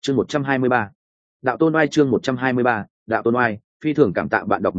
Chương 123. Đạo tôn oai. Chương 123. Đạo tôn oai. Phi thường cảm tạ bạn đọc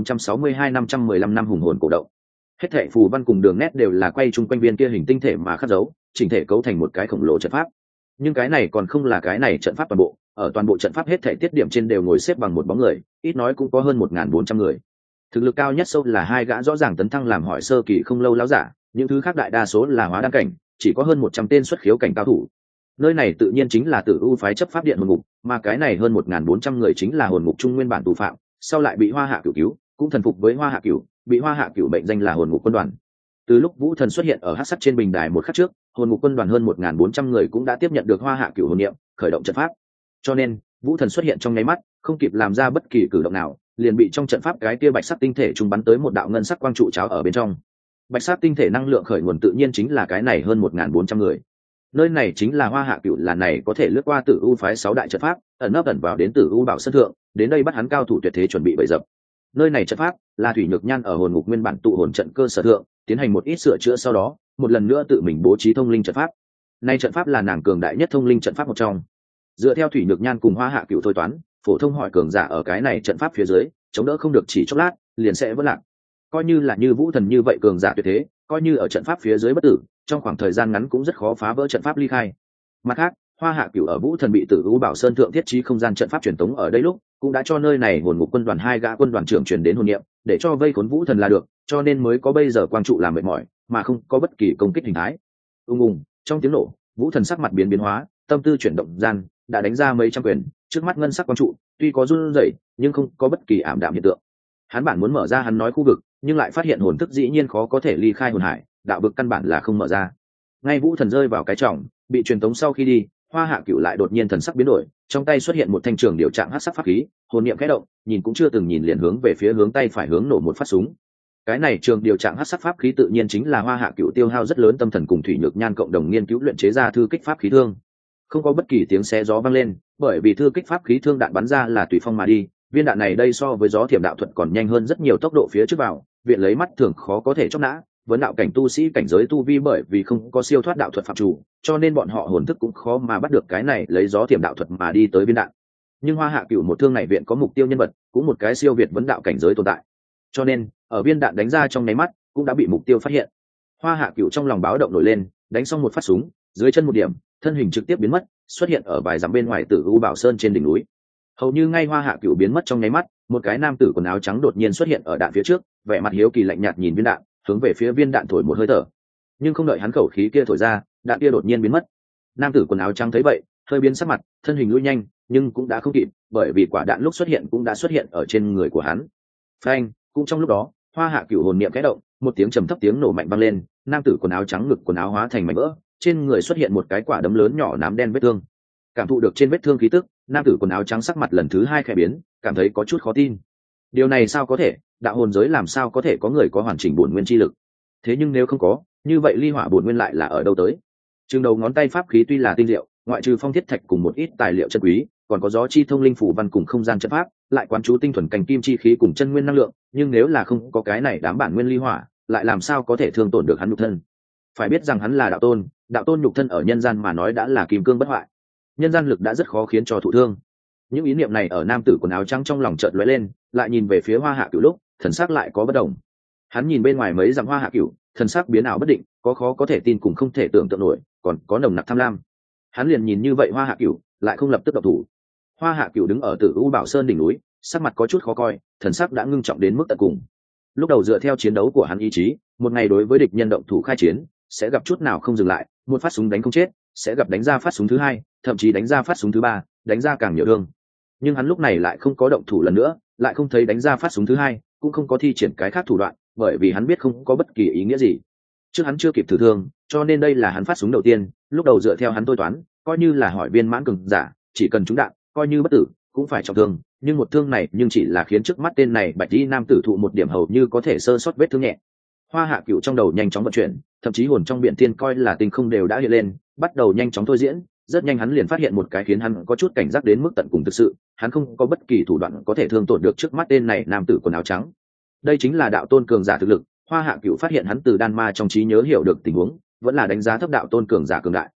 1462 515 năm hùng hồn cổ động. Hết thảy phù văn cùng đường nét đều là quay chung quanh viên kia hình tinh thể mà khắc dấu, chỉnh thể cấu thành một cái khổng lồ trận pháp. Nhưng cái này còn không là cái này trận pháp toàn bộ, ở toàn bộ trận pháp hết thảy tiết điểm trên đều ngồi xếp bằng một bóng người, ít nói cũng có hơn 1400 người. Thực lực cao nhất sâu là hai gã rõ ràng tấn thăng làm hỏi sơ kỳ không lâu láo giả, những thứ khác đại đa số là hóa đan cảnh, chỉ có hơn 100 tên xuất khiếu cảnh cao thủ. Nơi này tự nhiên chính là Tử U phái chấp pháp điện hồn ngục, mà cái này hơn 1400 người chính là hồn ngục trung nguyên bản tù phạm, sau lại bị Hoa Hạ Cửu cứu, cũng thần phục với Hoa Hạ Cửu, bị Hoa Hạ Cửu mệnh danh là hồn ngục quân đoàn. Từ lúc Vũ Thần xuất hiện ở hắc sắc trên bình đài một khắc trước, hồn ngục quân đoàn hơn 1400 người cũng đã tiếp nhận được Hoa Hạ Cửu hồn niệm, khởi động trận pháp. Cho nên, Vũ Thần xuất hiện trong nháy mắt, không kịp làm ra bất kỳ cử động nào, liền bị trong trận pháp cái kia bạch sắc tinh thể trung bắn tới một đạo ngân sắc quang trụ cháo ở bên trong. Bạch sắc tinh thể năng lượng khởi nguồn tự nhiên chính là cái này hơn 1400 người. Nơi này chính là Hoa Hạ Cửu là này có thể lướt qua Tử U phái 6 đại trận pháp, ẩn nấp ẩn vào đến Tử U bảo sân thượng, đến đây bắt hắn cao thủ tuyệt thế chuẩn bị bày dập. Nơi này trận pháp là Thủy Nhược Nhan ở hồn ngục nguyên bản tụ hồn trận cơ sở thượng, tiến hành một ít sửa chữa sau đó, một lần nữa tự mình bố trí thông linh trận pháp. Nay trận pháp là nàng cường đại nhất thông linh trận pháp một trong. Dựa theo Thủy Nhược Nhan cùng Hoa Hạ Cửu thôi toán, phổ thông hỏi cường giả ở cái này trận pháp phía dưới, chống đỡ không được chỉ chốc lát, liền sẽ vỡ lạc. Coi như là như Vũ Thần như vậy cường giả tuyệt thế, coi như ở trận pháp phía dưới bất tử, trong khoảng thời gian ngắn cũng rất khó phá vỡ trận pháp ly khai. Mặt khác, Hoa Hạ Cửu ở Vũ Thần bị Tử U Bảo Sơn thượng thiết trí không gian trận pháp truyền tống ở đây lúc, cũng đã cho nơi này hồn ngục quân đoàn hai gã quân đoàn trưởng truyền đến hồn niệm, để cho vây khốn Vũ Thần là được, cho nên mới có bây giờ quang trụ làm mệt mỏi, mà không có bất kỳ công kích hình thái. Trong tiếng nổ, Vũ Thần sắc mặt biến hóa, tâm tư chuyển động gian, đã đánh ra mấy trăm quyền, trước mắt ngân sắc quang trụ, tuy có run rẩy, nhưng không có bất kỳ ảm đạm hiện tượng. Hắn bản muốn mở ra hắn nói khu vực, nhưng lại phát hiện hồn thức dĩ nhiên khó có thể ly khai hồn hải, đạo vực căn bản là không mở ra. Ngay Vũ Thần rơi vào cái trọng, bị truyền tống sau khi đi, Hoa Hạ Cửu lại đột nhiên thần sắc biến đổi, trong tay xuất hiện một thanh trường điều trạng hắc sắc pháp khí, hồn niệm khẽ động, nhìn cũng chưa từng nhìn liền hướng về phía hướng tay phải hướng nổ một phát súng. Cái này trường điều trạng hắc sắc pháp khí tự nhiên chính là Hoa Hạ Cửu tiêu hao rất lớn tâm thần cùng Thủy Nhược Nhan cộng đồng nghiên cứu luyện chế ra thư kích pháp khí thương. Không có bất kỳ tiếng xé gió vang lên, bởi vì thư kích pháp khí thương đạn bắn ra là tùy phong mà đi, viên đạn này đây so với gió thiểm đạo thuật còn nhanh hơn rất nhiều, tốc độ phía trước vào, viện lấy mắt thường khó có thể chốc nã. Vấn đạo cảnh tu sĩ cảnh giới tu vi bởi vì không có siêu thoát đạo thuật phạm chủ, cho nên bọn họ hồn thức cũng khó mà bắt được cái này lấy gió thiểm đạo thuật mà đi tới viên đạn. Nhưng Hoa Hạ Cửu một thương này viện có mục tiêu nhân vật, cũng một cái siêu việt vấn đạo cảnh giới tồn tại, cho nên ở viên đạn đánh ra trong nháy mắt cũng đã bị mục tiêu phát hiện. Hoa Hạ Cửu trong lòng báo động nổi lên, đánh xong một phát súng, dưới chân một điểm, thân hình trực tiếp biến mất, xuất hiện ở vài dặm bên ngoài Tử U Bảo Sơn trên đỉnh núi. Hầu như ngay Hoa Hạ Cửu biến mất trong nháy mắt, một cái nam tử quần áo trắng đột nhiên xuất hiện ở đạn phía trước, vẻ mặt hiếu kỳ lạnh nhạt nhìn viên đạn, hướng về phía viên đạn thổi một hơi thở. Nhưng không đợi hắn khẩu khí kia thổi ra, đạn kia đột nhiên biến mất. Nam tử quần áo trắng thấy vậy, hơi biến sắc mặt, thân hình lui nhanh, nhưng cũng đã không kịp, bởi vì quả đạn lúc xuất hiện cũng đã xuất hiện ở trên người của hắn. Phanh, cũng trong lúc đó, Hoa Hạ Cửu hồn niệm khẽ động, một tiếng trầm thấp tiếng nổ mạnh vang lên, nam tử quần áo trắng ngực quần áo hóa thành mảnh vỡ, trên người xuất hiện một cái quả đấm lớn nhỏ nám đen vết thương. Cảm thụ được trên vết thương khí tức, nam tử quần áo trắng sắc mặt lần thứ hai khẽ biến, cảm thấy có chút khó tin. Điều này sao có thể, đạo hồn giới làm sao có thể có người có hoàn chỉnh bổn nguyên chi lực? Thế nhưng nếu không có, như vậy ly hỏa bổn nguyên lại là ở đâu tới? Chừng đầu ngón tay pháp khí tuy là tinh diệu, ngoại trừ phong thiết thạch cùng một ít tài liệu chân quý, còn có gió chi thông linh phủ văn cùng không gian trận pháp, lại quán chú tinh thuần cảnh kim chi khí cùng chân nguyên năng lượng, nhưng nếu là không có cái này đám bản nguyên ly hỏa, lại làm sao có thể thương tổn được hắn nhục thân? Phải biết rằng hắn là đạo tôn nhục thân ở nhân gian mà nói đã là kim cương bất hoại, nhân gian lực đã rất khó khiến cho thụ thương. Những ý niệm này ở nam tử quần áo trắng trong lòng chợt lóe lên, lại nhìn về phía Hoa Hạ Cửu lúc, thần sắc lại có bất đồng. Hắn nhìn bên ngoài mấy dặm Hoa Hạ Cửu, thần sắc biến ảo bất định, có khó có thể tin cùng không thể tưởng tượng nổi, còn có nồng nặc tham lam. Hắn liền nhìn như vậy Hoa Hạ Cửu, lại không lập tức động thủ. Hoa Hạ Cửu đứng ở Tử U Bảo Sơn đỉnh núi, sắc mặt có chút khó coi, thần sắc đã ngưng trọng đến mức tận cùng. Lúc đầu dựa theo chiến đấu của hắn ý chí, một ngày đối với địch nhân động thủ khai chiến, sẽ gặp chút nào không dừng lại, một phát súng đánh không chết, sẽ gặp đánh ra phát súng thứ hai, thậm chí đánh ra phát súng thứ ba, đánh ra càng nhiều thương. Nhưng hắn lúc này lại không có động thủ lần nữa, lại không thấy đánh ra phát súng thứ hai, cũng không có thi triển cái khác thủ đoạn, bởi vì hắn biết không có bất kỳ ý nghĩa gì. Trước hắn chưa kịp thử thương, cho nên đây là hắn phát súng đầu tiên. Lúc đầu dựa theo hắn tôi toán, coi như là hỏi viên mãn cường giả, chỉ cần trúng đạn, coi như bất tử, cũng phải trọng thương. Nhưng một thương này nhưng chỉ là khiến trước mắt tên này bạch y nam tử thụ một điểm hầu như có thể sơ sót vết thương nhẹ. Hoa Hạ Cửu trong đầu nhanh chóng vận chuyển, thậm chí hồn trong biển tiên coi là tinh không đều đã hiện lên, bắt đầu nhanh chóng thôi diễn. Rất nhanh hắn liền phát hiện một cái khiến hắn có chút cảnh giác đến mức tận cùng thực sự, hắn không có bất kỳ thủ đoạn có thể thương tổn được trước mắt tên này nam tử quần áo trắng. Đây chính là đạo tôn cường giả thực lực. Hoa Hạ Cửu phát hiện hắn từ đan ma trong trí nhớ hiểu được tình huống, vẫn là đánh giá thấp đạo tôn cường giả cường đại.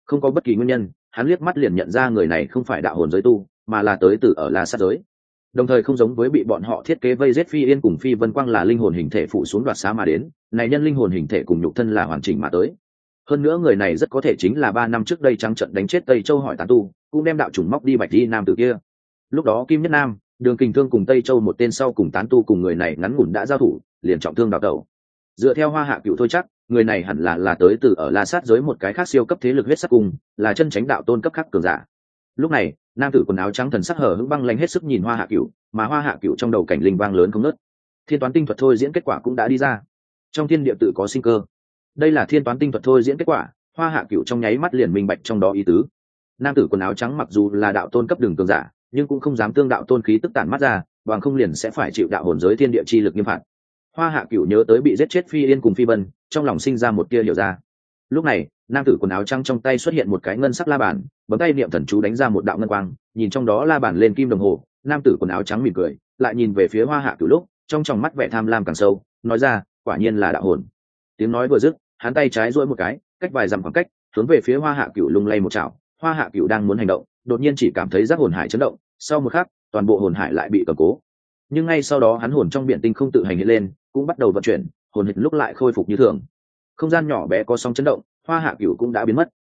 Không có bất kỳ nguyên nhân, hắn liếc mắt liền nhận ra người này không phải đạo hồn giới tu, mà là tới từ ở La Sát giới. Đồng thời không giống với bị bọn họ thiết kế vây giết Phi Yên cùng Phi Vân Quang là linh hồn hình thể phụ xuống đoạt xá mà đến, này nhân linh hồn hình thể cùng nhục thân là hoàn chỉnh mà tới. Hơn nữa người này rất có thể chính là 3 năm trước đây trắng trận đánh chết Tây Châu hỏi tán tu, cũng đem đạo chủng móc đi Bạch Di Nam từ kia. Lúc đó Kim Nhất Nam, Đường Kình Thương cùng Tây Châu một tên sau cùng tán tu cùng người này ngắn ngủn đã giao thủ, liền trọng thương đào tẩu. Dựa theo Hoa Hạ Cựu thôi chắc, người này hẳn là tới từ ở La Sát giới một cái khác siêu cấp thế lực huyết sắc cung, là chân chánh đạo tôn cấp khác cường giả. Lúc này, nam tử quần áo trắng thần sắc hở hững băng lãnh hết sức nhìn Hoa Hạ Cựu, mà Hoa Hạ Cựu trong đầu cảnh linh vang lớn không ngớt. Thiên toán tinh thuật thôi diễn kết quả cũng đã đi ra. Trong thiên địa tự có sinh cơ. Đây là thiên toán tinh thuật thôi diễn kết quả, Hoa Hạ Cựu trong nháy mắt liền minh bạch trong đó ý tứ. Nam tử quần áo trắng mặc dù là đạo tôn cấp đường cường giả, nhưng cũng không dám tương đạo tôn khí tức tản mắt ra, bằng không liền sẽ phải chịu đạo hồn giới thiên địa chi lực nghiêm phạt. Hoa Hạ Cựu nhớ tới bị giết chết Phi Yên cùng Phi Vân, trong lòng sinh ra một tia hiểu ra. Lúc này, nam tử quần áo trắng trong tay xuất hiện một cái ngân sắc la bàn, bấm tay niệm thần chú đánh ra một đạo ngân quang, nhìn trong đó la bàn lên kim đồng hồ, nam tử quần áo trắng mỉm cười, lại nhìn về phía Hoa Hạ Cựu lúc, trong tròng mắt vẻ tham lam càng sâu, nói ra, quả nhiên là đạo hồn. Tiếng nói vừa dứt, hắn tay trái duỗi một cái, cách vài dặm khoảng cách, hướng về phía Hoa Hạ Cựu lung lay một chảo. Hoa Hạ Cựu đang muốn hành động, đột nhiên chỉ cảm thấy giác hồn hải chấn động, sau một khắc, toàn bộ hồn hải lại bị cầm cố. Nhưng ngay sau đó hắn hồn trong biển tinh không tự hành hiện lên, cũng bắt đầu vận chuyển, hồn hịch lúc lại khôi phục như thường. Không gian nhỏ bé có sóng chấn động, Hoa Hạ Cựu cũng đã biến mất.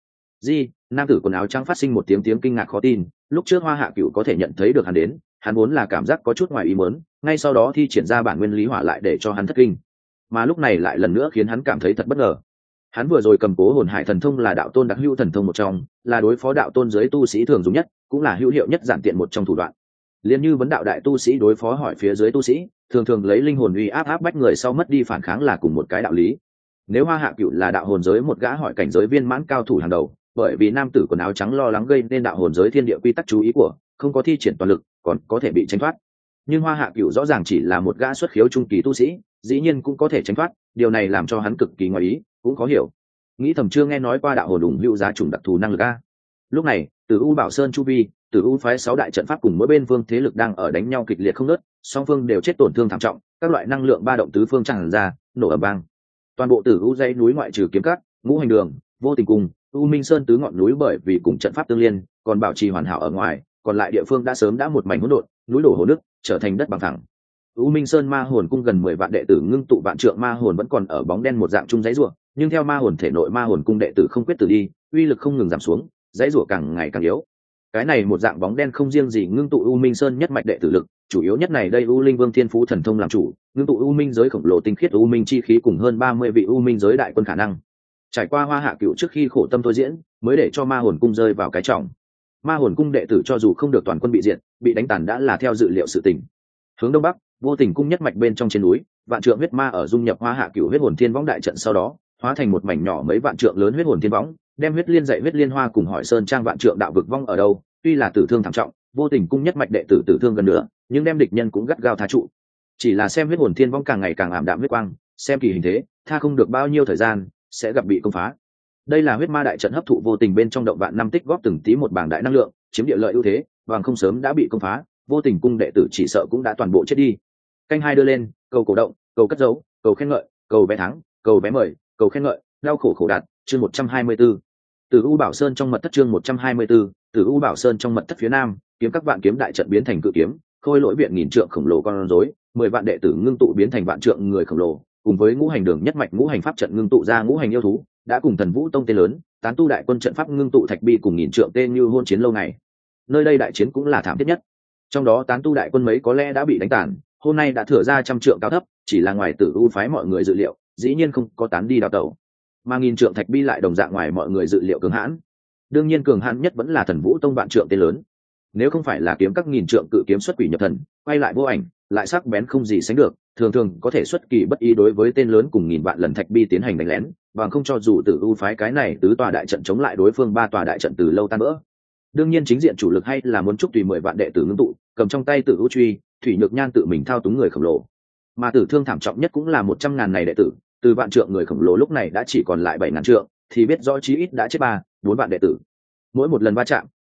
Nam tử quần áo trắng phát sinh một tiếng kinh ngạc khó tin, lúc trước Hoa Hạ Cựu có thể nhận thấy được hắn đến, hắn vốn là cảm giác có chút ngoài ý muốn, ngay sau đó thi triển ra bản nguyên lý hỏa lại để cho hắn thất kinh, mà lúc này lại lần nữa khiến hắn cảm thấy thật bất ngờ. Hắn vừa rồi cầm cố hồn hải thần thông là đạo tôn đặc hữu thần thông một trong, là đối phó đạo tôn giới tu sĩ thường dùng nhất, cũng là hữu hiệu nhất giản tiện một trong thủ đoạn. Liên như vấn đạo đại tu sĩ đối phó hỏi phía dưới tu sĩ, thường lấy linh hồn uy áp bách người sau mất đi phản kháng là cùng một cái đạo lý. Nếu Hoa Hạ Cựu là đạo hồn giới một gã hỏi cảnh giới viên mãn cao thủ hàng đầu, bởi vì nam tử quần áo trắng lo lắng gây nên đạo hồn giới thiên địa quy tắc chú ý của, không có thi triển toàn lực, còn có thể bị tránh thoát. Nhưng Hoa Hạ Cựu rõ ràng chỉ là một gã xuất khiếu trung kỳ tu sĩ, dĩ nhiên cũng có thể tránh thoát, điều này làm cho hắn cực kỳ ngoài ý, cũng khó hiểu. Nghĩ thầm chưa nghe nói qua đạo hồn ủng hữu giá chủng đặc thù năng lực a. Lúc này, Tử U Bảo Sơn chu vi, Tử U phái 6 đại trận pháp cùng mỗi bên vương thế lực đang ở đánh nhau kịch liệt không ngớt, song phương đều chết tổn thương thảm trọng, các loại năng lượng ba động tứ phương tràn ra, nổ ầm vang. Toàn bộ Tử U dãy núi ngoại trừ kiếm cát, ngũ hành đường, vô tình cung, U Minh Sơn tứ ngọn núi bởi vì cùng trận pháp tương liên, còn bảo trì hoàn hảo ở ngoài, còn lại địa phương đã sớm đã một mảnh hỗn độn, núi đổ hồ nước, trở thành đất bằng phẳng. U Minh Sơn Ma Hồn cung gần 10 vạn đệ tử ngưng tụ vạn trượng ma hồn vẫn còn ở bóng đen một dạng chung dãy rủa, nhưng theo ma hồn thể nội Ma Hồn cung đệ tử không quyết tử đi, uy lực không ngừng giảm xuống, dãy rủa càng ngày càng yếu. Cái này một dạng bóng đen không riêng gì ngưng tụ U Minh Sơn nhất mạch đệ tử lực, chủ yếu nhất này đây U Linh Vương Thiên Phú thần thông làm chủ, ngưng tụ U Minh giới khổng lồ tinh khiết U Minh chi khí cùng hơn 30 vị U Minh giới đại quân khả năng. Trải qua Hoa Hạ Cựu trước khi khổ tâm thôi diễn, mới để cho Ma Hồn cung rơi vào cái trọng. Ma Hồn cung đệ tử cho dù không được toàn quân bị diệt, bị đánh tàn đã là theo dự liệu sự tình. Hướng đông bắc, Vô Tình cung nhất mạch bên trong trên núi, vạn trượng huyết ma ở dung nhập Hoa Hạ Cựu huyết hồn thiên võng đại trận sau đó, hóa thành một mảnh nhỏ mấy vạn trượng lớn huyết hồn thiên võng, đem huyết liên dạy huyết liên hoa cùng hỏi sơn trang vạn trượng đạo vực vong ở đâu, tuy là tử thương thảm trọng, Vô Tình cung nhất mạch đệ tử tử thương gần nữa, nhưng đem địch nhân cũng gắt gao tha trụ. Chỉ là xem huyết hồn thiên võng càng ngày càng ảm đạm huyết quang, xem kỳ hình thế, tha không được bao nhiêu thời gian, sẽ gặp bị công phá. Đây là huyết ma đại trận hấp thụ vô tình bên trong động vạn năm tích góp từng tí một bảng đại năng lượng, chiếm địa lợi ưu thế, bằng không sớm đã bị công phá, Vô Tình cung đệ tử chỉ sợ cũng đã toàn bộ chết đi. Canh hai đưa lên, cầu cổ động, cầu cất dấu, cầu khen ngợi, cầu vé thắng, cầu vé mời, cầu khen ngợi, đau khổ khổ đạt, chương 124. Từ U Bảo Sơn trong mật thất chương 124, từ U Bảo Sơn trong mật thất phía nam, kiếm các vạn kiếm đại trận biến thành cự kiếm, khôi lỗi viện nghìn trượng khổng lồ con rối, 10 vạn đệ tử ngưng tụ biến thành vạn trượng người khổng lồ, cùng với ngũ hành đường nhất mạch ngũ hành pháp trận ngưng tụ ra ngũ hành yêu thú, đã cùng Thần Vũ tông tên lớn, tán tu đại quân trận pháp ngưng tụ thạch bi cùng nghìn trượng tên như hôn chiến lâu ngày. Nơi đây đại chiến cũng là thảm thiết nhất. Trong đó tán tu đại quân mấy có lẽ đã bị đánh tàn, hôm nay đã thừa ra trăm trượng cao thấp, chỉ là ngoài Tử U phái mọi người dự liệu, dĩ nhiên không có tán đi đào tẩu. Mà nghìn trượng thạch bi lại đồng dạng ngoài mọi người dự liệu cường hãn. Đương nhiên cường hãn nhất vẫn là Thần Vũ tông vạn trượng tên lớn. Nếu không phải là kiếm các nghìn trượng cự kiếm xuất quỷ nhập thần, quay lại vô ảnh, lại sắc bén không gì sánh được, thường có thể xuất kỳ bất ý đối với tên lớn cùng nghìn vạn lần thạch bi tiến hành đánh lén, bằng không cho dù Tử U phái cái này tứ tòa đại trận chống lại đối phương 3 tòa đại trận từ lâu tan vỡ. Đương nhiên chính diện chủ lực hay là muốn chúc tùy 10 vạn đệ tử ngưng tụ, cầm trong tay Tử U truy, Thủy Nhược Nhan tự mình thao túng người khổng lồ. Mà tử thương thảm trọng nhất cũng là 100.000 này đệ tử, từ vạn trượng người khổng lồ lúc này đã chỉ còn lại 7.000 trượng, thì biết rõ chí ít đã chết 4 vạn đệ tử. Mỗi một lần va chạm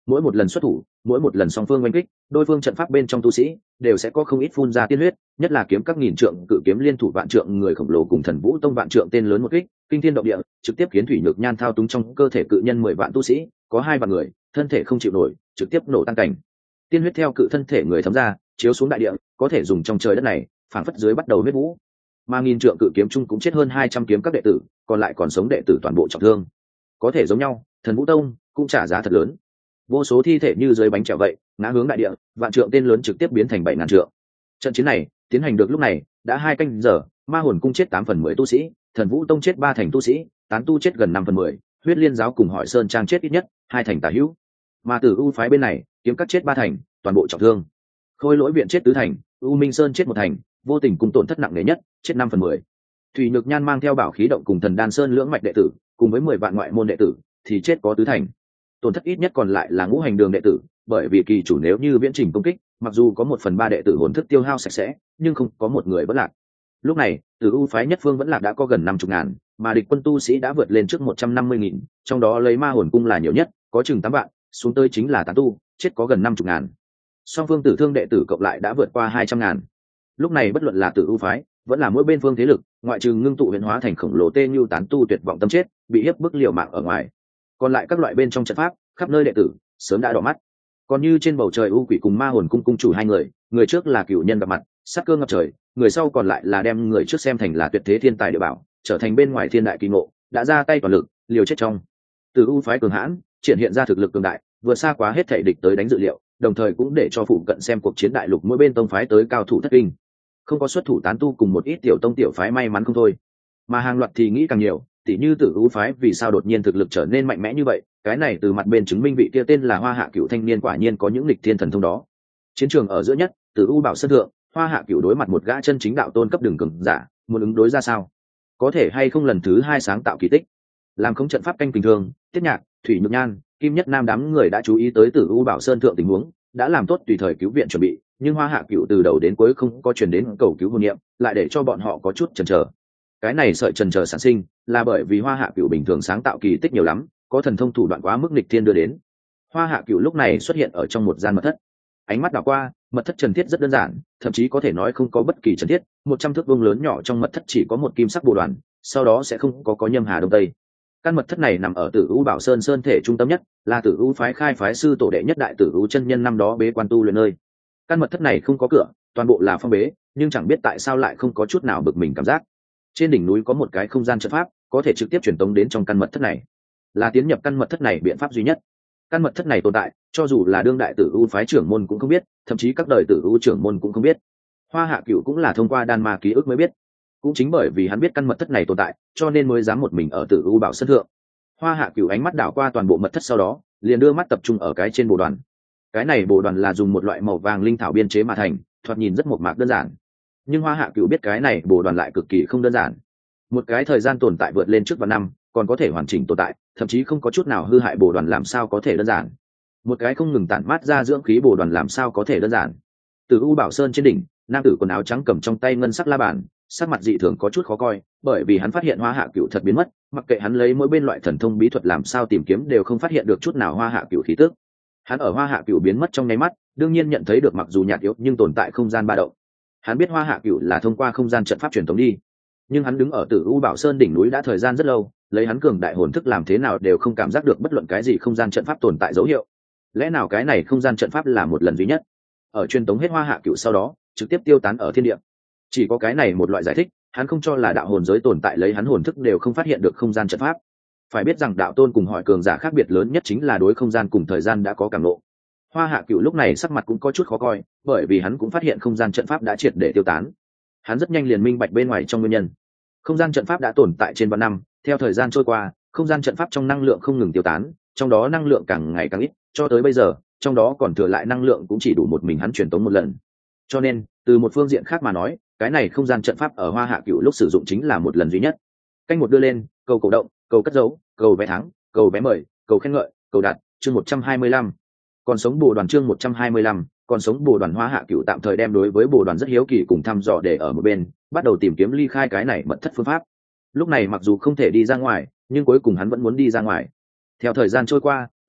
mỗi một lần xuất thủ, mỗi một lần song phương oanh kích, đối phương trận pháp bên trong tu sĩ đều sẽ có không ít phun ra tiên huyết, nhất là kiếm các nghìn trượng cự kiếm liên thủ vạn trượng người khổng lồ cùng thần vũ tông vạn trượng tên lớn một kích, kinh thiên động địa, trực tiếp khiến thủy nhược nhan thao túng trong cơ thể cự nhân 10 vạn tu sĩ, có 2 vạn người, thân thể không chịu nổi, trực tiếp nổ tan cảnh. Tiên huyết theo cự thân thể người thấm ra, chiếu xuống đại địa, có thể dùng trong trời đất này, phảng phất dưới bắt đầu huyết vũ. Mà nghìn trượng cự kiếm trung cũng chết hơn 200 kiếm các đệ tử, còn lại còn sống đệ tử toàn bộ trọng thương. Có thể giống nhau, thần vũ tông cũng trả giá thật lớn. Vô số thi thể như dưới bánh chèo vậy, ngã hướng đại địa, vạn trượng tên lớn trực tiếp biến thành 7000 trượng. Trận chiến này tiến hành được lúc này đã 2 canh giờ, ma hồn cung chết 8/10 tu sĩ, thần vũ tông chết 3 thành tu sĩ, tán tu chết gần 5/10, huyết liên giáo cùng hỏi sơn trang chết ít nhất 2 thành tả hữu. Mà Tử U phái bên này, kiếm cắt chết 3 thành, toàn bộ trọng thương. Khôi lỗi viện chết 4 thành, U Minh Sơn chết 1 thành, vô tình cung tổn thất nặng nề nhất, chết 5/10. Thủy Nhược Nhan mang theo bảo khí động cùng thần đan sơn lưỡng mạch đệ tử, cùng với 10 vạn ngoại môn đệ tử, thì chết có 4 thành. Tổn thất ít nhất còn lại là ngũ hành đường đệ tử, bởi vì kỳ chủ nếu như viễn trình công kích, mặc dù có 1/3 đệ tử hồn thức tiêu hao sạch sẽ, nhưng không có một người vẫn lạc. Lúc này, Tử U phái nhất phương vẫn lạc đã có gần 50.000, mà địch quân tu sĩ đã vượt lên trước 150.000, trong đó lấy ma hồn cung là nhiều nhất, có chừng 8 vạn, xuống tới chính là tán tu, chết có gần 50.000. Song phương tử thương đệ tử cộng lại đã vượt qua 200.000. Lúc này bất luận là Tử U phái, vẫn là mỗi bên phương thế lực, ngoại trừ ngưng tụ huyền hóa thành khổng lồ tê như tán tu tuyệt vọng tâm chết, bị hiếp bức liều mạng ở ngoài, còn lại các loại bên trong trận pháp, khắp nơi đệ tử sớm đã đỏ mắt. Còn như trên bầu trời u quỷ cùng ma hồn cung cung chủ 2 người, người trước là cựu nhân gặp mặt, sát cơ ngập trời, người sau còn lại là đem người trước xem thành là tuyệt thế thiên tài địa bảo, trở thành bên ngoài thiên đại kỳ ngộ, đã ra tay toàn lực, liều chết trong. Từ U phái cường hãn, triển hiện ra thực lực cường đại, vượt xa quá hết thể địch tới đánh dự liệu, đồng thời cũng để cho phụ cận xem cuộc chiến đại lục mỗi bên tông phái tới cao thủ thất kinh. Không có xuất thủ tán tu cùng một ít tiểu tông tiểu phái may mắn không thôi, mà hàng loạt thì nghĩ càng nhiều, tỉ như Tử U phái vì sao đột nhiên thực lực trở nên mạnh mẽ như vậy, cái này từ mặt bên chứng minh vị kia tên là Hoa Hạ Cửu thanh niên quả nhiên có những nghịch thiên thần thông đó. Chiến trường ở giữa nhất, Tử U bảo sân thượng, Hoa Hạ Cửu đối mặt một gã chân chính đạo tôn cấp đường cường giả, muốn ứng đối ra sao? Có thể hay không lần thứ 2 sáng tạo kỳ tích? Làm không trận pháp canh bình thường, Tiết Nhạc, Thủy Nhược Nhan, Kim Nhất Nam đám người đã chú ý tới Tử U bảo sơn thượng tình huống, đã làm tốt tùy thời cứu viện chuẩn bị, nhưng Hoa Hạ Cửu từ đầu đến cuối không có truyền đến cầu cứu hồn niệm, lại để cho bọn họ có chút chần chờ. Cái này sợi chần chờ sản sinh là bởi vì Hoa Hạ Cửu bình thường sáng tạo kỳ tích nhiều lắm, có thần thông thủ đoạn quá mức nghịch thiên đưa đến. Hoa Hạ Cửu lúc này xuất hiện ở trong một gian mật thất, ánh mắt đảo qua, mật thất trần thiết rất đơn giản, thậm chí có thể nói không có bất kỳ trần thiết, 100 thước vuông lớn nhỏ trong mật thất chỉ có một kim sắc bồ đoàn, sau đó sẽ không có nhâm hà đông tây. Căn mật thất này nằm ở Tử U Bảo Sơn sơn thể trung tâm nhất, là Tử U phái khai phái sư tổ đệ nhất đại Tử U chân nhân năm đó bế quan tu luyện nơi. Căn mật thất này không có cửa, toàn bộ là phong bế, nhưng chẳng biết tại sao lại không có chút nào bực mình cảm giác. Trên đỉnh núi có một cái không gian trận pháp, có thể trực tiếp truyền tống đến trong căn mật thất này. Là tiến nhập căn mật thất này biện pháp duy nhất. Căn mật thất này tồn tại, cho dù là đương đại Tử U phái trưởng môn cũng không biết, thậm chí các đời Tử U trưởng môn cũng không biết. Hoa Hạ Cửu cũng là thông qua đan ma ký ức mới biết. Cũng chính bởi vì hắn biết căn mật thất này tồn tại, cho nên mới dám một mình ở Tử U bảo sân thượng. Hoa Hạ Cửu ánh mắt đảo qua toàn bộ mật thất, sau đó liền đưa mắt tập trung ở cái trên bồ đoàn. Cái này bồ đoàn là dùng một loại màu vàng linh thảo biên chế mà thành, thoạt nhìn rất mộc mạc đơn giản. Nhưng Hoa Hạ Cửu biết cái này bồ đoàn lại cực kỳ không đơn giản. Một cái thời gian tồn tại vượt lên trước vạn năm, còn có thể hoàn chỉnh tồn tại, thậm chí không có chút nào hư hại bồ đoàn làm sao có thể đơn giản. Một cái không ngừng tản mát ra dưỡng khí bồ đoàn làm sao có thể đơn giản. Từ U Bảo Sơn trên đỉnh, nam tử quần áo trắng cầm trong tay ngân sắc la bàn, sắc mặt dị thường có chút khó coi, bởi vì hắn phát hiện Hoa Hạ Cửu thật biến mất, mặc kệ hắn lấy mỗi bên loại thần thông bí thuật làm sao tìm kiếm đều không phát hiện được chút nào Hoa Hạ Cửu khí tức. Hắn ở Hoa Hạ Cửu biến mất trong nháy mắt, đương nhiên nhận thấy được mặc dù nhạt yếu nhưng tồn tại không gian ba động. Hắn biết Hoa Hạ Cửu là thông qua không gian trận pháp truyền thống đi, nhưng hắn đứng ở Tử U Bảo Sơn đỉnh núi đã thời gian rất lâu, lấy hắn cường đại hồn thức làm thế nào đều không cảm giác được bất luận cái gì không gian trận pháp tồn tại dấu hiệu. Lẽ nào cái này không gian trận pháp là một lần duy nhất, ở truyền tống hết Hoa Hạ Cửu sau đó trực tiếp tiêu tán ở thiên địa? Chỉ có cái này một loại giải thích, hắn không cho là đạo hồn giới tồn tại lấy hắn hồn thức đều không phát hiện được không gian trận pháp. Phải biết rằng đạo tôn cùng hỏi cường giả khác biệt lớn nhất chính là đối không gian cùng thời gian đã có cảm ngộ. Hoa Hạ Cửu lúc này sắc mặt cũng có chút khó coi, bởi vì hắn cũng phát hiện không gian trận pháp đã triệt để tiêu tán. Hắn rất nhanh liền minh bạch bên ngoài trong nguyên nhân. Không gian trận pháp đã tồn tại trên vạn năm, theo thời gian trôi qua, không gian trận pháp trong năng lượng không ngừng tiêu tán, trong đó năng lượng càng ngày càng ít, cho tới bây giờ, trong đó còn thừa lại năng lượng cũng chỉ đủ một mình hắn truyền tống một lần. Cho nên, từ một phương diện khác mà nói, cái này không gian trận pháp ở Hoa Hạ Cửu lúc sử dụng chính là một lần duy nhất. Canh một đưa lên, cầu cổ động, cầu cất dấu, cầu vé thắng, cầu vé mời, cầu khen ngợi, cầu đặt, chương 125. Còn sống bồ đoàn chương 125, còn sống bồ đoàn. Hoa Hạ Cửu tạm thời đem đối với bồ đoàn rất hiếu kỳ cùng thăm dò để ở một bên, bắt đầu tìm kiếm ly khai cái này mật thất phương pháp. Lúc này mặc dù không thể đi ra ngoài, nhưng cuối cùng hắn vẫn muốn đi ra ngoài. Theo thời gian trôi qua,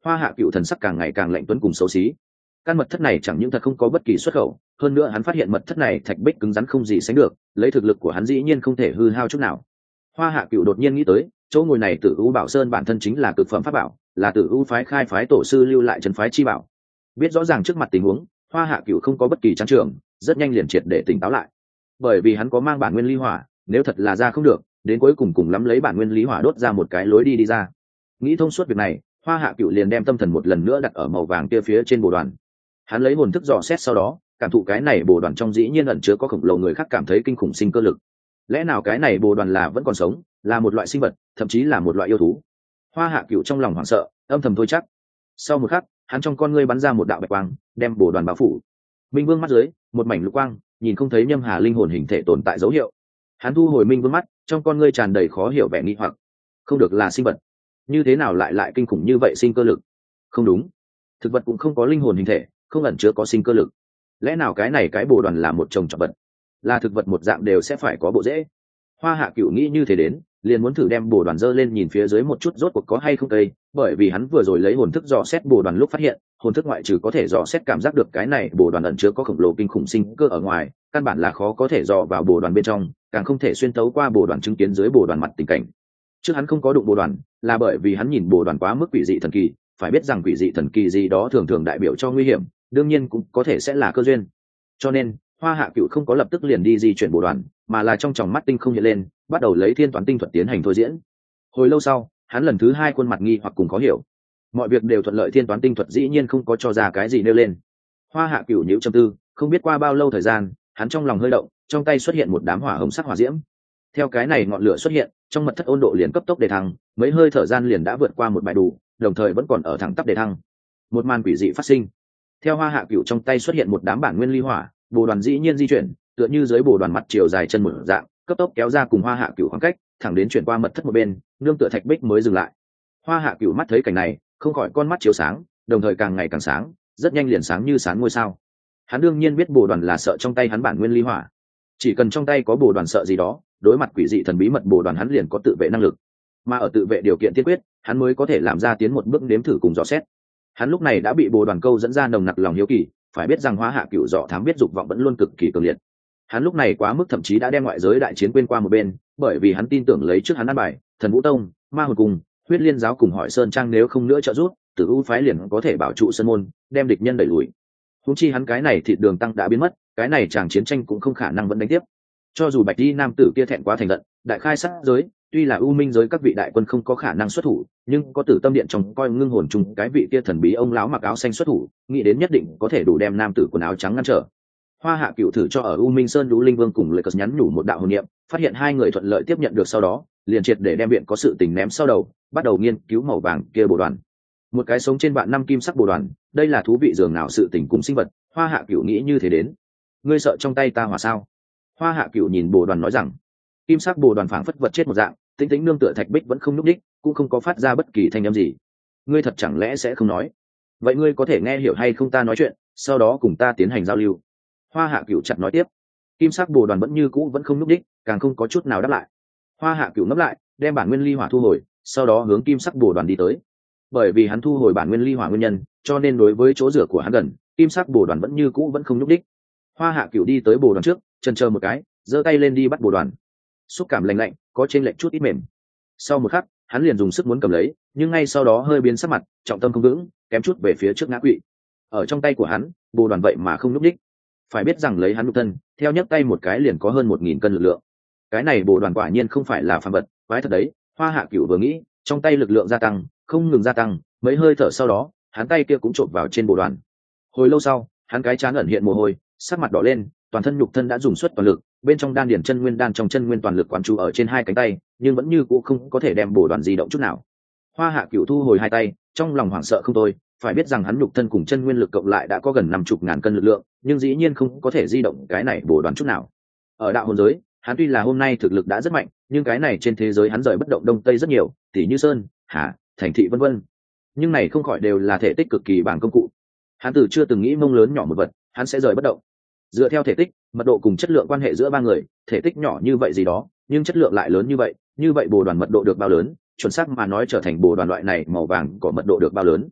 Hoa Hạ Cựu thần sắc càng ngày càng lạnh tuấn cùng xấu xí. Căn mật thất này chẳng những thật không có bất kỳ xuất khẩu, hơn nữa hắn phát hiện mật thất này thạch bích cứng rắn không gì sánh được, lấy thực lực của hắn dĩ nhiên không thể hư hao chút nào. Hoa Hạ Cựu đột nhiên nghĩ tới, chỗ ngồi này Tử U Bảo Sơn bản thân chính là cực phẩm pháp bảo, là Tử U phái khai phái tổ sư lưu lại trấn phái chi bảo. Biết rõ ràng trước mặt tình huống, Hoa Hạ Cựu không có bất kỳ trang trường, rất nhanh liền triệt để tỉnh táo lại. Bởi vì hắn có mang bản nguyên ly hỏa, nếu thật là ra không được, đến cuối cùng cùng lắm lấy bản nguyên lý hỏa đốt ra một cái lối đi ra. Nghĩ thông suốt việc này, Hoa Hạ Cựu liền đem tâm thần một lần nữa đặt ở màu vàng kia phía trên bồ đoàn. Hắn lấy hồn thức dò xét sau đó, cảm thụ cái này bồ đoàn trong dĩ nhiên ẩn chứa có khổng lồ người khác cảm thấy kinh khủng sinh cơ lực. Lẽ nào cái này bồ đoàn là vẫn còn sống, là một loại sinh vật, thậm chí là một loại yêu thú? Hoa Hạ Cựu trong lòng hoảng sợ, âm thầm thôi chắc. Sau một khắc, hắn trong con ngươi bắn ra một đạo bạch quang, đem bồ đoàn bao phủ. Minh Vương mắt dưới, một mảnh lục quang, nhìn không thấy Nhâm Hà linh hồn hình thể tồn tại dấu hiệu. Hắn thu hồi Minh Vương mắt, trong con ngươi tràn đầy khó hiểu vẻ nghi hoặc. Không được là sinh vật, như thế nào lại kinh khủng như vậy sinh cơ lực? Không đúng, thực vật cũng không có linh hồn hình thể, không ẩn chứa có sinh cơ lực. Lẽ nào cái này cái bồ đoàn là một chồng chọc vật, là thực vật một dạng đều sẽ phải có bộ rễ? Hoa Hạ Cựu nghĩ như thế đến, liền muốn thử đem bồ đoàn dơ lên nhìn phía dưới một chút rốt cuộc có hay không cây, bởi vì hắn vừa rồi lấy hồn thức dò xét bồ đoàn lúc phát hiện, hồn thức ngoại trừ có thể dò xét cảm giác được cái này bồ đoàn ẩn chứa có khổng lồ kinh khủng sinh cơ ở ngoài, căn bản là khó có thể dò vào bồ đoàn bên trong, càng không thể xuyên tấu qua bồ đoàn chứng kiến dưới bồ đoàn mặt tình cảnh. Trước hắn không có đụng bồ đoàn, là bởi vì hắn nhìn bồ đoàn quá mức quỷ dị thần kỳ, phải biết rằng quỷ dị thần kỳ gì đó thường thường đại biểu cho nguy hiểm, đương nhiên cũng có thể sẽ là cơ duyên. Cho nên, Hoa Hạ Cựu không có lập tức liền đi di chuyển bồ đoàn, mà là trong tròng mắt tinh không hiện lên, bắt đầu lấy thiên toán tinh thuật tiến hành thôi diễn. Hồi lâu sau, hắn lần thứ hai khuôn mặt nghi hoặc cùng khó hiểu. Mọi việc đều thuận lợi, thiên toán tinh thuật dĩ nhiên không có cho ra cái gì nêu lên. Hoa Hạ Cựu nhíu trầm tư, không biết qua bao lâu thời gian, hắn trong lòng hơi động, trong tay xuất hiện một đám hỏa hồng sắc hỏa diễm. Theo cái này ngọn lửa xuất hiện, trong mật thất ôn độ liền cấp tốc đề thăng, mấy hơi thở gian liền đã vượt qua một bài đủ, đồng thời vẫn còn ở thẳng tắp đề thăng. Một màn quỷ dị phát sinh. Theo Hoa Hạ Cựu trong tay xuất hiện một đám bản nguyên ly hỏa, bồ đoàn dĩ nhiên di chuyển, tựa như dưới bồ đoàn mặt chiều dài chân một dạng, cấp tốc kéo ra cùng Hoa Hạ Cựu khoảng cách, thẳng đến chuyển qua mật thất một bên, nương tựa thạch bích mới dừng lại. Hoa Hạ Cựu mắt thấy cảnh này, không khỏi con mắt chiếu sáng, đồng thời càng ngày càng sáng, rất nhanh liền sáng như sáng ngôi sao. Hắn đương nhiên biết bồ đoàn là sợ trong tay hắn bản nguyên ly hỏa, chỉ cần trong tay có bồ đoàn sợ gì đó, đối mặt quỷ dị thần bí mật bồ đoàn hắn liền có tự vệ năng lực, mà ở tự vệ điều kiện tiên quyết, hắn mới có thể làm ra tiến một bước nếm thử cùng dò xét. Hắn lúc này đã bị bồ đoàn câu dẫn ra nồng nặc lòng hiếu kỳ, phải biết rằng Hoa Hạ Cựu dò thám biết dục vọng vẫn luôn cực kỳ cường liệt. Hắn lúc này quá mức thậm chí đã đem ngoại giới đại chiến quên qua một bên, bởi vì hắn tin tưởng lấy trước hắn ăn bài, Thần Vũ Tông, Ma Hồn Cung, Huyết Liên giáo cùng Hỏi Sơn Trang nếu không nữa trợ giúp, Tử U phái liền có thể bảo trụ sơn môn, đem địch nhân đẩy lùi. Huống chi hắn cái này thịt đường tăng đã biến mất, cái này chàng chiến tranh cũng không khả năng vẫn đánh tiếp. Cho dù Bạch Y nam tử kia thẹn quá thành giận, đại khai sát giới, tuy là U Minh giới các vị đại quân không có khả năng xuất thủ, nhưng có Tử Tâm điện trong coi ngưng hồn chung cái vị kia thần bí ông lão mặc áo xanh xuất thủ, nghĩ đến nhất định có thể đủ đem nam tử quần áo trắng ngăn trở. Hoa Hạ Cựu thử cho ở U Minh Sơn Lũ Linh Vương cùng Lệ Cật nhắn nhủ một đạo hồn niệm, phát hiện hai người thuận lợi tiếp nhận được sau đó, liền triệt để đem viện có sự tình ném sau đầu, bắt đầu nghiên cứu màu vàng kia bồ đoàn. Một cái sống trên vạn năm kim sắc bồ đoàn, đây là thú vị dường nào sự tình cùng sinh vật, Hoa Hạ Cựu nghĩ như thế đến. Ngươi sợ trong tay ta hỏa sao? Hoa Hạ Cựu nhìn bồ đoàn nói rằng. Kim sắc bồ đoàn phảng phất vật chết một dạng, tĩnh tĩnh nương tựa thạch bích vẫn không nhúc nhích, cũng không có phát ra bất kỳ thanh âm gì. Ngươi thật chẳng lẽ sẽ không nói? Vậy ngươi có thể nghe hiểu hay không ta nói chuyện, sau đó cùng ta tiến hành giao lưu. Hoa Hạ Cựu chặt nói tiếp. Kim sắc bồ đoàn vẫn như cũ vẫn không nhúc nhích, càng không có chút nào đáp lại. Hoa Hạ Cựu ngấp lại, đem bản nguyên ly hỏa thu hồi, sau đó hướng kim sắc bồ đoàn đi tới. Bởi vì hắn thu hồi bản nguyên ly hỏa nguyên nhân, cho nên đối với chỗ rửa của hắn gần, kim sắc bồ đoàn vẫn như cũ vẫn không nhúc nhích. Hoa Hạ Cựu đi tới bồ đoàn trước, chần chờ một cái, giơ tay lên đi bắt bồ đoàn. Xúc cảm lạnh lạnh, có trên lệch chút ít mềm. Sau một khắc, hắn liền dùng sức muốn cầm lấy, nhưng ngay sau đó hơi biến sắc mặt, trọng tâm không vững, kém chút về phía trước ngã quỵ. Ở trong tay của hắn, bồ đoàn vậy mà không nhúc nhích. Phải biết rằng lấy hắn nhục thân, theo nhấc tay một cái liền có hơn 1000 cân lực lượng. Cái này bồ đoàn quả nhiên không phải là phàm vật, quái thật đấy. Hoa Hạ Cựu vừa nghĩ, trong tay lực lượng gia tăng, không ngừng gia tăng, mấy hơi thở sau đó, hắn tay kia cũng trộn vào trên bồ đoàn. Hồi lâu sau, hắn cái trán ẩn hiện mồ hôi, sắc mặt đỏ lên, toàn thân nhục thân đã dùng suất toàn lực, bên trong đan điển chân nguyên đan trong chân nguyên toàn lực quán chú ở trên hai cánh tay, nhưng vẫn như cũ không có thể đem bồ đoàn di động chút nào. Hoa Hạ Cựu thu hồi hai tay, trong lòng hoảng sợ không thôi, phải biết rằng hắn nhục thân cùng chân nguyên lực cộng lại đã có gần 50.000 cân lực lượng, nhưng dĩ nhiên không có thể di động cái này bồ đoàn chút nào. Ở đạo hồn giới, hắn tuy là hôm nay thực lực đã rất mạnh, nhưng cái này trên thế giới hắn rời bất động đông tây rất nhiều, tỉ như sơn, hà, thành thị vân vân. Nhưng này không khỏi đều là thể tích cực kỳ bảng công cụ. Hắn từ chưa từng nghĩ mông lớn nhỏ một vật, hắn sẽ rời bất động. Dựa theo thể tích, mật độ cùng chất lượng quan hệ giữa ba người, thể tích nhỏ như vậy gì đó, nhưng chất lượng lại lớn như vậy bồ đoàn mật độ được bao lớn, chuẩn xác mà nói trở thành bồ đoàn loại này màu vàng có mật độ được bao lớn.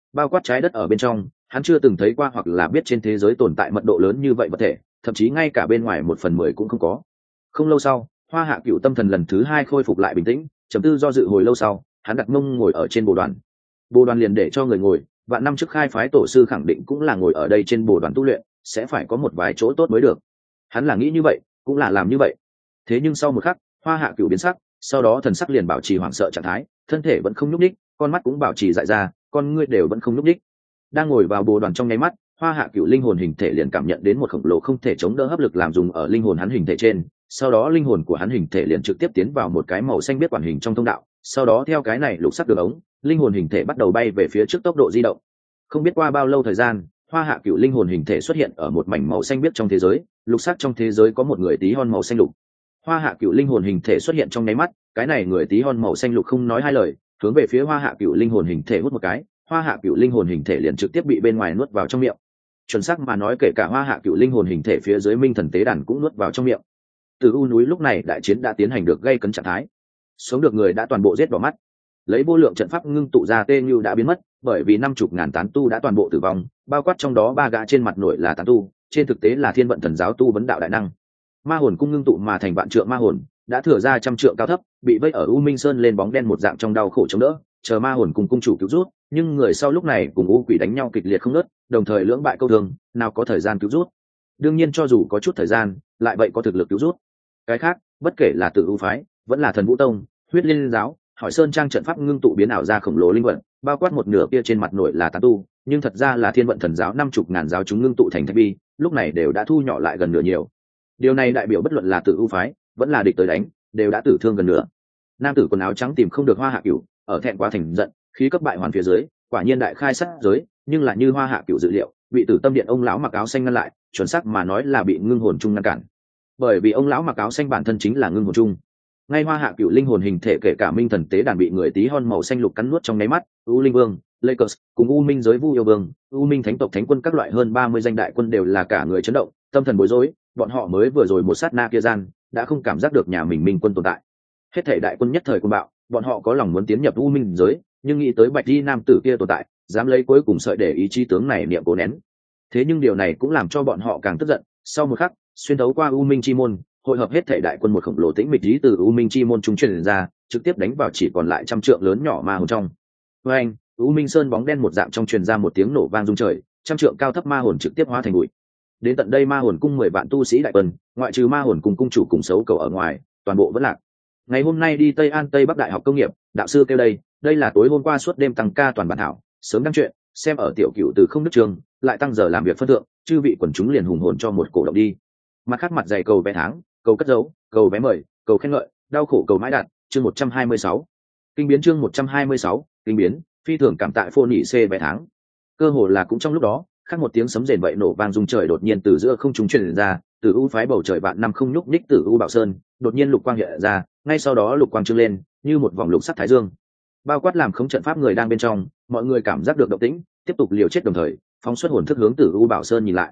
bao quát trái đất ở bên trong, hắn chưa từng thấy qua hoặc là biết trên thế giới tồn tại mật độ lớn như vậy vật thể, thậm chí ngay cả bên ngoài 1/10 cũng không có. Không lâu sau, Hoa Hạ Cựu tâm thần lần thứ hai khôi phục lại bình tĩnh, trầm tư do dự hồi lâu sau, hắn đặt mông ngồi ở trên bồ đoàn. Bồ đoàn liền để cho người ngồi, vạn năm trước khai phái tổ sư khẳng định cũng là ngồi ở đây trên bồ đoàn tu luyện, sẽ phải có một vài chỗ tốt mới được. Hắn là nghĩ như vậy, cũng là làm như vậy. Thế nhưng sau một khắc, Hoa Hạ Cựu biến sắc, sau đó thần sắc liền bảo trì hoảng sợ trạng thái, thân thể vẫn không nhúc nhích, con mắt cũng bảo trì dại ra, con ngươi đều vẫn không nhúc nhích. Đang ngồi vào bồ đoàn trong nháy mắt, Hoa Hạ Cựu linh hồn hình thể liền cảm nhận đến một khổng lồ không thể chống đỡ hấp lực làm dùng ở linh hồn hắn hình thể trên, sau đó linh hồn của hắn hình thể liền trực tiếp tiến vào một cái màu xanh biết quản hình trong thông đạo, sau đó theo cái này lục sắc đường ống, linh hồn hình thể bắt đầu bay về phía trước tốc độ di động. Không biết qua bao lâu thời gian, Hoa Hạ Cựu linh hồn hình thể xuất hiện ở một mảnh màu xanh biết trong thế giới, lục sắc trong thế giới có một người tí hon màu xanh lục. Hoa Hạ Cựu linh hồn hình thể xuất hiện trong nháy mắt, cái này người tí hon màu xanh lục không nói hai lời, hướng về phía Hoa Hạ Cựu linh hồn hình thể hút một cái, Hoa Hạ Cựu linh hồn hình thể liền trực tiếp bị bên ngoài nuốt vào trong miệng. Chuẩn xác mà nói, kể cả Hoa Hạ Cựu linh hồn hình thể phía dưới Minh Thần tế đàn cũng nuốt vào trong miệng. Từ U núi lúc này đại chiến đã tiến hành được gây cấn trạng thái, sống được người đã toàn bộ giết vào mắt. Lấy vô lượng trận pháp ngưng tụ ra Tê Như đã biến mất, bởi vì 50.000 tán tu đã toàn bộ tử vong, bao quát trong đó 3 gã trên mặt nổi là tán tu, trên thực tế là Thiên Vận Thần giáo tu vấn đạo đại năng. Ma hồn cung ngưng tụ mà thành vạn trượng ma hồn, đã thừa ra 100 trượng cao thấp, bị vây ở U Minh Sơn lên bóng đen một dạng trong đau khổ chống đỡ, chờ ma hồn cùng cung chủ cứu rút, nhưng người sau lúc này cùng U Quỷ đánh nhau kịch liệt không ngớt, đồng thời lưỡng bại câu thương, nào có thời gian cứu rút. Đương nhiên cho dù có chút thời gian, lại vậy có thực lực cứu rút. Cái khác, bất kể là Tử U phái, vẫn là Thần Vũ tông, Huyết Liên giáo, Hỏi Sơn trang trận pháp ngưng tụ biến ảo ra khổng lồ linh vận, bao quát một nửa kia trên mặt nổi là tán tu, nhưng thật ra là Thiên Vận Thần giáo 50.000 giáo chúng ngưng tụ thành thạch bi, lúc này đều đã thu nhỏ lại gần nửa nhiều. Điều này đại biểu bất luận là Tử U phái, vẫn là địch tới đánh, đều đã tử thương gần nửa. Nam tử quần áo trắng tìm không được Hoa Hạ Cửu, ở thẹn quá thành giận, khí cấp bại hoàn phía dưới, quả nhiên đại khai sát giới, nhưng là như Hoa Hạ Cửu dự liệu, bị Tử Tâm điện ông lão mặc áo xanh ngăn lại, chuẩn xác mà nói là bị ngưng hồn trung ngăn cản. Bởi vì ông lão mặc áo xanh bản thân chính là ngưng hồn trung. Ngay Hoa Hạ Cửu linh hồn hình thể kể cả Minh Thần tế đàn bị người tí hon màu xanh lục cắn nuốt trong nháy mắt, U Linh Vương, Lakers cùng U Minh giới Vu yêu vương, U Minh thánh tộc thánh quân các loại hơn 30 danh đại quân đều là cả người chấn động, tâm thần bối rối, bọn họ mới vừa rồi một sát na kia gian, đã không cảm giác được nhà mình Minh quân tồn tại. Hết thảy đại quân nhất thời cuồng bạo, bọn họ có lòng muốn tiến nhập U Minh giới, nhưng nghĩ tới Bạch Y nam tử kia tồn tại, dám lấy cuối cùng sợi để ý chí tướng này niệm cố nén. Thế nhưng điều này cũng làm cho bọn họ càng tức giận, sau một khắc, xuyên thấu qua U Minh chi môn, hội hợp hết thảy đại quân một khổng lồ tĩnh mịch ý từ U Minh chi môn trung truyền ra, trực tiếp đánh vào chỉ còn lại 100 trượng lớn nhỏ ma hồn trong. Với anh, U Minh Sơn bóng đen một dạng trong truyền ra một tiếng nổ vang rung trời, 100 trượng cao thấp ma hồn trực tiếp hóa thành bụi. Đến tận đây ma hồn cung 10 vạn tu sĩ đại quân, ngoại trừ ma hồn cung cung chủ cùng xấu cầu ở ngoài, toàn bộ vẫn lạc. Ngày hôm nay đi Tây An Tây Bắc Đại học công nghiệp, đạo sư kêu đây là tối hôm qua suốt đêm tăng ca toàn bản thảo, sớm đăng chuyện, xem ở tiểu cửu từ không đức trường, lại tăng giờ làm việc phân thượng, chư vị quần chúng liền hùng hồn cho một cổ động đi. Mặt khác mặt dày cầu vé tháng, cầu cất dấu, cầu vé mời, cầu khen ngợi, đau khổ cầu mãi đạt, chương 126. Kinh biến chương 126, kinh biến, phi thường cảm tạ phô nhị C vé tháng. Cơ hồ là cũng trong lúc đó, khác một tiếng sấm rền vậy nổ vang rung trời đột nhiên từ giữa không trung truyền ra, từ u phái bầu trời vạn năm không nhúc nhích từ u bảo sơn, đột nhiên lục quang hiện ra, ngay sau đó lục quang trưng lên, như một vòng lục sắc thái dương. Bao quát làm không trận pháp người đang bên trong, mọi người cảm giác được động tĩnh, tiếp tục liều chết đồng thời, phóng xuất hồn thức hướng từ u bảo sơn nhìn lại.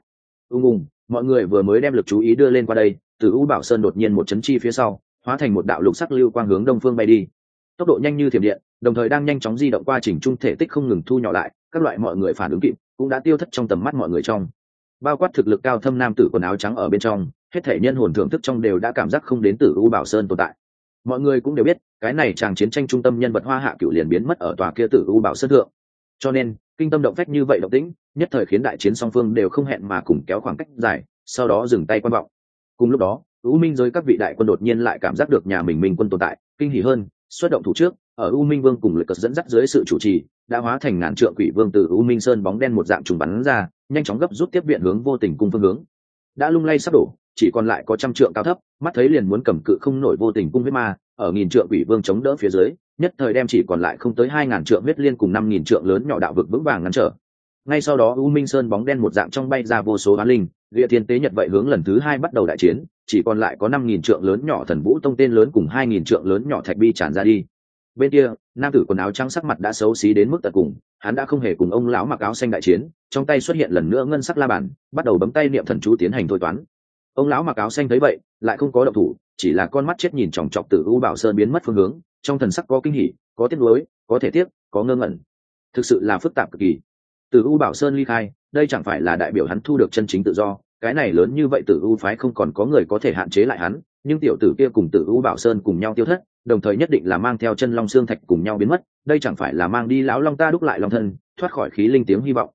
Mọi người vừa mới đem lực chú ý đưa lên qua đây, từ u bảo sơn đột nhiên một chấn chi phía sau, hóa thành một đạo lục sắc lưu quang hướng đông phương bay đi. Tốc độ nhanh như thiểm điện, đồng thời đang nhanh chóng di động qua trình trung thể tích không ngừng thu nhỏ lại, các loại mọi người phản ứng kịp, cũng đã tiêu thất trong tầm mắt mọi người trong. Bao quát thực lực cao thâm nam tử quần áo trắng ở bên trong, hết thể nhân hồn thưởng thức trong đều đã cảm giác không đến Tử U Bảo Sơn tồn tại. Mọi người cũng đều biết, cái này chàng chiến tranh trung tâm nhân vật Hoa Hạ Cửu liền biến mất ở tòa kia Tử U Bảo Sơn thượng. Cho nên, kinh tâm động phách như vậy động tĩnh, nhất thời khiến đại chiến song phương đều không hẹn mà cùng kéo khoảng cách dài, sau đó dừng tay quan vọng. Cùng lúc đó, U Minh giới các vị đại quân đột nhiên lại cảm giác được nhà mình Minh quân tồn tại, kinh hỉ hơn, xuất động thủ trước, ở U Minh Vương cùng lực cật dẫn dắt dưới sự chủ trì, đã hóa thành ngàn trượng quỷ vương từ U Minh Sơn bóng đen một dạng trùng bắn ra, nhanh chóng gấp rút tiếp viện hướng Vô Tình cung phương hướng. Đã lung lay sắp đổ, chỉ còn lại có 100 trượng cao thấp, mắt thấy liền muốn cầm cự không nổi Vô Tình cung huyết ma, ở nghìn trượng quỷ vương chống đỡ phía dưới, nhất thời đem chỉ còn lại không tới 2000 trượng huyết liên cùng 5000 trượng lớn nhỏ đạo vực vững vàng ngăn trở. Ngay sau đó U Minh Sơn bóng đen một dạng trong bay ra vô số oán linh, Lệ Thiên Tế Nhật vậy hướng lần thứ 2 bắt đầu đại chiến, chỉ còn lại có 5000 trượng lớn nhỏ Thần Vũ Tông tên lớn cùng 2000 trượng lớn nhỏ Thạch Bi tràn ra đi. Bên kia, nam tử quần áo trắng sắc mặt đã xấu xí đến mức tận cùng, hắn đã không hề cùng ông lão mặc áo xanh đại chiến, trong tay xuất hiện lần nữa ngân sắc la bàn, bắt đầu bấm tay niệm thần chú tiến hành thôi toán. Ông lão mặc áo xanh thấy vậy, lại không có động thủ, chỉ là con mắt chết nhìn chòng chọc Tử U Bảo Sơn biến mất phương hướng, trong thần sắc có kinh hỉ, có tiếc nuối, có thể tiếc, có ngơ ngẩn. thực sự là phức tạp cực kỳ. Từ U Bảo Sơn ly khai, đây chẳng phải là đại biểu hắn thu được chân chính tự do, cái này lớn như vậy Tử U phái không còn có người có thể hạn chế lại hắn, nhưng tiểu tử kia cùng Tử U Bảo Sơn cùng nhau tiêu thất, đồng thời nhất định là mang theo chân long xương thạch cùng nhau biến mất, đây chẳng phải là mang đi lão long ta đúc lại long thân, thoát khỏi khí linh tiếng hy vọng.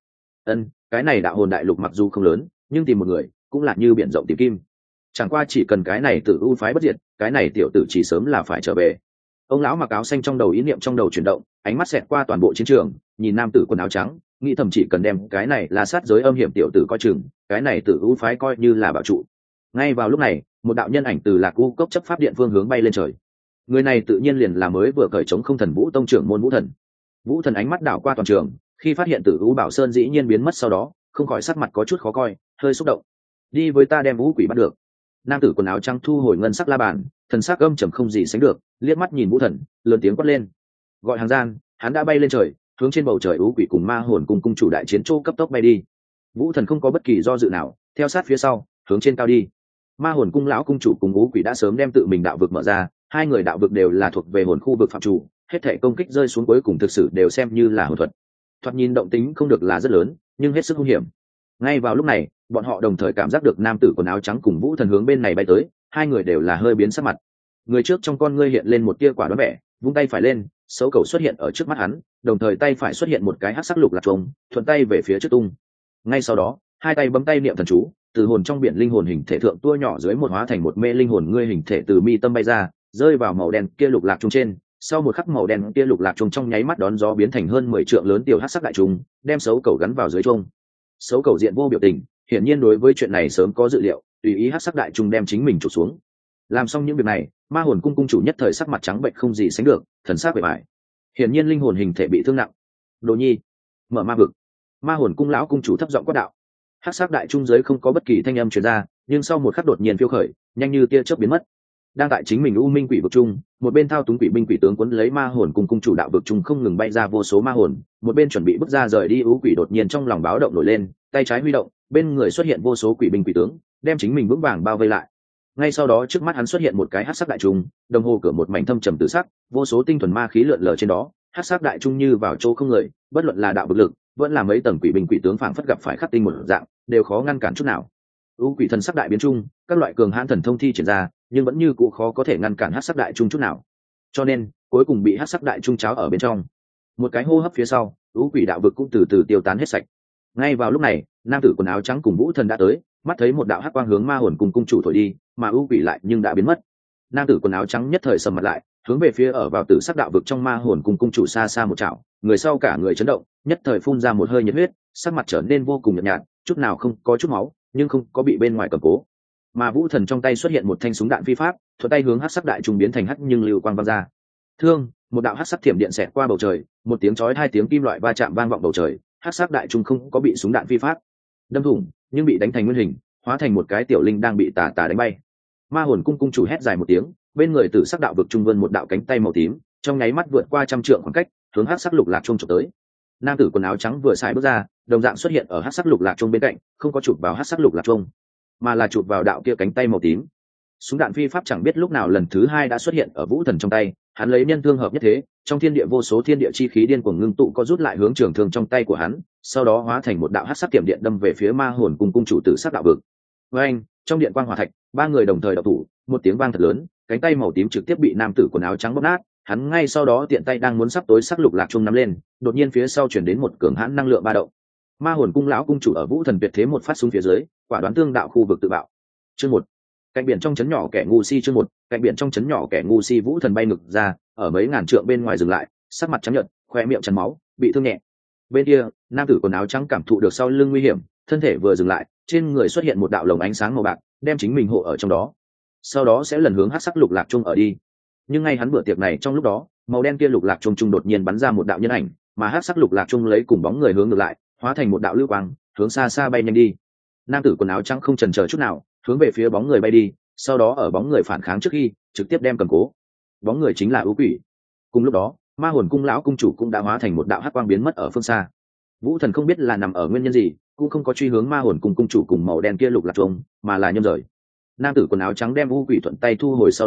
Cái này đạo hồn đại lục mặc dù không lớn, nhưng tìm một người cũng là như biển rộng tìm kim. Chẳng qua chỉ cần cái này Tử U phái bất diệt, cái này tiểu tử chỉ sớm là phải trở về. Ông lão mặc áo xanh trong đầu ý niệm trong đầu chuyển động, ánh mắt xẹt qua toàn bộ chiến trường, nhìn nam tử quần áo trắng, nghĩ thầm chỉ cần đem cái này là sát giới âm hiểm tiểu tử coi chừng, cái này Tử U phái coi như là bảo trụ. Ngay vào lúc này, một đạo nhân ảnh từ Lạc U cốc chấp pháp điện phương hướng bay lên trời. Người này tự nhiên liền là mới vừa cởi trống không thần vũ tông trưởng môn Vũ Thần. Vũ Thần ánh mắt đảo qua toàn trường, khi phát hiện Tử U Bảo Sơn dĩ nhiên biến mất sau đó, không khỏi sắc mặt có chút khó coi, hơi xúc động. Đi với ta đem Vũ Quỷ bắt được. Nam tử quần áo trắng thu hồi ngân sắc la bàn, thần sắc âm trầm không gì sánh được, liếc mắt nhìn Vũ Thần, lớn tiếng quát lên. Gọi hàng gian, hắn đã bay lên trời, hướng trên bầu trời Vũ Quỷ cùng Ma Hồn cùng cung chủ đại chiến châu cấp tốc bay đi. Vũ Thần không có bất kỳ do dự nào, theo sát phía sau, hướng trên cao đi. Ma Hồn cung lão cung chủ cùng Vũ Quỷ đã sớm đem tự mình đạo vực mở ra, hai người đạo vực đều là thuộc về hồn khu vực phạm chủ, hết thể công kích rơi xuống cuối cùng thực sự đều xem như là hồn thuật. Thoạt nhìn động tính không được là rất lớn, nhưng hết sức hung hiểm. Ngay vào lúc này, bọn họ đồng thời cảm giác được nam tử quần áo trắng cùng Vũ Thần hướng bên này bay tới, hai người đều là hơi biến sắc mặt. Người trước trong con ngươi hiện lên một tia quả đoán vẻ, vung tay phải lên, xấu cầu xuất hiện ở trước mắt hắn, đồng thời tay phải xuất hiện một cái hắc sắc lục lạc trùng, thuận tay về phía trước tung. Ngay sau đó, hai tay bấm tay niệm thần chú, từ hồn trong biển linh hồn hình thể thượng tua nhỏ dưới một hóa thành một mê linh hồn ngươi hình thể từ mi tâm bay ra, rơi vào màu đen kia lục lạc trùng trên. Sau một khắc màu đen kia lục lạc trùng trong nháy mắt đón gió biến thành hơn 10 trượng lớn tiểu hắc sắc đại trùng, đem xấu cầu gắn vào dưới trùng. Xấu cầu diện vô biểu tình, hiển nhiên đối với chuyện này sớm có dự liệu, tùy ý hắc sắc đại trùng đem chính mình trục xuống. Làm xong những việc này, Ma Hồn cung cung chủ nhất thời sắc mặt trắng bệch không gì sánh được, thần sắc bề bại. Hiển nhiên linh hồn hình thể bị thương nặng. Đồ Nhi, mở ma vực. Ma Hồn cung lão cung chủ thấp giọng quát đạo. Hắc sắc đại trung giới không có bất kỳ thanh âm truyền ra, nhưng sau một khắc đột nhiên phiêu khởi, nhanh như tia chớp biến mất. Đang tại chính mình u minh quỷ vực trung, một bên thao túng quỷ binh quỷ tướng quấn lấy Ma Hồn cung cung chủ đạo vực trung không ngừng bay ra vô số ma hồn, một bên chuẩn bị bước ra rời đi, u quỷ đột nhiên trong lòng báo động nổi lên, tay trái huy động, bên người xuất hiện vô số quỷ binh quỷ tướng, đem chính mình vững vàng bao vây lại. Ngay sau đó trước mắt hắn xuất hiện một cái hắc sắc đại trung, đồng hồ cửa một mảnh thâm trầm tự sắc, vô số tinh thuần ma khí lượn lờ trên đó, hắc sắc đại trung như vào chỗ không người, bất luận là đạo vực lực, vẫn là mấy tầng quỷ binh quỷ tướng phảng phất gặp phải khắc tinh một dạng, đều khó ngăn cản chút nào. U quỷ thần sắc đại biến trung, các loại cường hãn thần thông thi triển ra, nhưng vẫn như cũ khó có thể ngăn cản hắc sắc đại trung chút nào. Cho nên, cuối cùng bị hắc sắc đại trung cháo ở bên trong. Một cái hô hấp phía sau, u quỷ đạo vực cũng từ từ tiêu tán hết sạch. Ngay vào lúc này, nam tử quần áo trắng cùng Vũ Thần đã tới, mắt thấy một đạo hắc quang hướng Ma Hồn cùng cung chủ thổi đi, mà u quỷ lại nhưng đã biến mất. Nam tử quần áo trắng nhất thời sầm mặt lại, hướng về phía ở vào tử sắc đạo vực trong Ma Hồn cùng cung chủ xa xa một chảo, người sau cả người chấn động, nhất thời phun ra một hơi nhiệt huyết, sắc mặt trở nên vô cùng nhợt nhạt, chút nào không có chút máu, nhưng không có bị bên ngoài cầm cố. Mà Vũ Thần trong tay xuất hiện một thanh súng đạn phi pháp, thuận tay hướng hắc sắc đại trung biến thành hắc nhưng lưu quang vang ra. Thương, một đạo hắc sắc thiểm điện xẹt qua bầu trời, một tiếng chói hai tiếng kim loại va chạm vang vọng bầu trời, hắc sắc đại trung không có bị súng đạn phi pháp đâm thủng, nhưng bị đánh thành nguyên hình, hóa thành một cái tiểu linh đang bị tà tà đánh bay. Ma Hồn cung cung chủ hét dài một tiếng, bên người tử sắc đạo vực trung vân một đạo cánh tay màu tím, trong nháy mắt vượt qua trăm trượng khoảng cách, hướng hắc sắc lục lạc trung chụp tới. Nam tử quần áo trắng vừa xài bước ra, đồng dạng xuất hiện ở hắc sắc lục lạc trung bên cạnh, không có chụp vào hắc sắc lục lạc trung, mà là chụp vào đạo kia cánh tay màu tím. Súng đạn phi pháp chẳng biết lúc nào lần thứ hai đã xuất hiện ở Vũ Thần trong tay, hắn lấy nhân thương hợp nhất thế, trong thiên địa vô số thiên địa chi khí điên cuồng ngưng tụ có rút lại hướng trường thương trong tay của hắn, sau đó hóa thành một đạo hắc sắc tiệm điện đâm về phía Ma Hồn cung cung chủ tử sắc đạo vực. Với anh, trong điện quang hỏa thạch, ba người đồng thời đậu thủ, một tiếng vang thật lớn, cánh tay màu tím trực tiếp bị nam tử quần áo trắng bóp nát, hắn ngay sau đó tiện tay đang muốn sắp tối sắc lục lạc trung nắm lên, đột nhiên phía sau chuyển đến một cường hãn năng lượng ba động. Ma Hồn cung lão cung chủ ở Vũ Thần tuyệt thế một phát xuống phía dưới, quả đoán tương đạo khu vực tự bạo. Chương 1. Cạnh biển trong chấn nhỏ kẻ ngu si. Chương 1. Cạnh biển trong chấn nhỏ kẻ ngu si. Vũ Thần bay ngược ra, ở mấy ngàn trượng bên ngoài dừng lại, sắc mặt trắng nhợt, khoe miệng chắn máu, bị thương nhẹ. Bên kia, nam tử quần áo trắng cảm thụ được sau lưng nguy hiểm, thân thể vừa dừng lại, trên người xuất hiện một đạo lồng ánh sáng màu bạc, đem chính mình hộ ở trong đó. Sau đó sẽ lần hướng hắc sắc lục lạc trung ở đi. Nhưng ngay hắn bữa tiệc này trong lúc đó, màu đen kia lục lạc trung đột nhiên bắn ra một đạo nhân ảnh, mà hắc sắc lục lạc trung lấy cùng bóng người hướng ngược lại, hóa thành một đạo lưu quang, hướng xa xa bay nhanh đi. Nam tử quần áo trắng không chần chờ chút nào, hướng về phía bóng người bay đi, sau đó ở bóng người phản kháng trước khi trực tiếp đem cầm cố. Bóng người chính là ưu quỷ. Cùng lúc đó, Ma Hồn cung lão cung chủ cũng đã hóa thành một đạo hắc quang biến mất ở phương xa. Vũ Thần không biết là nằm ở nguyên nhân gì, cũng không có truy hướng Ma Hồn cung cung chủ cùng màu đen kia lục lạc trung, mà là nhâm rời. Nam tử quần áo trắng đem ưu quỷ thuận tay thu hồi sau đó,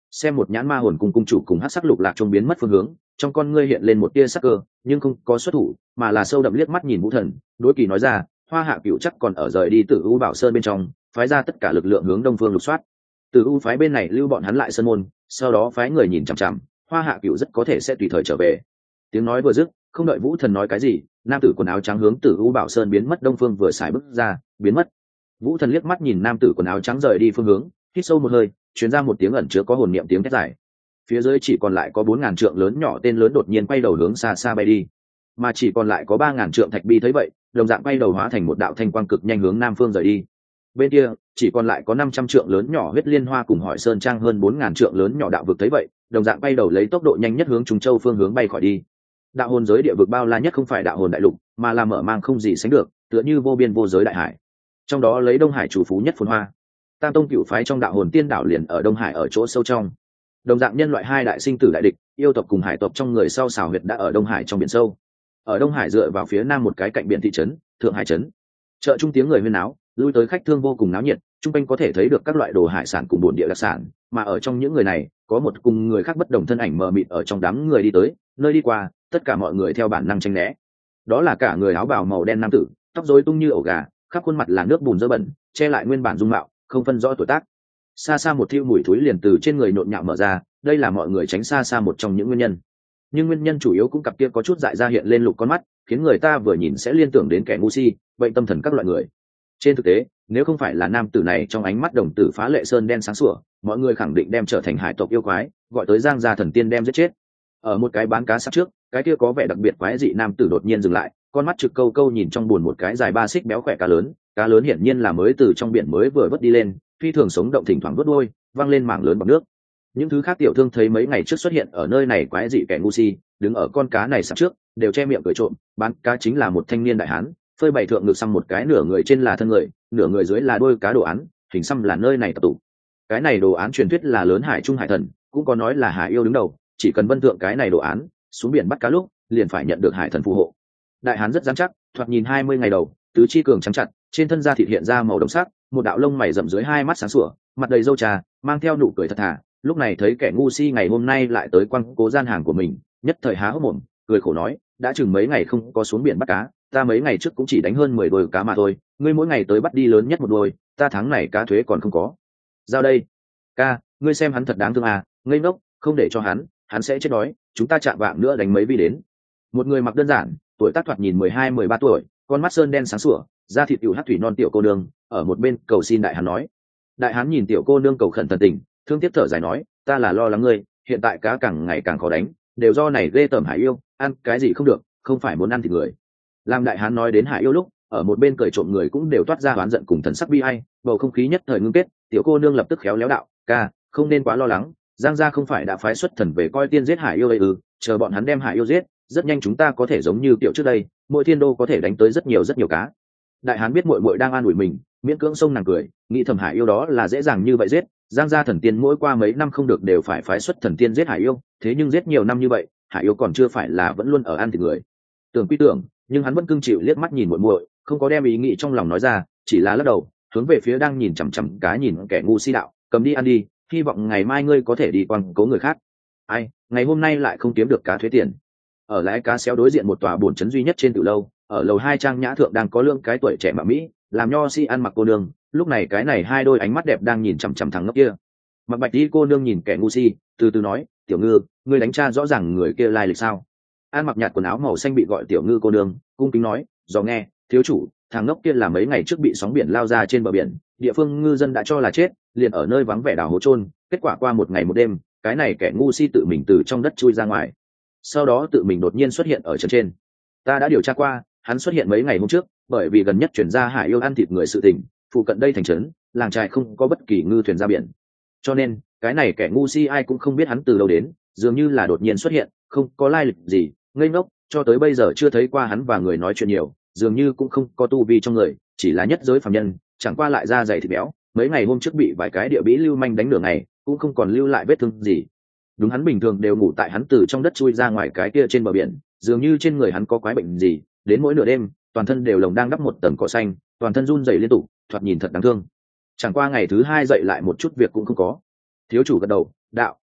xem một nhãn ma hồn cung cung chủ cùng hắc sắc lục lạc trung biến mất phương hướng, trong con ngươi hiện lên một tia sắc cơ, nhưng không có xuất thủ, mà là sâu đậm liếc mắt nhìn Vũ Thần, đối Kỳ nói ra, Hoa Hạ Cựu chắc còn ở rời đi Tử U Bảo Sơn bên trong, phái ra tất cả lực lượng hướng đông phương lục soát. Tử U phái bên này lưu bọn hắn lại sơn môn, sau đó phái người nhìn chằm chằm, Hoa Hạ Cựu rất có thể sẽ tùy thời trở về. Tiếng nói vừa dứt, không đợi Vũ Thần nói cái gì, nam tử quần áo trắng hướng Tử U Bảo Sơn biến mất đông phương vừa xài bước ra, biến mất. Vũ Thần liếc mắt nhìn nam tử quần áo trắng rời đi phương hướng, hít sâu một hơi, truyền ra một tiếng ẩn chứa có hồn niệm tiếng thét dài. Phía dưới chỉ còn lại có 4000 trượng lớn nhỏ tên lớn đột nhiên quay đầu hướng xa xa bay đi, mà chỉ còn lại có 3000 trượng thạch bi thấy vậy, đồng dạng quay đầu hóa thành một đạo thanh quang cực nhanh hướng nam phương rời đi. Bên kia chỉ còn lại có 500 trượng lớn nhỏ huyết liên hoa cùng hỏi sơn trang hơn 4000 trượng lớn nhỏ đạo vực thấy vậy, đồng dạng bay đầu lấy tốc độ nhanh nhất hướng Trung Châu phương hướng bay khỏi đi. Đạo hồn giới địa vực bao la nhất không phải đạo hồn đại lục, mà là mở mang không gì sánh được, tựa như vô biên vô giới đại hải. Trong đó lấy Đông Hải chủ phú nhất phồn hoa. Tam tông cửu phái trong đạo hồn tiên đảo liền ở Đông Hải ở chỗ sâu trong. Đồng dạng nhân loại hai đại sinh tử đại địch, yêu tộc cùng hải tộc trong người sau xào huyệt đã ở Đông Hải trong biển sâu. Ở Đông Hải dựa vào phía nam một cái cạnh biển thị trấn, Thượng Hải trấn. Chợ trung tiếng người huyên náo, lui tới khách thương vô cùng náo nhiệt, trung quanh có thể thấy được các loại đồ hải sản cùng bổn địa đặc sản, mà ở trong những người này, có một cùng người khác bất đồng thân ảnh mờ mịt ở trong đám người đi tới, nơi đi qua, tất cả mọi người theo bản năng tránh né. Đó là cả người áo bào màu đen nam tử, tóc rối tung như ổ gà, khắp khuôn mặt là nước bùn dơ bẩn, che lại nguyên bản dung mạo, không phân rõ tuổi tác. Xa xa một thiêu mùi thối liền từ trên người nhộn nhạo mở ra, đây là mọi người tránh xa xa một trong những nguyên nhân. Nhưng nguyên nhân chủ yếu cũng cặp kia có chút dại ra hiện lên lục con mắt, khiến người ta vừa nhìn sẽ liên tưởng đến kẻ ngu si, bệnh tâm thần các loại người. Trên thực tế, nếu không phải là nam tử này trong ánh mắt đồng tử phá lệ sơn đen sáng sủa, mọi người khẳng định đem trở thành hải tộc yêu quái, gọi tới giang gia thần tiên đem giết chết. Ở một cái bán cá sắp trước, cái kia có vẻ đặc biệt quái dị nam tử đột nhiên dừng lại, con mắt trực câu câu nhìn trong buồn một cái dài 3 xích béo khỏe cá lớn hiển nhiên là mới từ trong biển mới vừa vớt đi lên, phi thường sống động thỉnh thoảng vớt đuôi, văng lên mảng lớn bọt nước. Những thứ khác tiểu thương thấy mấy ngày trước xuất hiện ở nơi này quái dị kẻ ngu si, đứng ở con cá này sắp trước, đều che miệng cười trộm, bán cá chính là một thanh niên đại hán, phơi bày thượng ngực xăm một cái nửa người trên là thân người, nửa người dưới là đuôi cá đồ án, hình xăm là nơi này tập tụ. Cái này đồ án truyền thuyết là lớn hải trung hải thần, cũng có nói là hải yêu đứng đầu, chỉ cần vân thượng cái này đồ án, xuống biển bắt cá lúc, liền phải nhận được hải thần phù hộ. Đại hán rất dám chắc, thoạt nhìn 20 ngày đầu, tứ chi cường trắng chặt, trên thân da thịt hiện ra màu đồng sắc, một đạo lông mày rậm dưới hai mắt sáng sủa, mặt đầy râu trà, mang theo nụ cười thật thà. Lúc này thấy kẻ ngu si ngày hôm nay lại tới quăng cố gian hàng của mình, nhất thời há hốc mồm, cười khổ nói, đã chừng mấy ngày không có xuống biển bắt cá, ta mấy ngày trước cũng chỉ đánh hơn 10 đôi cá mà thôi, ngươi mỗi ngày tới bắt đi lớn nhất một đôi, ta tháng này cá thuế còn không có. Giao đây, ca, ngươi xem hắn thật đáng thương à, ngây ngốc, không để cho hắn sẽ chết đói, chúng ta chạm vạng nữa đánh mấy vi đến. Một người mặc đơn giản, tuổi tác thoạt nhìn 12-13 tuổi, con mắt sơn đen sáng sủa, da thịt tiểu hắc thủy non tiểu cô nương, ở một bên cầu xin đại hán nói. Đại hán nhìn tiểu cô nương cầu khẩn thần tình, thương tiếc thở dài nói, ta là lo lắng ngươi, hiện tại cá càng ngày càng khó đánh, đều do này ghê tởm hải yêu, ăn cái gì không được, không phải muốn ăn thịt người. Làm đại hán nói đến hải yêu lúc, ở một bên cười trộm người cũng đều toát ra oán giận cùng thần sắc bi ai, bầu không khí nhất thời ngưng kết, tiểu cô nương lập tức khéo léo đạo, ca, không nên quá lo lắng, Giang gia không phải đã phái xuất thần về coi tiên giết hải yêu đây ư? Chờ bọn hắn đem hải yêu giết, rất nhanh chúng ta có thể giống như kiểu trước đây, mỗi thiên đô có thể đánh tới rất nhiều cá. Đại hán biết muội muội đang an ủi mình, miễn cưỡng xông nàng cười, nghĩ thầm hải yêu đó là dễ dàng như vậy giết, Giang gia thần tiên mỗi qua mấy năm không được đều phải phái xuất thần tiên giết hải yêu, thế nhưng giết nhiều năm như vậy, hải yêu còn chưa phải là vẫn luôn ở ăn thịt người. Tưởng quy tưởng, nhưng hắn vẫn cưng chịu liếc mắt nhìn muội muội, không có đem ý nghĩ trong lòng nói ra, chỉ là lắc đầu, hướng về phía đang nhìn chằm chằm cá nhìn kẻ ngu si đạo, cầm đi ăn đi, hy vọng ngày mai ngươi có thể đi quăng cố người khác. Ai, ngày hôm nay lại không kiếm được cá thuế tiền. Ở lái cá xéo đối diện một tòa bồn trấn duy nhất trên tiểu lâu, ở lầu 2 trang nhã thượng đang có lương cái tuổi trẻ mà mỹ, làm nho si ăn mặc cô nương, lúc này cái này hai đôi ánh mắt đẹp đang nhìn chằm chằm thằng ngốc kia. Mặc bạch đi cô nương nhìn kẻ ngu si, từ từ nói, tiểu ngư, ngươi đánh tra rõ ràng người kia lai lịch sao? An mặc nhạt quần áo màu xanh bị gọi tiểu ngư cô nương, cung kính nói, do nghe, thiếu chủ, thằng ngốc kia là mấy ngày trước bị sóng biển lao ra trên bờ biển, địa phương ngư dân đã cho là chết, liền ở nơi vắng vẻ đào hố chôn, kết quả qua một ngày một đêm, cái này kẻ ngu si tự mình từ trong đất chui ra ngoài, sau đó tự mình đột nhiên xuất hiện ở chân trên. Ta đã điều tra qua, hắn xuất hiện mấy ngày hôm trước, bởi vì gần nhất chuyển ra hải yêu ăn thịt người sự tình, phụ cận đây thành trấn, làng trài không có bất kỳ ngư thuyền ra biển, cho nên cái này kẻ ngu si ai cũng không biết hắn từ đâu đến, dường như là đột nhiên xuất hiện, không có lai lịch gì, ngây ngốc, cho tới bây giờ chưa thấy qua hắn và người nói chuyện nhiều, dường như cũng không có tu vi trong người, chỉ là nhất giới phàm nhân, chẳng qua lại da dày thịt béo, mấy ngày hôm trước bị vài cái địa bĩ lưu manh đánh nửa ngày, cũng không còn lưu lại vết thương gì. Đúng, hắn bình thường đều ngủ tại hắn từ trong đất chui ra ngoài cái kia trên bờ biển, dường như trên người hắn có quái bệnh gì, đến mỗi nửa đêm, toàn thân đều lồng đang đắp một tầng cỏ xanh, toàn thân run rẩy liên tục, thoạt nhìn thật đáng thương. Chẳng qua ngày thứ hai dậy lại một chút việc cũng không có. Thiếu chủ gật đầu, đạo,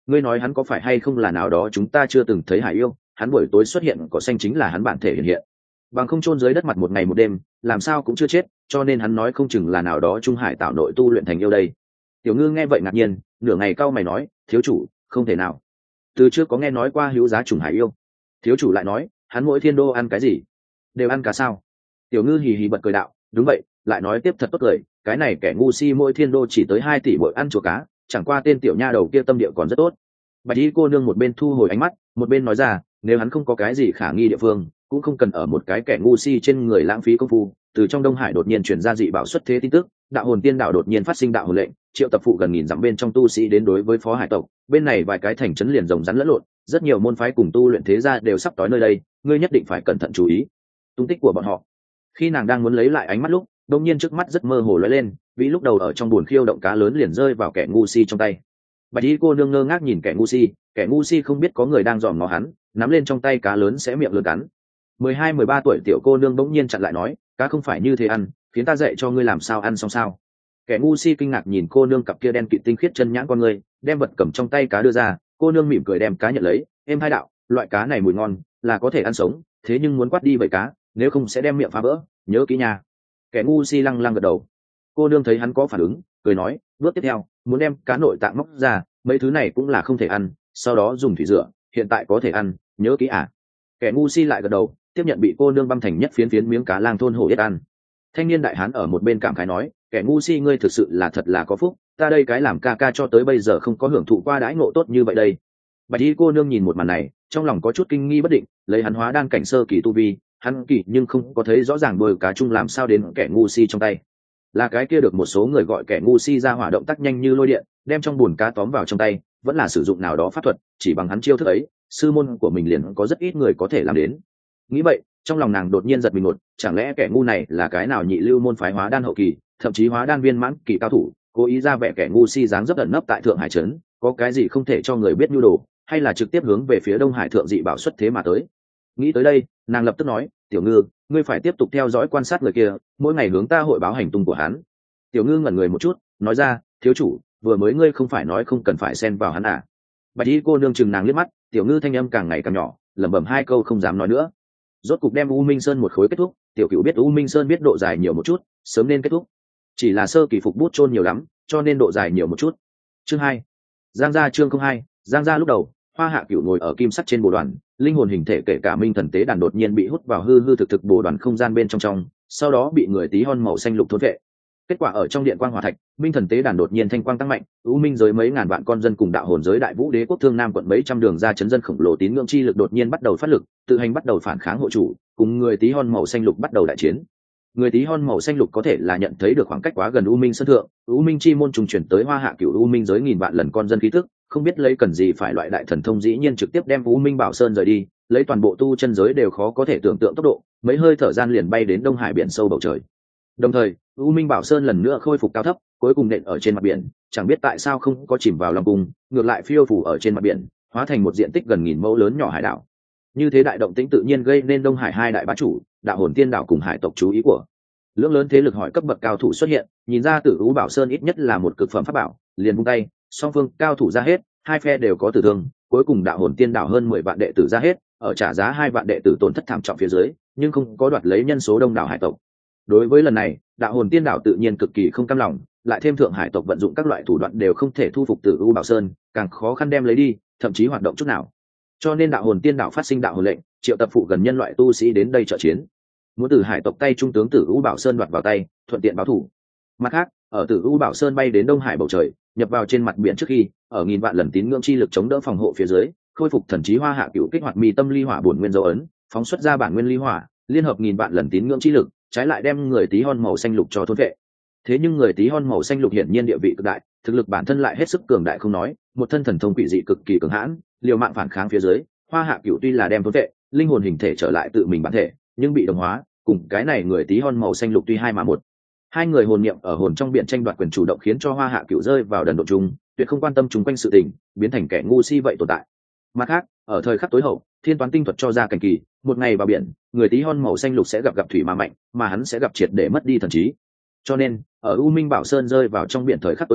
ngươi nói hắn có phải hay không là nào đó chúng ta chưa từng thấy hải yêu, hắn buổi tối xuất hiện cỏ xanh chính là hắn bản thể hiện hiện, bằng không chôn dưới đất mặt một ngày một đêm làm sao cũng chưa chết, cho nên hắn nói không chừng là nào đó trung hải tạo nội tu luyện thành yêu đây. Tiểu Ngư nghe vậy ngạc nhiên, nửa ngày cau mày nói, thiếu chủ, không thể nào, từ trước có nghe nói qua hữu giá trùng hải yêu. Thiếu chủ lại nói, hắn mỗi thiên đô ăn cái gì, đều ăn cá sao? Tiểu Ngư hì hì bật cười đạo, đúng vậy, lại nói tiếp thật tốt cười, cái này kẻ ngu si mỗi thiên đô chỉ tới 2 tỷ mỗi ăn chùa cá, chẳng qua tên tiểu nha đầu kia tâm địa còn rất tốt. Bạch y cô nương một bên thu hồi ánh mắt, một bên nói ra, nếu hắn không có cái gì khả nghi địa phương, cũng không cần ở một cái kẻ ngu si trên người lãng phí công phu. Từ trong Đông Hải đột nhiên truyền ra dị bảo xuất thế tin tức, đạo hồn tiên đạo đột nhiên phát sinh đạo hồn lệnh, triệu tập phụ gần nghìn dặm bên trong tu sĩ đến đối với phó hải tộc, bên này vài cái thành trấn liền rồng rắn lẫn lộn, rất nhiều môn phái cùng tu luyện thế gia đều sắp tới nơi đây, ngươi nhất định phải cẩn thận chú ý tung tích của bọn họ. Khi nàng đang muốn lấy lại ánh mắt lúc, đột nhiên trước mắt rất mơ hồ lóe lên, vì lúc đầu ở trong buồn khiêu động cá lớn liền rơi vào kẻ ngu si trong tay. Bạch y cô nương ngơ ngác nhìn kẻ ngu si không biết có người đang dòm ngó hắn, nắm lên trong tay cá lớn sẽ miệng lươn cắn. 12-13 tuổi tiểu cô nương bỗng nhiên chặn lại nói, cá không phải như thế ăn, khiến ta dạy cho ngươi làm sao ăn xong sao. Kẻ ngu si kinh ngạc nhìn cô nương cặp kia đen kịt tinh khiết chân nhãn con ngươi, đem vật cầm trong tay cá đưa ra, cô nương mỉm cười đem cá nhận lấy, em hai đạo, loại cá này mùi ngon, là có thể ăn sống, thế nhưng muốn quát đi bầy cá, nếu không sẽ đem miệng phá vỡ, nhớ kỹ nha. Kẻ ngu si lăng lăng gật đầu. Cô nương thấy hắn có phản ứng, cười nói, bước tiếp theo, muốn đem cá nội tạng móc ra, mấy thứ này cũng là không thể ăn, sau đó dùng thủy rửa, hiện tại có thể ăn, nhớ kỹ à. Kẻ ngu si lại gật đầu, tiếp nhận bị cô nương băm thành nhất phiến phiến miếng cá lang thôn hổ yết ăn. Thanh niên đại hán ở một bên cảm khái nói, kẻ ngu si ngươi thực sự là thật là có phúc, ta đây cái làm ca ca cho tới bây giờ không có hưởng thụ qua đãi ngộ tốt như vậy đây. Bạch y cô nương nhìn một màn này, trong lòng có chút kinh nghi bất định, lấy hắn hóa đan cảnh sơ kỳ tu vi, hắn kỳ nhưng không có thấy rõ ràng đôi cá chung làm sao đến kẻ ngu si trong tay. Là cái kia được một số người gọi kẻ ngu si ra hỏa động tác nhanh như lôi điện, đem trong bùn cá tóm vào trong tay, vẫn là sử dụng nào đó pháp thuật, chỉ bằng hắn chiêu thức ấy, sư môn của mình liền có rất ít người có thể làm đến. Nghĩ vậy, trong lòng nàng đột nhiên giật mình ngột, chẳng lẽ kẻ ngu này là cái nào nhị lưu môn phái hóa đan hậu kỳ, thậm chí hóa đan viên mãn kỳ cao thủ, cố ý ra vẻ kẻ ngu si dáng dấp ẩn nấp tại Thượng Hải trấn, có cái gì không thể cho người biết nhu đồ, hay là trực tiếp hướng về phía Đông Hải thượng dị bảo xuất thế mà tới. Nghĩ tới đây, nàng lập tức nói, tiểu Ngư, ngươi phải tiếp tục theo dõi quan sát người kia, mỗi ngày hướng ta hội báo hành tung của hắn. Tiểu Ngư ngẩn người một chút, nói ra, thiếu chủ, vừa mới ngươi không phải nói không cần phải xen vào hắn à. Bạch y cô nương chừng nàng liếc mắt, Tiểu Ngư thanh âm càng ngày càng nhỏ, lẩm bẩm 2 câu không dám nói nữa. Rốt cục đem U Minh Sơn một khối kết thúc, tiểu cửu biết U Minh Sơn biết độ dài nhiều một chút, sớm nên kết thúc, chỉ là sơ kỳ phục bút chôn nhiều lắm, cho nên độ dài nhiều một chút. Chương 2. Giang gia chương 02, Giang gia lúc đầu, Hoa Hạ Cửu ngồi ở kim sắt trên bồ đoàn, linh hồn hình thể kể cả minh thần tế đàn đột nhiên bị hút vào hư hư thực thực bồ đoàn không gian bên trong, sau đó bị người tí hon màu xanh lục thôn vệ. Kết quả ở trong điện quang hỏa thạch, minh thần tế đàn đột nhiên thanh quang tăng mạnh, U Minh giới mấy ngàn vạn con dân cùng đạo hồn giới đại vũ đế quốc thương nam quận mấy trăm đường ra chấn dân khổng lồ tín ngưỡng chi lực đột nhiên bắt đầu phát lực, tự hành bắt đầu phản kháng hộ chủ, cùng người tí hon màu xanh lục bắt đầu đại chiến. Người tí hon màu xanh lục có thể là nhận thấy được khoảng cách quá gần U Minh sơn thượng, U Minh chi môn trùng chuyển tới Hoa Hạ Cửu U Minh giới nghìn vạn lần con dân khí tức, không biết lấy cần gì phải loại đại thần thông dĩ nhiên trực tiếp đem U Minh Bảo Sơn rời đi, lấy toàn bộ tu chân giới đều khó có thể tưởng tượng tốc độ, mấy hơi thở gian liền bay đến Đông Hải biển sâu bầu trời. Đồng thời, U Minh Bảo Sơn lần nữa khôi phục cao thấp, cuối cùng nện ở trên mặt biển, chẳng biết tại sao không có chìm vào lòng cung, ngược lại phiêu phù ở trên mặt biển, hóa thành một diện tích gần 1000 mẫu lớn nhỏ hải đảo. Như thế đại động tĩnh tự nhiên gây nên Đông Hải 2 đại bá chủ, Đạo Hồn Tiên đảo cùng hải tộc chú ý của. Lượng lớn thế lực hỏi cấp bậc cao thủ xuất hiện, nhìn ra Tử U Bảo Sơn ít nhất là một cực phẩm pháp bảo, liền vung tay, song phương cao thủ ra hết, 2 phe đều có tử thương, cuối cùng Đạo Hồn Tiên đảo hơn 10 vạn đệ tử ra hết, ở trả giá 2 vạn đệ tử tổn thất thảm trọng phía dưới, nhưng không có đoạt lấy nhân số đông đảo hải tộc. Đối với lần này, Đạo Hồn Tiên đảo tự nhiên cực kỳ không cam lòng, lại thêm Thượng Hải tộc vận dụng các loại thủ đoạn đều không thể thu phục Tử U Bảo Sơn, càng khó khăn đem lấy đi, thậm chí hoạt động chút nào. Cho nên Đạo Hồn Tiên đảo phát sinh đạo hồn lệnh, triệu tập phụ gần nhân loại tu sĩ đến đây trợ chiến, muốn từ hải tộc tay trung tướng Tử U Bảo Sơn đoạt vào tay, thuận tiện báo thủ. Mặt khác, ở Tử U Bảo Sơn bay đến Đông Hải bầu trời, nhập vào trên mặt biển trước khi, ở nghìn vạn lần tín ngưỡng chi lực chống đỡ phòng hộ phía dưới, khôi phục thần trí Hoa Hạ Cửu kích hoạt mi tâm ly hỏa bổn nguyên dấu ấn, phóng xuất ra bản nguyên ly hỏa, liên hợp nghìn vạn lần tín ngưỡng chi lực, trái lại đem người tí hon màu xanh lục cho thôn vệ. Thế nhưng người tí hon màu xanh lục hiển nhiên địa vị cực đại, thực lực bản thân lại hết sức cường đại không nói, một thân thần thông quỷ dị cực kỳ cường hãn, liều mạng phản kháng phía dưới, Hoa Hạ Cửu tuy là đem thôn vệ, linh hồn hình thể trở lại tự mình bản thể, nhưng bị đồng hóa, cùng cái này người tí hon màu xanh lục tuy 2 mà 1. 2 người hồn niệm ở hồn trong biển tranh đoạt quyền chủ động khiến cho Hoa Hạ Cửu rơi vào đần độ chung, tuyệt không quan tâm chúng quanh sự tình, biến thành kẻ ngu si vậy tồn tại. Mặt khác, ở thời khắc tối hậu, thiên toán tinh thuật cho ra cảnh kỳ, một ngày vào biển, người tí hon màu xanh lục sẽ gặp thủy mà mạnh, mà hắn sẽ gặp triệt để mất đi thần trí. Cho nên, ở U Minh Bảo Sơn rơi vào trong biển thời khắc tối hậu,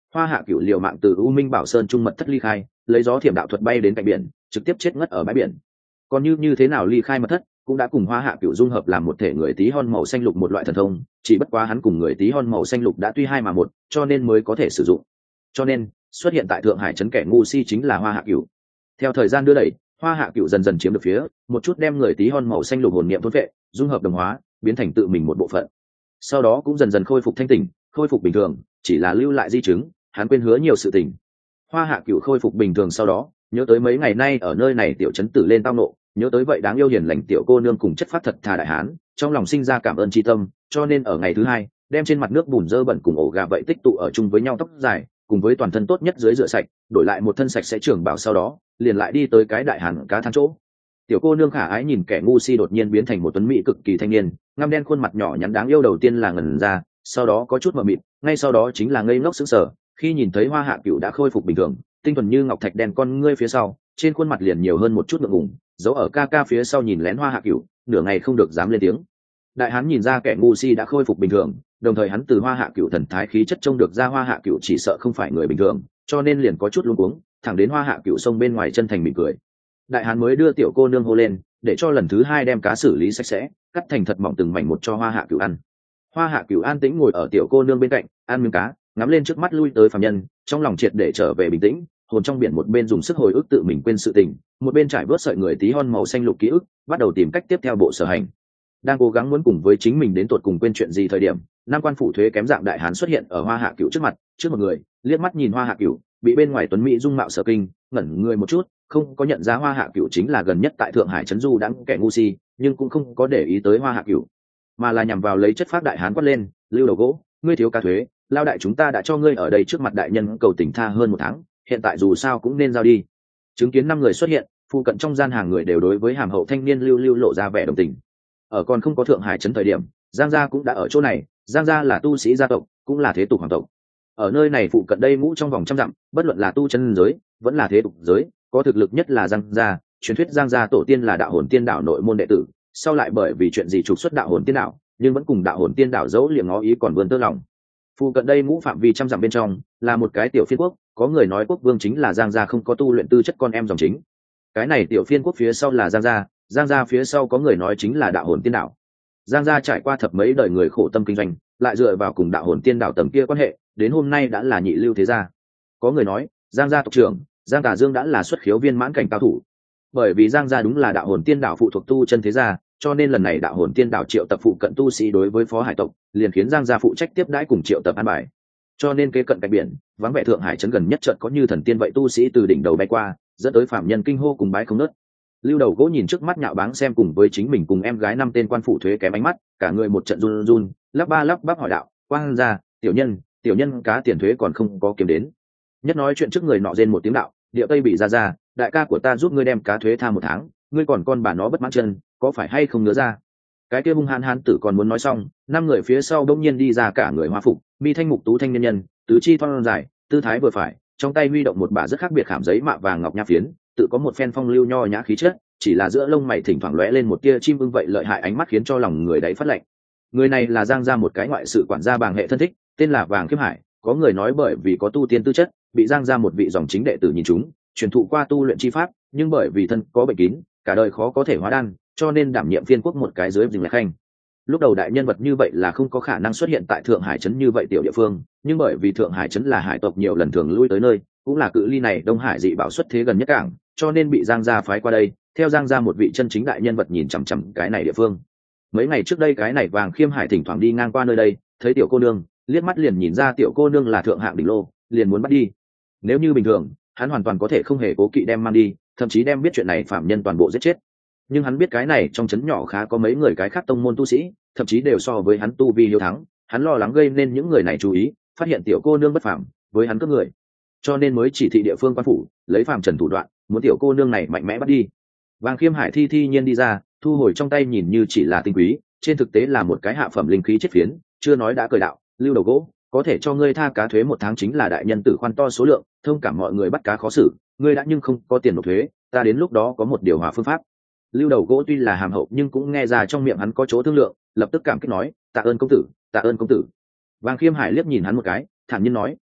Hoa Hạ Cửu liều mạng từ U Minh Bảo Sơn trung mật thất ly khai, lấy gió thiểm đạo thuật bay đến cạnh biển, trực tiếp chết ngất ở bãi biển. Còn như thế nào ly khai mật thất, cũng đã cùng Hoa Hạ Cửu dung hợp làm một thể người tí hon màu xanh lục một loại thần thông, chỉ bất quá hắn cùng người tí hon màu xanh lục đã tuy hai mà một, cho nên mới có thể sử dụng. Cho nên, xuất hiện tại Thượng Hải trấn kẻ ngu si chính là Hoa Hạ Cửu. Theo thời gian đưa đẩy, Hoa Hạ Cửu dần dần chiếm được phía, một chút đem người tí hon màu xanh lục hồn niệm thôn vệ, dung hợp đồng hóa, biến thành tự mình một bộ phận. Sau đó cũng dần dần khôi phục thanh tỉnh, khôi phục bình thường, chỉ là lưu lại di chứng, hắn quên hứa nhiều sự tình. Hoa Hạ Cửu khôi phục bình thường sau đó, nhớ tới mấy ngày nay ở nơi này tiểu trấn tử lên tao nộ, nhớ tới vậy đáng yêu hiền lành tiểu cô nương cùng chất phát thật thà đại hán, trong lòng sinh ra cảm ơn tri tâm, cho nên ở ngày thứ hai, đem trên mặt nước bùn dơ bẩn cùng ổ gà vậy tích tụ ở chung với nhau tóc dài, cùng với toàn thân tốt nhất dưới rửa sạch, đổi lại một thân sạch sẽ trưởng bảo sau đó, liền lại đi tới cái đại hán cá than chỗ. Tiểu cô nương khả ái nhìn kẻ ngu si đột nhiên biến thành một tuấn mỹ cực kỳ thanh niên, ngăm đen khuôn mặt nhỏ nhắn đáng yêu đầu tiên là ngẩn ra, sau đó có chút mờ mịt, ngay sau đó chính là ngây ngốc sững sờ, khi nhìn thấy Hoa Hạ Cửu đã khôi phục bình thường, tinh thuần như ngọc thạch đen con ngươi phía sau, trên khuôn mặt liền nhiều hơn một chút ngượng ngùng, giấu ở ca ca phía sau nhìn lén Hoa Hạ Cửu, nửa ngày không được dám lên tiếng. Đại hán nhìn ra kẻ ngu si đã khôi phục bình thường, đồng thời hắn từ Hoa Hạ Cửu thần thái khí chất trông được ra Hoa Hạ Cửu chỉ sợ không phải người bình thường, cho nên liền có chút luống cuống, thẳng đến Hoa Hạ Cửu xông bên ngoài chân thành mỉm cười. Đại hán mới đưa tiểu cô nương hô lên, để cho lần thứ hai đem cá xử lý sạch sẽ, cắt thành thật mỏng từng mảnh một cho Hoa Hạ Cửu ăn. Hoa Hạ Cửu an tĩnh ngồi ở tiểu cô nương bên cạnh, ăn miếng cá, ngắm lên trước mắt lui tới phàm nhân, trong lòng triệt để trở về bình tĩnh, hồn trong biển một bên dùng sức hồi ức tự mình quên sự tình, một bên trải bớt sợi người tí hon màu xanh lục ký ức, bắt đầu tìm cách tiếp theo bộ sở hành. Đang cố gắng muốn cùng với chính mình đến tột cùng quên chuyện gì thời điểm, nam quan phủ thuế kém dạng đại hán xuất hiện ở Hoa Hạ Cửu trước mặt, trước một người, liếc mắt nhìn Hoa Hạ Cửu, bị bên ngoài tuấn mỹ dung mạo sở kinh, ngẩn người một chút, không có nhận ra Hoa Hạ Cửu chính là gần nhất tại Thượng Hải trấn du đãng kẻ ngu si, nhưng cũng không có để ý tới Hoa Hạ Cửu, mà là nhằm vào lấy chất phác đại hán quát lên, lưu đầu gỗ, ngươi thiếu cá thuế, lao đại chúng ta đã cho ngươi ở đây trước mặt đại nhân cầu tình tha hơn một tháng, hiện tại dù sao cũng nên giao đi. Chứng kiến 5 người xuất hiện, phụ cận trong gian hàng người đều đối với hàm hậu thanh niên lưu lưu lộ ra vẻ đồng tình. Ở còn không có Thượng Hải trấn thời điểm, Giang gia cũng đã ở chỗ này, Giang gia là tu sĩ gia tộc, cũng là thế tục hoàng tộc. Ở nơi này phụ cận đây ngũ trong vòng trăm dặm, bất luận là tu chân giới, vẫn là thế tục giới, có thực lực nhất là Giang gia, truyền thuyết Giang gia tổ tiên là đạo hồn tiên đạo nội môn đệ tử, sau lại bởi vì chuyện gì trục xuất đạo hồn tiên đạo, nhưng vẫn cùng đạo hồn tiên đạo dấu liệm ngó ý còn vươn tơ lòng. Phụ cận đây ngũ phạm vi trăm dặm bên trong, là một cái tiểu phiên quốc, có người nói quốc vương chính là Giang gia không có tu luyện tư chất con em dòng chính. Cái này tiểu phiên quốc phía sau là Giang gia phía sau có người nói chính là đạo hồn tiên đạo. Giang gia trải qua thập mấy đời người khổ tâm kinh doanh, lại dựa vào cùng đạo hồn tiên đạo tầm kia quan hệ, đến hôm nay đã là nhị lưu thế gia. Có người nói, Giang gia tộc trưởng, Giang Tả Dương đã là xuất khiếu viên mãn cảnh cao thủ. Bởi vì Giang gia đúng là đạo hồn tiên đạo phụ thuộc tu chân thế gia, cho nên lần này đạo hồn tiên đạo triệu tập phụ cận tu sĩ đối với phó hải tộc, liền khiến Giang gia phụ trách tiếp đãi cùng triệu tập an bài. Cho nên kế cận cạnh biển, vắng vẻ Thượng Hải trấn gần nhất chợt có như thần tiên vậy tu sĩ từ đỉnh đầu bay qua, dẫn tới phạm nhân kinh hô cùng bái không nớt. Lưu Đầu Gỗ nhìn trước mắt nhạo báng xem cùng với chính mình cùng em gái 5 tên quan phủ thuế kém ánh mắt, cả người một trận run run, lắp bắp hỏi đạo, quang gia, tiểu nhân cá tiền thuế còn không có kiếm đến. Nhất nói chuyện trước người nọ rên một tiếng đạo, địa tây bị ra, đại ca của ta giúp ngươi đem cá thuế tha 1 tháng, ngươi còn con bà nó bất mãn chân, có phải hay không nhớ ra? Cái kia hung hãn tử còn muốn nói xong, 5 người phía sau đông nhiên đi ra cả người hoa phục, mi thanh mục tú thanh niên nhân, tứ chi thon dài, tư thái vừa phải, trong tay huy động một bả rất khác biệt khảm giấy mạ vàng ngọc nha phiến, tự có một phen phong lưu nho nhã khí chất, chỉ là giữa lông mày thỉnh thoảng lóe lên một tia chim ưng vậy lợi hại ánh mắt khiến cho lòng người đấy phát lạnh. Người này là Giang gia một cái ngoại sự quản gia bàng hệ thân thích, tên là Vàng Khiêm Hải, có người nói bởi vì có tu tiên tư chất, bị Giang gia một vị dòng chính đệ tử nhìn trúng, truyền thụ qua tu luyện chi pháp, nhưng bởi vì thân có bệnh kín, cả đời khó có thể hóa đan, cho nên đảm nhiệm phiên quốc một cái dưới dừng lại khanh. Lúc đầu đại nhân vật như vậy là không có khả năng xuất hiện tại Thượng Hải trấn như vậy tiểu địa phương, nhưng bởi vì Thượng Hải trấn là hải tộc nhiều lần thường lui tới nơi, cũng là cự ly này Đông Hải dị bảo xuất thế gần nhất cảng, cho nên bị Giang gia phái qua đây, theo Giang gia một vị chân chính đại nhân vật nhìn chằm chằm cái này địa phương. Mấy ngày trước đây cái này Vàng Khiêm Hải thỉnh thoảng đi ngang qua nơi đây, thấy tiểu cô nương, liếc mắt liền nhìn ra tiểu cô nương là thượng hạng đỉnh lô, liền muốn bắt đi. Nếu như bình thường, hắn hoàn toàn có thể không hề cố kỵ đem mang đi, thậm chí đem biết chuyện này phạm nhân toàn bộ giết chết. Nhưng hắn biết cái này trong trấn nhỏ khá có mấy người cái khác tông môn tu sĩ, thậm chí đều so với hắn tu vi hiếu thắng, hắn lo lắng gây nên những người này chú ý, phát hiện tiểu cô nương bất phàm, với hắn cướp người, cho nên mới chỉ thị địa phương quan phủ lấy phàm trần thủ đoạn, muốn tiểu cô nương này mạnh mẽ bắt đi. Vàng Khiêm Hải thi nhiên đi ra, thu hồi trong tay nhìn như chỉ là tinh quý, trên thực tế là một cái hạ phẩm linh khí chết phiến, chưa nói đã cười đạo, Lưu Đầu Gỗ, có thể cho ngươi tha cá thuế 1 tháng chính là đại nhân tử khoan to số lượng, thông cảm mọi người bắt cá khó xử, ngươi đã nhưng không có tiền nộp thuế, ta đến lúc đó có một điều hòa phương pháp. Lưu Đầu Gỗ tuy là hàm hậu nhưng cũng nghe ra trong miệng hắn có chỗ thương lượng, lập tức cảm kích nói, tạ ơn công tử, tạ ơn công tử. Vàng Khiêm Hải liếc nhìn hắn một cái, thản nhiên nói,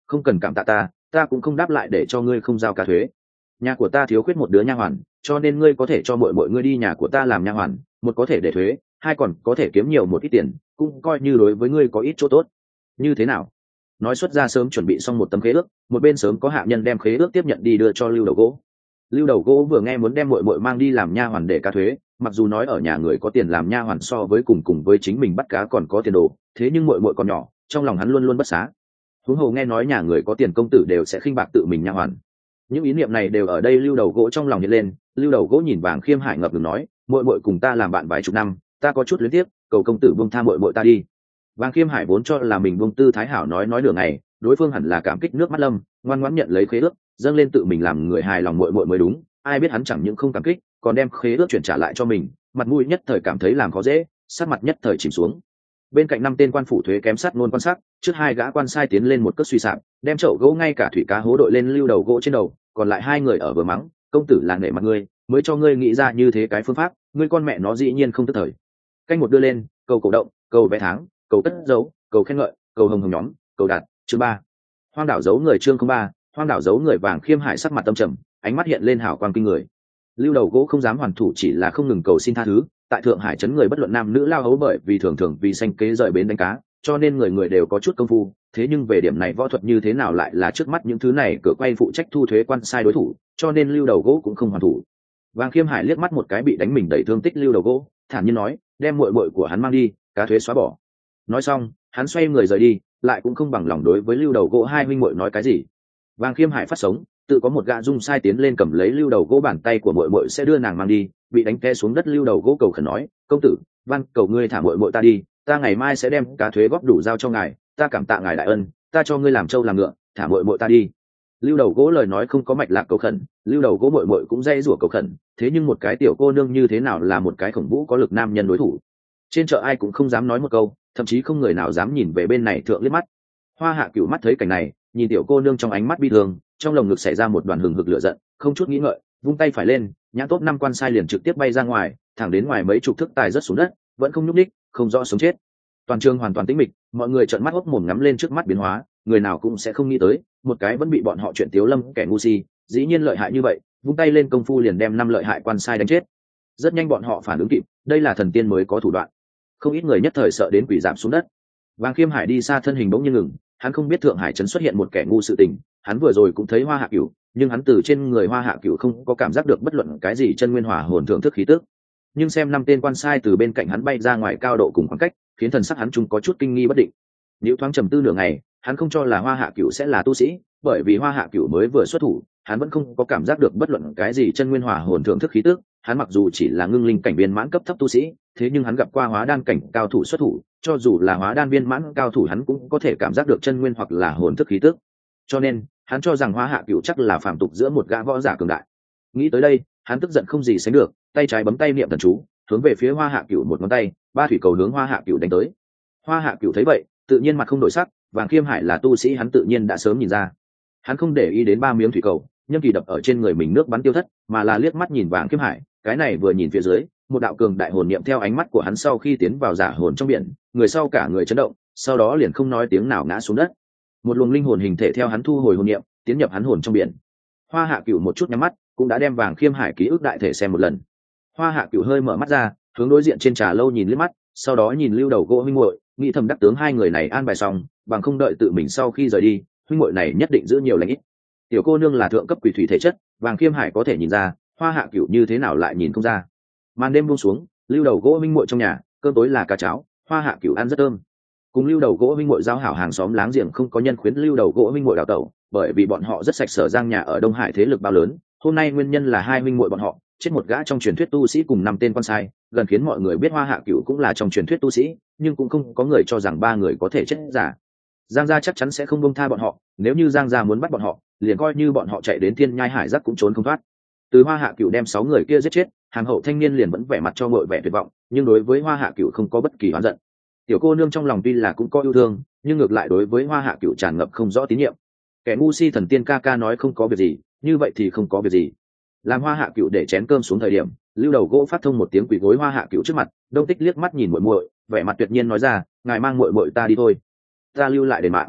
không cần cảm tạ ta cũng không đáp lại để cho ngươi không giao cá thuế. Nhà của ta thiếu khuyết một đứa nha hoàn, cho nên ngươi có thể cho mọi ngươi đi nhà của ta làm nha hoàn, một có thể để thuế, hai còn có thể kiếm nhiều một ít tiền, cũng coi như đối với ngươi có ít chỗ tốt. Như thế nào? Nói xuất ra sớm chuẩn bị xong một tấm khế ước, một bên sớm có hạ nhân đem khế ước tiếp nhận đi đưa cho Lưu Đầu Gỗ. Lưu Đầu Gỗ vừa nghe muốn đem muội mang đi làm nha hoàn để cá thuế, mặc dù nói ở nhà người có tiền làm nha hoàn so với cùng với chính mình bắt cá còn có tiền đồ, thế nhưng muội còn nhỏ, trong lòng hắn luôn luôn bất xá. Huống hồ nghe nói nhà người có tiền công tử đều sẽ khinh bạc tự mình nha hoàn. Những ý niệm này đều ở đây Lưu Đầu Gỗ trong lòng hiện lên. Lưu Đầu Gỗ nhìn Vàng Khiêm Hải ngập ngừng nói, muội cùng ta làm bạn vài chục năm, ta có chút luyến tiếc, cầu công tử buông tha muội ta đi. Vàng Khiêm Hải vốn cho là mình buông tư thái hảo nói nửa ngày, đối phương hẳn là cảm kích nước mắt lâm, ngoan ngoãn nhận lấy khế ước, dâng lên tự mình làm người hài lòng muội mới đúng. Ai biết hắn chẳng những không cảm kích, còn đem khế ước chuyển trả lại cho mình, mặt mũi nhất thời cảm thấy làm khó dễ, sát mặt nhất thời chìm xuống. Bên cạnh 5 tên quan phủ thuế kém sát luôn quan sát, trước 2 gã quan sai tiến lên một cước suy sạp, đem chậu gỗ ngay cả thủy cá hố đội lên Lưu Đầu Gỗ trên đầu, còn lại 2 người ở vừa mắng, công tử là nể mặt ngươi, mới cho ngươi nghĩ ra như thế cái phương pháp, ngươi con mẹ nó dĩ nhiên không tức thời. Canh một đưa lên, cầu cổ động, cầu vé tháng, cầu cất dấu, cầu khen ngợi, cầu hồng hồng nhóm, cầu đạt, chương 3. Hoang đảo giấu người chương 03, hoang đảo giấu người. Vàng Khiêm Hải sắc mặt tâm trầm, ánh mắt hiện lên hào quang kinh người. Lưu Đầu Gỗ không dám hoàn thủ, chỉ là không ngừng cầu xin tha thứ. Tại Thượng Hải trấn người bất luận nam nữ lao hấu, bởi vì thường vì sanh kế rời bến đánh cá, cho nên người đều có chút công phu. Thế nhưng về điểm này võ thuật như thế nào lại là trước mắt những thứ này cửa quay phụ trách thu thuế quan sai đối thủ, cho nên Lưu Đầu Gỗ cũng không hoàn thủ. Vàng Khiêm Hải liếc mắt một cái bị đánh mình đầy thương tích Lưu Đầu Gỗ, thản nhiên nói, đem muội của hắn mang đi, cá thuế xóa bỏ. Nói xong, hắn xoay người rời đi, lại cũng không bằng lòng đối với Lưu Đầu Gỗ hai huynh muội nói cái gì. Vàng Khiêm Hải phát sống, tự có một gã dung sai tiến lên cầm lấy Lưu Đầu Gỗ, bàn tay của muội sẽ đưa nàng mang đi. Bị đánh té xuống đất Lưu Đầu Gỗ cầu khẩn nói, công tử, van cầu ngươi thả muội ta đi, ta ngày mai sẽ đem cá thuế góp đủ giao cho ngài, ta cảm tạ ngài đại ân, ta cho ngươi làm trâu làm ngựa, thả muội ta đi. Lưu Đầu Gỗ lời nói không có mạch lạc cầu khẩn, Lưu Đầu Gỗ muội cũng dây rủa cầu khẩn, thế nhưng một cái tiểu cô nương như thế nào là một cái khổng vũ có lực nam nhân đối thủ. Trên chợ ai cũng không dám nói một câu, thậm chí không người nào dám nhìn về bên này thượng liếc mắt. Hoa Hạ Cửu mắt thấy cảnh này, nhìn tiểu cô nương trong ánh mắt bi thương, trong lồng ngực xảy ra một đoàn hừng hực lửa giận, không chút nghĩ ngợi, vung tay phải lên, nhãn tốt 5 quan sai liền trực tiếp bay ra ngoài, thẳng đến ngoài mấy chục thước tài rớt xuống đất, vẫn không nhúc nhích, không rõ sống chết. Toàn trường hoàn toàn tĩnh mịch, mọi người trợn mắt hốc mồm ngắm lên trước mắt biến hóa, người nào cũng sẽ không nghĩ tới, một cái vẫn bị bọn họ chuyện tiếu lâm kẻ ngu si, dĩ nhiên lợi hại như vậy, vung tay lên công phu liền đem 5 lợi hại quan sai đánh chết. Rất nhanh bọn họ phản ứng kịp, đây là thần tiên mới có thủ đoạn. Không ít người nhất thời sợ đến quỷ giảm xuống đất. Vàng Khiêm Hải đi xa thân hình bỗng nhiên ngừng, hắn không biết Thượng Hải trấn xuất hiện một kẻ ngu sự tình, hắn vừa rồi cũng thấy Hoa Hạ Cửu, nhưng hắn từ trên người Hoa Hạ Cửu không có cảm giác được bất luận cái gì chân nguyên hỏa hồn thượng thức khí tức. Nhưng xem 5 tên quan sai từ bên cạnh hắn bay ra ngoài cao độ cùng khoảng cách, khiến thần sắc hắn chung có chút kinh nghi bất định. Liễu thoáng trầm tư nửa ngày, hắn không cho là Hoa Hạ Cửu sẽ là tu sĩ, bởi vì Hoa Hạ Cửu mới vừa xuất thủ, hắn vẫn không có cảm giác được bất luận cái gì chân nguyên hỏa hồn thượng thức khí tức. Hắn mặc dù chỉ là ngưng linh cảnh viên mãn cấp thấp tu sĩ, thế nhưng hắn gặp qua hóa đan cảnh cao thủ xuất thủ, cho dù là hóa đan viên mãn cao thủ hắn cũng có thể cảm giác được chân nguyên hoặc là hồn thức khí tức. Cho nên, hắn cho rằng Hoa Hạ Cửu chắc là phàm tục giữa một gã võ giả cường đại. Nghĩ tới đây, hắn tức giận không gì sánh được, tay trái bấm tay niệm thần chú, hướng về phía Hoa Hạ Cửu một ngón tay, 3 thủy cầu hướng Hoa Hạ Cửu đánh tới. Hoa Hạ Cửu thấy vậy, tự nhiên mặt không đổi sắc, Vàng Khiêm Hải là tu sĩ hắn tự nhiên đã sớm nhìn ra. Hắn không để ý đến 3 miếng thủy cầu, nhâm kỳ đập ở trên người mình nước bắn tiêu thất, mà là liếc mắt nhìn Vàng Khiêm Hải, cái này vừa nhìn phía dưới, một đạo cường đại hồn niệm theo ánh mắt của hắn sau khi tiến vào giả hồn trong biển, người sau cả người chấn động, sau đó liền không nói tiếng nào ngã xuống đất. Một luồng linh hồn hình thể theo hắn thu hồi hồn niệm, tiến nhập hắn hồn trong biển. Hoa Hạ Cửu một chút nhắm mắt, cũng đã đem Vàng Khiêm Hải ký ức đại thể xem một lần. Hoa Hạ Cửu hơi mở mắt ra, hướng đối diện trên trà lâu nhìn liếc mắt, sau đó nhìn Lưu Đầu Gỗ huynh muội, nghĩ thầm đắc tướng hai người này an bài xong, bằng không đợi tự mình sau khi rời đi, huynh muội này nhất định giữ nhiều lành ít. Tiểu cô nương là thượng cấp quỷ thủy thể chất, Vàng Khiêm Hải có thể nhìn ra, Hoa Hạ Cửu như thế nào lại nhìn không ra. Màn đêm buông xuống, Lưu Đầu Gỗ huynh muội trong nhà, cơm tối là cá cháo, Hoa Hạ Cửu ăn rất thơm. Cùng Lưu Đầu Gỗ huynh muội giao hảo hàng xóm láng giềng không có nhân khuyến Lưu Đầu Gỗ huynh muội đào tẩu, bởi vì bọn họ rất sạch sở giang nhà ở Đông Hải thế lực bao lớn, hôm nay nguyên nhân là hai huynh muội bọn họ chết một gã trong truyền thuyết tu sĩ cùng 5 tên con sai, gần khiến mọi người biết Hoa Hạ Cửu cũng là trong truyền thuyết tu sĩ, nhưng cũng không có người cho rằng 3 người có thể chết giả. Giang gia chắc chắn sẽ không buông tha bọn họ, nếu như Giang gia muốn bắt bọn họ, liền coi như bọn họ chạy đến Thiên Nhai Hải Giác cũng trốn không thoát. Từ Hoa Hạ Cửu đem 6 người kia giết chết, hàng hậu thanh niên liền vẫn vẻ mặt cho ngội vẻ tuyệt vọng, nhưng đối với Hoa Hạ Cửu không có bất kỳ oán giận. Tiểu cô nương trong lòng tuy là cũng có yêu thương, nhưng ngược lại đối với Hoa Hạ Cửu tràn ngập không rõ tín nhiệm. Kẻ ngu si thần tiên ca ca nói không có việc gì, như vậy thì không có việc gì. Làm Hoa Hạ Cửu để chén cơm xuống thời điểm, Lưu Đầu Gỗ phát thông một tiếng quỳ gối Hoa Hạ Cửu trước mặt, Đông Tích liếc mắt nhìn muội muội, vẻ mặt tuyệt nhiên nói ra, ngài mang muội muội ta đi thôi, ta lưu lại đền mạng.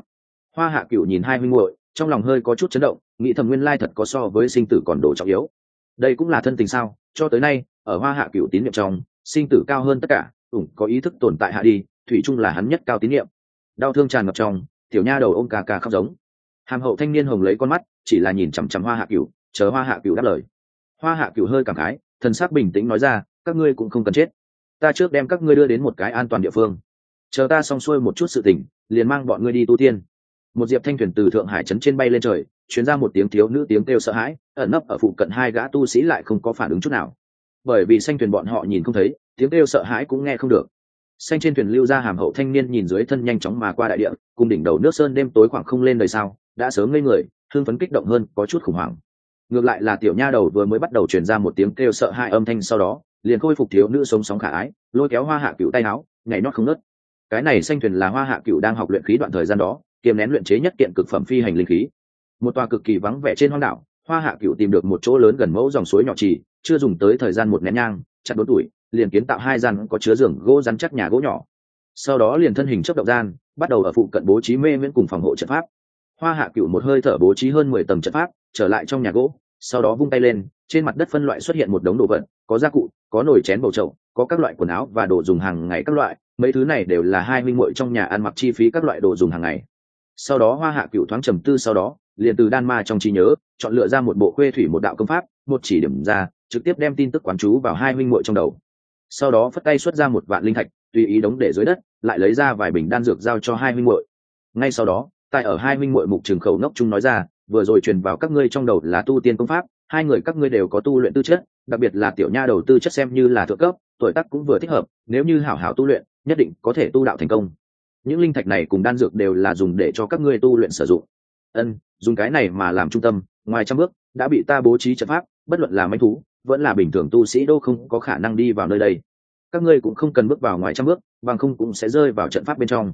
Hoa Hạ Cửu nhìn hai huynh muội, trong lòng hơi có chút chấn động, nghĩ thầm nguyên lai thật có so với sinh tử còn đồ trọng yếu. Đây cũng là thân tình sao? Cho tới nay, ở Hoa Hạ Cửu tín nhiệm trong, sinh tử cao hơn tất cả, có ý thức tồn tại hạ đi, thủy chung là hắn nhất cao tín nhiệm. Đau thương tràn ngập trong, tiểu nha đầu ôm cà cà khóc giống. Hàm hậu thanh niên hồng lấy con mắt, chỉ là nhìn chằm chằm Hoa Hạ Cửu, chờ Hoa Hạ Cửu đáp lời. Hoa Hạ Cửu hơi cảm khái, thần sắc bình tĩnh nói ra, các ngươi cũng không cần chết, ta trước đem các ngươi đưa đến một cái an toàn địa phương, chờ ta xong xuôi một chút sự tình, liền mang bọn ngươi đi tu tiên. Một diệp thanh thuyền từ thượng hải trấn trên bay lên trời, truyền ra một tiếng thiếu nữ tiếng kêu sợ hãi, ẩn nấp ở phụ cận hai gã tu sĩ lại không có phản ứng chút nào, bởi vì xanh thuyền bọn họ nhìn không thấy, tiếng kêu sợ hãi cũng nghe không được. Xanh trên thuyền lưu ra hàm hậu thanh niên nhìn dưới thân nhanh chóng mà qua đại địa, cùng đỉnh đầu nước sơn đêm tối khoảng không lên đời sao, đã sớm ngây người, hưng phấn kích động hơn, có chút khủng hoảng. Ngược lại là tiểu nha đầu vừa mới bắt đầu truyền ra một tiếng kêu sợ hãi âm thanh, sau đó liền khôi phục thiếu nữ sống sóng khả ái, lôi kéo Hoa Hạ Cửu tay áo, nhảy nhót không ngớt. Cái này xanh thuyền là Hoa Hạ Cửu đang học luyện khí đoạn thời gian đó, kiềm nén luyện chế nhất kiện cực phẩm phi hành linh khí. Một tòa cực kỳ vắng vẻ trên hoang đảo, Hoa Hạ Cửu tìm được một chỗ lớn gần mẫu dòng suối nhỏ trì, chưa dùng tới thời gian một nén nhang, chặt đốn tuổi, liền kiến tạo hai gian có chứa giường gỗ rắn chắc nhà gỗ nhỏ. Sau đó liền thân hình chớp động gian, bắt đầu ở phụ cận bố trí mê miễn cùng phòng hộ trận pháp. Hoa Hạ Cửu một hơi thở bố trí hơn 10 tầng trận pháp, trở lại trong nhà gỗ, sau đó vung tay lên, trên mặt đất phân loại xuất hiện một đống đồ vật, có gia cụ, có nồi chén bầu chậu, có các loại quần áo và đồ dùng hàng ngày các loại, mấy thứ này đều là hai huynh muội trong nhà ăn mặc chi phí các loại đồ dùng hàng ngày. Sau đó Hoa Hạ Cửu thoáng trầm tư, sau đó liền từ đan ma trong trí nhớ chọn lựa ra một bộ khuê thủy một đạo công pháp, một chỉ điểm ra, trực tiếp đem tin tức quán chú vào hai huynh muội trong đầu. Sau đó phất tay xuất ra một vạn linh thạch, tùy ý đống để dưới đất, lại lấy ra vài bình đan dược giao cho hai huynh muội. Ngay sau đó, tại ở hai huynh muội mục trường khẩu nốc trung nói ra, vừa rồi truyền vào các ngươi trong đầu là tu tiên công pháp, hai người các ngươi đều có tu luyện tư chất, đặc biệt là tiểu nha đầu tư chất xem như là thượng cấp, tuổi tác cũng vừa thích hợp, nếu như hảo hảo tu luyện, nhất định có thể tu đạo thành công. Những linh thạch này cùng đan dược đều là dùng để cho các ngươi tu luyện sử dụng. Dùng cái này mà làm trung tâm, ngoài trăm bước đã bị ta bố trí trận pháp, bất luận là manh thú vẫn là bình thường tu sĩ đâu không có khả năng đi vào nơi đây. Các ngươi cũng không cần bước vào ngoài trăm bước, bằng không cũng sẽ rơi vào trận pháp bên trong.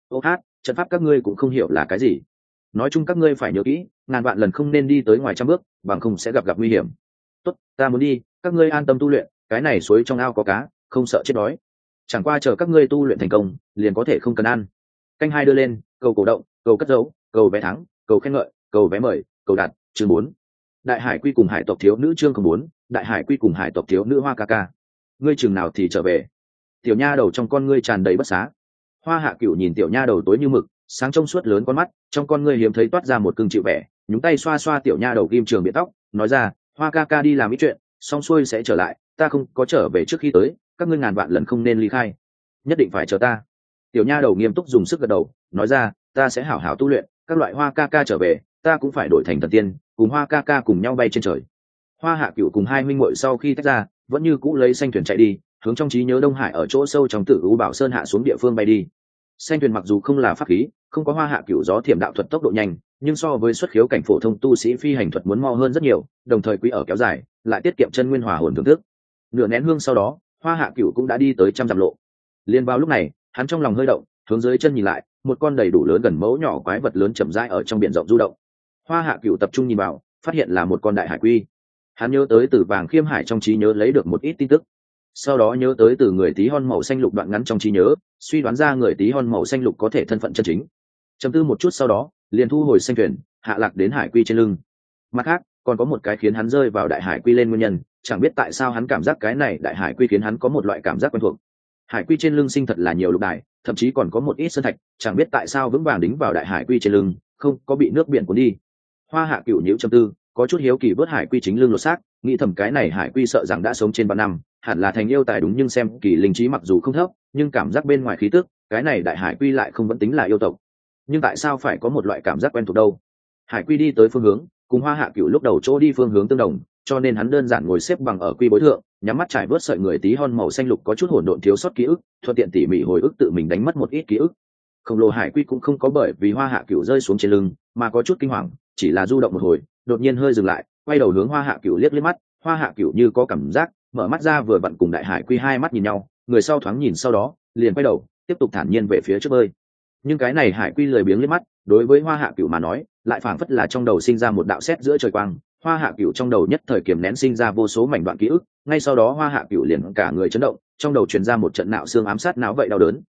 Trận pháp các ngươi cũng không hiểu là cái gì. Nói chung các ngươi phải nhớ kỹ, ngàn vạn lần không nên đi tới ngoài trăm bước, bằng không sẽ gặp nguy hiểm. Tốt, ta muốn đi, các ngươi an tâm tu luyện, cái này suối trong ao có cá, không sợ chết đói. Chẳng qua chờ các ngươi tu luyện thành công, liền có thể không cần ăn. Canh hai đưa lên, cầu cổ động, cầu cất dấu, cầu vé thắng, cầu khen ngợi, cầu vé mời, cầu đặt, chương 4. Đại hải quy cùng hải tộc thiếu nữ chương 4, đại hải quy cùng hải tộc thiếu nữ Hoa ca ca. Ngươi chừng nào thì trở về? Tiểu nha đầu trong con ngươi tràn đầy bất xá. Hoa Hạ Cửu nhìn tiểu nha đầu tối như mực, sáng trong suốt lớn con mắt, trong con ngươi hiếm thấy toát ra một cương chịu vẻ, nhúng tay xoa xoa tiểu nha đầu kim trường biện tóc, nói ra, Hoa ca ca đi làm ít chuyện, xong xuôi sẽ trở lại, ta không có trở về trước khi tới, các ngươi ngàn vạn lần không nên ly khai, nhất định phải chờ ta. Tiểu nha đầu nghiêm túc dùng sức gật đầu, nói ra, ta sẽ hảo hảo tu luyện, các loại Hoa ca ca trở về, ta cũng phải đổi thành thần tiên, cùng Hoa ca ca cùng nhau bay trên trời. Hoa Hạ Cửu cùng hai huynh muội sau khi tách ra, vẫn như cũ lấy xanh thuyền chạy đi, hướng trong trí nhớ Đông Hải ở chỗ sâu trong Tử U Bảo Sơn hạ xuống địa phương bay đi. Xanh thuyền mặc dù không là pháp khí, không có Hoa Hạ Cửu gió thiểm đạo thuật tốc độ nhanh, nhưng so với xuất khiếu cảnh phổ thông tu sĩ phi hành thuật muốn mau hơn rất nhiều, đồng thời quý ở kéo dài, lại tiết kiệm chân nguyên hòa hồn thưởng thức. Nửa nén hương sau đó, Hoa Hạ Cửu cũng đã đi tới 100 dặm lộ. Liên vào lúc này, hắn trong lòng hơi động, hướng dưới chân nhìn lại, một con đầy đủ lớn gần mẫu nhỏ quái vật lớn chậm rãi ở trong biển rộng du động. Hoa Hạ Cửu tập trung nhìn vào, phát hiện là một con đại hải quy. Hắn nhớ tới từ Vàng Khiêm Hải trong trí nhớ lấy được một ít tin tức, sau đó nhớ tới từ người tí hon màu xanh lục đoạn ngắn trong trí nhớ, suy đoán ra người tí hon màu xanh lục có thể thân phận chân chính. Trầm tư một chút sau đó, liền thu hồi xanh thuyền, hạ lạc đến hải quy trên lưng. Mặt khác, còn có một cái khiến hắn rơi vào đại hải quy lên nguyên nhân, chẳng biết tại sao hắn cảm giác cái này đại hải quy khiến hắn có một loại cảm giác quen thuộc. Hải quy trên lưng sinh thật là nhiều lục đài, thậm chí còn có một ít sơn thạch, chẳng biết tại sao vững vàng đính vào đại hải quy trên lưng, không có bị nước biển cuốn đi. Hoa Hạ Cửu nhíu trầm tư, có chút hiếu kỳ vớt hải quy chính lưng lột xác, nghĩ thầm cái này hải quy sợ rằng đã sống trên 3 năm, hẳn là thành yêu tài đúng, nhưng xem kỳ linh trí mặc dù không thấp, nhưng cảm giác bên ngoài khí tức, cái này đại hải quy lại không vẫn tính là yêu tộc. Nhưng tại sao phải có một loại cảm giác quen thuộc đâu? Hải quy đi tới phương hướng, cùng Hoa Hạ Cửu lúc đầu chỗ đi phương hướng tương đồng, cho nên hắn đơn giản ngồi xếp bằng ở quy bối thượng, nhắm mắt trải vớt sợi người tí hon màu xanh lục có chút hỗn độn thiếu sót ký ức, thuận tiện tỉ mỉ hồi ức tự mình đánh mất một ít ký ức. Khổng lồ hải quy cũng không có bởi vì Hoa Hạ Cửu rơi xuống trên lưng mà có chút kinh hoàng, chỉ là du động một hồi, đột nhiên hơi dừng lại, quay đầu hướng Hoa Hạ Cửu liếc mắt. Hoa Hạ Cửu như có cảm giác, mở mắt ra vừa vặn cùng đại hải quy hai mắt nhìn nhau, người sau thoáng nhìn sau đó liền quay đầu tiếp tục thản nhiên về phía trước bơi. Nhưng cái này hải quy lười biếng liếc mắt, đối với Hoa Hạ Cửu mà nói lại phảng phất là trong đầu sinh ra một đạo sét giữa trời quang. Hoa Hạ Cửu trong đầu nhất thời kiềm nén sinh ra vô số mảnh đoạn ký ức, ngay sau đó Hoa Hạ Cửu liền cả người chấn động, trong đầu truyền ra một trận nạo xương ám sát não vậy đau đớn.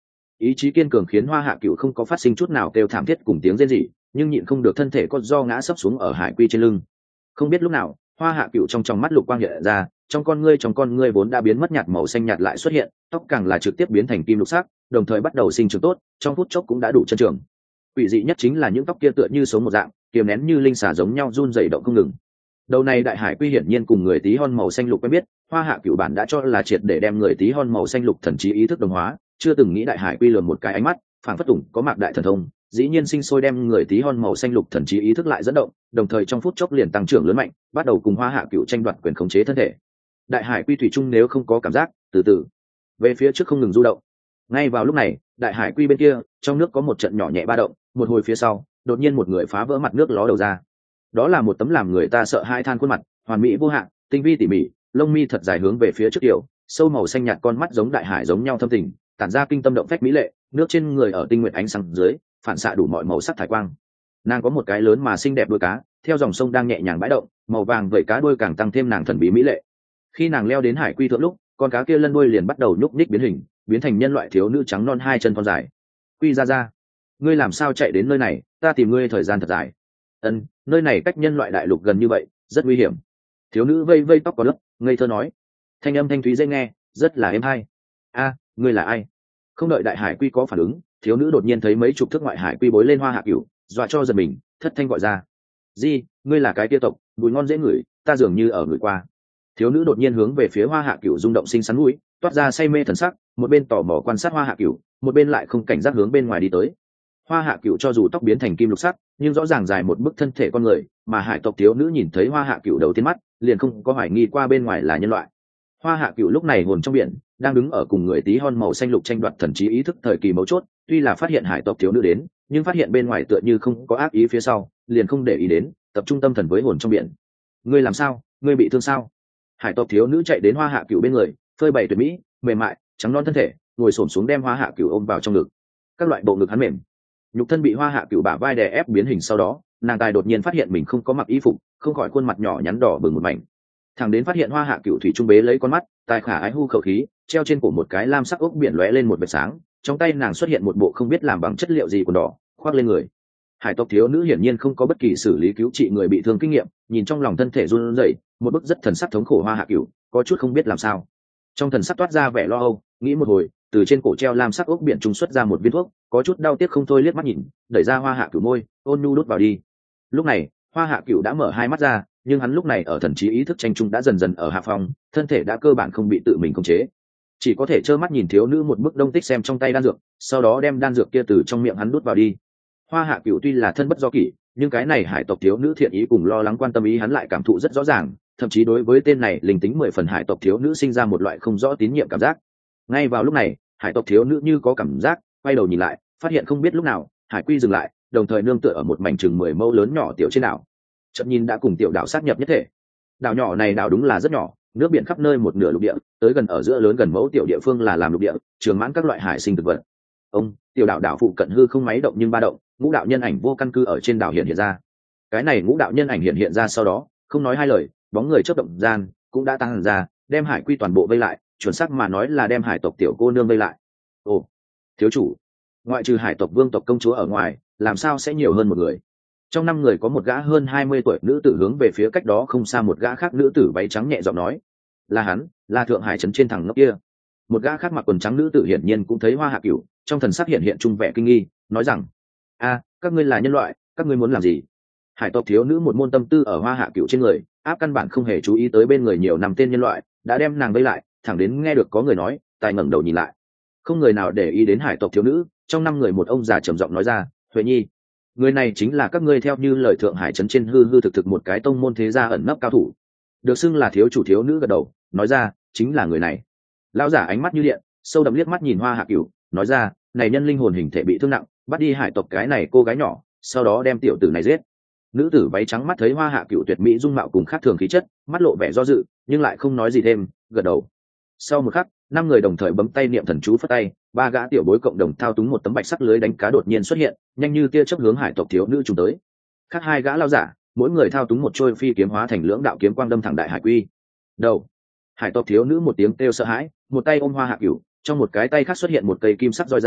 ý chí kiên cường khiến Hoa Hạ Cửu không có phát sinh chút nào kêu thảm thiết cùng tiếng rên rỉ, nhưng nhịn không được thân thể có do ngã sấp xuống ở Hải Quy trên lưng. Không biết lúc nào, Hoa Hạ Cửu trong tròng mắt lục quang hiện ra, trong con ngươi vốn đã biến mất nhạt màu xanh nhạt lại xuất hiện, tóc càng là trực tiếp biến thành kim lục sắc, đồng thời bắt đầu sinh trưởng tốt, trong phút chốc cũng đã đủ chân trường. Quỷ dị nhất chính là những tóc kia tựa như sống một dạng, kiềm nén như linh xà giống nhau run rẩy động không ngừng. Đầu này đại hải quy hiển nhiên cùng người tí hon màu xanh lục quen biết, Hoa Hạ Cửu bản đã cho là triệt để đem người tí hon màu xanh lục thần trí ý thức đồng hóa, chưa từng nghĩ đại hải quy lườm một cái ánh mắt, phảng phất tủng có mạc đại thần thông, dĩ nhiên sinh sôi đem người tí hon màu xanh lục thần trí ý thức lại dẫn động, đồng thời trong phút chốc liền tăng trưởng lớn mạnh, bắt đầu cùng Hoa Hạ Cửu tranh đoạt quyền khống chế thân thể. Đại hải quy thủy chung nếu không có cảm giác, từ từ về phía trước không ngừng du động. Ngay vào lúc này, đại hải quy bên kia, trong nước có một trận nhỏ nhẹ ba động, một hồi phía sau, đột nhiên một người phá vỡ mặt nước ló đầu ra. Đó là một tấm làm người ta sợ hai than khuôn mặt, hoàn mỹ vô hạn, tinh vi tỉ mỉ, lông mi thật dài hướng về phía trước tiểu, sâu màu xanh nhạt con mắt giống đại hải giống nhau thâm tình, tản ra kinh tâm động phách mỹ lệ, nước trên người ở tinh nguyện ánh sáng dưới, phản xạ đủ mọi màu sắc thải quang. Nàng có một cái lớn mà xinh đẹp đuôi cá, theo dòng sông đang nhẹ nhàng bãi động, màu vàng vẩy cá đuôi càng tăng thêm nàng thần bí mỹ lệ. Khi nàng leo đến hải quy thượng lúc, con cá kia lân đuôi liền bắt đầu nhúc nhích biến hình, biến thành nhân loại thiếu nữ trắng non hai chân thon dài. Quy ra, ngươi làm sao chạy đến nơi này? Ta tìm ngươi thời gian thật dài. Ân, nơi này cách nhân loại đại lục gần như vậy, rất nguy hiểm. Thiếu nữ vây vây tóc có lớp, ngây thơ nói. Thanh âm thanh thúy dễ nghe, rất là êm hay. A, ngươi là ai? Không đợi đại hải quy có phản ứng, thiếu nữ đột nhiên thấy mấy chục thước ngoại hải quy bối lên Hoa Hạ Cửu, dọa cho giật mình, thất thanh gọi ra. Di, ngươi là cái kia tộc, mùi ngon dễ ngửi, ta dường như ở người qua. Thiếu nữ đột nhiên hướng về phía Hoa Hạ Cửu rung động xinh xắn mũi, toát ra say mê thần sắc, một bên tò mò quan sát Hoa Hạ Cửu, một bên lại không cảnh giác hướng bên ngoài đi tới. Hoa Hạ Cửu cho dù tóc biến thành kim lục sắc, nhưng rõ ràng dài một bức thân thể con người, mà hải tộc thiếu nữ nhìn thấy Hoa Hạ Cửu đầu tiên mắt, liền không có hoài nghi qua bên ngoài là nhân loại. Hoa Hạ Cửu lúc này hồn trong biển, đang đứng ở cùng người tí hon màu xanh lục tranh đoạt thần trí ý thức thời kỳ mấu chốt, tuy là phát hiện hải tộc thiếu nữ đến, nhưng phát hiện bên ngoài tựa như không có ác ý phía sau, liền không để ý đến, tập trung tâm thần với hồn trong biển. Ngươi làm sao? Ngươi bị thương sao? Hải tộc thiếu nữ chạy đến Hoa Hạ Cửu bên người, phơi bày tuyệt mỹ, mềm mại, trắng non thân thể, ngồi xổm xuống đem Hoa Hạ Cửu ôm vào trong ngực. Các loại bộ ngực hắn mềm, nhục thân bị Hoa Hạ Cửu bả vai đè ép biến hình sau đó, nàng tài đột nhiên phát hiện mình không có mặc y phục, không khỏi khuôn mặt nhỏ nhắn đỏ bừng một mảnh. Thằng đến phát hiện Hoa Hạ Cửu thủy trung bế lấy con mắt, tài khả ái hu khẩu khí, treo trên cổ một cái lam sắc ốc biển lóe lên một vệt sáng, trong tay nàng xuất hiện một bộ không biết làm bằng chất liệu gì quần đỏ, khoác lên người. Hải tộc thiếu nữ hiển nhiên không có bất kỳ xử lý cứu trị người bị thương kinh nghiệm, nhìn trong lòng thân thể run rẩy, một bức rất thần sắc thống khổ Hoa Hạ Cửu, có chút không biết làm sao. Trong thần sắc toát ra vẻ lo âu, nghĩ một hồi, từ trên cổ treo lam sắc ốc biển trung xuất ra một viên thuốc, có chút đau tiếc không thôi liếc mắt nhìn, đẩy ra Hoa Hạ Cửu môi, ôn nhu đút vào đi. Lúc này, Hoa Hạ Cửu đã mở hai mắt ra, nhưng hắn lúc này ở thần trí ý thức tranh trung đã dần dần ở hạ phòng, thân thể đã cơ bản không bị tự mình khống chế, chỉ có thể trơ mắt nhìn thiếu nữ một bức đông tích xem trong tay đan dược, sau đó đem đan dược kia từ trong miệng hắn đút vào đi. Hoa Hạ Cửu tuy là thân bất do kỷ, nhưng cái này hải tộc thiếu nữ thiện ý cùng lo lắng quan tâm ý hắn lại cảm thụ rất rõ ràng, thậm chí đối với tên này linh tính 10 phần hải tộc thiếu nữ sinh ra một loại không rõ tín nhiệm cảm giác. Ngay vào lúc này, hải tộc thiếu nữ như có cảm giác, quay đầu nhìn lại, phát hiện không biết lúc nào, hải quy dừng lại, đồng thời nương tựa ở một mảnh chừng 10 mẫu lớn nhỏ tiểu trên đảo. Chợt nhìn đã cùng tiểu đảo sát nhập nhất thể. Đảo nhỏ này đảo đúng là rất nhỏ, nước biển khắp nơi một nửa lục địa, tới gần ở giữa lớn gần mẫu tiểu địa phương là làm lục địa, trường mãn các loại hải sinh thực vật. Ông, tiểu đảo đảo phụ cận hư không máy động nhưng ba động, ngũ đạo nhân ảnh vô căn cứ ở trên đảo hiện ra. Cái này ngũ đạo nhân ảnh hiện ra sau đó, không nói hai lời, bóng người chớp động gian cũng đã tăng ra, đem hải quy toàn bộ vây lại, chuẩn xác mà nói là đem hải tộc tiểu cô nương vây lại. Ồ, thiếu chủ, ngoại trừ hải tộc vương tộc công chúa ở ngoài, làm sao sẽ nhiều hơn một người? Trong 5 người có một gã hơn 20 tuổi nữ tử hướng về phía cách đó không xa một gã khác nữ tử váy trắng nhẹ giọng nói, là hắn, là Thượng Hải trấn trên thằng ngốc kia. Một gã khác mặc quần trắng nữ tử hiển nhiên cũng thấy Hoa Hạ Cửu, trong thần sắc hiện trung vẻ kinh nghi, nói rằng, a, các ngươi là nhân loại, các ngươi muốn làm gì? Hải tộc thiếu nữ một môn tâm tư ở Hoa Hạ Cửu trên người, áp căn bản không hề chú ý tới bên người nhiều năm tên nhân loại, đã đem nàng vây lại, thẳng đến nghe được có người nói, tài ngẩng đầu nhìn lại. Không người nào để ý đến hải tộc thiếu nữ, trong 5 người một ông già trầm giọng nói ra, Huệ Nhi, người này chính là các ngươi theo như lời Thượng Hải trấn trên hư hư thực thực một cái tông môn thế gia ẩn nấp cao thủ. Được xưng là thiếu chủ thiếu nữ gật đầu, nói ra, chính là người này. Lão giả ánh mắt như điện, sâu đậm liếc mắt nhìn Hoa Hạ Cửu, nói ra, này nhân linh hồn hình thể bị thương nặng, bắt đi hải tộc cái này cô gái nhỏ, sau đó đem tiểu tử này giết. Nữ tử váy trắng mắt thấy Hoa Hạ Cửu tuyệt mỹ dung mạo cùng khác thường khí chất, mắt lộ vẻ do dự, nhưng lại không nói gì thêm, gật đầu. Sau một khắc, 5 người đồng thời bấm tay niệm thần chú phất tay, 3 gã tiểu bối cộng đồng thao túng một tấm bạch sắc lưới đánh cá đột nhiên xuất hiện, nhanh như tia chớp hướng hải tộc thiếu nữ trùng tới. Khác 2 gã lao giả, mỗi người thao túng một trôi phi kiếm hóa thành lưỡng đạo kiếm quang đâm thẳng đại hải quy. Đầu. Hải tộc thiếu nữ một tiếng kêu sợ hãi, một tay ôm Hoa Hạ Cửu, trong một cái tay khác xuất hiện một cây kim sắc roi ra,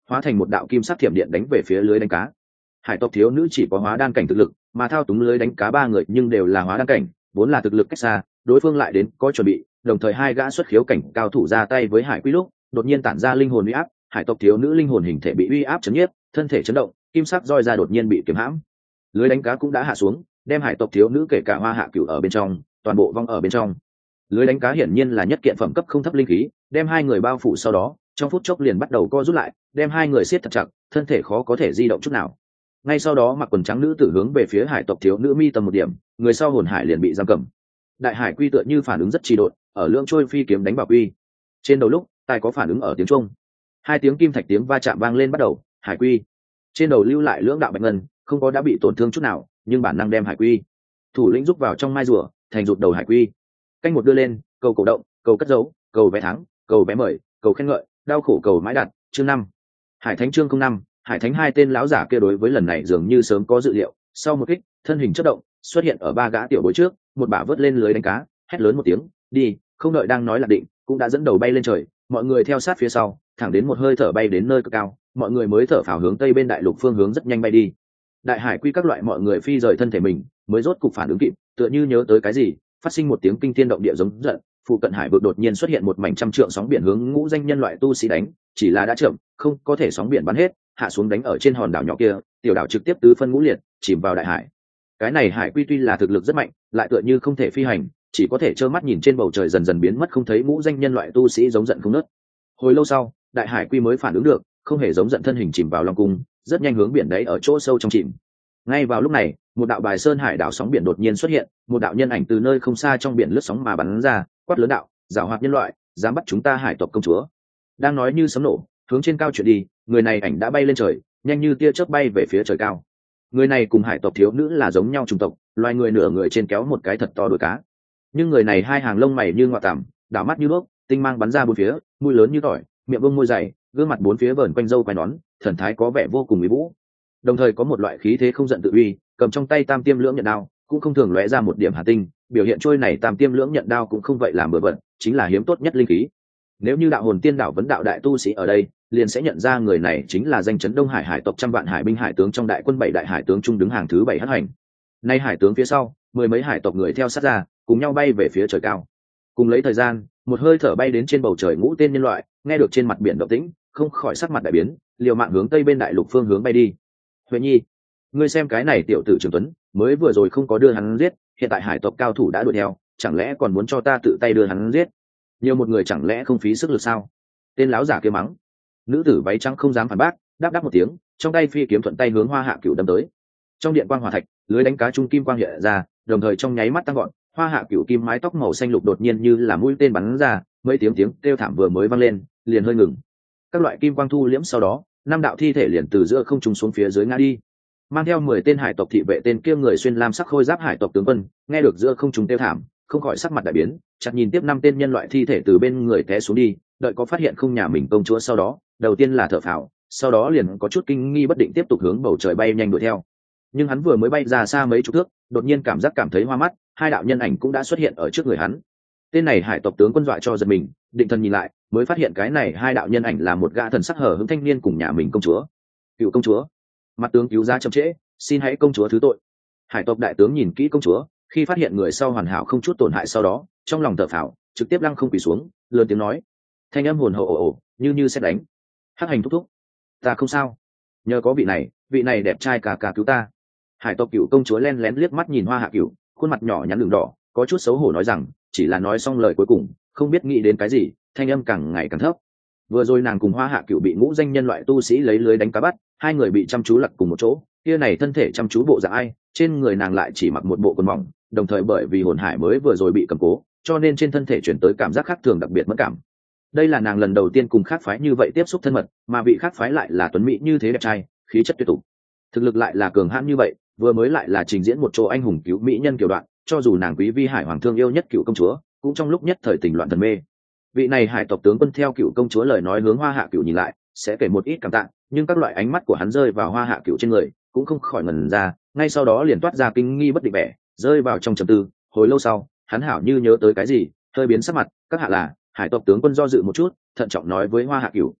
hóa thành một đạo kim sắc thiểm điện đánh về phía lưới đánh cá. Hải tộc thiếu nữ chỉ có hóa đan cảnh thực lực, mà thao túng lưới đánh cá ba người nhưng đều là hóa đan cảnh, vốn là thực lực cách xa, đối phương lại đến có chuẩn bị, đồng thời hai gã xuất khiếu cảnh cao thủ ra tay với Hải Quy lúc, đột nhiên tản ra linh hồn uy áp, hải tộc thiếu nữ linh hồn hình thể bị uy áp chấn nhiếp, thân thể chấn động, kim sắc roi ra đột nhiên bị kiềm hãm. Lưới đánh cá cũng đã hạ xuống, đem hải tộc thiếu nữ kể cả Hoa Hạ Cửu ở bên trong, toàn bộ vong ở bên trong. Lưới đánh cá hiển nhiên là nhất kiện phẩm cấp không thấp linh khí, đem hai người bao phủ sau đó, trong phút chốc liền bắt đầu co rút lại, đem hai người siết thật chặt, thân thể khó có thể di động chút nào. Ngay sau đó mặc quần trắng nữ tử hướng về phía hải tộc thiếu nữ mi tầm một điểm, người sau hồn hải liền bị giam cầm. Đại hải quy tựa như phản ứng rất trì độn, ở lưỡng trôi phi kiếm đánh vào quy. Trên đầu lúc, tài có phản ứng ở tiếng trung. Hai tiếng kim thạch tiếng va chạm vang lên bắt đầu, hải quy. Trên đầu lưu lại lưỡng đạo bạch ngân, không có đã bị tổn thương chút nào, nhưng bản năng đem hải quy. Thủ lĩnh rút vào trong mai rùa, thành rụt đầu hải quy. Canh một đưa lên, cầu cổ động, cầu cất giấu, cầu vé thắng, cầu vé mời, cầu khen ngợi, đau khổ cầu mãi đặt, chương 5. Hải Thánh chương 05, Hải Thánh hai tên lão giả kia đối với lần này dường như sớm có dự liệu, sau một kích, thân hình chớp động, xuất hiện ở ba gã tiểu bối trước, một bả vớt lên lưới đánh cá, hét lớn một tiếng, đi, không đợi đang nói là định, cũng đã dẫn đầu bay lên trời, mọi người theo sát phía sau, thẳng đến một hơi thở bay đến nơi cực cao, mọi người mới thở phào hướng tây bên đại lục phương hướng rất nhanh bay đi. Đại hải quy các loại mọi người phi rời thân thể mình, mới rốt cục phản ứng kịp, tựa như nhớ tới cái gì, phát sinh một tiếng kinh thiên động địa giống giận, phụ cận hải vực đột nhiên xuất hiện một mảnh trăm trượng sóng biển hướng ngũ danh nhân loại tu sĩ đánh, chỉ là đã chậm, không có thể sóng biển bắn hết, hạ xuống đánh ở trên hòn đảo nhỏ kia, tiểu đảo trực tiếp tứ phân ngũ liệt, chìm vào đại hải. Cái này hải quy tuy là thực lực rất mạnh, lại tựa như không thể phi hành, chỉ có thể trơ mắt nhìn trên bầu trời dần dần biến mất không thấy ngũ danh nhân loại tu sĩ giống giận không nứt. Hồi lâu sau, đại hải quy mới phản ứng được, không hề giống giận thân hình chìm vào long cung, rất nhanh hướng biển đấy ở chỗ sâu trong chìm. Ngay vào lúc này, một đạo bài sơn hải đảo sóng biển đột nhiên xuất hiện, một đạo nhân ảnh từ nơi không xa trong biển lướt sóng mà bắn ra, quát lớn đạo, giảo hoạt nhân loại, dám bắt chúng ta hải tộc công chúa. Đang nói như sấm nổ, hướng trên cao chuyển đi, người này ảnh đã bay lên trời, nhanh như tia chớp bay về phía trời cao. Người này cùng hải tộc thiếu nữ là giống nhau chủng tộc, loài người nửa người trên kéo một cái thật to đuôi cá. Nhưng người này hai hàng lông mày như ngọa tằm, đảo mắt như đuốc, tinh mang bắn ra bốn phía, mũi lớn như tỏi, miệng vương môi dày, gương mặt bốn phía vờn quanh râu quai nón, thần thái có vẻ vô cùng uy vũ. Đồng thời có một loại khí thế không giận tự uy, cầm trong tay tam tiêm lưỡng nhận đao, cũng không thường lóe ra một điểm hà tinh, biểu hiện trôi này tam tiêm lưỡng nhận đao cũng không vậy làm bừa bộn, chính là hiếm tốt nhất linh khí. Nếu như đạo hồn tiên đảo vấn đạo đại tu sĩ ở đây, liền sẽ nhận ra người này chính là danh chấn Đông Hải hải tộc trăm vạn hải binh hải tướng trong đại quân 7 đại hải tướng trung đứng hàng thứ 7 hất hành. Nay hải tướng phía sau, mười mấy hải tộc người theo sát ra, cùng nhau bay về phía trời cao. Cùng lấy thời gian, một hơi thở bay đến trên bầu trời ngũ tên nhân loại, nghe được trên mặt biển động tĩnh, không khỏi sắc mặt đại biến, liều mạng hướng tây bên đại lục phương hướng bay đi. Huệ Nhi, ngươi xem cái này tiểu tử Trường Tuấn, mới vừa rồi không có đưa hắn giết, hiện tại hải tộc cao thủ đã đuổi theo, chẳng lẽ còn muốn cho ta tự tay đưa hắn giết? Nhiều một người chẳng lẽ không phí sức lực sao? Tên láo giả kia mắng. Nữ tử váy trắng không dám phản bác, đáp đáp một tiếng, trong tay phi kiếm thuận tay hướng Hoa Hạ Cửu đâm tới. Trong điện quang hỏa thạch, lưới đánh cá trung kim quang hiện ra, đồng thời trong nháy mắt tăng gọn, Hoa Hạ Cửu kim mái tóc màu xanh lục đột nhiên như là mũi tên bắn ra, mấy tiếng kêu thảm vừa mới vang lên, liền hơi ngừng. Các loại kim quang thu liễm sau đó, năm đạo thi thể liền từ giữa không trung xuống phía dưới ngã đi. Mang theo 10 tên hải tộc thị vệ tên kia người xuyên lam sắc khôi giáp hải tộc tướng quân, nghe được giữa không trung kêu thảm, không khỏi sắc mặt đại biến, chặt nhìn tiếp 5 tên nhân loại thi thể từ bên người té xuống đi, đợi có phát hiện không nhà mình công chúa sau đó, đầu tiên là thở phào, sau đó liền có chút kinh nghi bất định tiếp tục hướng bầu trời bay nhanh đuổi theo. Nhưng hắn vừa mới bay ra xa mấy chục thước, đột nhiên cảm thấy hoa mắt, hai đạo nhân ảnh cũng đã xuất hiện ở trước người hắn. Tên này hải tộc tướng quân dọa cho giật mình, định thần nhìn lại, mới phát hiện cái này hai đạo nhân ảnh là một gã thần sắc hở hững thanh niên cùng nhà mình công chúa. Cựu công chúa, mặt tướng cứu ra chậm trễ, xin hãy công chúa thứ tội. Hải tộc đại tướng nhìn kỹ công chúa, khi phát hiện người sau hoàn hảo không chút tổn hại sau đó, trong lòng thở phào, trực tiếp lăng không quỳ xuống, lớn tiếng nói, thanh âm hồn hậu ồ như sét đánh. Hắc hành thúc thúc, ta không sao, nhờ có vị này đẹp trai cả cứu ta. Hải tộc cựu công chúa len lén liếc mắt nhìn Hoa Hạ Cửu, khuôn mặt nhỏ nhắn đường đỏ, có chút xấu hổ nói rằng, chỉ là nói xong lời cuối cùng, không biết nghĩ đến cái gì, thanh âm càng ngày càng thấp. Vừa rồi nàng cùng Hoa Hạ Cửu bị ngũ danh nhân loại tu sĩ lấy lưới đánh cá bắt, hai người bị chăm chú lật cùng một chỗ, kia này thân thể chăm chú bộ dạng ai, trên người nàng lại chỉ mặc một bộ quần mỏng, đồng thời bởi vì hồn hải mới vừa rồi bị cầm cố, cho nên trên thân thể chuyển tới cảm giác khác thường đặc biệt mất cảm. Đây là nàng lần đầu tiên cùng khác phái như vậy tiếp xúc thân mật, mà vị khác phái lại là tuấn mỹ như thế đẹp trai, khí chất tuyệt tục, thực lực lại là cường hãn như vậy, vừa mới lại là trình diễn một chỗ anh hùng cứu mỹ nhân kiểu đoạn, cho dù nàng quý vi hải hoàng thương yêu nhất cựu công chúa, cũng trong lúc nhất thời tình loạn thần mê. Vị này hải tộc tướng quân theo cựu công chúa lời nói hướng Hoa Hạ Cửu nhìn lại, sẽ kể một ít cảm tạ, nhưng các loại ánh mắt của hắn rơi vào Hoa Hạ Cửu trên người, cũng không khỏi ngẩn ra, ngay sau đó liền toát ra kinh nghi bất định vẻ, rơi vào trong trầm tư. Hồi lâu sau, hắn hảo như nhớ tới cái gì, hơi biến sắc mặt, các hạ là hải tộc tướng quân do dự một chút, thận trọng nói với Hoa Hạ Cửu,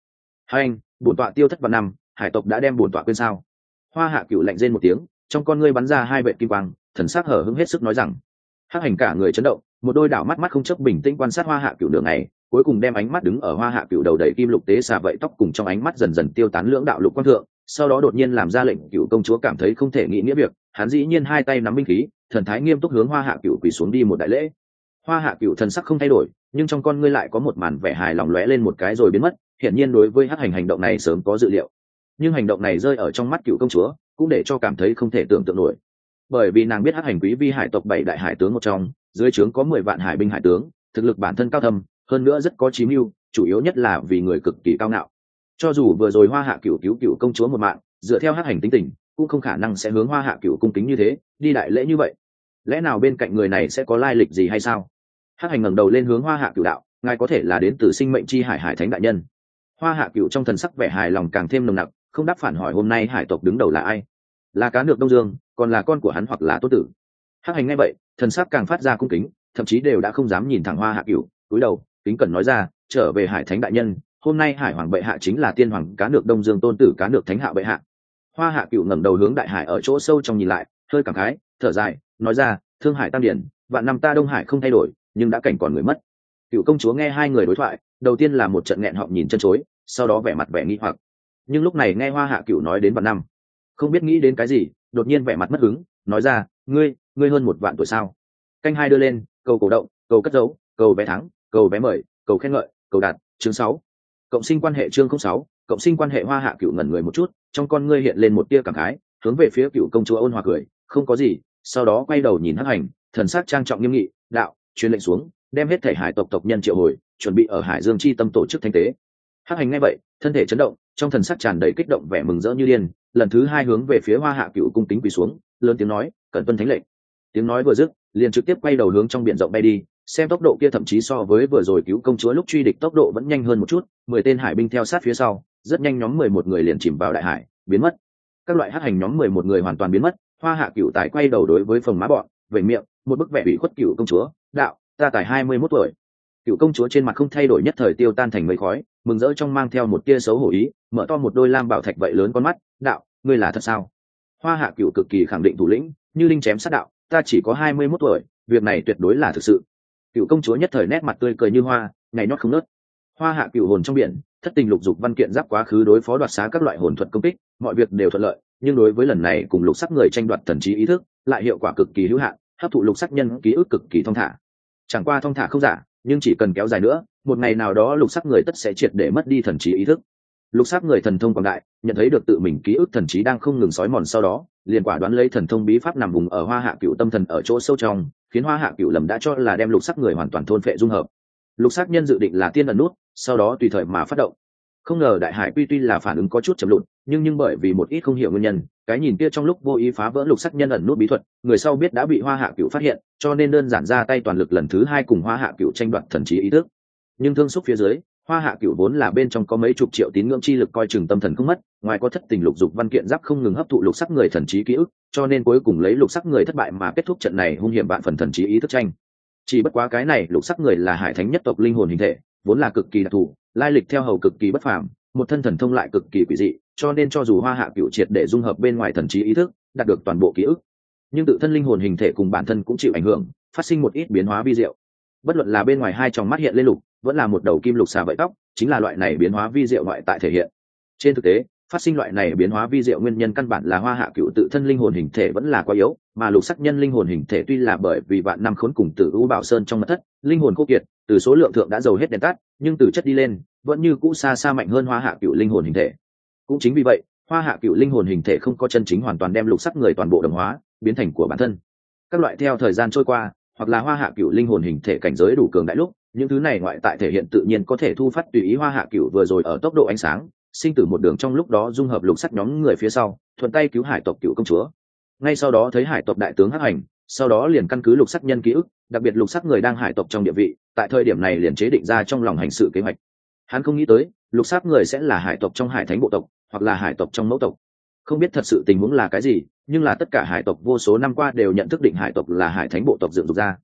Hành, bổn tọa tiêu thất vào năm, hải tộc đã đem bổn tọa quên sao? Hoa Hạ Cửu lạnh rên một tiếng, trong con ngươi bắn ra hai vệt kim quang, thần sắc hở hững hết sức nói rằng. Hắc Hành cả người chấn động, một đôi đảo mắt mắt không chấp bình tĩnh quan sát Hoa Hạ Cửu đường này, cuối cùng đem ánh mắt đứng ở Hoa Hạ Cửu đầu đầy kim lục tế xà vậy tóc cùng trong ánh mắt dần dần tiêu tán lưỡng đạo lục quang thượng, sau đó đột nhiên làm ra lệnh. Cửu công chúa cảm thấy không thể nghĩ nghĩa việc, hắn dĩ nhiên hai tay nắm binh khí, thần thái nghiêm túc hướng Hoa Hạ Cửu quỳ xuống đi một đại lễ. Hoa Hạ Cửu thần sắc không thay đổi, nhưng trong con ngươi lại có một màn vẻ hài lòng lóe lên một cái rồi biến mất, hiển nhiên đối với Hắc Hành hành động này sớm có dự liệu. Nhưng hành động này rơi ở trong mắt Cửu công chúa, cũng để cho cảm thấy không thể tưởng tượng nổi. Bởi vì nàng biết Hắc Hành quý vi hải tộc 7 đại hải tướng một trong, dưới trướng có 10 vạn hải binh hải tướng, thực lực bản thân cao thâm, hơn nữa rất có chí mưu, chủ yếu nhất là vì người cực kỳ cao ngạo. Cho dù vừa rồi Hoa Hạ Cửu cứu Cửu công chúa một mạng, dựa theo Hắc Hành tính tình, cũng không khả năng sẽ hướng Hoa Hạ Cửu cung kính như thế, đi đại lễ như vậy. Lẽ nào bên cạnh người này sẽ có lai lịch gì hay sao? Hắc Hành ngẩng đầu lên hướng Hoa Hạ Cửu đạo, ngài có thể là đến từ sinh mệnh chi hải hải thánh đại nhân. Hoa Hạ Cửu trong thần sắc vẻ hài lòng càng thêm nồng nặc, không đáp phản hỏi hôm nay hải tộc đứng đầu là ai, là cá nược Đông Dương, còn là con của hắn hoặc là tốt tử. Hắc Hành nghe vậy, thần sắc càng phát ra cung kính, thậm chí đều đã không dám nhìn thẳng Hoa Hạ Cửu, cúi đầu kính cẩn nói ra, trở về hải thánh đại nhân, hôm nay hải hoàng bệ hạ chính là tiên hoàng cá nược Đông Dương tôn tử cá nược thánh hạ bệ hạ. Hoa Hạ Cửu ngẩng đầu hướng đại hải ở chỗ sâu trong nhìn lại, hơi cảm khái, thở dài, nói ra, thương hải tam điển, vạn năm ta Đông Hải không thay đổi, nhưng đã cảnh còn người mất. Cửu công chúa nghe hai người đối thoại, đầu tiên là một trận nghẹn họng nhìn chân chối, sau đó vẻ mặt vẻ nghi hoặc. Nhưng lúc này nghe Hoa Hạ Cửu nói đến vạn năm, không biết nghĩ đến cái gì, đột nhiên vẻ mặt mất hứng, nói ra, ngươi hơn 1 vạn tuổi sao? Canh hai đưa lên, cầu cổ động, cầu cất dấu, cầu vé thắng, cầu vé mời, cầu khen ngợi, cầu đạt, chương 6. Cộng sinh quan hệ chương 06, cộng sinh quan hệ. Hoa Hạ Cửu ngẩn người một chút, trong con ngươi hiện lên một tia cảm khái, hướng về phía Cửu công chúa ôn hòa cười, không có gì, sau đó quay đầu nhìn Hắc Hành, thần sắc trang trọng nghiêm nghị, đạo, truyền lệnh xuống, đem hết thể hải tộc tộc nhân triệu hồi, chuẩn bị ở Hải Dương chi tâm tổ chức thanh tế. Hắc Hành nghe vậy, thân thể chấn động, trong thần sắc tràn đầy kích động vẻ mừng rỡ như điên, lần thứ hai hướng về phía Hoa Hạ Cửu cung kính quỳ xuống, lớn tiếng nói, cẩn tuân thánh lệnh. Tiếng nói vừa dứt, liền trực tiếp quay đầu hướng trong biển rộng bay đi, xem tốc độ kia thậm chí so với vừa rồi cứu công chúa lúc truy địch tốc độ vẫn nhanh hơn một chút. 10 tên hải binh theo sát phía sau, rất nhanh nhóm 11 người liền chìm vào đại hải, biến mất. Các loại Hắc Hành nhóm 11 người hoàn toàn biến mất. Hoa Hạ Cửu tài quay đầu đối với Phồng Má bọn, vểnh miệng, một bức vẻ ủy khuất Cửu công chúa, đạo, ta tài 21 tuổi. Cửu công chúa trên mặt không thay đổi nhất thời tiêu tan thành mây khói, mừng rỡ trong mang theo một tia xấu hổ ý, mở to một đôi lam bảo thạch vậy lớn con mắt, đạo, ngươi là thật sao? Hoa Hạ Cửu cực kỳ khẳng định thủ lĩnh, như linh chém sát đạo, ta chỉ có 21 tuổi, việc này tuyệt đối là thực sự. Cửu công chúa nhất thời nét mặt tươi cười như hoa, ngày nót không nớt. Hoa Hạ Cửu hồn trong biển, thất tình lục dục văn kiện giáp quá khứ đối phó đoạt xá các loại hồn thuật công kích, mọi việc đều thuận lợi, nhưng đối với lần này cùng lục sắc người tranh đoạt thần trí ý thức, lại hiệu quả cực kỳ hữu hạn, hấp thụ lục sắc nhân ký ức cực kỳ thong thả. Chẳng qua thong thả không giả, nhưng chỉ cần kéo dài nữa, một ngày nào đó lục sắc người tất sẽ triệt để mất đi thần trí ý thức. Lục sắc người thần thông quảng đại, nhận thấy được tự mình ký ức thần trí đang không ngừng sói mòn, sau đó liền quả đoán lấy thần thông bí pháp nằm vùng ở Hoa Hạ Cửu tâm thần ở chỗ sâu trong, khiến Hoa Hạ Cửu lầm đã cho là đem lục sắc người hoàn toàn thôn phệ dung hợp. Lục sắc nhân dự định là tiên ẩn nút, sau đó tùy thời mà phát động. Không ngờ đại hải tuy là phản ứng có chút chậm lụt, nhưng bởi vì một ít không hiểu nguyên nhân, cái nhìn kia trong lúc vô ý phá vỡ lục sắc nhân ẩn nút bí thuật, người sau biết đã bị Hoa Hạ Cửu phát hiện, cho nên đơn giản ra tay toàn lực lần thứ hai cùng Hoa Hạ Cửu tranh đoạt thần trí ý thức. Nhưng thương xúc phía dưới, Hoa Hạ Cửu vốn là bên trong có mấy chục triệu tín ngưỡng chi lực coi chừng tâm thần không mất, ngoài có thất tình lục dục văn kiện giáp không ngừng hấp thụ lục sắc người thần trí ký ức, cho nên cuối cùng lấy lục sắc người thất bại mà kết thúc trận này hung hiểm vạn phần thần trí ý thức tranh. Chỉ bất quá cái này lục sắc người là hải thánh nhất tộc linh hồn hình thể, vốn là cực kỳ đặc thù, lai lịch theo hầu cực kỳ bất phàm, một thân thần thông lại cực kỳ quỷ dị, cho nên cho dù Hoa Hạ Cửu triệt để dung hợp bên ngoài thần trí ý thức, đạt được toàn bộ ký ức, nhưng tự thân linh hồn hình thể cùng bản thân cũng chịu ảnh hưởng, phát sinh một ít biến hóa vi diệu. Bất luận là bên ngoài hai tròng mắt hiện lên lục, vẫn là một đầu kim lục xà vậy tóc, chính là loại này biến hóa vi diệu ngoại tại thể hiện. Trên thực tế, phát sinh loại này biến hóa vi diệu nguyên nhân căn bản là Hoa Hạ Cửu tự thân linh hồn hình thể vẫn là quá yếu, mà lục sắc nhân linh hồn hình thể tuy là bởi vì vạn năm khốn cùng Tử U Bảo Sơn trong mật thất, linh hồn khô kiệt, từ số lượng thượng đã dầu hết đèn tắt, nhưng từ chất đi lên, vẫn như cũ xa xa mạnh hơn Hoa Hạ Cửu linh hồn hình thể. Cũng chính vì vậy, Hoa Hạ Cửu linh hồn hình thể không có chân chính hoàn toàn đem lục sắc người toàn bộ đồng hóa, biến thành của bản thân. Các loại theo thời gian trôi qua, hoặc là Hoa Hạ Cửu linh hồn hình thể cảnh giới đủ cường đại lúc, những thứ này ngoại tại thể hiện tự nhiên có thể thu phát tùy ý. Hoa Hạ Cửu vừa rồi ở tốc độ ánh sáng, sinh tử một đường trong lúc đó dung hợp lục sắc nhóm người phía sau, thuận tay cứu hải tộc Cửu công chúa. Ngay sau đó thấy hải tộc đại tướng Hắc Hành, sau đó liền căn cứ lục sắc nhân ký ức, đặc biệt lục sắc người đang hải tộc trong địa vị, tại thời điểm này liền chế định ra trong lòng hành sự kế hoạch. Hắn không nghĩ tới, lục sắc người sẽ là hải tộc trong hải thánh bộ tộc, hoặc là hải tộc trong mẫu tộc. Không biết thật sự tình huống là cái gì, nhưng là tất cả hải tộc vô số năm qua đều nhận thức định hải tộc là hải thánh bộ tộc dựng dục ra.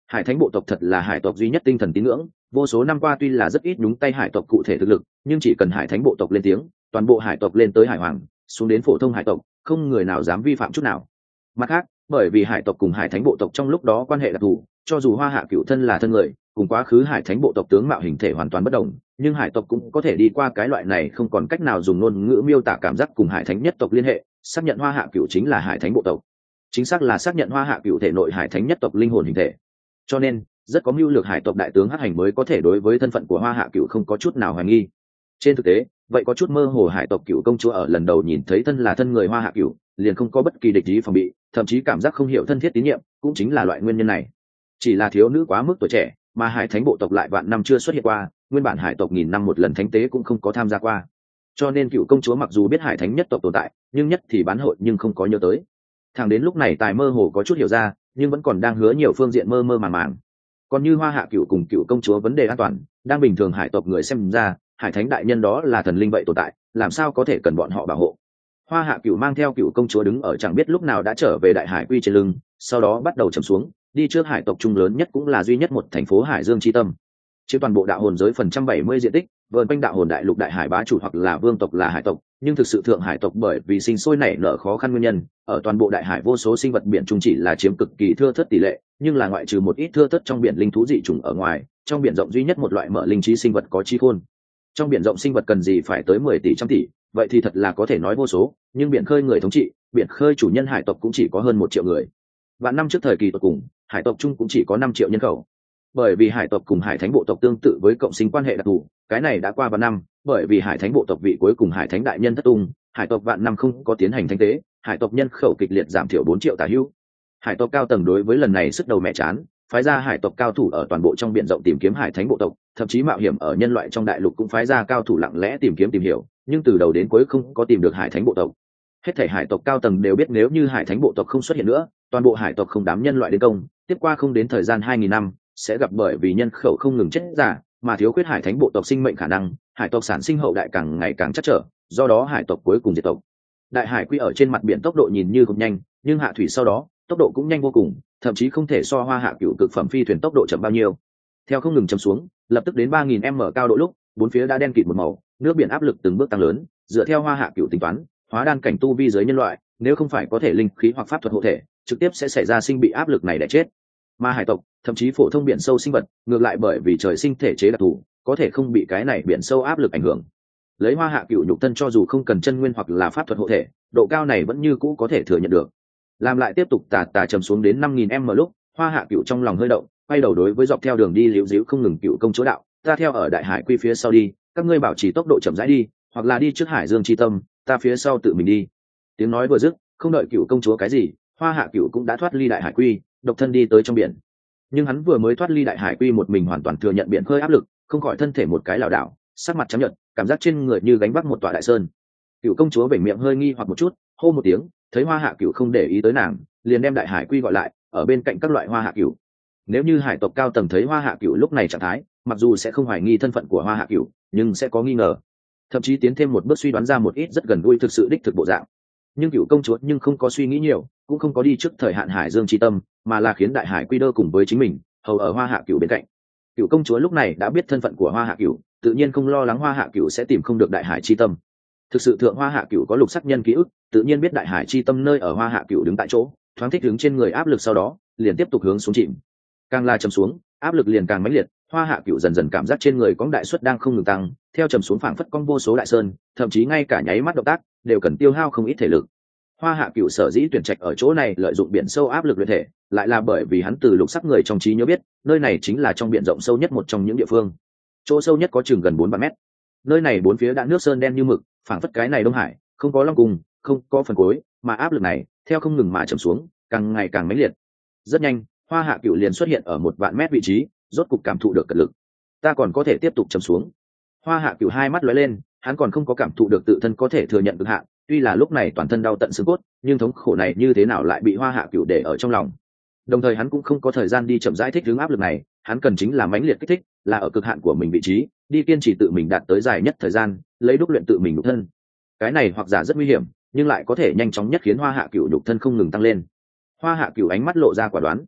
Hải thánh bộ tộc thật là hải tộc duy nhất tinh thần tín ngưỡng, vô số năm qua tuy là rất ít nhúng tay hải tộc cụ thể thực lực, nhưng chỉ cần hải thánh bộ tộc lên tiếng, toàn bộ hải tộc lên tới hải hoàng, xuống đến phổ thông hải tộc, không người nào dám vi phạm chút nào. Mặt khác, bởi vì hải tộc cùng hải thánh bộ tộc trong lúc đó quan hệ đặc thù, cho dù Hoa Hạ Cửu thân là thân người, cùng quá khứ hải thánh bộ tộc tướng mạo hình thể hoàn toàn bất đồng, nhưng hải tộc cũng có thể đi qua cái loại này không còn cách nào dùng ngôn ngữ miêu tả cảm giác cùng hải thánh nhất tộc liên hệ, xác nhận Hoa Hạ Cửu chính là hải thánh bộ tộc. Chính xác là xác nhận Hoa Hạ Cửu thể nội hải thánh nhất tộc linh hồn hình thể. Cho nên, rất có mưu lược hải tộc đại tướng Hắc Hành mới có thể đối với thân phận của Hoa Hạ Cửu không có chút nào hoài nghi. Trên thực tế, vậy có chút mơ hồ hải tộc Cửu công chúa ở lần đầu nhìn thấy thân là thân người Hoa Hạ Cửu, liền không có bất kỳ địch ý phòng bị, thậm chí cảm giác không hiểu thân thiết tín nhiệm, cũng chính là loại nguyên nhân này. Chỉ là thiếu nữ quá mức tuổi trẻ, mà hải thánh bộ tộc lại vạn năm chưa xuất hiện qua, nguyên bản hải tộc nghìn năm một lần thánh tế cũng không có tham gia qua. Cho nên Cửu công chúa mặc dù biết hải thánh nhất tộc tồn tại, nhưng nhất thì bán hội nhưng không có nhớ tới. Thẳng đến lúc này tài mơ hồ có chút hiểu ra, nhưng vẫn còn đang hứa nhiều phương diện mơ mơ màng màng. Còn như Hoa Hạ Cửu cùng Cửu công chúa vấn đề an toàn, đang bình thường hải tộc người xem ra, hải thánh đại nhân đó là thần linh vậy tồn tại, làm sao có thể cần bọn họ bảo hộ. Hoa Hạ Cửu mang theo Cửu công chúa đứng ở chẳng biết lúc nào đã trở về đại hải quy trên lưng, sau đó bắt đầu chầm xuống, đi trước hải tộc trung lớn nhất cũng là duy nhất một thành phố Hải Dương chi tâm. Chiếm toàn bộ đạo hồn giới phần trăm 70 diện tích, vờn quanh đạo hồn đại lục đại hải bá chủ hoặc là vương tộc là hải tộc, nhưng thực sự thượng hải tộc bởi vì sinh sôi nảy nở khó khăn nguyên nhân, ở toàn bộ đại hải vô số sinh vật biển trung chỉ là chiếm cực kỳ thưa thớt tỷ lệ, nhưng là ngoại trừ một ít thưa thớt trong biển linh thú dị chủng ở ngoài, trong biển rộng duy nhất một loại mở linh trí sinh vật có trí khôn. Trong biển rộng sinh vật cần gì phải tới 10 tỷ trăm tỷ, vậy thì thật là có thể nói vô số, nhưng biển khơi người thống trị, biển khơi chủ nhân hải tộc cũng chỉ có hơn 1 triệu người. Vạn năm trước thời kỳ tột cùng, hải tộc chung cũng chỉ có 5 triệu nhân khẩu. Bởi vì hải tộc cùng hải thánh bộ tộc tương tự với cộng sinh quan hệ đặc thù, cái này đã qua vạn năm, bởi vì hải thánh bộ tộc vị cuối cùng hải thánh đại nhân thất tung, hải tộc vạn năm không có tiến hành thánh tế, hải tộc nhân khẩu kịch liệt giảm thiểu 4 triệu tả hữu. Hải tộc cao tầng đối với lần này sức đầu mẹ chán, phái ra hải tộc cao thủ ở toàn bộ trong biển rộng tìm kiếm hải thánh bộ tộc, thậm chí mạo hiểm ở nhân loại trong đại lục cũng phái ra cao thủ lặng lẽ tìm kiếm tìm hiểu, nhưng từ đầu đến cuối không có tìm được hải thánh bộ tộc. Hết thảy hải tộc cao tầng đều biết nếu như hải thánh bộ tộc không xuất hiện nữa, toàn bộ hải tộc không đám nhân loại đến công, tiếp qua không đến thời gian 2000 năm, sẽ gặp bởi vì nhân khẩu không ngừng chết giả, mà thiếu khuyết hải thánh bộ tộc sinh mệnh khả năng, hải tộc sản sinh hậu đại càng ngày càng chắc trở, do đó hải tộc cuối cùng diệt tộc. Đại hải quy ở trên mặt biển tốc độ nhìn như không nhanh, nhưng hạ thủy sau đó, tốc độ cũng nhanh vô cùng, thậm chí không thể so Hoa Hạ Cửu cực phẩm phi thuyền tốc độ chậm bao nhiêu. Theo không ngừng chậm xuống, lập tức đến 3000m cao độ lúc, bốn phía đã đen kịt một màu, nước biển áp lực từng bước tăng lớn, dựa theo Hoa Hạ Cửu tính toán, hóa đan cảnh tu vi giới nhân loại, nếu không phải có thể linh khí hoặc pháp thuật hộ thể, trực tiếp sẽ xảy ra sinh bị áp lực này để chết. Mà hải tộc, thậm chí phổ thông biển sâu sinh vật, ngược lại bởi vì trời sinh thể chế đặc thù, có thể không bị cái này biển sâu áp lực ảnh hưởng. Lấy Hoa Hạ Cửu nhục thân cho dù không cần chân nguyên hoặc là pháp thuật hộ thể, độ cao này vẫn như cũ có thể thừa nhận được. Làm lại tiếp tục tà trầm xuống đến 5000m lúc, Hoa Hạ Cửu trong lòng hơi động, quay đầu đối với dọc theo đường đi liễu díu không ngừng Cửu công chúa đạo, ta theo ở đại hải quy phía sau đi, các ngươi bảo trì tốc độ chậm rãi đi, hoặc là đi trước Hải Dương chi tâm, ta phía sau tự mình đi. Tiếng nói vừa dứt, không đợi Cửu công chúa cái gì, Hoa Hạ Cửu cũng đã thoát ly đại hải quy, độc thân đi tới trong biển. Nhưng hắn vừa mới thoát ly đại hải quy một mình hoàn toàn thừa nhận biển khơi áp lực, không khỏi thân thể một cái lảo đảo, sắc mặt trắng nhợt, cảm giác trên người như gánh vác một tòa đại sơn. Cửu công chúa vểnh miệng hơi nghi hoặc một chút, hô một tiếng, thấy Hoa Hạ Cửu không để ý tới nàng, liền đem đại hải quy gọi lại, ở bên cạnh các loại Hoa Hạ Cửu. Nếu như hải tộc cao tầng thấy Hoa Hạ Cửu lúc này trạng thái, mặc dù sẽ không hoài nghi thân phận của Hoa Hạ Cửu, nhưng sẽ có nghi ngờ, thậm chí tiến thêm một bước suy đoán ra một ít rất gần gũi thực sự đích thực bộ dạng. Nhưng Cửu công chúa nhưng không có suy nghĩ nhiều, cũng không có đi trước thời hạn Hải Dương chi tâm, mà là khiến đại hải quy đơ cùng với chính mình, hầu ở Hoa Hạ Cửu bên cạnh. Cửu công chúa lúc này đã biết thân phận của Hoa Hạ Cửu, tự nhiên không lo lắng Hoa Hạ Cửu sẽ tìm không được đại hải chi tâm. Thực sự thượng Hoa Hạ Cửu có lục sắc nhân ký ức, tự nhiên biết đại hải chi tâm nơi ở Hoa Hạ Cửu đứng tại chỗ, thoáng thích đứng trên người áp lực sau đó, liền tiếp tục hướng xuống chìm. Càng la chầm xuống, áp lực liền càng mãnh liệt, Hoa Hạ Cửu dần dần cảm giác trên người có đại suất đang không ngừng tăng, theo trầm xuống phảng phất cong vô số đại sơn, thậm chí ngay cả nháy mắt động tác đều cần tiêu hao không ít thể lực. Hoa Hạ Cửu sở dĩ tuyển trạch ở chỗ này lợi dụng biển sâu áp lực luyện thể, lại là bởi vì hắn từ lục sắc người trong trí nhớ biết, nơi này chính là trong biển rộng sâu nhất một trong những địa phương. Chỗ sâu nhất có chừng gần 400 mét. Nơi này bốn phía đã nước sơn đen như mực, phảng phất cái này Đông Hải, không có long cung, không có phần cuối, mà áp lực này theo không ngừng mà trầm xuống, càng ngày càng mãnh liệt. Rất nhanh, Hoa Hạ Cửu liền xuất hiện ở 1 vạn mét vị trí, rốt cục cảm thụ được cật lực. Ta còn có thể tiếp tục trầm xuống. Hoa Hạ Cửu hai mắt lóe lên, hắn còn không có cảm thụ được tự thân có thể thừa nhận cực hạn, tuy là lúc này toàn thân đau tận xương cốt, nhưng thống khổ này như thế nào lại bị Hoa Hạ Cửu để ở trong lòng. Đồng thời hắn cũng không có thời gian đi chậm rãi thích ứng áp lực này, hắn cần chính là mãnh liệt kích thích, là ở cực hạn của mình vị trí, đi kiên trì tự mình đạt tới dài nhất thời gian, lấy đúc luyện tự mình nhục thân. Cái này hoặc giả rất nguy hiểm, nhưng lại có thể nhanh chóng nhất khiến Hoa Hạ Cửu nhục thân không ngừng tăng lên. Hoa Hạ Cửu ánh mắt lộ ra quả đoán.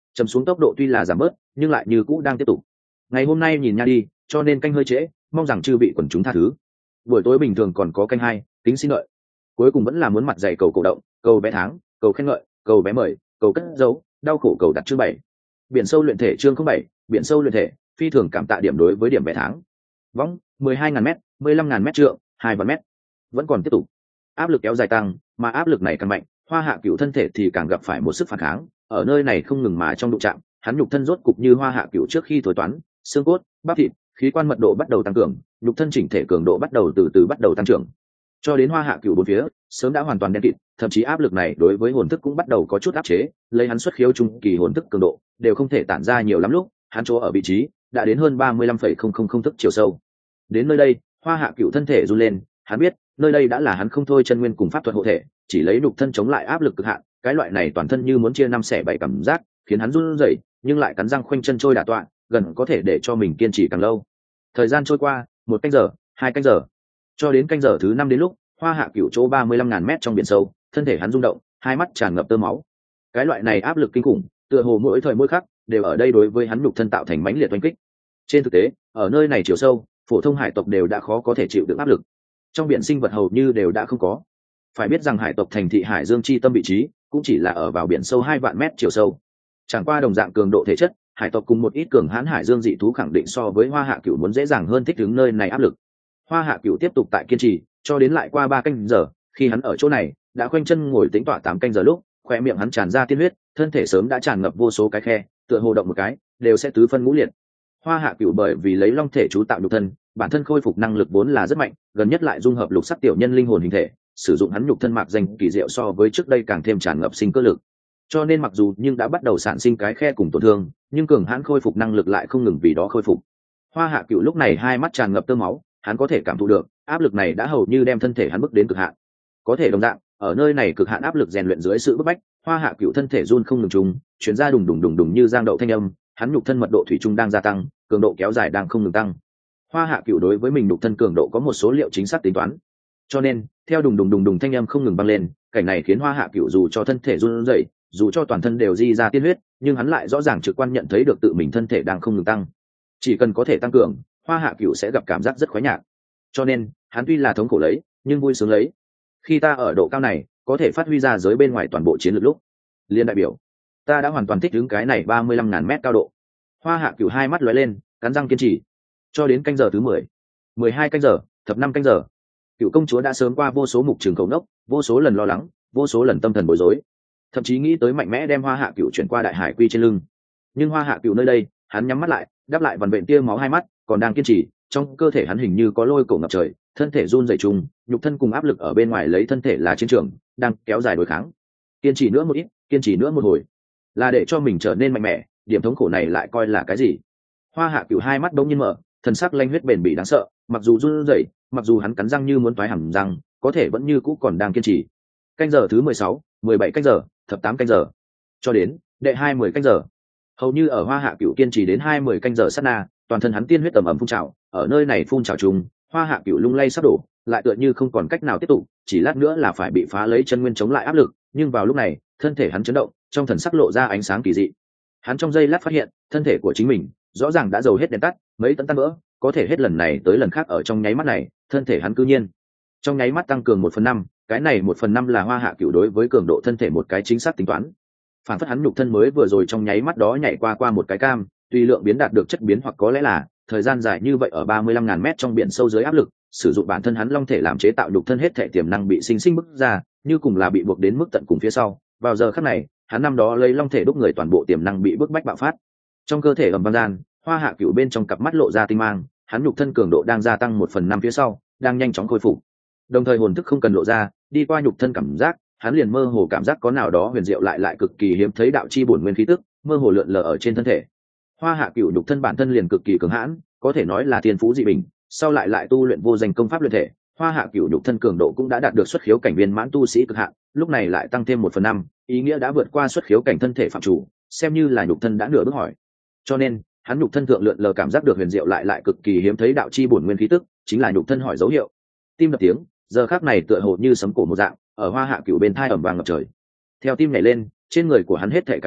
chầm xuống tốc độ tuy là giảm bớt nhưng lại như cũ đang tiếp tục. Ngày hôm nay nhìn nha đi, cho nên canh hơi trễ, mong rằng chư vị quần chúng tha thứ. Buổi tối bình thường còn có canh hai, kính xin lợi. Cuối cùng vẫn là muốn mặt dày cầu cổ động, cầu vé tháng, cầu khen ngợi, cầu vé mời, cầu cất dấu, đau khổ cầu đặt chương 7. Biển sâu luyện thể chương 07, biển sâu luyện thể, phi thường cảm tạ điểm đối với điểm vé tháng. Võng 12.000m, 15.000m trượng, 2 vạn mét. Vẫn còn tiếp tục. Áp lực kéo dài tăng, mà áp lực này càng mạnh, Hoa Hạ Cửu thân thể thì càng gặp phải một sức phản kháng, ở nơi này không ngừng mà trong đụng chạm, hắn nhục thân rốt cục như Hoa Hạ Cửu trước khi thối toán, xương cốt, bắp thịt, khí quan mật độ bắt đầu tăng cường, nhục thân chỉnh thể cường độ bắt đầu từ từ bắt đầu tăng trưởng. Cho đến Hoa Hạ Cửu bốn phía, sớm đã hoàn toàn đen kịt, thậm chí áp lực này đối với hồn thức cũng bắt đầu có chút áp chế, lấy hắn xuất khiếu trung kỳ hồn thức cường độ, đều không thể tản ra nhiều lắm lúc, hắn chỗ ở vị trí đã đến hơn 35,000 thức chiều sâu. Đến nơi đây, Hoa Hạ Cửu thân thể run lên, hắn biết, nơi đây đã là hắn không thôi chân nguyên cùng pháp thuật hộ thể, chỉ lấy nhục thân chống lại áp lực cực hạn, cái loại này toàn thân như muốn chia năm xẻ bảy cảm giác, khiến hắn run rẩy, nhưng lại cắn răng khoanh chân trôi đả tọa, gần có thể để cho mình kiên trì càng lâu. Thời gian trôi qua, 1 canh giờ, 2 canh giờ, cho đến canh giờ thứ 5 đến lúc, Hoa Hạ Cửu chỗ 35.000m trong biển sâu, thân thể hắn rung động, hai mắt tràn ngập tơ máu. Cái loại này áp lực kinh khủng, tựa hồ mỗi thời mỗi khắc đều ở đây đối với hắn nhục thân tạo thành mãnh liệt oanh kích. Trên thực tế, ở nơi này chiều sâu, phổ thông hải tộc đều đã khó có thể chịu được áp lực. Trong biển sinh vật hầu như đều đã không có. Phải biết rằng hải tộc thành thị Hải Dương chi tâm vị trí, cũng chỉ là ở vào biển sâu 2 vạn mét chiều sâu. Chẳng qua đồng dạng cường độ thể chất, hải tộc cùng một ít cường hãn hải dương dị thú khẳng định so với Hoa Hạ Cửu muốn dễ dàng hơn thích ứng nơi này áp lực. Hoa Hạ Cửu tiếp tục tại kiên trì, cho đến lại qua 3 canh giờ, khi hắn ở chỗ này đã khoanh chân ngồi tĩnh tọa 8 canh giờ lúc, khóe miệng hắn tràn ra tiên huyết, thân thể sớm đã tràn ngập vô số cái khe, tựa hồ động một cái đều sẽ tứ phân ngũ liệt. Hoa Hạ Cửu bởi vì lấy long thể chú tạo nhục thân, bản thân khôi phục năng lực vốn là rất mạnh, gần nhất lại dung hợp lục sắc tiểu nhân linh hồn hình thể, sử dụng hắn nhục thân mạc danh kỳ diệu so với trước đây càng thêm tràn ngập sinh cơ lực. Cho nên mặc dù nhưng đã bắt đầu sản sinh cái khe cùng tổn thương, nhưng cường hãn khôi phục năng lực lại không ngừng vì đó khôi phục. Hoa Hạ Cửu lúc này hai mắt tràn ngập tơ máu, hắn có thể cảm thụ được, áp lực này đã hầu như đem thân thể hắn bước đến cực hạn. Có thể đồng dạng, ở nơi này cực hạn áp lực rèn luyện dưới sự bức bách, Hoa Hạ Cửu thân thể run không ngừng trùng, chuyển ra đùng đùng đùng đùng như giang đậu thanh âm, hắn nhục thân mật độ thủy chung đang gia tăng, cường độ kéo dài đang không ngừng tăng. Hoa Hạ Cửu đối với mình nhục thân cường độ có một số liệu chính xác tính toán, cho nên theo đùng đùng đùng đùng thanh âm không ngừng băng lên, cảnh này khiến Hoa Hạ Cửu dù cho thân thể run rẩy, dù cho toàn thân đều di ra tiên huyết, nhưng hắn lại rõ ràng trực quan nhận thấy được tự mình thân thể đang không ngừng tăng. Chỉ cần có thể tăng cường, Hoa Hạ Cửu sẽ gặp cảm giác rất khoái nhạc. Cho nên hắn tuy là thống khổ lấy, nhưng vui sướng lấy. Khi ta ở độ cao này, có thể phát huy ra giới bên ngoài toàn bộ chiến lược lúc, liên đại biểu, ta đã hoàn toàn thích ứng cái này 35.000 mét cao độ. Hoa Hạ Cửu hai mắt lóe lên, cắn răng kiên trì, cho đến canh giờ thứ 10, 12 canh giờ, thập 5 canh giờ. Cửu công chúa đã sớm qua vô số mục trường khẩu nốc, vô số lần lo lắng, vô số lần tâm thần bối rối, thậm chí nghĩ tới mạnh mẽ đem Hoa Hạ Cửu chuyển qua đại hải quy trên lưng. Nhưng Hoa Hạ Cửu nơi đây, hắn nhắm mắt lại, đáp lại vằn vện tia máu hai mắt, còn đang kiên trì, trong cơ thể hắn hình như có lôi cổ ngập trời, thân thể run rẩy trùng, nhục thân cùng áp lực ở bên ngoài lấy thân thể là chiến trường, đang kéo dài đối kháng. Kiên trì nữa một ít, kiên trì nữa một hồi, là để cho mình trở nên mạnh mẽ, điểm thống khổ này lại coi là cái gì? Hoa Hạ Cửu hai mắt đống nhiên mở, thần sắc lanh huyết bền bỉ đáng sợ, mặc dù run rẩy, mặc dù hắn cắn răng như muốn toái hàm răng, có thể vẫn như cũ còn đang kiên trì. Canh giờ thứ 16, 17 canh giờ, thập 8 canh giờ, cho đến đệ 20 canh giờ. Hầu như ở Hoa Hạ Cửu kiên trì đến 20 canh giờ sát na, toàn thân hắn tiên huyết tầm ầm phun trào, ở nơi này phun trào trùng, Hoa Hạ Cửu lung lay sắp đổ, lại tựa như không còn cách nào tiếp tục, chỉ lát nữa là phải bị phá lấy chân nguyên chống lại áp lực, nhưng vào lúc này, thân thể hắn chấn động, trong thần sắc lộ ra ánh sáng kỳ dị. Hắn trong giây lát phát hiện, thân thể của chính mình rõ ràng đã dầu hết đèn tắt, mấy tấn tan vỡ, có thể hết lần này tới lần khác ở trong nháy mắt này, thân thể hắn cư nhiên trong nháy mắt tăng cường 1/5, cái này 1/5 là Hoa Hạ Cửu đối với cường độ thân thể một cái chính xác tính toán. Phản phất hắn nhục thân mới vừa rồi trong nháy mắt đó nhảy qua một cái cam, tùy lượng biến đạt được chất biến, hoặc có lẽ là thời gian dài như vậy ở 35.000 mét trong biển sâu dưới áp lực, sử dụng bản thân hắn long thể làm chế tạo nhục thân hết thể tiềm năng bị sinh bức ra, như cùng là bị buộc đến mức tận cùng phía sau. Vào giờ khắc này, hắn năm đó lấy long thể đúc người toàn bộ tiềm năng bị bức bách bạo phát. Trong cơ thể ầm vang gian, Hoa Hạ Cửu bên trong cặp mắt lộ ra tinh mang, hắn nhục thân cường độ đang gia tăng 1/5 phía sau, đang nhanh chóng khôi phục. Đồng thời hồn thức không cần lộ ra, đi qua nhục thân cảm giác, hắn liền mơ hồ cảm giác có nào đó huyền diệu lại cực kỳ hiếm thấy đạo chi bổn nguyên khí tức, mơ hồ lượn lờ ở trên thân thể. Hoa Hạ Cửu nhục thân bản thân liền cực kỳ cường hãn, có thể nói là thiên phú dị bình, sau lại tu luyện vô danh công pháp luyện thể, Hoa Hạ Cửu nhục thân cường độ cũng đã đạt được xuất khiếu cảnh viên mãn tu sĩ cực hạn, lúc này lại tăng thêm 1/5, ý nghĩa đã vượt qua xuất khiếu cảnh thân thể phạm chủ, xem như là nhục thân đã nửa bước hỏi. Cho nên, hắn nhục thân thượng lượn lờ cảm giác được huyền diệu lại cực kỳ hiếm thấy đạo chi bổn nguyên khí tức, chính là nhục thân hỏi dấu hiệu. Tim đập tiếng, giờ khắc này tựa hồ như sấm cổ một dạng, ở Hoa Hạ Cửu bên thai ầm vang ngập trời. Theo tim nhảy lên, trên người của hắn hết thảy cái khe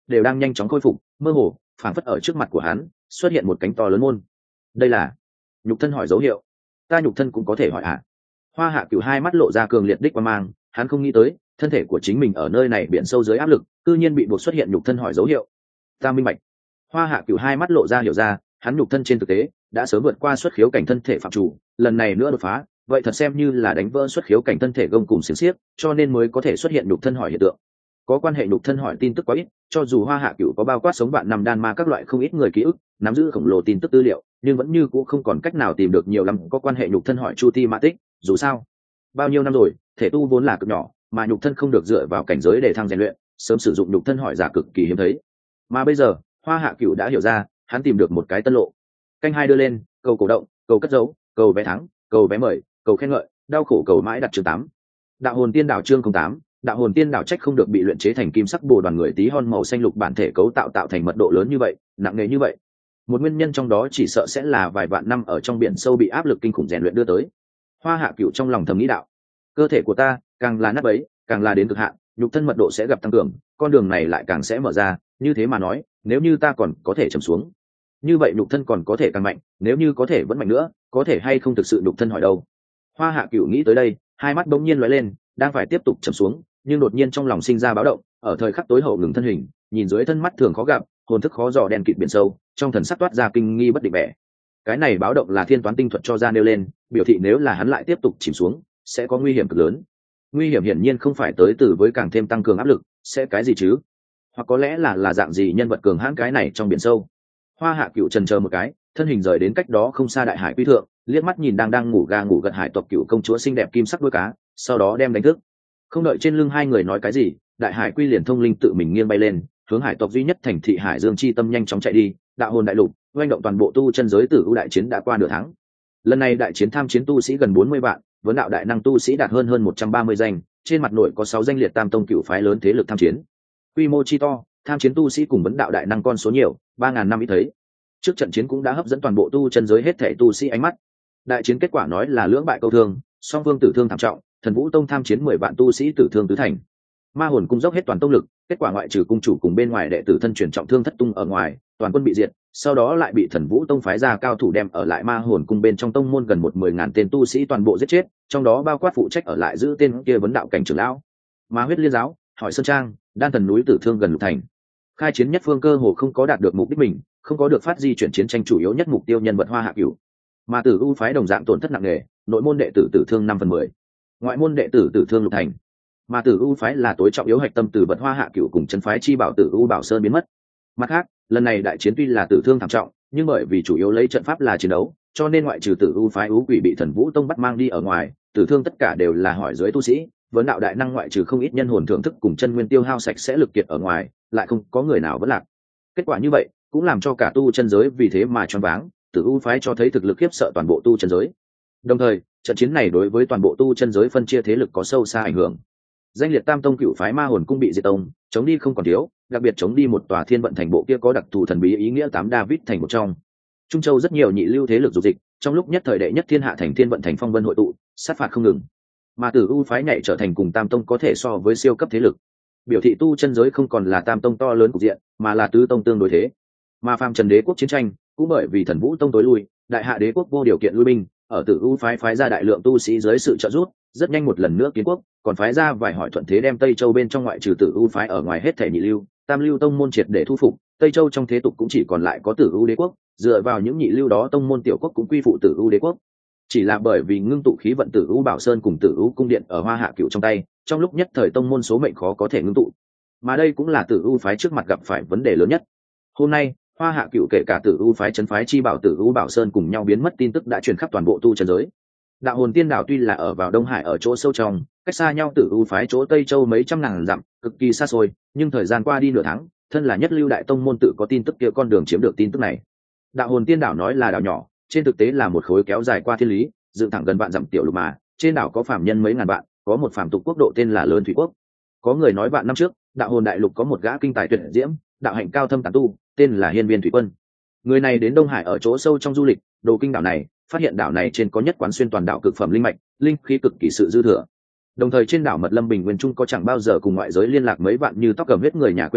đều đang nhanh chóng khôi phục mơ hồ, phảng phất ở trước mặt của hắn xuất hiện một cánh to lớn môn. Đây là nhục thân hỏi dấu hiệu. Ta nhục thân cũng có thể hỏi ạ? Hoa Hạ Cửu hai mắt lộ ra cường liệt đích quan mang, hắn không nghĩ tới thân thể của chính mình ở nơi này biển sâu dưới áp lực tự nhiên bị buộc xuất hiện nhục thân hỏi dấu hiệu. Ta minh bạch. Hoa Hạ Cửu hai mắt lộ ra hiểu ra, hắn nhục thân trên thực tế đã sớm vượt qua xuất khiếu cảnh thân thể phạm chủ, lần này nữa đột phá, vậy thật xem như là đánh vỡ xuất khiếu cảnh thân thể gông cùng xiềng xiếc, cho nên mới có thể xuất hiện nhục thân hỏi hiện tượng. Có quan hệ nhục thân hỏi tin tức quá ít, cho dù Hoa Hạ Cửu có bao quát sống vạn năm đan ma các loại không ít người ký ức, nắm giữ khổng lồ tin tức tư liệu, nhưng vẫn như cũng không còn cách nào tìm được nhiều lắm có quan hệ nhục thân hỏi chu ti mã tích. Dù sao, bao nhiêu năm rồi, thể tu vốn là cực nhỏ, mà nhục thân không được dựa vào cảnh giới để thăng rèn luyện, sớm sử dụng nhục thân hỏi giả cực kỳ hiếm thấy. Mà bây giờ, Hoa Hạ Cửu đã hiểu ra, hắn tìm được một cái tân lộ. Canh hai đưa lên, cầu cổ động, cầu cất dấu, cầu vé thắng, cầu vé mời, cầu khen ngợi, đau khổ cầu mãi đặt chương 8. Đạo hồn tiên đảo chương 08, đạo hồn tiên đảo trách không được bị luyện chế thành kim sắc bồ đoàn người tí hon màu xanh lục bản thể cấu tạo thành mật độ lớn như vậy, nặng nề như vậy. Một nguyên nhân trong đó chỉ sợ sẽ là vài vạn năm ở trong biển sâu bị áp lực kinh khủng rèn luyện đưa tới. Hoa Hạ Cửu trong lòng thầm nghĩ đạo, cơ thể của ta càng là nát bấy, càng là đến cực hạn, nhục thân mật độ sẽ gặp tăng cường, con đường này lại càng sẽ mở ra, như thế mà nói, nếu như ta còn có thể trầm xuống, như vậy nhục thân còn có thể càng mạnh, nếu như có thể vẫn mạnh nữa, có thể hay không thực sự nhục thân hỏi đâu. Hoa Hạ Cửu nghĩ tới đây, hai mắt bỗng nhiên lóe lên, đang phải tiếp tục trầm xuống, nhưng đột nhiên trong lòng sinh ra báo động, ở thời khắc tối hậu ngừng thân hình, nhìn dưới thân mắt thường khó gặp, hồn thức khó dò đen kịt biển sâu, trong thần sắc toát ra kinh nghi bất định vẻ. Cái này báo động là thiên toán tinh thuật cho ra nêu lên, biểu thị nếu là hắn lại tiếp tục chìm xuống, sẽ có nguy hiểm cực lớn. Nguy hiểm hiển nhiên không phải tới từ với càng thêm tăng cường áp lực, sẽ cái gì chứ? Hoặc có lẽ là dạng gì nhân vật cường hãn cái này trong biển sâu. Hoa Hạ Cửu chần chờ một cái, thân hình rời đến cách đó không xa đại hải quy thượng, liếc mắt nhìn đang ngủ ga ngủ gật hải tộc cựu công chúa xinh đẹp kim sắc đuôi cá, sau đó đem đánh thức. Không đợi trên lưng hai người nói cái gì, đại hải quy liền thông linh tự mình nghiêng bay lên, hướng hải tộc duy nhất thành thị Hải Dương chi tâm nhanh chóng chạy đi. Đạo hồn đại lục, oanh động toàn bộ tu chân giới tử ưu đại chiến đã qua nửa tháng. Lần này đại chiến tham chiến tu sĩ gần 40 vạn, vấn đạo đại năng tu sĩ đạt hơn 130 danh, trên mặt nội có 6 danh liệt tam tông cựu phái lớn thế lực tham chiến. Quy mô chi to, tham chiến tu sĩ cùng vấn đạo đại năng con số nhiều, 3000 năm ít thấy. Trước trận chiến cũng đã hấp dẫn toàn bộ tu chân giới hết thảy tu sĩ ánh mắt. Đại chiến kết quả nói là lưỡng bại câu thương, song phương tử thương thảm trọng, Thần Vũ Tông tham chiến 10 vạn tu sĩ tử thương tứ thành. Ma Hồn cung dốc hết toàn tông lực, kết quả ngoại trừ cung chủ cùng bên ngoài đệ tử thân truyền trọng thương thất tung ở ngoài, toàn quân bị diệt, sau đó lại bị Thần Vũ Tông phái ra cao thủ đem ở lại Ma Hồn cung bên trong tông môn gần 10.000 tên tu sĩ toàn bộ giết chết, trong đó bao quát phụ trách ở lại giữ tên kia vấn đạo cảnh trưởng lão. Ma Huyết Liên giáo, Hỏi Sơn Trang, Đan Thần núi tử thương gần lục thành. Khai chiến nhất phương cơ hồ không có đạt được mục đích mình, không có được phát di chuyển chiến tranh chủ yếu nhất mục tiêu nhân vật Hoa Hạ Cửu. Mà Tử U phái đồng dạng tổn thất nặng nề, nội môn đệ tử tử thương 5/10, ngoại môn đệ tử tử thương lục thành. Mà Tử U phái là tối trọng yếu hạch tâm từ vật Hoa Hạ Cửu cùng chân phái chi bảo Tử U Bảo Sơn biến mất. Mặt khác, lần này đại chiến tuy là tử thương thảm trọng, nhưng bởi vì chủ yếu lấy trận pháp là chiến đấu, cho nên ngoại trừ Tử U phái ú quỷ bị Thần Vũ Tông bắt mang đi ở ngoài, tử thương tất cả đều là hỏi dưới tu sĩ, vấn đạo đại năng ngoại trừ không ít nhân hồn thưởng thức cùng chân nguyên tiêu hao sạch sẽ lực kiệt ở ngoài, lại không có người nào vẫn lạc. Kết quả như vậy cũng làm cho cả tu chân giới vì thế mà choáng váng, Tử U phái cho thấy thực lực khiếp sợ toàn bộ tu chân giới. Đồng thời, trận chiến này đối với toàn bộ tu chân giới phân chia thế lực có sâu xa ảnh hưởng. Danh liệt tam tông cựu phái Ma Hồn cung bị diệt tông, chống đi không còn thiếu, đặc biệt chống đi một tòa thiên vận thành bộ kia có đặc thù thần bí ý nghĩa 8 David thành một trong. Trung châu rất nhiều nhị lưu thế lực dục dịch, trong lúc nhất thời đệ nhất thiên hạ thành thiên vận thành phong vân hội tụ, sát phạt không ngừng. Mà Tử U phái nhảy trở thành cùng tam tông có thể so với siêu cấp thế lực, biểu thị tu chân giới không còn là tam tông to lớn cục diện, mà là tứ tông tương đối thế. Mà phàm trần đế quốc chiến tranh cũng bởi vì Thần Vũ Tông tối lui, đại hạ đế quốc vô điều kiện lui binh, ở Tử U phái ra đại lượng tu sĩ dưới sự trợ giúp, rất nhanh một lần nữa kiến quốc, còn phái ra vài hỏi thuận thế đem Tây Châu bên trong ngoại trừ Tử U phái ở ngoài hết thể nhị lưu, tam lưu tông môn triệt để thu phục, Tây Châu trong thế tục cũng chỉ còn lại có Tử U đế quốc, dựa vào những nhị lưu đó tông môn tiểu quốc cũng quy phụ Tử U đế quốc. Chỉ là bởi vì ngưng tụ khí vận Tử U Bảo Sơn cùng Tử U cung điện ở Hoa Hạ Cửu trong tay, trong lúc nhất thời tông môn số mệnh khó có thể ngưng tụ. Mà đây cũng là Tử U phái trước mặt gặp phải vấn đề lớn nhất. Hôm nay, Hoa Hạ Cửu kể cả Tử U phái trấn phái chi bảo Tử U Bảo Sơn cùng nhau biến mất tin tức đã truyền khắp toàn bộ tu chân giới. Đạo hồn tiên đảo tuy là ở vào Đông Hải ở chỗ sâu trong, cách xa nhau Tử U phái chỗ Tây Châu mấy trăm ngàn dặm, cực kỳ xa xôi, nhưng thời gian qua đi nửa tháng, thân là nhất lưu đại tông môn tự có tin tức kia con đường chiếm được tin tức này. Đạo hồn tiên đảo nói là đảo nhỏ, trên thực tế là một khối kéo dài qua thiên lý, dựng thẳng gần vạn dặm tiểu lục mà, trên đảo có phàm nhân mấy ngàn vạn, có một phàm tục quốc độ tên là Lớn Thủy Quốc. Có người nói vạn năm trước, đạo hồn đại lục có một gã kinh tài tuyệt diễm, đạo hạnh cao thâm tán tu, tên là Hiên Viên Thủy Quân. Người này đến Đông Hải ở chỗ sâu trong du lịch, đồ kinh đảo này, phát hiện đảo này trên có nhất quán xuyên toàn đảo cực phẩm linh mạch, linh khí cực kỳ sự dư thừa. Đồng thời trên đảo Mật Lâm Bình Nguyên Trung có chẳng bao giờ cùng ngoại giới liên lạc mấy vạn như tóc cầm huyết người nhà quê loại,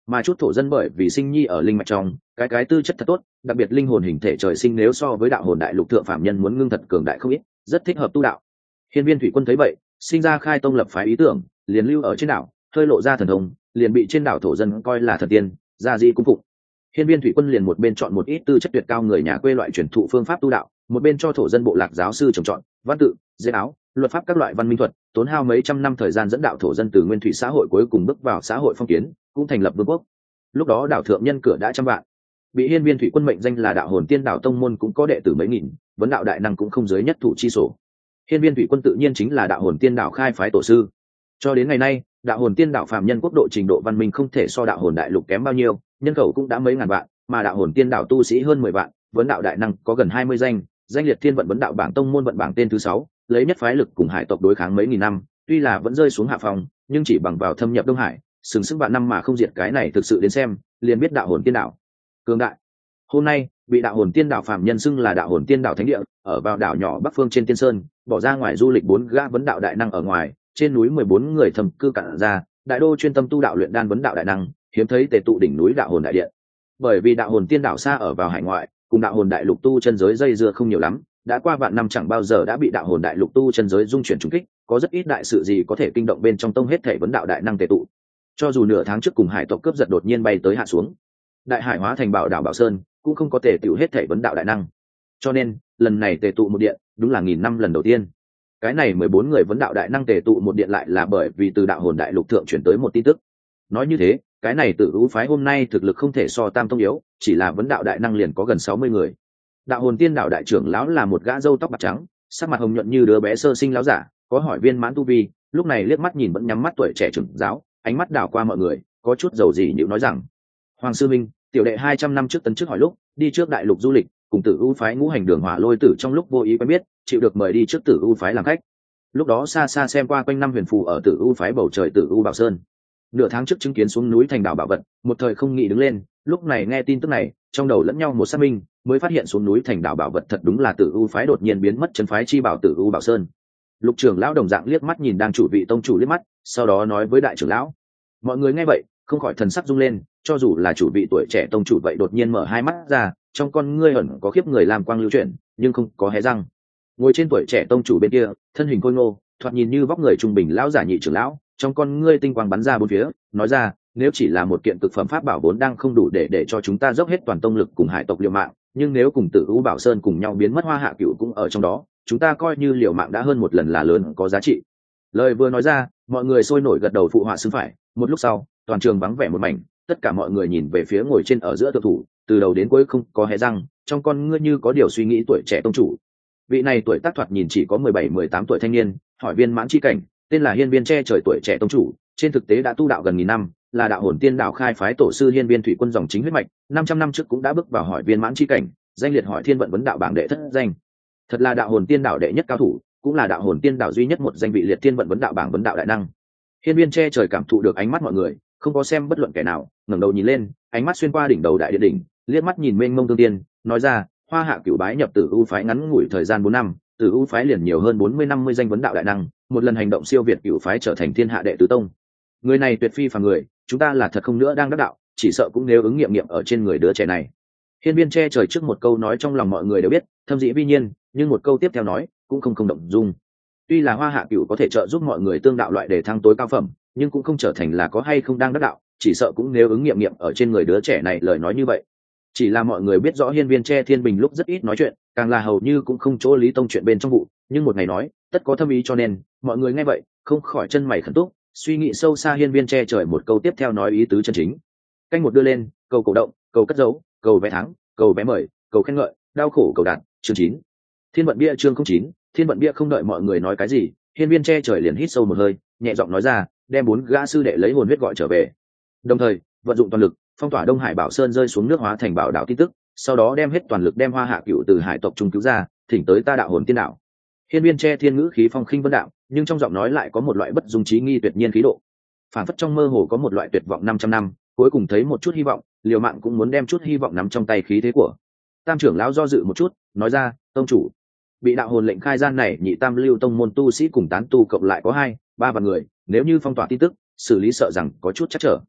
mà chút thổ dân bởi vì sinh nhi ở linh mạch trong cái tư chất thật tốt, đặc biệt linh hồn hình thể trời sinh nếu so với đạo hồn đại lục thượng phạm nhân muốn ngưng thật cường đại không ít, rất thích hợp tu đạo. Hiên Viên Thủy Quân thấy vậy, sinh ra khai tông lập phái ý tưởng, liền lưu ở trên đảo, hơi lộ ra thần thông, liền bị trên đảo thổ dân coi là thần tiên, gia di cung phụng. Hiên Viên Thủy Quân liền một bên chọn một ít tư chất tuyệt cao người nhà quê loại truyền thụ phương pháp tu đạo, một bên cho thổ dân bộ lạc giáo sư trồng trọt, văn tự, dệt áo, luật pháp các loại văn minh thuật, tốn hao mấy trăm năm thời gian dẫn đạo thổ dân từ nguyên thủy xã hội cuối cùng bước vào xã hội phong kiến, cũng thành lập vương quốc. Lúc đó đảo thượng nhân cửa đã trăm vạn, bị Hiên Viên Thủy Quân mệnh danh là đạo hồn tiên đảo tông môn cũng có đệ tử mấy nghìn, vấn đạo đại năng cũng không dưới nhất thủ chi sổ. Hiên Viên Thủy Quân tự nhiên chính là đạo hồn tiên đảo khai phái tổ sư. Cho đến ngày nay, đạo hồn tiên đảo phàm nhân quốc độ trình độ văn minh không thể so đạo hồn đại lục kém bao nhiêu, nhân khẩu cũng đã mấy ngàn vạn, mà đạo hồn tiên đảo tu sĩ hơn 10 vạn, vấn đạo đại năng có gần 20 danh, danh liệt thiên vận vấn đạo bảng tông môn vận bảng tên thứ 6, lấy nhất phái lực cùng hải tộc đối kháng mấy nghìn năm, tuy là vẫn rơi xuống hạ phòng, nhưng chỉ bằng vào thâm nhập Đông Hải, sừng sững vạn năm mà không diệt, cái này thực sự đến xem, liền biết đạo hồn tiên đảo cường đại. Hôm nay, bị đạo hồn tiên đảo phàm nhân xưng là đạo hồn tiên đảo thánh địa, ở vào đảo nhỏ bắc phương trên tiên sơn, bỏ ra ngoài du lịch 4 gã vấn đạo đại năng ở ngoài, trên núi 14 người thầm cư cặn ra, đại đô chuyên tâm tu đạo luyện đan vấn đạo đại năng, hiếm thấy tề tụ đỉnh núi đạo hồn đại điện. Bởi vì đạo hồn tiên đảo xa ở vào hải ngoại, cùng đạo hồn đại lục tu chân giới dây dưa không nhiều lắm, đã qua vạn năm chẳng bao giờ đã bị đạo hồn đại lục tu chân giới dung chuyển trùng kích, có rất ít đại sự gì có thể kinh động bên trong tông hết thảy vấn đạo đại năng tề tụ. Cho dù nửa tháng trước cùng hải tộc cướp giật đột nhiên bay tới hạ xuống, đại hải hóa thành bảo đảo Bảo Sơn, cũng không có tề tụ hết thảy vấn đạo đại năng. Cho nên, lần này tề tụ một điện, đúng là nghìn năm lần đầu tiên. Cái này 14 người vấn đạo đại năng tề tụ một điện lại là bởi vì từ đạo hồn đại lục thượng chuyển tới một tin tức. Nói như thế, cái này Tử U phái hôm nay thực lực không thể so Tam tông yếu, chỉ là vấn đạo đại năng liền có gần 60 người. Đạo hồn tiên đạo đại trưởng lão là một gã râu tóc bạc trắng, sắc mặt hồng nhuận như đứa bé sơ sinh lão giả, có hỏi viên mãn tu vi, lúc này liếc mắt nhìn vẫn nhắm mắt tuổi trẻ trưởng giáo, ánh mắt đảo qua mọi người, có chút dầu gì nhịu nói rằng: "Hoàng sư minh, tiểu đệ 200 năm trước tấn trước hỏi lúc, đi trước đại lục du lịch, cùng Tử U phái ngũ hành đường hỏa lôi tử trong lúc vô ý quen biết, chịu được mời đi trước Tử U phái làm khách. Lúc đó xa xa xem qua quanh năm huyền phù ở Tử U phái bầu trời Tử U Bảo Sơn. Nửa tháng trước chứng kiến xuống núi thành đảo bảo vật, một thời không nghĩ đứng lên, lúc này nghe tin tức này, trong đầu lẫn nhau một xác minh, mới phát hiện xuống núi thành đảo bảo vật thật đúng là Tử U phái đột nhiên biến mất chân phái chi bảo Tử U Bảo Sơn." Lục trưởng lão đồng dạng liếc mắt nhìn đang chủ vị tông chủ liếc mắt, sau đó nói với đại trưởng lão. Mọi người nghe vậy, không khỏi thần sắc rung lên, cho dù là chủ vị tuổi trẻ tông chủ vậy đột nhiên mở hai mắt ra, trong con ngươi ẩn có khiếp người làm quang lưu chuyển, nhưng không có hé răng. Ngồi trên tuổi trẻ tông chủ bên kia, thân hình khôi ngô, thoạt nhìn như vóc người trung bình lão giả nhị trưởng lão, trong con ngươi tinh quang bắn ra bốn phía, nói ra: "Nếu chỉ là một kiện cực phẩm pháp bảo vốn đang không đủ để cho chúng ta dốc hết toàn tông lực cùng hải tộc liều mạng, nhưng nếu cùng Tử U Bảo Sơn cùng nhau biến mất, Hoa Hạ Cửu cũng ở trong đó, chúng ta coi như liều mạng đã hơn một lần là lớn có giá trị." Lời vừa nói ra, mọi người sôi nổi gật đầu phụ họa xứng phải. Một lúc sau, toàn trường vắng vẻ một mảnh, tất cả mọi người nhìn về phía ngồi trên ở giữa thượng thủ, từ đầu đến cuối không có hé răng, trong con ngươi như có điều suy nghĩ tuổi trẻ tông chủ. Vị này tuổi tác thoạt nhìn chỉ có 17-18 tuổi thanh niên, hỏi viên mãn chi cảnh, tên là Hiên Viên che trời tuổi trẻ tông chủ, trên thực tế đã tu đạo gần nghìn năm, là đạo hồn tiên đạo khai phái tổ sư Hiên Viên Thủy Quân dòng chính huyết mạch, 500 năm trước cũng đã bước vào hỏi viên mãn chi cảnh, danh liệt hỏi thiên vận vấn đạo bảng đệ thất danh. Thật là đạo hồn tiên đạo đệ nhất cao thủ, cũng là đạo hồn tiên đạo duy nhất một danh vị liệt thiên vận vấn đạo bảng vấn đạo đại năng. Hiên Viên che trời cảm thụ được ánh mắt mọi người, không có xem bất luận kẻ nào, ngẩng đầu nhìn lên, ánh mắt xuyên qua đỉnh đầu đại điện đỉnh, liếc mắt nhìn mênh mông tương tiên, nói ra: "Hoa Hạ Cửu bái nhập Tử U phái ngắn ngủi thời gian 4 năm, Tử U phái liền nhiều hơn 40-50 danh vấn đạo đại năng, một lần hành động siêu việt Cửu phái trở thành thiên hạ đệ tứ tông. Người này tuyệt phi phàm người, chúng ta là thật không nữa đang đắc đạo, chỉ sợ cũng nếu ứng nghiệm ở trên người đứa trẻ này." Hiên Viên che trời trước một câu nói trong lòng mọi người đều biết, thâm dĩ vi nhiên, nhưng một câu tiếp theo nói cũng không động dung. Tuy là Hoa Hạ Cửu có thể trợ giúp mọi người tương đạo loại để thăng tối cao phẩm, nhưng cũng không trở thành là có hay không đang đắc đạo, chỉ sợ cũng nếu ứng nghiệm ở trên người đứa trẻ này lời nói như vậy. Chỉ là mọi người biết rõ Hiên Viên che thiên bình lúc rất ít nói chuyện, càng là hầu như cũng không chỗ lý tông chuyện bên trong vụ, nhưng một ngày nói tất có thâm ý, cho nên mọi người nghe vậy không khỏi chân mày khẩn túc, suy nghĩ sâu xa Hiên Viên che trời một câu tiếp theo nói ý tứ chân chính. Canh một đưa lên, cầu cổ động, cầu cất dấu, cầu vé thắng, cầu vé mời, cầu khen ngợi, đau khổ cầu đạt, chương 9. Thiên vận bia chương 09, thiên vận bia. Không đợi mọi người nói cái gì, Hiên Viên che trời liền hít sâu một hơi, nhẹ giọng nói ra, đem 4 gã sư đệ lấy hồn huyết gọi trở về. Đồng thời, vận dụng toàn lực, phong tỏa Đông Hải Bảo Sơn rơi xuống nước hóa thành bảo đảo tin tức, sau đó đem hết toàn lực đem Hoa Hạ Cửu từ hải tộc trung cứu ra, thỉnh tới ta đạo hồn tiên đảo. Hiên Viên che thiên ngữ khí phong khinh vân đạo, nhưng trong giọng nói lại có một loại bất dung trí nghi tuyệt nhiên khí độ. Phản phất trong mơ hồ có một loại tuyệt vọng 500 năm, cuối cùng thấy một chút hy vọng, liều mạng cũng muốn đem chút hy vọng nắm trong tay khí thế của. Tam trưởng lão do dự một chút, nói ra, tông chủ, bị đạo hồn lệnh khai gian này nhị tam lưu tông môn tu sĩ cùng tán tu cộng lại có 2-3 vạn người, nếu như phong tỏa tin tức, xử lý sợ rằng có chút chắc trở.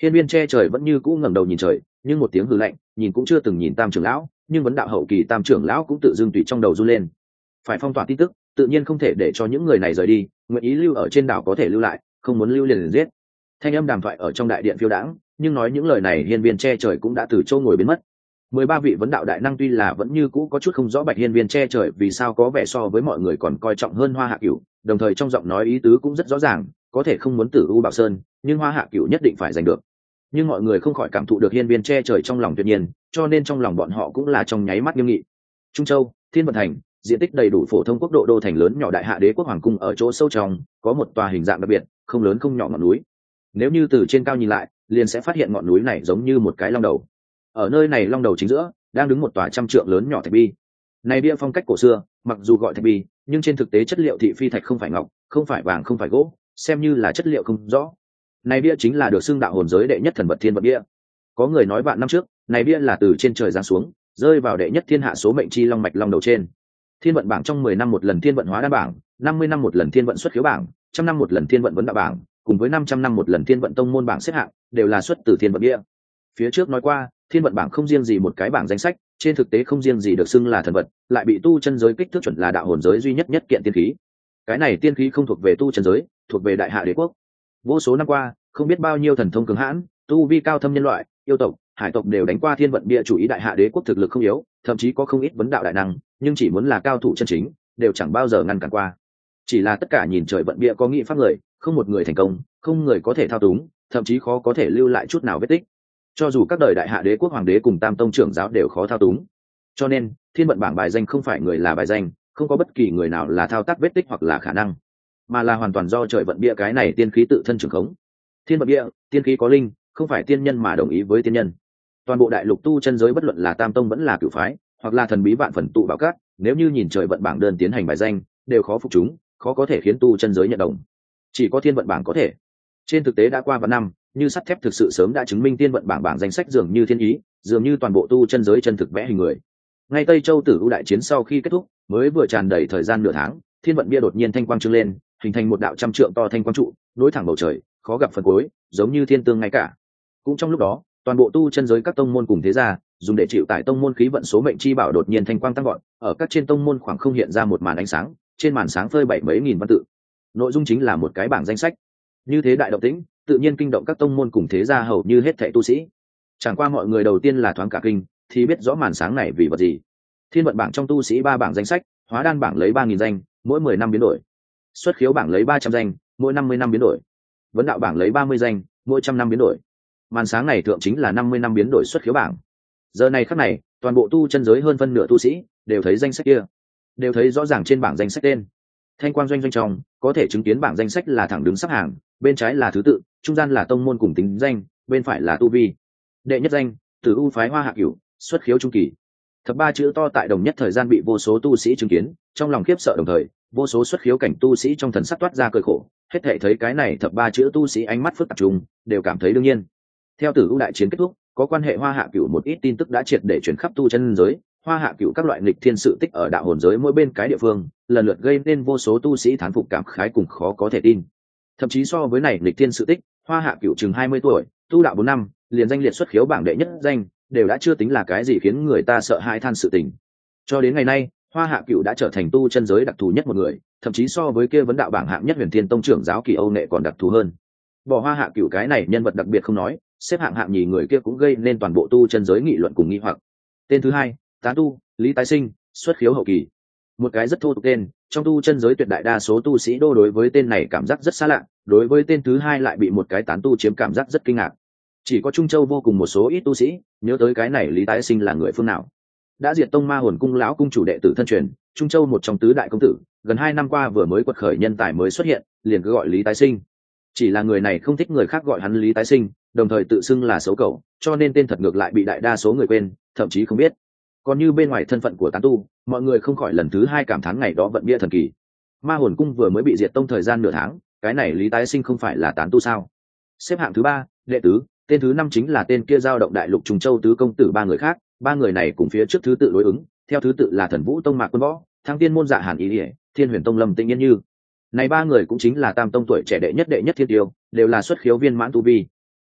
Hiên viên che trời vẫn như cũ ngẩng đầu nhìn trời, nhưng một tiếng hừ lạnh, nhìn cũng chưa từng nhìn tam trưởng lão, nhưng vấn đạo hậu kỳ tam trưởng lão cũng tự dưng tùy trong đầu run lên. Phải phong tỏa tin tức, tự nhiên không thể để cho những người này rời đi, nguyện ý lưu ở trên đảo có thể lưu lại, không muốn lưu liền giết. Thanh âm đàm thoại ở trong đại điện phiêu đãng, nhưng nói những lời này hiên viên che trời cũng đã từ châu ngồi biến mất. 13 vị vấn đạo đại năng tuy là vẫn như cũ có chút không rõ bạch hiên viên che trời vì sao có vẻ so với mọi người còn coi trọng hơn Hoa Hạ Cửu, đồng thời trong giọng nói ý tứ cũng rất rõ ràng, có thể không muốn tử U Bảo Sơn, nhưng Hoa Hạ Cửu nhất định phải giành được. Nhưng mọi người không khỏi cảm thụ được hiên viên che trời trong lòng tuyệt nhiên, cho nên trong lòng bọn họ cũng là trong nháy mắt nghiêm nghị. Trung Châu, Thiên Vận Thành, diện tích đầy đủ phổ thông quốc độ đô thành lớn nhỏ đại hạ đế quốc hoàng cung ở chỗ sâu trong, có một tòa hình dạng đặc biệt, không lớn không nhỏ ngọn núi. Nếu như từ trên cao nhìn lại, liền sẽ phát hiện ngọn núi này giống như một cái long đầu. Ở nơi này long đầu chính giữa, đang đứng một tòa trăm trượng lớn nhỏ thạch bi. Này bia phong cách cổ xưa, mặc dù gọi thạch bi, nhưng trên thực tế chất liệu thị phi thạch không phải ngọc, không phải vàng, không phải gỗ, xem như là chất liệu không rõ. Này bia chính là được xưng đạo hồn giới đệ nhất thần vật thiên vận bia. Có người nói vạn năm trước, này bia là từ trên trời giáng xuống, rơi vào đệ nhất thiên hạ số mệnh chi long mạch long đầu trên. Thiên vận bảng trong 10 năm một lần thiên vận hóa đan bảng, 50 năm một lần thiên vận xuất khiếu bảng, 100 năm một lần thiên vận vấn đạo bảng, cùng với 500 năm một lần thiên vận tông môn bảng xếp hạng, đều là xuất từ thiên vận bia. Phía trước nói qua, thiên vận bảng không riêng gì một cái bảng danh sách, trên thực tế không riêng gì được xưng là thần vật, lại bị tu chân giới kích thước chuẩn là đạo hồn giới duy nhất nhất kiện tiên khí. Cái này tiên khí không thuộc về tu chân giới, thuộc về đại hạ đế quốc. Vô số năm qua, không biết bao nhiêu thần thông cường hãn, tu vi cao thâm nhân loại, yêu tộc, hải tộc đều đánh qua thiên vận bia chủ ý đại hạ đế quốc thực lực không yếu, thậm chí có không ít vấn đạo đại năng, nhưng chỉ muốn là cao thủ chân chính, đều chẳng bao giờ ngăn cản qua. Chỉ là tất cả nhìn trời vận bia có nghị pháp người, không một người thành công, không người có thể thao túng, thậm chí khó có thể lưu lại chút nào vết tích. Cho dù các đời đại hạ đế quốc hoàng đế cùng tam tông trưởng giáo đều khó thao túng. Cho nên thiên vận bảng bài danh không phải người là bài danh, không có bất kỳ người nào là thao tác vết tích hoặc là khả năng, mà là hoàn toàn do trời vận bia cái này tiên khí tự thân trưởng khống. Thiên vận bia, tiên khí có linh, không phải tiên nhân mà đồng ý với tiên nhân. Toàn bộ đại lục tu chân giới bất luận là tam tông vẫn là cửu phái, hoặc là thần bí vạn phần tụ bảo các, nếu như nhìn trời vận bảng đơn tiến hành bài danh, đều khó phục chúng, khó có thể khiến tu chân giới nhận đồng. Chỉ có thiên vận bảng có thể. Trên thực tế đã qua vạn năm, như sắt thép thực sự sớm đã chứng minh thiên vận bảng danh sách dường như thiên ý, dường như toàn bộ tu chân giới chân thực vẽ hình người. Ngay Tây Châu Tử U đại chiến sau khi kết thúc, mới vừa tràn đầy thời gian nửa tháng, thiên vận bia đột nhiên thanh quang trưng lên, hình thành một đạo trăm trượng to thanh quang trụ, nối thẳng bầu trời, khó gặp phần cuối, giống như thiên tương ngay cả. Cũng trong lúc đó, toàn bộ tu chân giới các tông môn cùng thế gia, dùng để chịu tải tông môn khí vận số mệnh chi bảo đột nhiên thanh quang tăng gọn, ở các trên tông môn khoảng không hiện ra một màn ánh sáng, trên màn sáng phơi bảy mấy nghìn văn tự. Nội dung chính là một cái bảng danh sách. Như thế đại động tĩnh, tự nhiên kinh động các tông môn cùng thế gia hầu như hết thảy tu sĩ. Chẳng qua mọi người đầu tiên là thoáng cả kinh, thì biết rõ màn sáng này vì vật gì. Thiên vận bảng trong tu sĩ 3 bảng danh sách, hóa đan bảng lấy 3000 danh, mỗi 10 năm biến đổi. Xuất khiếu bảng lấy 300 danh, mỗi 50 năm biến đổi. Vấn đạo bảng lấy 30 danh, mỗi 100 năm biến đổi. Màn sáng này thượng chính là 50 năm biến đổi xuất khiếu bảng. Giờ này khắc này, toàn bộ tu chân giới hơn phân nửa tu sĩ đều thấy danh sách kia, đều thấy rõ ràng trên bảng danh sách tên. Thanh quang doanh doanh trong, có thể chứng kiến bảng danh sách là thẳng đứng sắp hàng, bên trái là thứ tự, trung gian là tông môn cùng tính danh, bên phải là tu vi. Đệ nhất danh, Tử U phái Hoa Hạ Cửu, xuất khiếu trung kỳ. Thập ba chữ to tại đồng nhất thời gian bị vô số tu sĩ chứng kiến, trong lòng khiếp sợ đồng thời, vô số xuất khiếu cảnh tu sĩ trong thần sắc toát ra cười khổ, hết thảy thấy cái này thập ba chữ tu sĩ ánh mắt phức tạp trùng, đều cảm thấy đương nhiên. Theo Tử U đại chiến kết thúc, có quan hệ Hoa Hạ Cửu một ít tin tức đã triệt để truyền khắp tu chân giới, Hoa Hạ Cửu các loại nghịch thiên sự tích ở đạo hồn giới mỗi bên cái địa phương, lần lượt gây nên vô số tu sĩ thán phục cảm khái cùng khó có thể tin. Thậm chí so với này nghịch thiên sự tích, Hoa Hạ Cửu chừng 20 tuổi, tu đạo 4 năm, liền danh liệt xuất khiếu bảng đệ nhất danh, đều đã chưa tính là cái gì khiến người ta sợ hãi than sự tình. Cho đến ngày nay, Hoa Hạ Cửu đã trở thành tu chân giới đặc thù nhất một người, thậm chí so với kia vấn đạo bảng hạng nhất Huyền Thiên Tông trưởng giáo Kỳ Âu Nệ còn đặc thù hơn. Bỏ Hoa Hạ Cửu cái này nhân vật đặc biệt không nói, xếp hạng hạng nhì người kia cũng gây nên toàn bộ tu chân giới nghị luận cùng nghi hoặc. Tên thứ hai, Tán Tu, Lý Tái Sinh, xuất khiếu hậu kỳ. Một cái rất thô tục tên, trong tu chân giới tuyệt đại đa số tu sĩ đối với tên này cảm giác rất xa lạ, đối với tên thứ hai lại bị một cái tán tu chiếm cảm giác rất kinh ngạc. Chỉ có Trung Châu vô cùng một số ít tu sĩ nhớ tới cái này Lý Tái Sinh là người phương nào. Đã diệt tông Ma Hồn cung lão cung chủ đệ tử thân truyền, Trung Châu một trong tứ đại công tử, gần 2 năm qua vừa mới quật khởi nhân tài mới xuất hiện, liền cứ gọi Lý Tái Sinh. Chỉ là người này không thích người khác gọi hắn Lý Tái Sinh, đồng thời tự xưng là xấu cẩu, cho nên tên thật ngược lại bị đại đa số người quên, thậm chí không biết. Còn như bên ngoài thân phận của tán tu, mọi người không khỏi lần thứ hai cảm thán ngày đó vận bia thần kỳ. Ma Hồn cung vừa mới bị diệt tông thời gian nửa tháng, cái này Lý Tái Sinh không phải là tán tu sao? Xếp hạng thứ 3, đệ tứ, tên thứ 5 chính là tên kia giao động đại lục Trùng Châu tứ công tử 3 người khác, 3 người này cùng phía trước thứ tự đối ứng, theo thứ tự là Thần Vũ Tông Mạc Quân Võ, Thăng Tiên môn Dạ Hàn Ý Điệp, Thiên Huyền Tông Lâm Tĩnh Nhiên Như. Này 3 người cũng chính là tam tông tuổi trẻ đệ nhất Thiên Tiêu, đều là xuất khiếu viên mãn tu vi.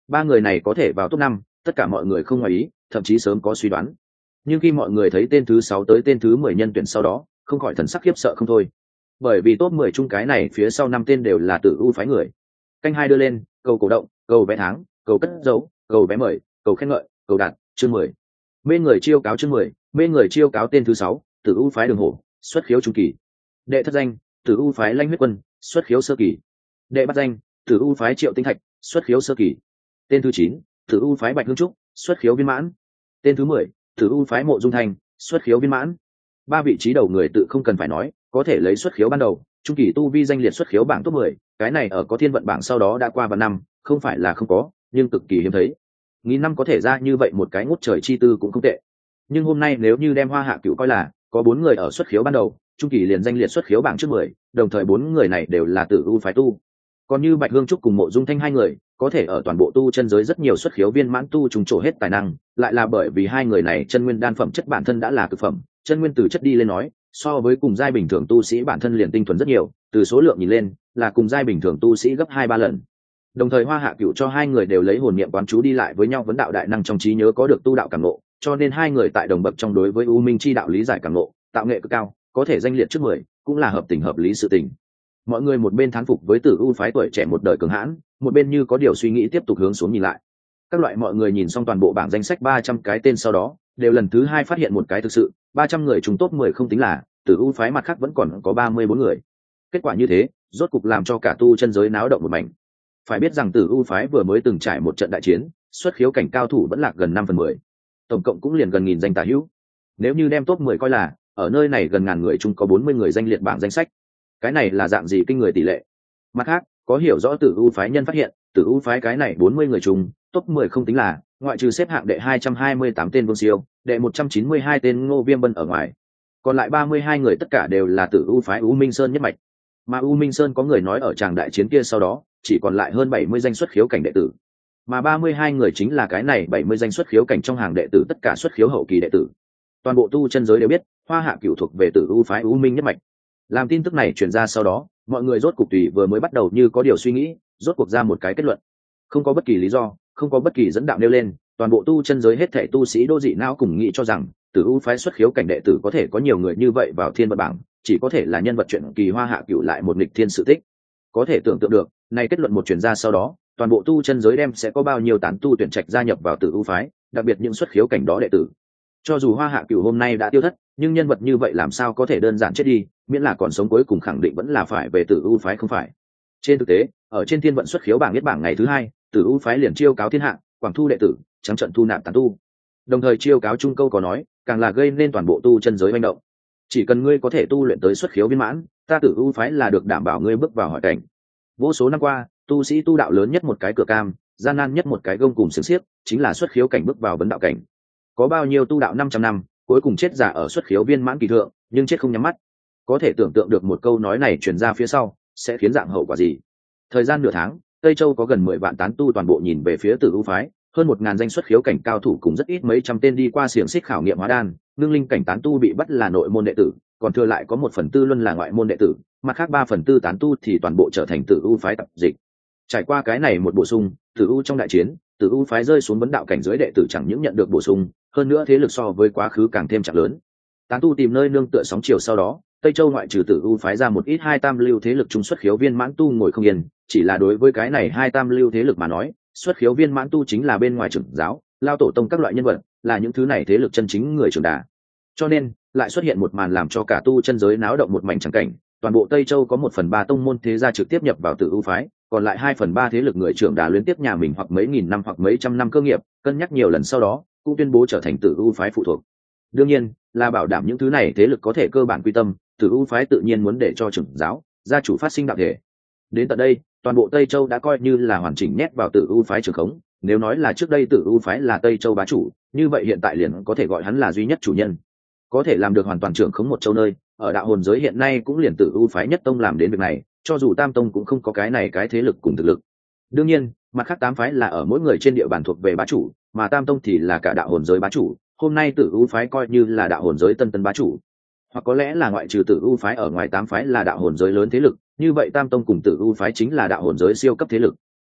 Ba người này có thể vào top 5, tất cả mọi người không ngoài ý, thậm chí sớm có suy đoán. Nhưng khi mọi người thấy tên thứ 6 tới tên thứ 10 nhân tuyển sau đó, không khỏi thần sắc khiếp sợ không thôi. Bởi vì top 10 chung cái này phía sau 5 tên đều là Tử U phái người. Canh hai đưa lên, cầu cổ động, cầu vé tháng, cầu cất dấu, cầu vé mời, cầu khen ngợi, cầu đạt, chương 10. Mê người chiêu cáo chương 10, mê người chiêu cáo tên thứ 6, Tử U phái Đường Hổ, xuất khiếu trung kỳ. Đệ thất danh, Tử U phái Lãnh Huyết Quân, xuất khiếu sơ kỳ. Đệ bát danh, Tử U phái Triệu Tinh Thạch, xuất khiếu sơ kỳ. Tên thứ 9, Tử U phái Bạch Hương Trúc, xuất khiếu viên mãn. Tên thứ 10, Tử U phái Mộ Dung Thành, xuất khiếu viên mãn. Ba vị trí đầu người tự không cần phải nói, có thể lấy xuất khiếu ban đầu, trung kỳ tu vi danh liệt xuất khiếu bảng top 10, cái này ở có thiên vận bảng sau đó đã qua vài năm, không phải là không có, nhưng cực kỳ hiếm thấy. Nghìn năm có thể ra như vậy một cái ngút trời chi tư cũng không tệ. Nhưng hôm nay nếu như đem Hoa Hạ Cửu coi là có 4 người ở xuất khiếu ban đầu, trung kỳ liền danh liệt xuất khiếu bảng trước 10, đồng thời 4 người này đều là Tử U phái tu. Còn như Bạch Hương Trúc cùng Mộ Dung Thanh hai người, có thể ở toàn bộ tu chân giới rất nhiều xuất khiếu viên mãn tu trùng trổ hết tài năng, lại là bởi vì hai người này chân nguyên đan phẩm chất bản thân đã là cực phẩm, chân nguyên từ chất đi lên nói, so với cùng giai bình thường tu sĩ bản thân liền tinh thuần rất nhiều, từ số lượng nhìn lên, là cùng giai bình thường tu sĩ gấp 2-3 lần. Đồng thời Hoa Hạ Cửu cho hai người đều lấy hồn niệm quán chú đi lại với nhau vấn đạo đại năng trong trí nhớ có được tu đạo cảm ngộ, cho nên hai người tại đồng bậc trong đối với U Minh chi đạo lý giải cảm ngộ, tạo nghệ cực cao, có thể danh liệt trước 10, cũng là hợp tình hợp lý sự tình. Mọi người một bên thán phục với Tử U phái tuổi trẻ một đời cường hãn, một bên như có điều suy nghĩ tiếp tục hướng xuống nhìn lại. Các loại mọi người nhìn xong toàn bộ bảng danh sách 300 cái tên sau đó, đều lần thứ hai phát hiện một cái thực sự, 300 người trùng top 10 không tính là, Tử U phái mặt khác vẫn còn có 34 người. Kết quả như thế, rốt cục làm cho cả tu chân giới náo động một mảnh. Phải biết rằng Tử U phái vừa mới từng trải một trận đại chiến, xuất khiếu cảnh cao thủ vẫn lạc gần 5/10. Tổng cộng cũng liền gần 1000 danh tả hữu. Nếu như đem top 10 coi là, ở nơi này gần ngàn người chung có 40 người danh liệt bảng danh sách. Cái này là dạng gì kinh người tỷ lệ. Mặt khác, có hiểu rõ Tử U phái nhân phát hiện, Tử U phái cái này 40 người chung, top 10 không tính là, ngoại trừ xếp hạng đệ 228 tên Vương Siêu, đệ 192 tên Ngô Viêm Bân ở ngoài, còn lại 32 người tất cả đều là Tử U phái U Minh Sơn nhất mạch. Mà U Minh Sơn có người nói ở tràng đại chiến kia sau đó, chỉ còn lại hơn 70 danh xuất khiếu cảnh đệ tử. Mà 32 người chính là cái này 70 danh xuất khiếu cảnh trong hàng đệ tử tất cả xuất khiếu hậu kỳ đệ tử. Toàn bộ tu chân giới đều biết, Hoa Hạ Cửu thuộc về Tử U phái U Minh nhất mạch. Làm tin tức này truyền ra sau đó, mọi người rốt cuộc tùy vừa mới bắt đầu như có điều suy nghĩ, rốt cuộc ra một cái kết luận. Không có bất kỳ lý do, không có bất kỳ dẫn đạo nêu lên, toàn bộ tu chân giới hết thảy tu sĩ đô dị não cùng nghĩ cho rằng, Tử U phái xuất khiếu cảnh đệ tử có thể có nhiều người như vậy vào thiên vận bảng, chỉ có thể là nhân vật chuyện kỳ Hoa Hạ Cửu lại một nghịch thiên sự tích. Có thể tưởng tượng được, này kết luận một truyền ra sau đó, toàn bộ tu chân giới đem sẽ có bao nhiêu tán tu tuyển trạch gia nhập vào Tử U phái, đặc biệt những xuất khiếu cảnh đó đệ tử. Cho dù Hoa Hạ Cửu hôm nay đã tiêu thất, nhưng nhân vật như vậy làm sao có thể đơn giản chết đi, miễn là còn sống cuối cùng khẳng định vẫn là phải về Tử U phái không phải. Trên thực tế, ở trên thiên vận xuất khiếu bảng nhất bảng ngày thứ hai, Tử U phái liền chiêu cáo thiên hạ, quảng thu đệ tử, trắng trận thu nạp tán tu. Đồng thời chiêu cáo trung câu có nói, càng là gây nên toàn bộ tu chân giới manh động. Chỉ cần ngươi có thể tu luyện tới xuất khiếu viên mãn, ta Tử U phái là được đảm bảo ngươi bước vào hỏi cảnh. Vô số năm qua, tu sĩ tu đạo lớn nhất một cái cửa cam, gian nan nhất một cái gông cùng xiềng xiếc, chính là xuất khiếu cảnh bước vào vấn đạo cảnh. Có bao nhiêu tu đạo 500 năm, cuối cùng chết giả ở xuất khiếu viên mãn kỳ thượng, nhưng chết không nhắm mắt. Có thể tưởng tượng được một câu nói này truyền ra phía sau, sẽ khiến dạng hậu quả gì. Thời gian nửa tháng, Tây Châu có gần 10 vạn tán tu toàn bộ nhìn về phía Tử U phái, hơn 1000 danh xuất khiếu cảnh cao thủ cùng rất ít mấy trăm tên đi qua xiềng xích khảo nghiệm hóa đan, ngưng linh cảnh tán tu bị bắt là nội môn đệ tử, còn thừa lại có 1/4 luân là ngoại môn đệ tử, mặt khác 3/4 tán tu thì toàn bộ trở thành Tử U phái tập dịch. Trải qua cái này một bổ sung, Tử U trong đại chiến, Tử U phái rơi xuống vấn đạo cảnh giới đệ tử chẳng những nhận được bổ sung, hơn nữa thế lực so với quá khứ càng thêm chặt lớn. Tán tu tìm nơi nương tựa sóng chiều sau đó, Tây Châu ngoại trừ Tử U phái ra một ít hai tam lưu thế lực trung xuất khiếu viên mãn tu ngồi không yên, chỉ là đối với cái này hai tam lưu thế lực mà nói, xuất khiếu viên mãn tu chính là bên ngoài trưởng giáo, lao tổ tông các loại nhân vật, là những thứ này thế lực chân chính người trưởng đà. Cho nên, lại xuất hiện một màn làm cho cả tu chân giới náo động một mảnh trắng cảnh, toàn bộ Tây Châu có 1/3 tông môn thế gia trực tiếp nhập vào Tử U phái, còn lại 2/3 thế lực người trưởng đà liên tiếp nhà mình hoặc mấy nghìn năm hoặc mấy trăm năm cơ nghiệp, cân nhắc nhiều lần sau đó, cũng tuyên bố trở thành Tử U phái phụ thuộc. Đương nhiên, là bảo đảm những thứ này thế lực có thể cơ bản quy tâm, Tử U phái tự nhiên muốn để cho trưởng giáo, gia chủ phát sinh đạo thể. Đến tận đây, toàn bộ Tây Châu đã coi như là hoàn chỉnh nhét vào Tử U phái trường khống, nếu nói là trước đây Tử U phái là Tây Châu bá chủ, như vậy hiện tại liền có thể gọi hắn là duy nhất chủ nhân. Có thể làm được hoàn toàn trưởng khống một châu nơi, ở đạo hồn giới hiện nay cũng liền Tử U phái nhất tông làm đến việc này, cho dù Tam tông cũng không có cái này cái thế lực cùng thực lực. Đương nhiên, mặt khác 8 phái là ở mỗi người trên địa bàn thuộc về bá chủ, mà Tam tông thì là cả đạo hồn giới bá chủ, hôm nay Tử U phái coi như là đạo hồn giới tân bá chủ. Hoặc có lẽ là ngoại trừ Tử U phái ở ngoài 8 phái là đạo hồn giới lớn thế lực, như vậy Tam tông cùng Tử U phái chính là đạo hồn giới siêu cấp thế lực.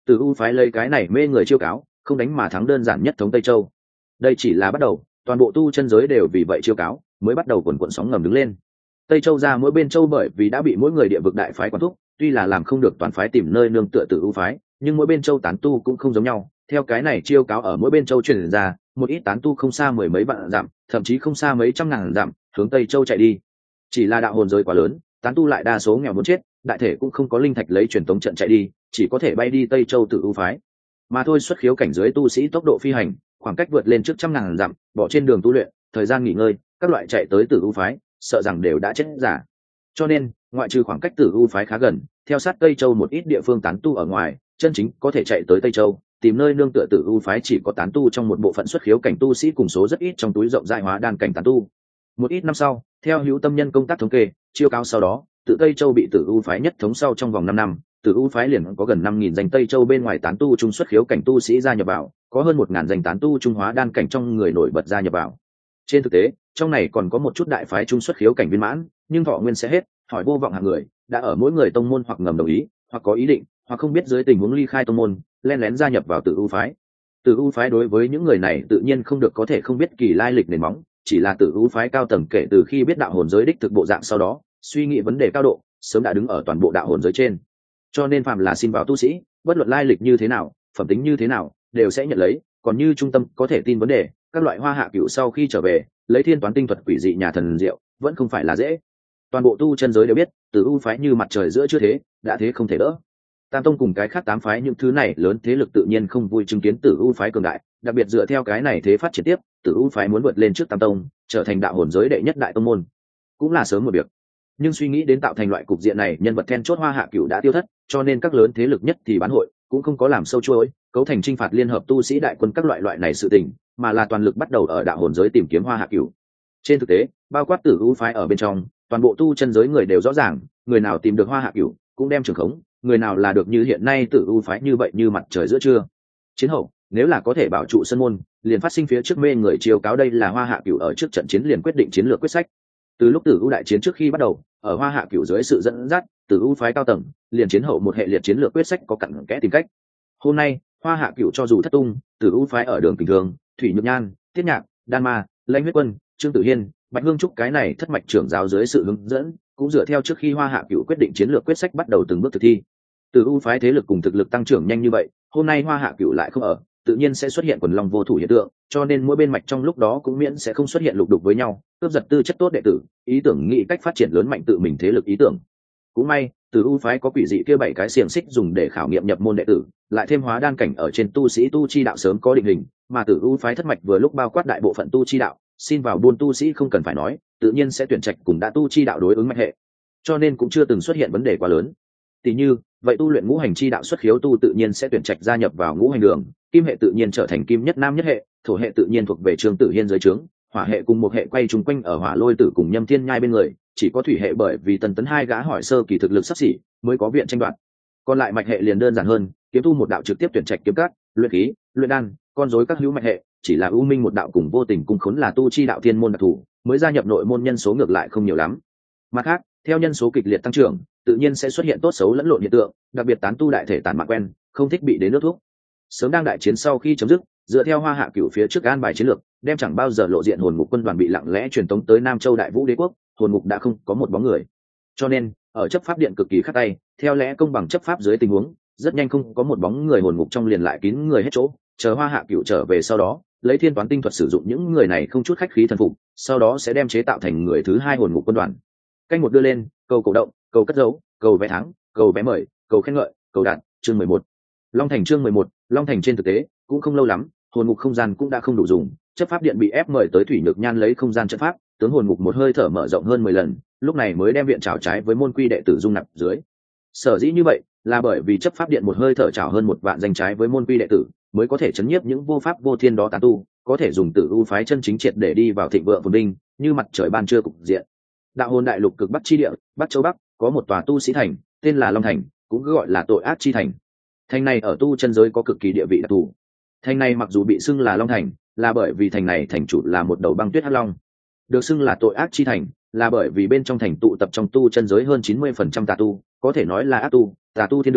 Tử U phái lấy cái này mê người chiêu cáo, không đánh mà thắng đơn giản nhất thống Tây Châu. Đây chỉ là bắt đầu, toàn bộ tu chân giới đều vì vậy chiêu cáo, mới bắt đầu quần quần sóng ngầm đứng lên. Tây Châu ra mỗi bên châu bởi vì đã bị mỗi người địa vực đại phái quản thúc, tuy là làm không được toàn phái tìm nơi nương tựa Tử U phái, nhưng mỗi bên châu tán tu cũng không giống nhau. Theo cái này chiêu cáo ở mỗi bên châu truyền ra, một ít tán tu không xa mười mấy vạn dặm, thậm chí không xa mấy trăm ngàn dặm, hướng Tây Châu chạy đi. Chỉ là đạo hồn giới quá lớn, tán tu lại đa số nghèo muốn chết, đại thể cũng không có linh thạch lấy truyền tống trận chạy đi, chỉ có thể bay đi Tây Châu Tử U phái. Mà thôi xuất khiếu cảnh giới tu sĩ tốc độ phi hành, khoảng cách vượt lên trước trăm ngàn dặm, bỏ trên đường tu luyện, thời gian nghỉ ngơi, các loại chạy tới Tử U phái, sợ rằng đều đã chết giả. Cho nên, ngoại trừ khoảng cách Tử U phái khá gần, theo sát Tây Châu một ít địa phương tán tu ở ngoài, chân chính có thể chạy tới Tây Châu, tìm nơi nương tựa Tử U phái chỉ có tán tu trong một bộ phận xuất khiếu cảnh tu sĩ cùng số rất ít trong túi rộng rãi hóa đan cảnh tán tu. Một ít năm sau, theo hữu tâm nhân công tác thống kê, chiêu cao sau đó, tự Tây Châu bị Tử U phái nhất thống sau trong vòng 5 năm, Tử U phái liền có gần 5.000 danh Tây Châu bên ngoài tán tu trung xuất khiếu cảnh tu sĩ gia nhập vào, có hơn 1.000 danh tán tu trung hóa đan cảnh trong người nổi bật gia nhập vào. Trên thực tế, trong này còn có một chút đại phái trung xuất khiếu cảnh viên mãn, nhưng thọ nguyên sẽ hết, hỏi vô vọng hạng người, đã ở mỗi người tông môn hoặc ngầm đồng ý, hoặc có ý định, hoặc không biết dưới tình huống ly khai tông môn, len lén gia nhập vào Tử U phái. Tử U phái đối với những người này tự nhiên không được có thể không biết kỳ lai lịch nền móng, chỉ là Tử U phái cao tầng kể từ khi biết đạo hồn giới đích thực bộ dạng sau đó, suy nghĩ vấn đề cao độ, sớm đã đứng ở toàn bộ đạo hồn giới trên. Cho nên phạm là xin vào tu sĩ, bất luận lai lịch như thế nào, phẩm tính như thế nào, đều sẽ nhận lấy, còn như trung tâm có thể tin vấn đề, các loại hoa hạ cửu sau khi trở về, lấy thiên toán tinh thuật quỷ dị nhà thần diệu, vẫn không phải là dễ. Toàn bộ tu chân giới đều biết, Tử U phái như mặt trời giữa chưa thế, đã thế không thể đỡ. Tam tông cùng cái khác 8 phái những thứ này lớn thế lực tự nhiên không vui chứng kiến Tử U phái cường đại, đặc biệt dựa theo cái này thế phát triển tiếp, Tử U phái muốn vượt lên trước Tam tông, trở thành đạo hồn giới đệ nhất đại tông môn, cũng là sớm một việc. Nhưng suy nghĩ đến tạo thành loại cục diện này, nhân vật then chốt hoa hạ cửu đã tiêu thất, cho nên các lớn thế lực nhất thì bán hội, cũng không có làm sâu chuỗi, cấu thành chinh phạt liên hợp tu sĩ đại quân các loại này sự tình, mà là toàn lực bắt đầu ở đạo hồn giới tìm kiếm hoa hạ cửu. Trên thực tế, bao quát Tử U phái ở bên trong, toàn bộ tu chân giới người đều rõ ràng, người nào tìm được hoa hạ cửu, cũng đem trường khống, người nào là được như hiện nay Tử U phái như vậy như mặt trời giữa trưa. Chiến hậu, nếu là có thể bảo trụ sân môn, liền phát sinh phía trước mê người chiêu cáo đây là hoa hạ cửu ở trước trận chiến liền quyết định chiến lược quyết sách. Từ lúc Tử U đại chiến trước khi bắt đầu, ở hoa hạ cửu dưới sự dẫn dắt, Tử U phái cao tầng liền chiến hậu một hệ liệt chiến lược quyết sách có cặn kẽ tìm cách. Hôm nay, hoa hạ cửu cho dù thất tung, Tử U phái ở đường Kình Thường, Thủy Nhược Nhan, Tiết Nhạc, Đan Ma, Lãnh Huyết Quân, Trương Tử Hiên, Bạch Hương Trúc cái này thất mạch trưởng giáo dưới sự hướng dẫn, cũng dựa theo trước khi hoa hạ cửu quyết định chiến lược quyết sách bắt đầu từng bước thực thi. Tử U phái thế lực cùng thực lực tăng trưởng nhanh như vậy, hôm nay hoa hạ cửu lại không ở, tự nhiên sẽ xuất hiện quần long vô thủ hiện tượng, cho nên mỗi bên mạch trong lúc đó cũng miễn sẽ không xuất hiện lục đục với nhau, cướp giật tư chất tốt đệ tử, ý tưởng nghĩ cách phát triển lớn mạnh tự mình thế lực ý tưởng. Cũng may, Tử U phái có quỷ dị kia 7 cái xiềng xích dùng để khảo nghiệm nhập môn đệ tử, lại thêm hóa đan cảnh ở trên tu sĩ tu chi đạo sớm có định hình, mà Tử U phái thất mạch vừa lúc bao quát đại bộ phận tu chi đạo, xin vào buôn tu sĩ không cần phải nói, tự nhiên sẽ tuyển trạch cùng đã tu chi đạo đối ứng mạch hệ, cho nên cũng chưa từng xuất hiện vấn đề quá lớn. Tỷ như, vậy tu luyện ngũ hành chi đạo xuất khiếu tu tự nhiên sẽ tuyển trạch gia nhập vào ngũ hành đường, kim hệ tự nhiên trở thành kim nhất nam nhất hệ, thổ hệ tự nhiên thuộc về Trương Tử Hiên dưới trướng, hỏa hệ cùng một hệ quay chung quanh ở Hỏa Lôi Tử cùng Nhâm Thiên Nhai bên người, chỉ có thủy hệ bởi vì Tần Tấn hai gã hỏi sơ kỳ thực lực sắp xỉ, mới có viện tranh đoạt. Còn lại mạch hệ liền đơn giản hơn, kiếm tu một đạo trực tiếp tuyển trạch kiếm cát, luyện khí, luyện đan, con rối các hữu mạch hệ, chỉ là ưu minh một đạo cùng vô tình cùng khốn là tu chi đạo thiên môn đặc thù, mới gia nhập nội môn nhân số ngược lại không nhiều lắm. Mặt khác, theo nhân số kịch liệt tăng trưởng, tự nhiên sẽ xuất hiện tốt xấu lẫn lộn hiện tượng, đặc biệt tán tu đại thể tàn mạng quen, không thích bị đến nước thuốc. Sớm đang đại chiến sau khi chấm dứt, dựa theo hoa hạ cửu phía trước an bài chiến lược, đem chẳng bao giờ lộ diện hồn ngục quân đoàn bị lặng lẽ truyền tống tới Nam Châu Đại Vũ Đế quốc, hồn ngục đã không có một bóng người. Cho nên, ở chấp pháp điện cực kỳ khắc tay, theo lẽ công bằng chấp pháp dưới tình huống, rất nhanh không có một bóng người hồn ngục trong liền lại kín người hết chỗ, chờ hoa hạ cửu trở về sau đó, lấy thiên toán tinh thuật sử dụng những người này không chút khách khí thần phục, sau đó sẽ đem chế tạo thành người thứ 2 hồn ngục quân đoàn. Canh một đưa lên, cầu cổ động, cầu cất dấu, cầu vé thắng, cầu vé mời, cầu khen ngợi, cầu đạt, chương 11. Long Thành chương 11, Long Thành trên thực tế cũng không lâu lắm, hồn ngục không gian cũng đã không đủ dùng, chấp pháp điện bị ép mời tới Thủy Nhược Nhan lấy không gian trận pháp, tướng hồn ngục một hơi thở mở rộng hơn 10 lần, lúc này mới đem viện trảo trái với môn quy đệ tử dung nạp dưới. Sở dĩ như vậy, là bởi vì chấp pháp điện một hơi thở trảo hơn 1 vạn danh trái với môn quy đệ tử, mới có thể chấn nhiếp những vô pháp vô thiên đó tán tu, có thể dùng Tử U phái chân chính triệt để đi vào thịnh vượng phồn vinh, như mặt trời ban trưa cục diện. Đạo hồn đại lục cực bắc chi địa, Bắc Châu Bắc, có một tòa tu sĩ thành, tên là Long Thành, cũng gọi là tội ác chi thành. Thành này ở tu chân giới có cực kỳ địa vị đặc thù. Thành này mặc dù bị xưng là Long Thành, là bởi vì thành này thành chủ là một đầu băng tuyết hắc long. Được xưng là tội ác chi thành, là bởi vì bên trong thành tụ tập trong tu chân giới hơn 90% tà tu, có thể nói là ác tu, tà tu thiên đường,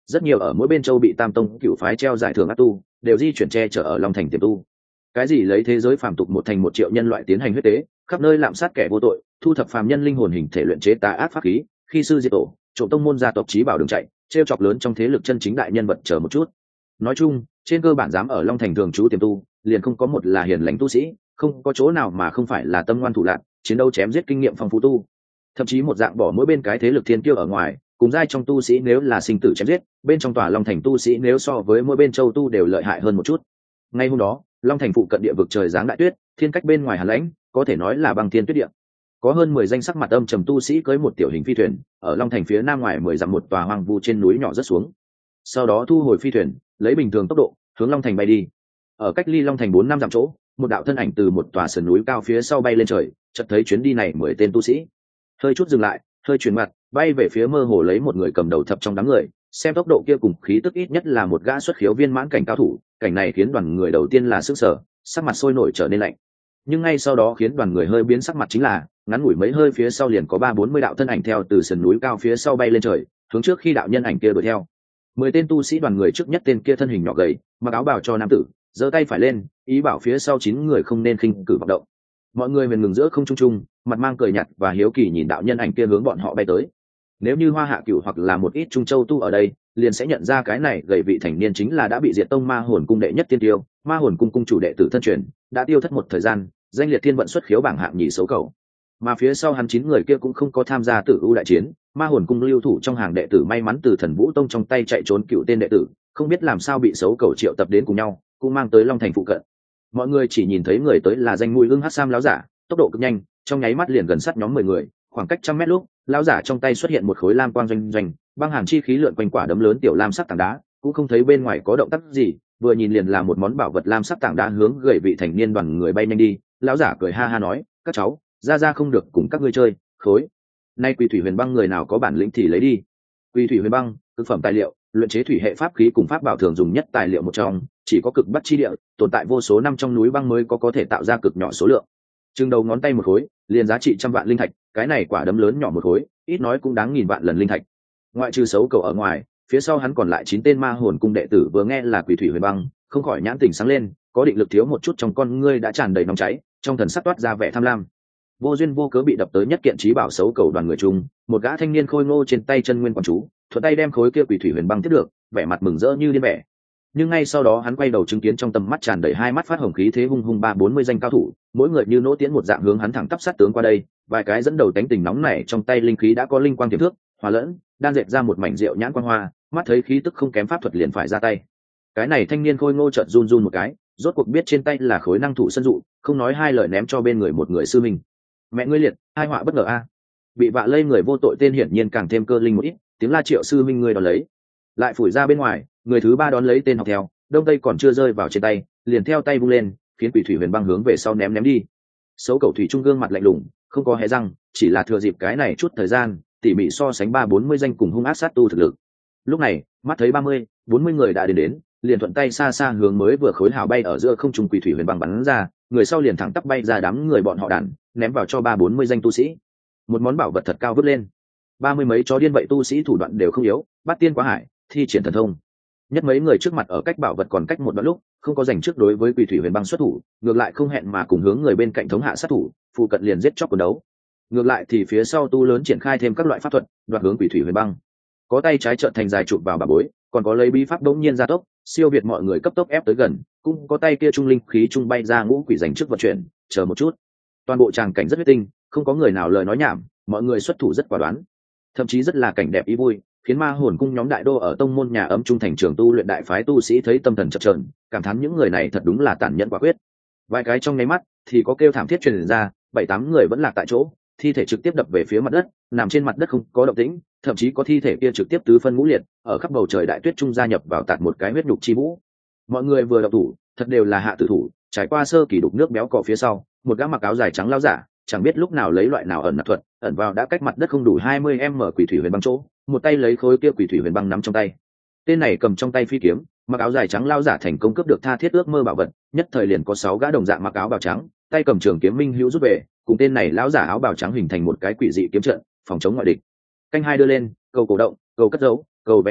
rất nhiều ở mỗi bên châu bị tam tông cựu phái treo giải thưởng ác tu đều di chuyển che chở ở long thành tiềm tu. Cái gì lấy thế giới phàm tục một thành 1 triệu nhân loại tiến hành huyết tế, khắp nơi lạm sát kẻ vô tội, thu thập phàm nhân linh hồn hình thể luyện chế tà ác pháp khí, khi sư diệt tổ, trộm tông môn gia tộc chí bảo đường chạy, trêu chọc lớn trong thế lực chân chính đại nhân vật chờ một chút. Nói chung, trên cơ bản dám ở long thành thường trú tiềm tu, liền không có một là hiền lành tu sĩ, không có chỗ nào mà không phải là tâm ngoan thủ lạn, chiến đấu chém giết kinh nghiệm phong phú tu. Thậm chí một dạng bỏ mỗi bên cái thế lực thiên kiêu ở ngoài, cùng giai trong tu sĩ nếu là sinh tử chém giết, bên trong tòa long thành tu sĩ nếu so với mỗi bên châu tu đều lợi hại hơn một chút. Ngay hôm đó, long thành phụ cận địa vực trời giáng đại tuyết, thiên cách bên ngoài hàn lãnh, có thể nói là băng thiên tuyết địa. Có hơn 10 danh sắc mặt âm trầm tu sĩ cưỡi một tiểu hình phi thuyền, ở long thành phía nam ngoài 10 dặm một tòa hoang vu trên núi nhỏ rất xuống. Sau đó thu hồi phi thuyền, lấy bình thường tốc độ hướng long thành bay đi. Ở cách ly long thành 4-5 dặm chỗ, một đạo thân ảnh từ một tòa sườn núi cao phía sau bay lên trời, chợt thấy chuyến đi này 10 tên tu sĩ hơi chút dừng lại, hơi chuyển mặt, bay về phía mơ hồ lấy một người cầm đầu thập trong đám người, xem tốc độ kia cùng khí tức ít nhất là một gã xuất khiếu viên mãn cảnh cao thủ. Cảnh này khiến đoàn người đầu tiên là sức sở, sắc mặt sôi nổi trở nên lạnh. Nhưng ngay sau đó khiến đoàn người hơi biến sắc mặt chính là, ngắn ngủi mấy hơi phía sau liền có 30-40 đạo thân ảnh theo từ sườn núi cao phía sau bay lên trời, hướng trước khi đạo nhân ảnh kia đuổi theo. 10 tên tu sĩ đoàn người trước nhất tên kia thân hình nhỏ gầy, mặc áo bào cho nam tử, giơ tay phải lên, ý bảo phía sau 9 người không nên khinh cử vọng động. Mọi người ngừng giữa không trung trung, mặt mang cười nhạt và hiếu kỳ nhìn đạo nhân ảnh kia hướng bọn họ bay tới. Nếu như Hoa Hạ Cửu hoặc là một ít trung châu tu ở đây, liền sẽ nhận ra cái này gầy vị thành niên chính là đã bị diệt tông Ma Hồn Cung đệ nhất tiên tiêu, Ma Hồn Cung cung chủ đệ tử thân truyền, đã tiêu thất một thời gian, danh liệt thiên vận xuất khiếu bảng hạng nhì xấu cầu. Mà phía sau hắn 9 người kia cũng không có tham gia Tử U đại chiến, Ma Hồn Cung lưu thủ trong hàng đệ tử may mắn từ Thần Vũ Tông trong tay chạy trốn cựu tên đệ tử, không biết làm sao bị xấu cầu triệu tập đến cùng nhau, cũng mang tới Long Thành phụ cận. Mọi người chỉ nhìn thấy người tới là danh mũi ưng hắc sam lão giả, tốc độ cực nhanh, trong nháy mắt liền gần sát nhóm 10 người, khoảng cách 100 mét lúc, lão giả trong tay xuất hiện một khối lam quang doanh doanh, băng hàn chi khí lượn quanh quả đấm lớn tiểu lam sắc tảng đá, cũng không thấy bên ngoài có động tác gì, vừa nhìn liền là một món bảo vật lam sắc tảng đá hướng gầy vị thành niên đoàn người bay nhanh đi. Lão giả cười ha ha nói, các cháu, ra không được cùng các ngươi chơi, khối. Nay Quỳ Thủy Huyền Băng người nào có bản lĩnh thì lấy đi. Quỳ Thủy Huyền Băng, cực phẩm tài liệu, luyện chế thủy hệ pháp khí cùng pháp bảo thường dùng nhất tài liệu một trong, chỉ có cực bắc chi địa, tồn tại vô số năm trong núi băng mới có thể tạo ra cực nhỏ số lượng. Chừng đầu ngón tay một khối, liền giá trị 100 vạn linh thạch, cái này quả đấm lớn nhỏ một khối, ít nói cũng đáng nghìn vạn lần linh thạch. Ngoại trừ xấu cầu ở ngoài, phía sau hắn còn lại 9 tên Ma Hồn Cung đệ tử vừa nghe là Quỳ Thủy Huyền Băng, không khỏi nhãn tình sáng lên, có định lực thiếu một chút trong con ngươi đã tràn đầy nóng cháy, trong thần sắc toát ra vẻ tham lam. Vô duyên vô cớ bị đập tới nhất kiện trí bảo xấu cầu đoàn người chung, một gã thanh niên khôi ngô trên tay chân nguyên quán chú, thuận tay đem khối kia Quỳ Thủy Huyền Băng tiếp được, vẻ mặt mừng rỡ như điên vẻ. Nhưng ngay sau đó hắn quay đầu chứng kiến trong tầm mắt tràn đầy hai mắt phát hồng khí thế hung hung 30-40 danh cao thủ, mỗi người như nỗ tiễn một dạng hướng hắn thẳng tắp sát tướng qua đây, vài cái dẫn đầu tánh tình nóng nảy trong tay linh khí đã có linh quang tiềm thước, hòa lẫn, đang dệt ra một mảnh rượu nhãn quang hoa, mắt thấy khí tức không kém pháp thuật liền phải ra tay. Cái này thanh niên khôi ngô chợt run run một cái, rốt cuộc biết trên tay là khối năng thủ sân dụ, không nói hai lời ném cho bên người một người sư minh. Mẹ ngươi liệt, hai họa bất ngờ a. Bị vạ lây người vô tội tên hiển nhiên càng thêm cơ linh một ít, tiếng la Triệu sư minh người đón lấy, lại phủi ra bên ngoài, người thứ ba đón lấy tên học theo, đông tây còn chưa rơi vào trên tay, liền theo tay vung lên, khiến Quỳ Thủy Huyền Băng hướng về sau ném đi. Xấu cầu thủy trung gương mặt lạnh lùng, không có hé răng, chỉ là thừa dịp cái này chút thời gian, tỉ mỉ so sánh 30-40 danh cùng hung ác sát tu thực lực. Lúc này, mắt thấy 30-40 người đã đến, liền thuận tay xa xa hướng mới vừa khối hào bay ở giữa không trung Quỳ Thủy Huyền Băng bắn ra, người sau liền thẳng tắp bay ra đám người bọn họ đàn, ném vào cho 30-40 danh tu sĩ. Một món bảo vật thật cao vứt lên. 30 mấy chó điên vậy tu sĩ thủ đoạn đều không yếu, bắt tiên quá hải, thi triển thần thông. Nhất mấy người trước mặt ở cách bảo vật còn cách một đoạn lúc, không có dành trước đối với Quỳ Thủy Huyền Băng xuất thủ, ngược lại không hẹn mà cùng hướng người bên cạnh thống hạ sát thủ, phụ cận liền giết chóc cuộc đấu. Ngược lại thì phía sau tu lớn triển khai thêm các loại pháp thuật, đoạt hướng Quỳ Thủy Huyền Băng. Có tay trái trợn thành dài chụp vào bà bối, còn có lấy bí pháp đống nhiên gia tốc, siêu việt mọi người cấp tốc ép tới gần, cũng có tay kia trung linh khí trung bay ra ngũ quỷ dành trước vận chuyển, chờ một chút. Toàn bộ tràng cảnh rất huyết tinh, không có người nào lời nói nhảm, mọi người xuất thủ rất quả đoán, thậm chí rất là cảnh đẹp ý vui, khiến Ma Hồn Cung nhóm đại đô ở tông môn nhà ấm trung thành trường tu luyện đại phái tu sĩ thấy tâm thần chập chờn, cảm thán những người này thật đúng là tàn nhẫn quả quyết. Vài cái trong nháy mắt thì có kêu thảm thiết truyền ra, 7-8 người vẫn lạc tại chỗ, thi thể trực tiếp đập về phía mặt đất, nằm trên mặt đất không có động tĩnh, thậm chí có thi thể kia trực tiếp tứ phân ngũ liệt, ở khắp bầu trời đại tuyết trung gia nhập vào tạt một cái huyết nhục chi vũ. Mọi người vừa động thủ, thật đều là hạ tử thủ, trải qua sơ kỳ đục nước béo cỏ phía sau, một gã mặc áo dài trắng lão giả, chẳng biết lúc nào lấy loại nào ẩn nạp thuật, ẩn vào đã cách mặt đất không đủ 20m Quỳ Thủy Huyền Băng chỗ, một tay lấy khối kia Quỳ Thủy Huyền Băng nắm trong tay. Tên này cầm trong tay phi kiếm, mặc áo dài trắng lão giả thành công cướp được tha thiết ước mơ bảo vật, nhất thời liền có 6 gã đồng dạng mặc áo bào trắng, tay cầm trường kiếm minh hữu rút về, cùng tên này lão giả áo bào trắng hình thành một cái quỷ dị kiếm trận, phòng chống ngoại địch. Canh hai đưa lên, cầu cổ động, cầu cất giấu, cầu vé thắng,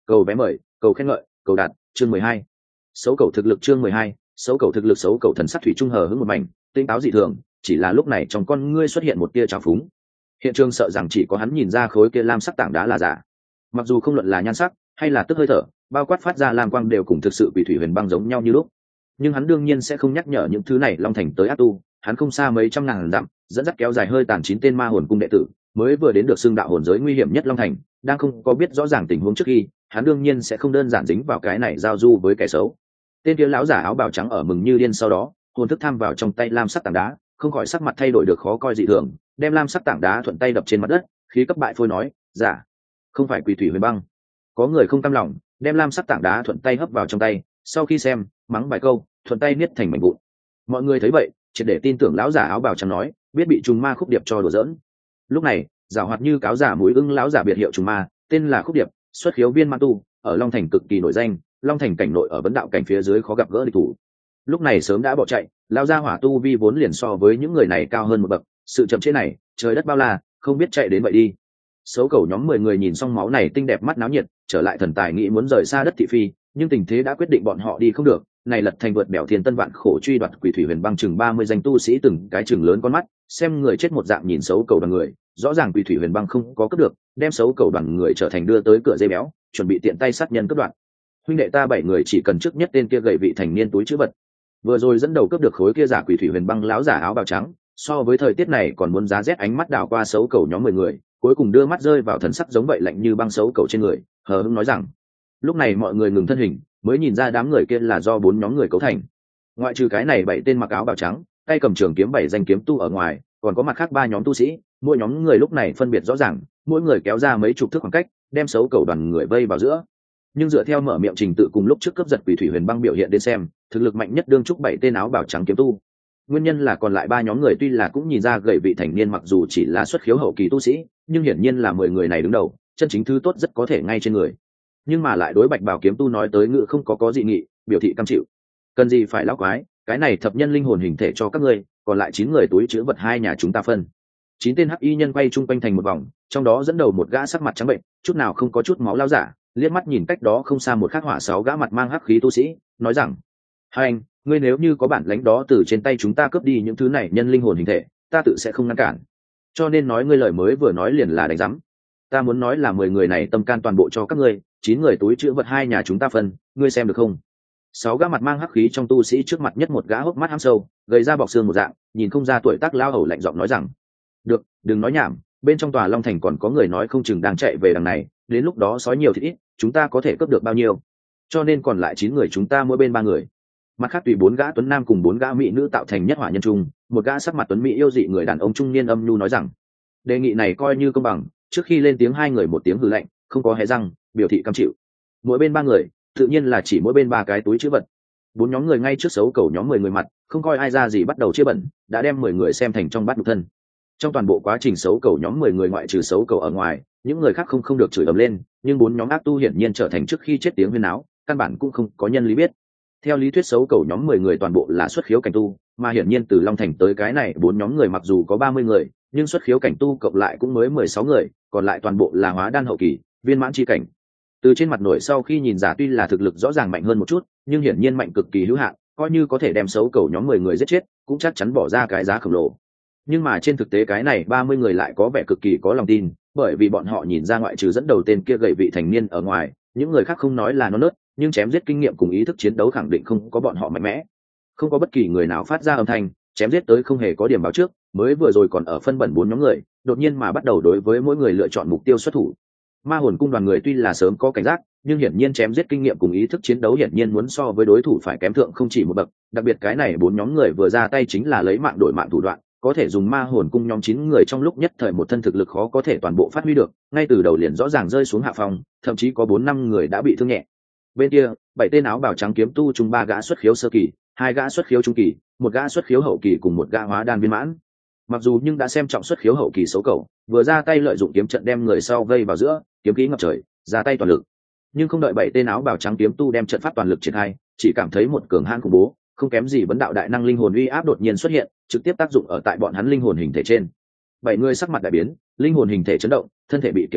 cầu vé mời, cầu khen ngợi, cầu đạt. Chương 12. Xấu cầu thực lực. Chương 12. Xấu cầu thực lực. Xấu cầu thần sắc thủy trung hờ hững một mảnh, tinh táo dị thường, chỉ là lúc này trong con ngươi xuất hiện một tia trào phúng. Hiện trường sợ rằng chỉ có hắn nhìn ra khối kia lam sắc tảng đá là giả. Mặc dù không luận là nhan sắc hay là tức hơi thở, bao quát phát ra lam quang đều cùng thực sự quỷ thủy huyền băng giống nhau như lúc, nhưng hắn đương nhiên sẽ không nhắc nhở những thứ này long thành tới ác tu. Hắn không xa mấy trăm ngàn dặm, dẫn dắt kéo dài hơi tàn 9 tên ma hồn cung đệ tử, mới vừa đến được xương đạo hồn giới nguy hiểm nhất long thành, đang không có biết rõ ràng tình huống trước khi, hắn đương nhiên sẽ không đơn giản dính vào cái này giao du với kẻ xấu. Tên kia lão giả áo bào trắng ở mừng như điên, sau đó hồn thức tham vào trong tay lam sắc tảng đá, không khỏi sắc mặt thay đổi được khó coi dị thường, đem lam sắc tảng đá thuận tay đập trên mặt đất, khí cấp bại phôi nói: giả, không phải quỷ thủy huyền băng. Có người không cam lòng, đem lam sắc tảng đá thuận tay hấp vào trong tay, sau khi xem mắng vài câu, thuận tay niết thành mảnh vụn. Mọi người thấy vậy triệt để tin tưởng lão giả áo bào trắng nói, biết bị trùng ma khúc điệp cho đùa giỡn. Lúc này giảo hoạt như cáo giả mũi ưng lão giả biệt hiệu trùng ma, tên là khúc điệp, xuất khiếu viên ma tu, ở long thành cực kỳ nổi danh, long thành cảnh nội ở vấn đạo cảnh phía dưới khó gặp gỡ địch thủ. Lúc này sớm đã bỏ chạy, lão gia hỏa tu vi vốn liền so với những người này cao hơn một bậc, sự chậm trễ này trời đất bao la, không biết chạy đến vậy đi. Xấu cầu nhóm 10 người nhìn xong máu này tinh đẹp mắt náo nhiệt, trở lại thần tài nghĩ muốn rời xa đất thị phi, nhưng tình thế đã quyết định bọn họ đi không được. Này lật thành vượt bèo thiên tân vạn khổ truy đoạt quỷ thủy huyền băng chừng 30 danh tu sĩ, từng cái chừng lớn con mắt xem người chết một dạng nhìn xấu cầu đoàn người, rõ ràng quỷ thủy huyền băng không có cướp được, đem xấu cầu đoàn người trở thành đưa tới cửa dây béo, chuẩn bị tiện tay sát nhân cướp đoạt. Huynh đệ ta 7 người chỉ cần trước nhất tên kia gầy vị thành niên túi chữ vật, vừa rồi dẫn đầu cướp được khối kia giả quỷ thủy huyền băng láo giả áo bào trắng, so với thời tiết này còn muốn giá rét, ánh mắt đảo qua xấu cầu nhóm 10 người, cuối cùng đưa mắt rơi vào thần sắc giống vậy lạnh như băng xấu cầu trên người, hờ hững nói rằng. Lúc này mọi người ngừng thân hình, mới nhìn ra đám người kia là do 4 nhóm người cấu thành. Ngoại trừ cái này 7 tên mặc áo bào trắng, tay cầm trường kiếm 7 danh kiếm tu ở ngoài, còn có mặt khác 3 nhóm tu sĩ, mỗi nhóm người lúc này phân biệt rõ ràng, mỗi người kéo ra mấy chục thước khoảng cách, đem xấu cầu đoàn người vây vào giữa. Nhưng dựa theo mở miệng trình tự cùng lúc trước cướp giật quỷ thủy huyền băng biểu hiện đến xem, thực lực mạnh nhất đương trúc 7 tên áo bào trắng kiếm tu. Nguyên nhân là còn lại 3 nhóm người tuy là cũng nhìn ra gầy vị thành niên mặc dù chỉ là xuất khiếu hậu kỳ tu sĩ, nhưng hiển nhiên là 10 người này đứng đầu, chân chính thứ tốt rất có thể ngay trên người. Nhưng mà lại đối bạch bào kiếm tu nói tới ngữ không có dị nghị, biểu thị cam chịu. Cần gì phải lão quái, cái này thập nhân linh hồn hình thể cho các ngươi, còn lại 9 người túi chứa vật hai nhà chúng ta phân. 9 tên hắc y nhân quay chung quanh thành một vòng, trong đó dẫn đầu một gã sắc mặt trắng bệnh, chút nào không có chút máu lao giả, liếc mắt nhìn cách đó không xa một khắc hỏa 6 gã mặt mang hắc khí tu sĩ, nói rằng: hai anh, ngươi nếu như có bản lãnh đó từ trên tay chúng ta cướp đi những thứ này nhân linh hồn hình thể, ta tự sẽ không ngăn cản. Cho nên nói ngươi lời mới vừa nói liền là đánh rắm. Ta muốn nói là 10 người này tâm can toàn bộ cho các ngươi, 9 người túi chứa vật hai nhà chúng ta phân, ngươi xem được không? 6 gã mặt mang hắc khí trong tu sĩ trước mặt nhất một gã hốc mắt hăm sâu, gầy ra bọc xương một dạng, nhìn không ra tuổi tác lao hầu lạnh giọng nói rằng: được, đừng nói nhảm, bên trong tòa long thành còn có người nói không chừng đang chạy về đằng này, đến lúc đó sói nhiều thì ít, chúng ta có thể cướp được bao nhiêu? Cho nên còn lại 9 người chúng ta mỗi bên 3 người. Mặt khác tùy 4 gã tuấn nam cùng 4 gã mỹ nữ tạo thành nhất hỏa nhân trung, một gã sắc mặt tuấn mỹ yêu dị người đàn ông trung niên âm nhu nói rằng: đề nghị này coi như công bằng. Trước khi lên tiếng 2 người một tiếng hừ lạnh, không có hé răng, biểu thị cam chịu. Mỗi bên 3 người, tự nhiên là chỉ mỗi bên 3 cái túi chứa vật. 4 nhóm người ngay trước xấu cầu nhóm 10 người mặt, không coi ai ra gì bắt đầu chia bẩn, đã đem 10 người xem thành trong bát nhục thân. Trong toàn bộ quá trình xấu cầu nhóm 10 người ngoại trừ xấu cầu ở ngoài, những người khác không được chửi ầm lên, nhưng 4 nhóm ác tu hiển nhiên trở thành trước khi chết tiếng huyên náo, căn bản cũng không có nhân lý biết. Theo lý thuyết xấu cầu nhóm 10 người toàn bộ là xuất khiếu cảnh tu, mà hiển nhiên từ Long Thành tới cái này 4 nhóm người mặc dù có 30 người, nhưng xuất khiếu cảnh tu cộng lại cũng mới 16 người, còn lại toàn bộ là hóa đan hậu kỳ, viên mãn chi cảnh. Từ trên mặt nổi sau khi nhìn giả tuy là thực lực rõ ràng mạnh hơn một chút, nhưng hiển nhiên mạnh cực kỳ hữu hạn, coi như có thể đem xấu cầu nhóm 10 người giết chết, cũng chắc chắn bỏ ra cái giá khổng lồ. Nhưng mà trên thực tế cái này 30 người lại có vẻ cực kỳ có lòng tin, bởi vì bọn họ nhìn ra ngoại trừ dẫn đầu tên kia gầy vị thành niên ở ngoài, những người khác không nói là non nớt, nhưng chém giết kinh nghiệm cùng ý thức chiến đấu khẳng định không có bọn họ mạnh mẽ. Không có bất kỳ người nào phát ra âm thanh, chém giết tới không hề có điểm báo trước, mới vừa rồi còn ở phân bẩn 4 nhóm người, đột nhiên mà bắt đầu đối với mỗi người lựa chọn mục tiêu xuất thủ. Ma hồn cung đoàn người tuy là sớm có cảnh giác, nhưng hiển nhiên chém giết kinh nghiệm cùng ý thức chiến đấu hiển nhiên muốn so với đối thủ phải kém thượng không chỉ một bậc, đặc biệt cái này 4 nhóm người vừa ra tay chính là lấy mạng đổi mạng thủ đoạn, có thể dùng ma hồn cung nhóm 9 người trong lúc nhất thời một thân thực lực khó có thể toàn bộ phát huy được, ngay từ đầu liền rõ ràng rơi xuống hạ phòng, thậm chí có 4-5 người đã bị thương nhẹ. Bên kia, 7 tên áo bào trắng kiếm tu chung 3 gã xuất khiếu sơ kỳ, 2 gã xuất khiếu trung kỳ, 1 gã xuất khiếu hậu kỳ cùng 1 gã hóa đan viên mãn. Mặc dù nhưng đã xem trọng xuất khiếu hậu kỳ xấu cầu, vừa ra tay lợi dụng kiếm trận đem người sau vây vào giữa, kiếm khí ngập trời, ra tay toàn lực. Nhưng không đợi 7 tên áo bào trắng kiếm tu đem trận pháp toàn lực triển khai, chỉ cảm thấy một cường hãn khủng bố, không kém gì vấn đạo đại năng linh hồn uy áp đột nhiên xuất hiện, trực tiếp tác dụng ở tại bọn hắn linh hồn hình thể trên. 7 người sắc mặt đại biến, linh hồn hình thể chấn động, thân thể bị kiềm hãm,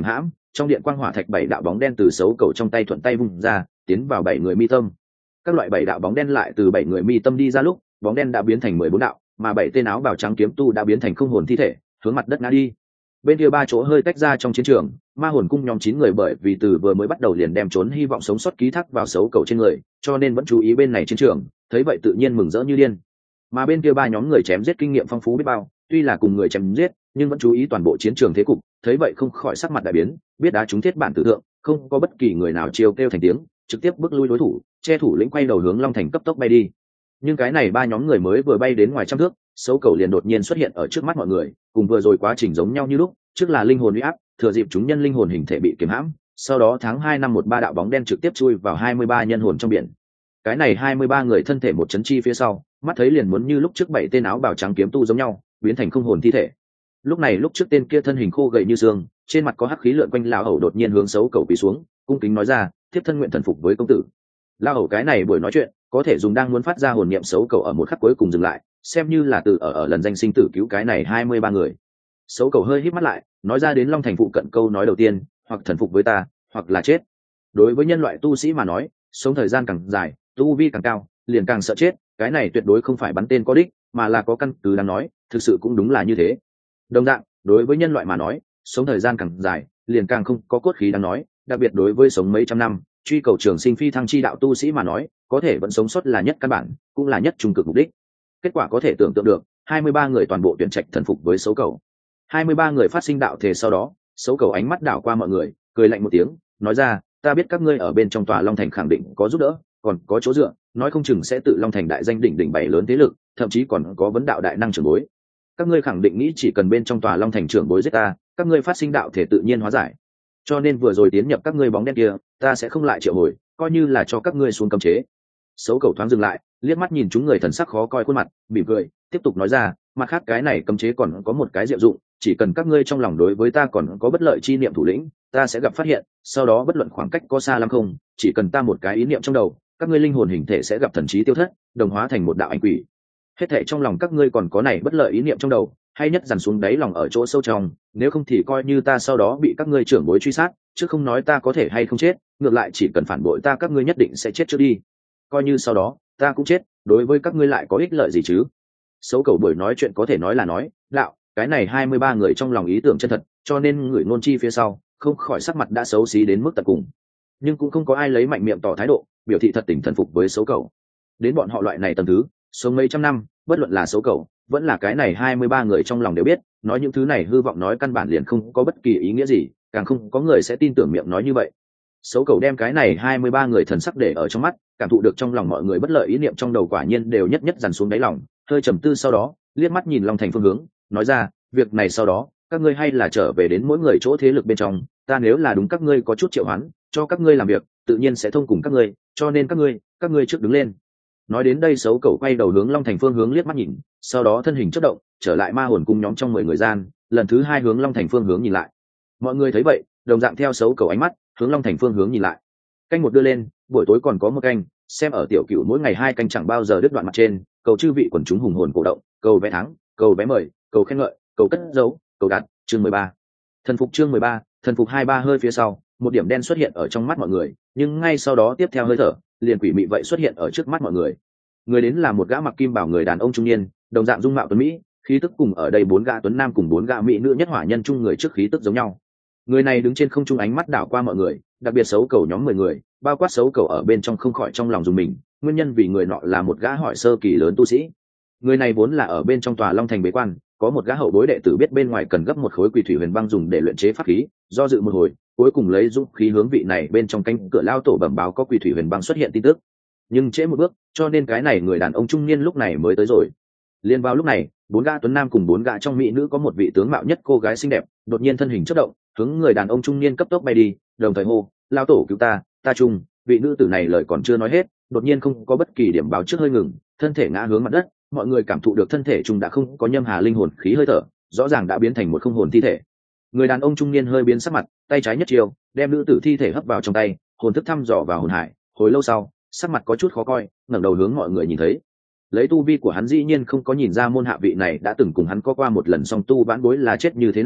trong điện quang hỏa thạch 7 đạo bóng đen từ xấu cầu trong tay thuận tay vung ra, tiến vào 7 người mi tâm. Các loại 7 đạo bóng đen lại từ 7 người mi tâm đi ra lúc, bóng đen đã biến thành 14 đạo, mà 7 tên áo bào trắng kiếm tu đã biến thành không hồn thi thể, hướng mặt đất ngã đi. Bên kia 3 chỗ hơi tách ra trong chiến trường, ma hồn cung nhóm 9 người bởi vì từ vừa mới bắt đầu liền đem trốn hy vọng sống sót ký thác vào xấu cầu trên người, cho nên vẫn chú ý bên này chiến trường, thấy vậy tự nhiên mừng rỡ như điên. Mà bên kia 3 nhóm người chém giết kinh nghiệm phong phú biết bao, tuy là cùng người chém giết, nhưng vẫn chú ý toàn bộ chiến trường thế cục, thấy vậy không khỏi sắc mặt đại biến, biết đá trúng thiết bản tử thượng, không có bất kỳ người nào chiêu kêu thành tiếng, trực tiếp bước lui đối thủ, che thủ lĩnh quay đầu hướng Long Thành cấp tốc bay đi. Nhưng cái này 3 nhóm người mới vừa bay đến ngoài trăm thước, xấu cầu liền đột nhiên xuất hiện ở trước mắt mọi người, cùng vừa rồi quá trình giống nhau như lúc, trước là linh hồn uy áp, thừa dịp chúng nhân linh hồn hình thể bị kiềm hãm, sau đó tháng 2 năm 13 đạo bóng đen trực tiếp chui vào 23 nhân hồn trong biển. Cái này 23 người thân thể một chấn chi phía sau, mắt thấy liền muốn như lúc trước 7 tên áo bào trắng kiếm tu giống nhau, biến thành không hồn thi thể. Lúc này lúc trước tên kia thân hình khô gầy như xương, trên mặt có hắc khí lượn quanh lão hầu đột nhiên hướng xấu cầu quỳ xuống, cung kính nói ra, thiếp thân nguyện thần phục với công tử. Lão hầu cái này buổi nói chuyện, có thể dùng đang muốn phát ra hồn niệm xấu cầu ở một khắc cuối cùng dừng lại, xem như là từ ở lần danh sinh tử cứu cái này 23 người. Xấu cầu hơi híp mắt lại, nói ra đến Long Thành phụ cận câu nói đầu tiên, hoặc thần phục với ta, hoặc là chết. Đối với nhân loại tu sĩ mà nói, sống thời gian càng dài, tu vi càng cao, liền càng sợ chết, cái này tuyệt đối không phải bắn tên có đích, mà là có căn cứ đáng nói, thực sự cũng đúng là như thế. Đồng dạng, đối với nhân loại mà nói, sống thời gian càng dài, liền càng không có cốt khí đáng nói, đặc biệt đối với sống mấy trăm năm, truy cầu trường sinh phi thăng chi đạo tu sĩ mà nói, có thể vẫn sống sót là nhất căn bản, cũng là nhất trung cực mục đích. Kết quả có thể tưởng tượng được, 23 người toàn bộ tuyển trạch thần phục với xấu cầu. 23 người phát sinh đạo thể sau đó, xấu cầu ánh mắt đảo qua mọi người, cười lạnh một tiếng, nói ra, ta biết các ngươi ở bên trong tòa Long Thành khẳng định có giúp đỡ, còn có chỗ dựa, nói không chừng sẽ tự Long Thành đại danh đỉnh đỉnh bảy lớn thế lực, thậm chí còn có vấn đạo đại năng trưởng bối. Các ngươi khẳng định nghĩ chỉ cần bên trong tòa Long Thành trưởng bối giết ta, các ngươi phát sinh đạo thể tự nhiên hóa giải. Cho nên vừa rồi tiến nhập các ngươi bóng đen kia, ta sẽ không lại triệu hồi, coi như là cho các ngươi xuống cấm chế. Xấu cầu thoáng dừng lại, liếc mắt nhìn chúng người thần sắc khó coi khuôn mặt, mỉm cười, tiếp tục nói ra, mặt khác cái này cấm chế còn có một cái diệu dụng, chỉ cần các ngươi trong lòng đối với ta còn có bất lợi chi niệm thủ lĩnh, ta sẽ gặp phát hiện, sau đó bất luận khoảng cách có xa lắm không, chỉ cần ta một cái ý niệm trong đầu, các ngươi linh hồn hình thể sẽ gặp thần trí tiêu thất, đồng hóa thành một đạo ảnh quỷ. Hết thảy trong lòng các ngươi còn có này bất lợi ý niệm trong đầu, hay nhất dằn xuống đáy lòng ở chỗ sâu trong, nếu không thì coi như ta sau đó bị các ngươi trưởng bối truy sát, chứ không nói ta có thể hay không chết, ngược lại chỉ cần phản bội ta các ngươi nhất định sẽ chết trước đi. Coi như sau đó ta cũng chết, đối với các ngươi lại có ích lợi gì chứ? Xấu cầu buổi nói chuyện có thể nói là nói, đạo, cái này 23 người trong lòng ý tưởng chân thật, cho nên người ngôn chi phía sau, không khỏi sắc mặt đã xấu xí đến mức tận cùng. Nhưng cũng không có ai lấy mạnh miệng tỏ thái độ, biểu thị thật tình thần phục với xấu cầu. Đến bọn họ loại này tầm thứ, sống mấy trăm năm, bất luận là xấu cầu, vẫn là cái này 23 người trong lòng đều biết, nói những thứ này hư vọng nói căn bản liền không có bất kỳ ý nghĩa gì, càng không có người sẽ tin tưởng miệng nói như vậy. Xấu cầu đem cái này 23 người thần sắc để ở trong mắt, cảm thụ được trong lòng mọi người bất lợi ý niệm trong đầu quả nhiên đều nhất nhất dằn xuống đáy lòng, hơi trầm tư sau đó, liếc mắt nhìn Long Thành phương hướng, nói ra, việc này sau đó, các ngươi hay là trở về đến mỗi người chỗ thế lực bên trong, ta nếu là đúng các ngươi có chút triệu hoán, cho các ngươi làm việc, tự nhiên sẽ thông cùng các ngươi, cho nên các ngươi trước đứng lên. Nói đến đây xấu cầu quay đầu hướng Long Thành phương hướng liếc mắt nhìn, sau đó thân hình chớp động, trở lại ma hồn cung nhóm trong 10 người gian, lần thứ 2 hướng Long Thành phương hướng nhìn lại. Mọi người thấy vậy, đồng dạng theo xấu cầu ánh mắt, hướng Long Thành phương hướng nhìn lại. Canh một đưa lên, buổi tối còn có một canh, xem ở tiểu cửu mỗi ngày 2 canh chẳng bao giờ đứt đoạn mặt trên, cầu chư vị quần chúng hùng hồn cổ động, cầu vé thắng, cầu vé mời, cầu khen ngợi, cầu cất dấu, cầu đặt, chương 13. Thần phục chương 13, thần phục 23 hơi phía sau, một điểm đen xuất hiện ở trong mắt mọi người, nhưng ngay sau đó tiếp theo hơi thở, liền quỷ mị vậy xuất hiện ở trước mắt mọi người. Người đến là một gã mặc kim bảo người đàn ông trung niên, đồng dạng dung mạo tuấn mỹ, khí tức cùng ở đây 4 gã tuấn nam cùng 4 gã mỹ nữ nhất hỏa nhân trung người trước khí tức giống nhau. Người này đứng trên không trung ánh mắt đảo qua mọi người, đặc biệt xấu cầu nhóm 10 người, bao quát xấu cầu ở bên trong không khỏi trong lòng dùng mình, nguyên nhân vì người nọ là một gã hỏi sơ kỳ lớn tu sĩ. Người này vốn là ở bên trong tòa Long Thành bế quan, có một gã hậu bối đệ tử biết bên ngoài cần gấp một khối quỷ thủy huyền băng dùng để luyện chế pháp khí, do dự một hồi, cuối cùng lấy dũng khí hướng vị này bên trong cánh cửa lao tổ bẩm báo có quỷ thủy huyền băng xuất hiện tin tức. Nhưng trễ một bước, cho nên cái này người đàn ông trung niên lúc này mới tới rồi. Liên vào lúc này, 4 gã tuấn nam cùng 4 gã trong mỹ nữ có một vị tướng mạo nhất cô gái xinh đẹp, đột nhiên thân hình chớp động, hướng người đàn ông trung niên cấp tốc bay đi, đồng thời hô, lao tổ cứu ta, ta trung. Vị nữ tử này lời còn chưa nói hết, đột nhiên không có bất kỳ điểm báo trước hơi ngừng, thân thể ngã hướng mặt đất, mọi người cảm thụ được thân thể trung đã không có nhâm hà linh hồn khí hơi thở, rõ ràng đã biến thành một không hồn thi thể. Người đàn ông trung niên hơi biến sắc mặt, tay trái nhất chiều, đem nữ tử thi thể hấp vào trong tay, hồn thức thăm dò vào hồn hải, hồi lâu sau, sắc mặt có chút khó coi, ngẩng đầu hướng mọi người nhìn thấy. Lấy tu vi của hắn dĩ nhiên không có nhìn ra môn hạ vị này đã từng cùng hắn có qua một lần song tu vãn bối là chết như thế nào,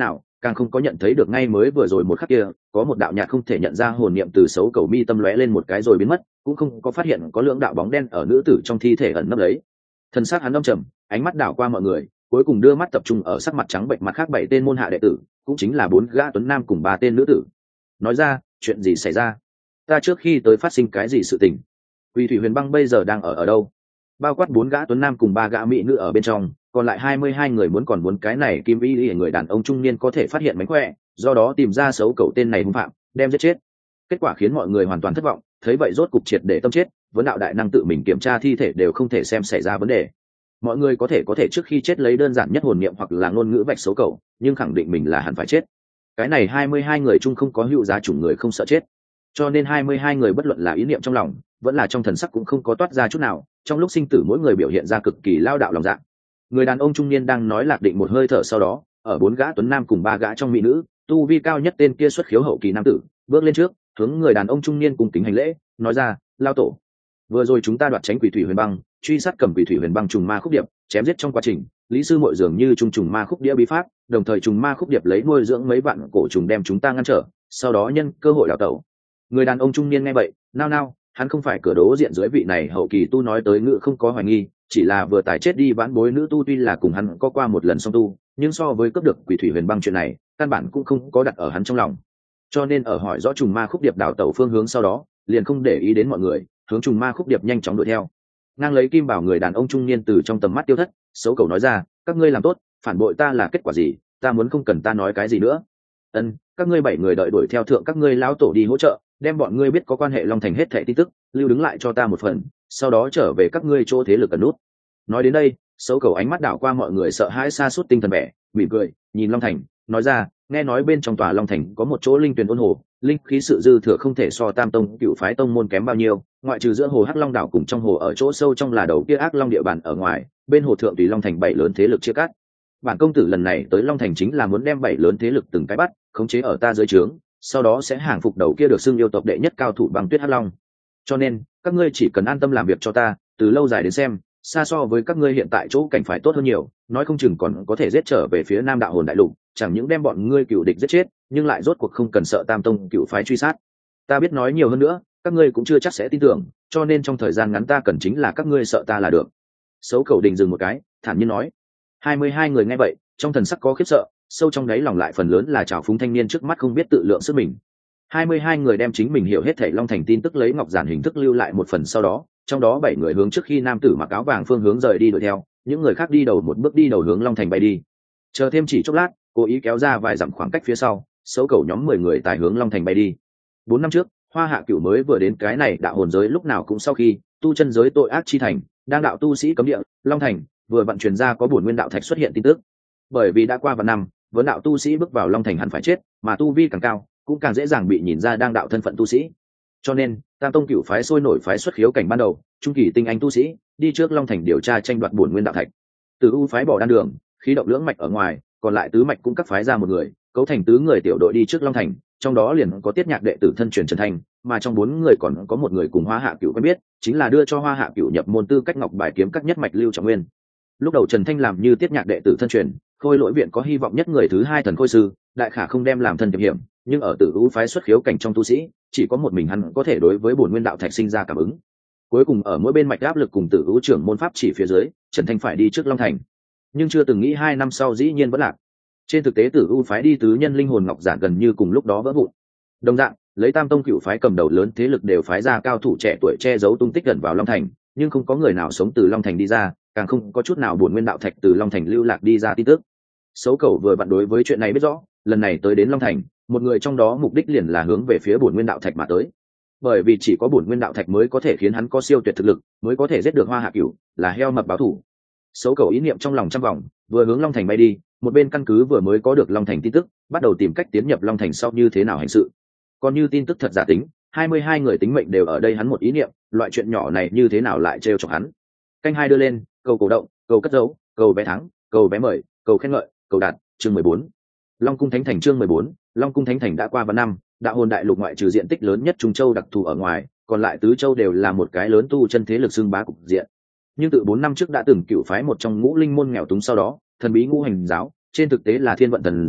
càng không có nhận thấy được ngay mới vừa rồi một khắc kia có một đạo nhạt không thể nhận ra hồn niệm từ xấu cầu mi tâm lóe lên một cái rồi biến mất, cũng không có phát hiện có lưỡng đạo bóng đen ở nữ tử trong thi thể ẩn nấp lấy. Thân xác hắn âm trầm, ánh mắt đảo qua mọi người, cuối cùng đưa mắt tập trung ở sắc mặt trắng bệnh mặt khác 7 tên môn hạ đệ tử, cũng chính là 4 gã tuấn nam cùng 3 tên nữ tử. Nói ra, chuyện gì xảy ra? Ta trước khi tới phát sinh cái gì sự tình? Quỳ Thủy Huyền Băng bây giờ đang ở đâu? Bao quát 4 gã tuấn nam cùng 3 gã mỹ nữ ở bên trong, còn lại 22 người muốn cái này kim y lý người đàn ông trung niên có thể phát hiện mánh khỏe, do đó tìm ra xấu cậu tên này hung phạm, đem giết chết. Kết quả khiến mọi người hoàn toàn thất vọng, thấy vậy rốt cục triệt để tâm chết, vấn đạo đại năng tự mình kiểm tra thi thể đều không thể xem xảy ra vấn đề. Mọi người có thể trước khi chết lấy đơn giản nhất hồn niệm hoặc là ngôn ngữ vạch xấu cậu, nhưng khẳng định mình là hẳn phải chết. Cái này 22 người chung không có hữu giá chủng người không sợ chết, cho nên 22 người bất luận là ý niệm trong lòng vẫn là trong thần sắc cũng không có toát ra chút nào, trong lúc sinh tử mỗi người biểu hiện ra cực kỳ lao đạo lòng dạ. Người đàn ông trung niên đang nói lạc định một hơi thở, sau đó ở 4 gã tuấn nam cùng 3 gã trong mỹ nữ, tu vi cao nhất tên kia xuất khiếu hậu kỳ nam tử bước lên trước, hướng người đàn ông trung niên cung kính hành lễ, nói ra: lao tổ, vừa rồi chúng ta đoạt tránh Quỷ Thủy Huyền Băng, truy sát cầm Quỷ Thủy Huyền Băng trùng ma khúc điệp, chém giết trong quá trình lý sư muội dường như trùng ma khúc đĩa bí pháp, đồng thời trùng ma khúc điệp lấy nuôi dưỡng mấy vạn cổ trùng đem chúng ta ngăn trở, sau đó nhân cơ hội đào tẩu. Người đàn ông trung niên nghe vậy nao nao, hắn không phải cửa đố diện dưới vị này hậu kỳ tu nói tới ngữ không có hoài nghi, chỉ là vừa tải chết đi vãn bối nữ tu tuy là cùng hắn có qua một lần song tu, nhưng so với cướp được Quỷ Thủy Huyền Băng chuyện này căn bản cũng không có đặt ở hắn trong lòng, cho nên ở hỏi rõ trùng ma khúc điệp đào tẩu phương hướng sau đó liền không để ý đến mọi người, hướng trùng ma khúc điệp nhanh chóng đuổi theo. Ngang lấy kim bảo người đàn ông trung niên từ trong tầm mắt tiêu thất, xấu cầu nói ra: các ngươi làm tốt, phản bội ta là kết quả gì, ta muốn không cần ta nói cái gì nữa. Các ngươi 7 người đợi đuổi theo thượng các ngươi lão tổ đi hỗ trợ, đem bọn ngươi biết có quan hệ Long Thành hết thảy tin tức lưu đứng lại cho ta một phần, sau đó trở về các ngươi chỗ thế lực cần nút. Nói đến đây, xấu cầu ánh mắt đảo qua mọi người sợ hãi sa sút tinh thần vẻ, mỉm cười nhìn Long Thành nói ra: nghe nói bên trong tòa Long Thành có một chỗ linh tuyền ôn hồ, linh khí sự dư thừa không thể so Tam Tông Cựu phái tông môn kém bao nhiêu, ngoại trừ giữa hồ Hắc Long đảo cùng trong hồ ở chỗ sâu trong là đầu kia ác long địa bàn ở ngoài, bên hồ thượng tùy Long Thành 7 lớn thế lực chia cắt. Bản công tử lần này tới Long Thành chính là muốn đem 7 lớn thế lực từng cái bắt, khống chế ở ta dưới trướng, sau đó sẽ hàng phục đầu kia được xưng yêu tộc đệ nhất cao thủ Băng Tuyết Hắc Long. Cho nên các ngươi chỉ cần an tâm làm việc cho ta, từ lâu dài đến xem, xa so với các ngươi hiện tại chỗ cảnh phải tốt hơn nhiều, nói không chừng còn có thể giết trở về phía Nam Đạo Hồn Đại Lục, chẳng những đem bọn ngươi cựu địch giết chết, nhưng lại rốt cuộc không cần sợ Tam Tông Cựu phái truy sát. Ta biết nói nhiều hơn nữa, các ngươi cũng chưa chắc sẽ tin tưởng, cho nên trong thời gian ngắn ta cần chính là các ngươi sợ ta là được. Xấu Cầu Đình dừng một cái, thản nhiên nói. 22 người nghe vậy, trong thần sắc có khiếp sợ, sâu trong đáy lòng lại phần lớn là trào phúng thanh niên trước mắt không biết tự lượng sức mình. 22 người đem chính mình hiểu hết thảy Long Thành tin tức lấy ngọc giản hình thức lưu lại một phần, sau đó trong đó 7 người hướng trước khi nam tử mặc áo vàng phương hướng rời đi đuổi theo, những người khác đi đầu một bước đi đầu hướng Long Thành bay đi. Chờ thêm chỉ chốc lát, cố ý kéo ra vài dặm khoảng cách phía sau, xấu cầu nhóm 10 người tài hướng Long Thành bay đi. 4 năm trước, Hoa Hạ Cửu mới vừa đến cái này đạo hồn giới lúc nào cũng sau khi tu chân giới tội ác chi thành, đang đạo tu sĩ cấm địa, Long Thành vừa vận truyền ra có bổn nguyên đạo thạch xuất hiện tin tức. Bởi vì đã qua vạn năm, vấn đạo tu sĩ bước vào Long Thành hẳn phải chết, mà tu vi càng cao, cũng càng dễ dàng bị nhìn ra đang đạo thân phận tu sĩ. Cho nên, Tam Tông Cửu phái sôi nổi phái xuất khiếu cảnh ban đầu, trung kỳ tinh anh tu sĩ, đi trước Long Thành điều tra tranh đoạt bổn nguyên đạo thạch. Từ U phái bỏ đan đường, khí động lưỡng mạch ở ngoài, còn lại tứ mạch cũng các phái ra một người, cấu thành tứ người tiểu đội đi trước Long Thành, trong đó liền có Tiết Nhạc đệ tử thân truyền Trần Thanh, mà trong 4 người còn có một người cùng Hoa Hạ Cửu quen biết, chính là đưa cho Hoa Hạ Cửu nhập môn tư cách ngọc bài kiếm các nhất mạch Lưu Trọng Nguyên. Lúc đầu Trần Thanh làm như Tiết Nhạc đệ tử thân truyền, Khôi Lỗi viện có hy vọng nhất người thứ 2 thần khôi sư, đại khả không đem làm thân tiềm hiểm, nhưng ở Tử U phái xuất khiếu cảnh trong tu sĩ, chỉ có một mình hắn có thể đối với bổn nguyên đạo thạch sinh ra cảm ứng. Cuối cùng ở mỗi bên mạch áp lực cùng Tử U trưởng môn pháp chỉ phía dưới, Trần Thanh phải đi trước Long Thành, nhưng chưa từng nghĩ 2 năm sau dĩ nhiên vẫn lạc. Trên thực tế Tử U phái đi tứ nhân linh hồn ngọc giản gần như cùng lúc đó vỡ vụn. Đồng dạng, lấy Tam Tông Cửu phái cầm đầu lớn thế lực đều phái ra cao thủ trẻ tuổi che giấu tung tích gần vào Long Thành, nhưng không có người nào sống từ Long Thành đi ra, càng không có chút nào bổn nguyên đạo thạch từ Long Thành lưu lạc đi ra tin tức. Xấu Cầu vừa vặn đối với chuyện này biết rõ, lần này tới đến Long Thành, một người trong đó mục đích liền là hướng về phía bổn nguyên đạo thạch mà tới. Bởi vì chỉ có bổn nguyên đạo thạch mới có thể khiến hắn có siêu tuyệt thực lực, mới có thể giết được Hoa Hạ Cửu, là heo mập báo thù. Xấu Cầu ý niệm trong lòng trăm vòng, vừa hướng Long Thành bay đi, một bên căn cứ vừa mới có được Long Thành tin tức, bắt đầu tìm cách tiến nhập Long Thành sau như thế nào hành sự. Còn như tin tức thật giả tính, 22 người tính mệnh đều ở đây hắn một ý niệm, loại chuyện nhỏ này như thế nào lại trêu chọc hắn. Canh hai đưa lên, cầu cổ động, cầu cất dấu, cầu vé thắng, cầu vé mời, cầu khen ngợi, cầu đạt, chương 14. Long Cung Thánh Thành chương 14, Long Cung Thánh Thành đã qua vạn năm, đạo hồn đại lục ngoại trừ diện tích lớn nhất Trung Châu đặc thù ở ngoài, còn lại tứ châu đều là một cái lớn tu chân thế lực xưng bá cục diện. Nhưng từ 4 năm trước đã từng cựu phái một trong ngũ linh môn nghèo túng, sau đó thần bí ngũ hành giáo, trên thực tế là thiên vận thần giáo,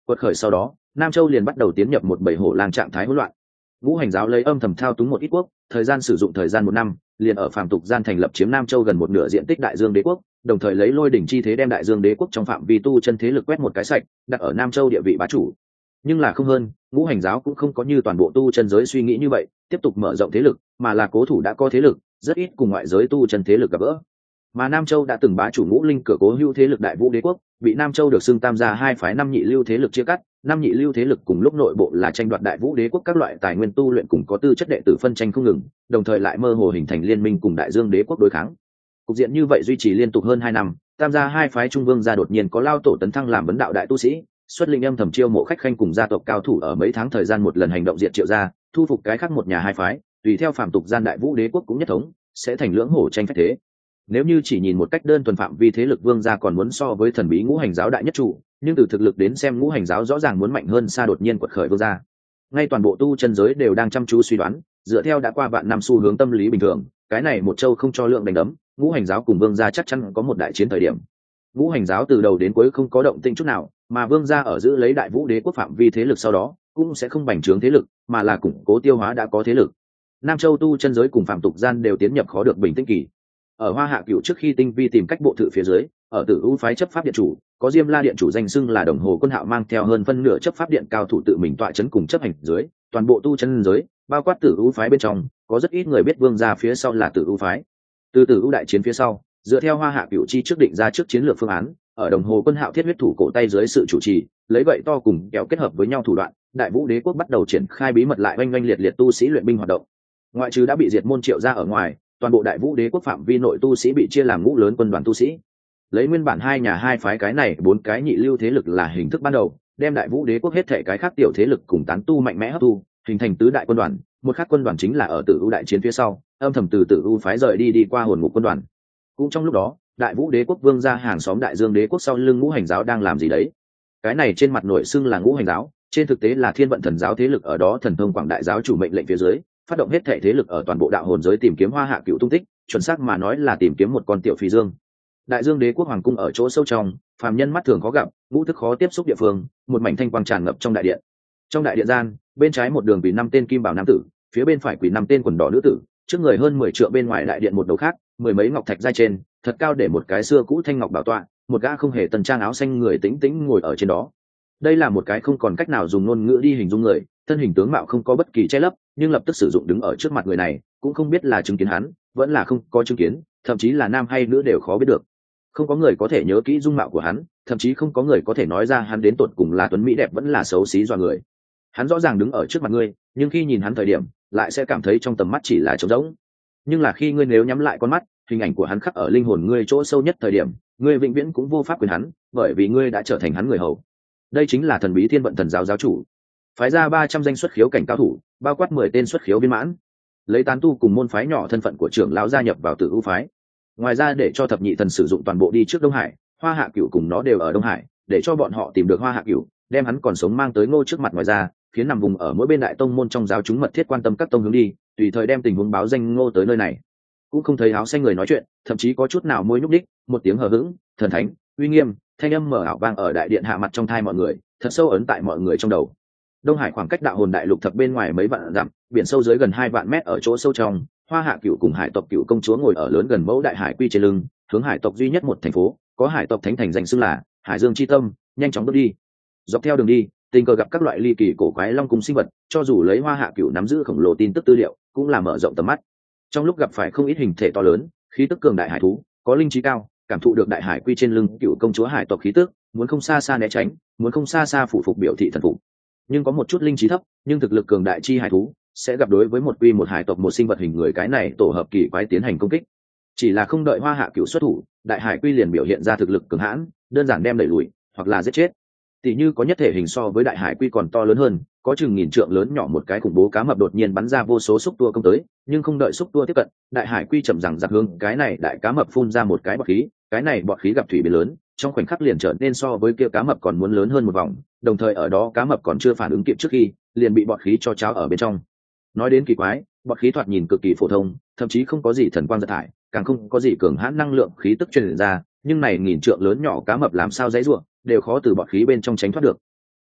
Quật khởi sau đó, Nam Châu liền bắt đầu tiến nhập một bầy hổ lang trạng thái hỗn loạn. Ngũ Hành giáo lấy âm thầm thao túng một ít quốc, thời gian sử dụng thời gian 1 năm, liền ở phàm tục gian thành lập chiếm Nam Châu gần một nửa diện tích Đại Dương Đế quốc, đồng thời lấy lôi đỉnh chi thế đem Đại Dương Đế quốc trong phạm vi tu chân thế lực quét một cái sạch, đặt ở Nam Châu địa vị bá chủ. Nhưng là không hơn, Ngũ Hành giáo cũng không có như toàn bộ tu chân giới suy nghĩ như vậy, tiếp tục mở rộng thế lực, mà là cố thủ đã có thế lực, rất ít cùng ngoại giới tu chân thế lực gặp gỡ. Mà Nam Châu đã từng bá chủ Ngũ Linh cửa cố hữu thế lực Đại Vũ Đế quốc, bị Nam Châu được xưng tam gia hai phái năm nhị lưu thế lực chia cắt, năm nhị lưu thế lực cùng lúc nội bộ là tranh đoạt Đại Vũ Đế quốc các loại tài nguyên tu luyện cùng có tư chất đệ tử phân tranh không ngừng, đồng thời lại mơ hồ hình thành liên minh cùng Đại Dương Đế quốc đối kháng. Cục diện như vậy duy trì liên tục hơn 2 năm, tam gia hai phái trung vương gia đột nhiên có lao tổ tấn thăng làm vấn đạo đại tu sĩ, xuất linh âm thầm chiêu mộ khách khanh cùng gia tộc cao thủ ở mấy tháng thời gian một lần hành động diệt Triệu gia, thu phục cái khác một nhà hai phái, tùy theo phàm tục gian Đại Vũ Đế quốc cũng nhất thống, sẽ thành lưỡng hổ tranh phách thế. Nếu như chỉ nhìn một cách đơn thuần phạm vi thế lực vương gia còn muốn so với thần bí Ngũ Hành giáo đại nhất chủ, nhưng từ thực lực đến xem Ngũ Hành giáo rõ ràng muốn mạnh hơn xa đột nhiên quật khởi vương gia. Ngay toàn bộ tu chân giới đều đang chăm chú suy đoán, dựa theo đã qua vạn năm xu hướng tâm lý bình thường, cái này một châu không cho lượng đánh đấm, Ngũ Hành giáo cùng vương gia chắc chắn có một đại chiến thời điểm. Ngũ Hành giáo từ đầu đến cuối không có động tĩnh chút nào, mà vương gia ở giữ lấy Đại Vũ Đế quốc phạm vi thế lực sau đó, cũng sẽ không bành trướng thế lực, mà là củng cố tiêu hóa đã có thế lực. Nam Châu tu chân giới cùng phạm tục gian đều tiến nhập khó được bình tĩnh kỳ. Ở Hoa Hạ Cửu trước khi tinh vi tìm cách bộ thự phía dưới, ở Tử U phái chấp pháp điện chủ, có Diêm La điện chủ danh xưng là Đồng Hồ Quân Hạo mang theo hơn phân nửa chấp pháp điện cao thủ tự mình tọa chấn cùng chấp hành dưới, toàn bộ tu chân giới, bao quát Tử U phái bên trong, có rất ít người biết vương gia phía sau là Tử U phái. Từ Tử U đại chiến phía sau, dựa theo Hoa Hạ Cửu chi trước định ra trước chiến lược phương án, ở Đồng Hồ Quân Hạo thiết huyết thủ cổ tay dưới sự chủ trì, lấy gậy to cùng kéo kết hợp với nhau thủ đoạn, Đại Vũ Đế quốc bắt đầu triển khai bí mật lại oanh oanh liệt liệt tu sĩ luyện binh hoạt động. Ngoại trừ đã bị diệt môn Triệu gia ở ngoài, toàn bộ Đại Vũ Đế quốc phạm vi nội tu sĩ bị chia làm ngũ lớn quân đoàn tu sĩ. Lấy nguyên bản hai nhà hai phái cái này 4 cái nhị lưu thế lực là hình thức ban đầu, đem Đại Vũ Đế quốc hết thể cái khác tiểu thế lực cùng tán tu mạnh mẽ hấp thu, hình thành tứ đại quân đoàn, một khác quân đoàn chính là ở Tử U đại chiến phía sau, âm thầm từ Tử U phái rời đi qua hồn ngục quân đoàn. Cũng trong lúc đó, Đại Vũ Đế quốc vương gia hàng xóm Đại Dương Đế quốc sau lưng Ngũ Hành giáo đang làm gì đấy? Cái này trên mặt nội xưng là Ngũ Hành giáo, trên thực tế là Thiên Vận Thần giáo thế lực ở đó thần thông quảng đại giáo chủ mệnh lệnh phía dưới, phát động hết thể thế lực ở toàn bộ đạo hồn giới tìm kiếm Hoa Hạ Cửu tung tích, chuẩn xác mà nói là tìm kiếm một con tiểu phi dương. Đại Dương Đế quốc hoàng cung ở chỗ sâu trong, phàm nhân mắt thường khó gặp, ngũ thức khó tiếp xúc địa phương, một mảnh thanh quang tràn ngập trong đại điện. Trong đại điện gian, bên trái một đường quỳ 5 tên kim bảo nam tử, phía bên phải quỳ 5 tên quần đỏ nữ tử, trước người hơn 10 trượng bên ngoài đại điện một đầu khác, mười mấy ngọc thạch giai trên, thật cao để một cái xưa cũ thanh ngọc bảo tọa, một gã không hề tần trang áo xanh người tĩnh tĩnh ngồi ở trên đó. Đây là một cái không còn cách nào dùng ngôn ngữ đi hình dung người, thân hình tướng mạo không có bất kỳ che lấp, nhưng lập tức sử dụng đứng ở trước mặt người này, cũng không biết là chứng kiến hắn, vẫn là không có chứng kiến, thậm chí là nam hay nữ đều khó biết được. Không có người có thể nhớ kỹ dung mạo của hắn, thậm chí không có người có thể nói ra hắn đến tột cùng là tuấn mỹ đẹp vẫn là xấu xí dọa người. Hắn rõ ràng đứng ở trước mặt ngươi, nhưng khi nhìn hắn thời điểm, lại sẽ cảm thấy trong tầm mắt chỉ là trống rỗng. Nhưng là khi ngươi nếu nhắm lại con mắt, hình ảnh của hắn khắc ở linh hồn ngươi chỗ sâu nhất thời điểm, ngươi vĩnh viễn cũng vô pháp quyền hắn, bởi vì ngươi đã trở thành hắn người hầu. Đây chính là thần bí Thiên Vận Thần giáo giáo chủ, phái ra 300 danh xuất khiếu cảnh cao thủ, bao quát 10 tên xuất khiếu viên mãn, lấy tán tu cùng môn phái nhỏ thân phận của trưởng lão gia nhập vào Tử U phái. Ngoài ra để cho thập nhị thần sử dụng toàn bộ đi trước Đông Hải, Hoa Hạ Cửu cùng nó đều ở Đông Hải, để cho bọn họ tìm được Hoa Hạ Cửu, đem hắn còn sống mang tới Ngô trước mặt. Ngoài ra, khiến nằm vùng ở mỗi bên đại tông môn trong giáo chúng mật thiết quan tâm các tông hướng đi, tùy thời đem tình huống báo danh Ngô tới nơi này. Cũng không thấy áo xanh người nói chuyện, thậm chí có chút nào môi nhúc đích, một tiếng hờ hững, thần thánh, uy nghiêm, thanh âm mờ ảo vang ở đại điện hạ mặt trong thai mọi người, thật sâu ấn tại mọi người trong đầu. Đông Hải khoảng cách đạo hồn đại lục thập bên ngoài mấy vạn dặm, biển sâu dưới gần 2 vạn mét ở chỗ sâu trong, Hoa Hạ Cửu cùng hải tộc Cửu công chúa ngồi ở lớn gần mẫu đại hải quy trên lưng, hướng hải tộc duy nhất một thành phố, có hải tộc thánh thành danh xưng là Hải Dương chi tâm, nhanh chóng bước đi. Dọc theo đường đi, tình cờ gặp các loại ly kỳ cổ quái long cung sinh vật, cho dù lấy Hoa Hạ Cửu nắm giữ khổng lồ tin tức tư liệu, cũng là mở rộng tầm mắt. Trong lúc gặp phải không ít hình thể to lớn, khí tức cường đại hải thú, có linh trí cao, cảm thụ được đại hải quy trên lưng Cửu công chúa hải tộc khí tức, muốn không xa xa né tránh, muốn không xa xa phụ phục biểu thị thần phục. Nhưng có một chút linh trí thấp, nhưng thực lực cường đại chi hải thú, sẽ gặp đối với một quy một hải tộc một sinh vật hình người cái này tổ hợp kỳ quái tiến hành công kích. Chỉ là không đợi Hoa Hạ Cửu xuất thủ, đại hải quy liền biểu hiện ra thực lực cường hãn, đơn giản đem đẩy lùi hoặc là giết chết. Tỷ như có nhất thể hình so với đại hải quy còn to lớn hơn, có chừng nghìn trượng lớn nhỏ một cái khủng bố cá mập đột nhiên bắn ra vô số xúc tua công tới, nhưng không đợi xúc tua tiếp cận, đại hải quy chậm rằng giặc hướng cái này đại cá mập phun ra một cái bọt khí, cái này bọt khí gặp thủy biển lớn, trong khoảnh khắc liền trở nên so với kia cá mập còn muốn lớn hơn một vòng, đồng thời ở đó cá mập còn chưa phản ứng kịp trước khi, liền bị bọt khí cho cháo ở bên trong. Nói đến kỳ quái, bọt khí thoạt nhìn cực kỳ phổ thông, thậm chí không có gì thần quang giật thải, càng không có gì cường hãn năng lượng khí tức truyền ra, nhưng này nghìn trượng lớn nhỏ cá mập làm sao dãy rủa, đều khó từ bọt khí bên trong tránh thoát được.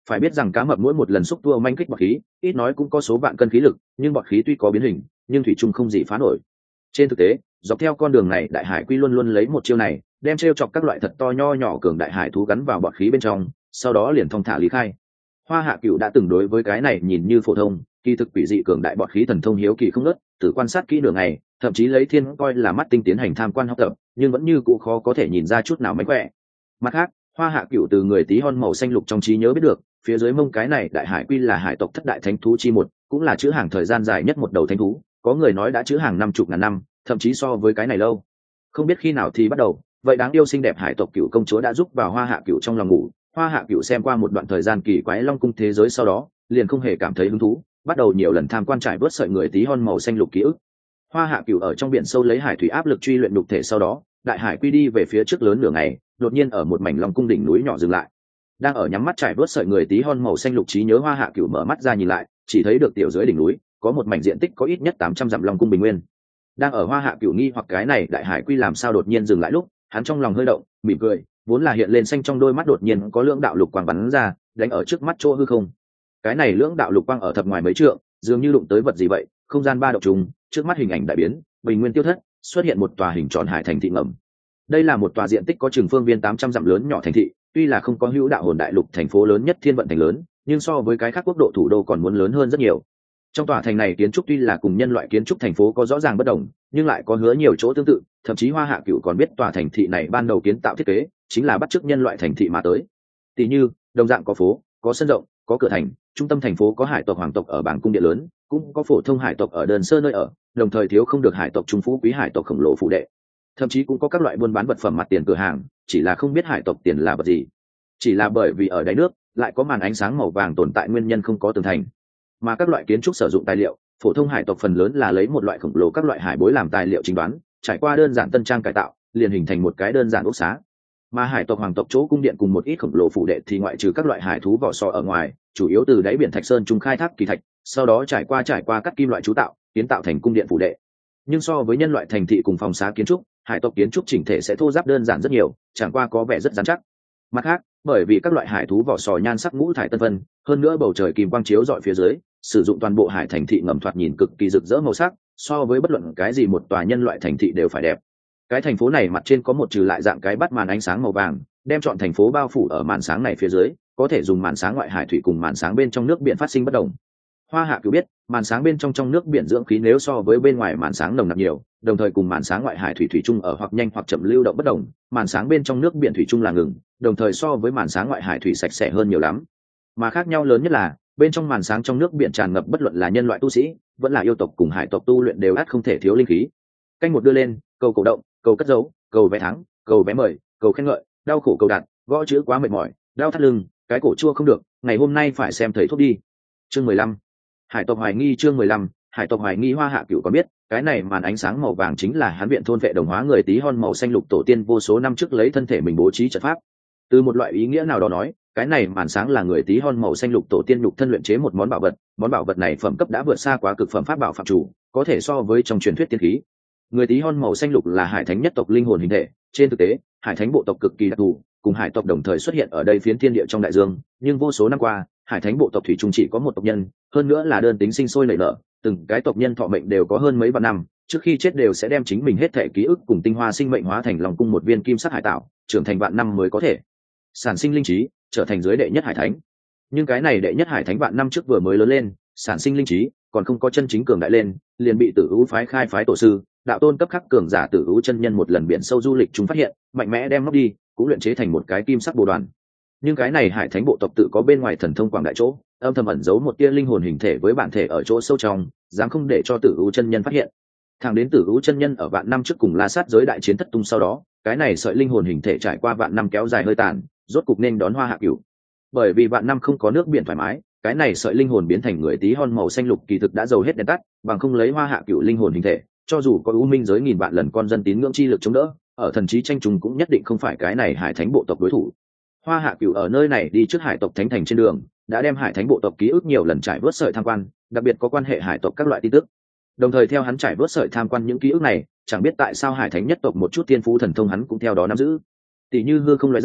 Phải biết rằng cá mập mỗi một lần xúc tua manh kích bọt khí ít nói cũng có số vạn cân khí lực, nhưng bọt khí tuy có biến hình nhưng thủy chung không gì phá nổi. Trên thực tế dọc theo con đường này đại hải quy luôn luôn lấy một chiêu này đem trêu chọc các loại thật to nho nhỏ cường đại hải thú gắn vào bọt khí bên trong, sau đó liền thong thả lý khai. Hoa Hạ Cửu đã từng đối với cái này nhìn như phổ thông kỳ thực quỷ dị cường đại bọt khí thần thông hiếu kỳ không ngớt, tự quan sát kỹ đường này thậm chí lấy thiên coi là mắt tinh tiến hành tham quan học tập, nhưng vẫn như cũ khó có thể nhìn ra chút nào mánh khỏe. Mặt khác Hoa Hạ Cửu từ người tí hon màu xanh lục trong trí nhớ biết được phía dưới mông cái này đại hải quy là hải tộc thất đại thánh thú chi một, cũng là chữ hàng thời gian dài nhất một đầu thánh thú, có người nói đã chữ hàng 50.000 năm, thậm chí so với cái này lâu. Không biết khi nào thì bắt đầu, vậy đáng yêu xinh đẹp hải tộc Cửu công chúa đã giúp vào Hoa Hạ Cửu trong lòng ngủ. Hoa Hạ Cửu xem qua một đoạn thời gian kỳ quái long cung thế giới sau đó liền không hề cảm thấy hứng thú, bắt đầu nhiều lần tham quan trải bớt sợi người tí hon màu xanh lục ký ức. Hoa Hạ Cửu ở trong biển sâu lấy hải thủy áp lực truy luyện nhục thể, sau đó đại hải quy đi về phía trước lớn nửa ngày, đột nhiên ở một mảnh long cung đỉnh núi nhỏ dừng lại. Đang ở nhắm mắt trải bớt sợi người tí hon màu xanh lục trí nhớ Hoa Hạ Cửu mở mắt ra nhìn lại, chỉ thấy được tiểu dưới đỉnh núi có một mảnh diện tích có ít nhất 800 dặm long cung bình nguyên. Đang ở Hoa Hạ Cửu nghi hoặc cái này đại hải quy làm sao đột nhiên dừng lại lúc, hắn trong lòng hơi động, mỉm cười, vốn là hiện lên xanh trong đôi mắt đột nhiên có lưỡng đạo lục quang bắn ra, đánh ở trước mắt chỗ hư không. Cái này lưỡng đạo lục quang ở thập ngoài mấy trượng, dường như đụng tới vật gì vậy, không gian ba động trùng, trước mắt hình ảnh đại biến, bình nguyên tiêu thất, xuất hiện một tòa hình tròn hải thành thị ngầm. Đây là một tòa diện tích có chừng phương viên 800 dặm lớn nhỏ thành thị, tuy là không có hữu đạo hồn đại lục thành phố lớn nhất thiên vận thành lớn, nhưng so với cái khác quốc độ thủ đô còn muốn lớn hơn rất nhiều. Trong tòa thành này kiến trúc tuy là cùng nhân loại kiến trúc thành phố có rõ ràng bất đồng, nhưng lại có hứa nhiều chỗ tương tự, thậm chí Hoa Hạ Cửu còn biết tòa thành thị này ban đầu kiến tạo thiết kế chính là bắt chước nhân loại thành thị mà tới. Tỷ như đồng dạng có phố, có sân rộng, có cửa thành, trung tâm thành phố có hải tộc hoàng tộc ở bảng cung điện lớn, cũng có phổ thông hải tộc ở đơn sơ nơi ở, đồng thời thiếu không được hải tộc trung phú quý hải tộc khổng lồ phụ đệ. Thậm chí cũng có các loại buôn bán vật phẩm mặt tiền cửa hàng, chỉ là không biết hải tộc tiền là vật gì. Chỉ là bởi vì ở đáy nước lại có màn ánh sáng màu vàng tồn tại nguyên nhân không có tường thành. Mà các loại kiến trúc sử dụng tài liệu, phổ thông hải tộc phần lớn là lấy một loại khổng lồ các loại hải bối làm tài liệu chính đoán, trải qua đơn giản tân trang cải tạo, liền hình thành một cái đơn giản ốc xá. Mà hải tộc hoàng tộc chỗ cung điện cùng một ít khổng lồ phụ đệ thì ngoại trừ các loại hải thú vỏ sò ở ngoài, chủ yếu từ đáy biển thạch sơn trung khai thác kỳ thạch, sau đó trải qua các kim loại chú tạo, kiến tạo thành cung điện phụ đệ. Nhưng so với nhân loại thành thị cùng phòng xá kiến trúc, hải tộc kiến trúc chỉnh thể sẽ thô ráp đơn giản rất nhiều, chẳng qua có vẻ rất rắn chắc. Mặt khác, bởi vì các loại hải thú vỏ sò nhan sắc ngũ thải tân vân, hơn nữa bầu trời kim quang chiếu rọi phía dưới, sử dụng toàn bộ hải thành thị ngầm thoạt nhìn cực kỳ rực rỡ màu sắc, so với bất luận cái gì một tòa nhân loại thành thị đều phải đẹp. Cái thành phố này mặt trên có một trừ lại dạng cái bắt màn ánh sáng màu vàng, đem trọn thành phố bao phủ ở màn sáng này phía dưới, có thể dùng màn sáng ngoại hải thủy cùng màn sáng bên trong nước biển phát sinh bất đồng. Hoa Hạ Cửu biết, màn sáng bên trong nước biển dưỡng khí nếu so với bên ngoài màn sáng nồng nặc nhiều, đồng thời cùng màn sáng ngoại hải thủy chung ở hoặc nhanh hoặc chậm lưu động bất đồng, màn sáng bên trong nước biển thủy chung là ngừng, đồng thời so với màn sáng ngoại hải thủy sạch sẽ hơn nhiều lắm. Mà khác nhau lớn nhất là, bên trong màn sáng trong nước biển tràn ngập bất luận là nhân loại tu sĩ, vẫn là yêu tộc cùng hải tộc tu luyện đều ắt không thể thiếu linh khí. Canh một đưa lên, cầu cổ động, cầu cất dấu, cầu vé thắng, cầu vé mời, cầu khen ngợi, đau khổ cầu đạt, gõ chữ quá mệt mỏi, đau thắt lưng, cái cổ chua không được, ngày hôm nay phải xem thầy thuốc đi. Chương 15. Hải tộc hoài nghi. Chương 15. Hải tộc hoài nghi. Hoa Hạ Cửu có biết, cái này màn ánh sáng màu vàng chính là hắn viện thôn vệ đồng hóa người tí hon màu xanh lục tổ tiên vô số năm trước lấy thân thể mình bố trí trận pháp. Từ một loại ý nghĩa nào đó nói, cái này màn sáng là người tí hon màu xanh lục tổ tiên nhục thân luyện chế một món bảo vật này phẩm cấp đã vượt xa quá cực phẩm pháp bảo phạm chủ, có thể so với trong truyền thuyết tiên khí. Người tí hon màu xanh lục là hải thánh nhất tộc linh hồn hình thể, trên thực tế hải thánh bộ tộc cực kỳ đặc thù, cùng hải tộc đồng thời xuất hiện ở đây phiến thiên địa trong đại dương, nhưng vô số năm qua hải thánh bộ tộc thủy chung chỉ có một tộc nhân, hơn nữa là đơn tính sinh sôi nảy nở, từng cái tộc nhân thọ mệnh đều có hơn mấy vạn năm, trước khi chết đều sẽ đem chính mình hết thể ký ức cùng tinh hoa sinh mệnh hóa thành lòng cung một viên kim sắc hải tạo, trưởng thành vạn năm mới có thể sản sinh linh trí, trở thành giới đệ nhất hải thánh. Nhưng cái này đệ nhất hải thánh vạn năm trước vừa mới lớn lên, sản sinh linh trí, còn không có chân chính cường đại lên, liền bị Tử Ưu phái khai phái tổ sư, đạo tôn cấp khắc cường giả Tử Ưu chân nhân một lần biển sâu du lịch chúng phát hiện, mạnh mẽ đem nó đi, cũng luyện chế thành một cái kim sắc bồ đoàn. Nhưng cái này hải thánh bộ tộc tự có bên ngoài thần thông quảng đại chỗ, âm thầm ẩn giấu một tia linh hồn hình thể với bản thể ở chỗ sâu trong, dám không để cho Tử Ưu chân nhân phát hiện. Thẳng đến Tử Ưu chân nhân ở vạn năm trước cùng La Sát giới đại chiến thất tung sau đó, cái này sợi linh hồn hình thể trải qua vạn năm kéo dài hơi tàn, rốt cục nên đón Hoa Hạ Cửu. Bởi vì vạn năm không có nước biển thoải mái, cái này sợi linh hồn biến thành người tí hon màu xanh lục kỳ thực đã dầu hết đèn tắt, bằng không lấy Hoa Hạ Cửu linh hồn hình thể, cho dù có U Minh giới nghìn vạn lần con dân tín ngưỡng chi lực chống đỡ, ở thần trí tranh trùng cũng nhất định không phải cái này hải thánh bộ tộc đối thủ. Hoa Hạ Cửu ở nơi này đi trước hải tộc thánh thành trên đường, đã đem hải thánh bộ tộc ký ức nhiều lần trải vớt sợi tham quan, đặc biệt có quan hệ hải tộc các loại tin tức. Đồng thời theo hắn trải vớt sợi tham quan những ký ức này, chẳng biết tại sao hải thánh nhất tộc một chút tiên phú thần thông hắn cũng theo đó nắm giữ. Tỷ như hư không nói ra,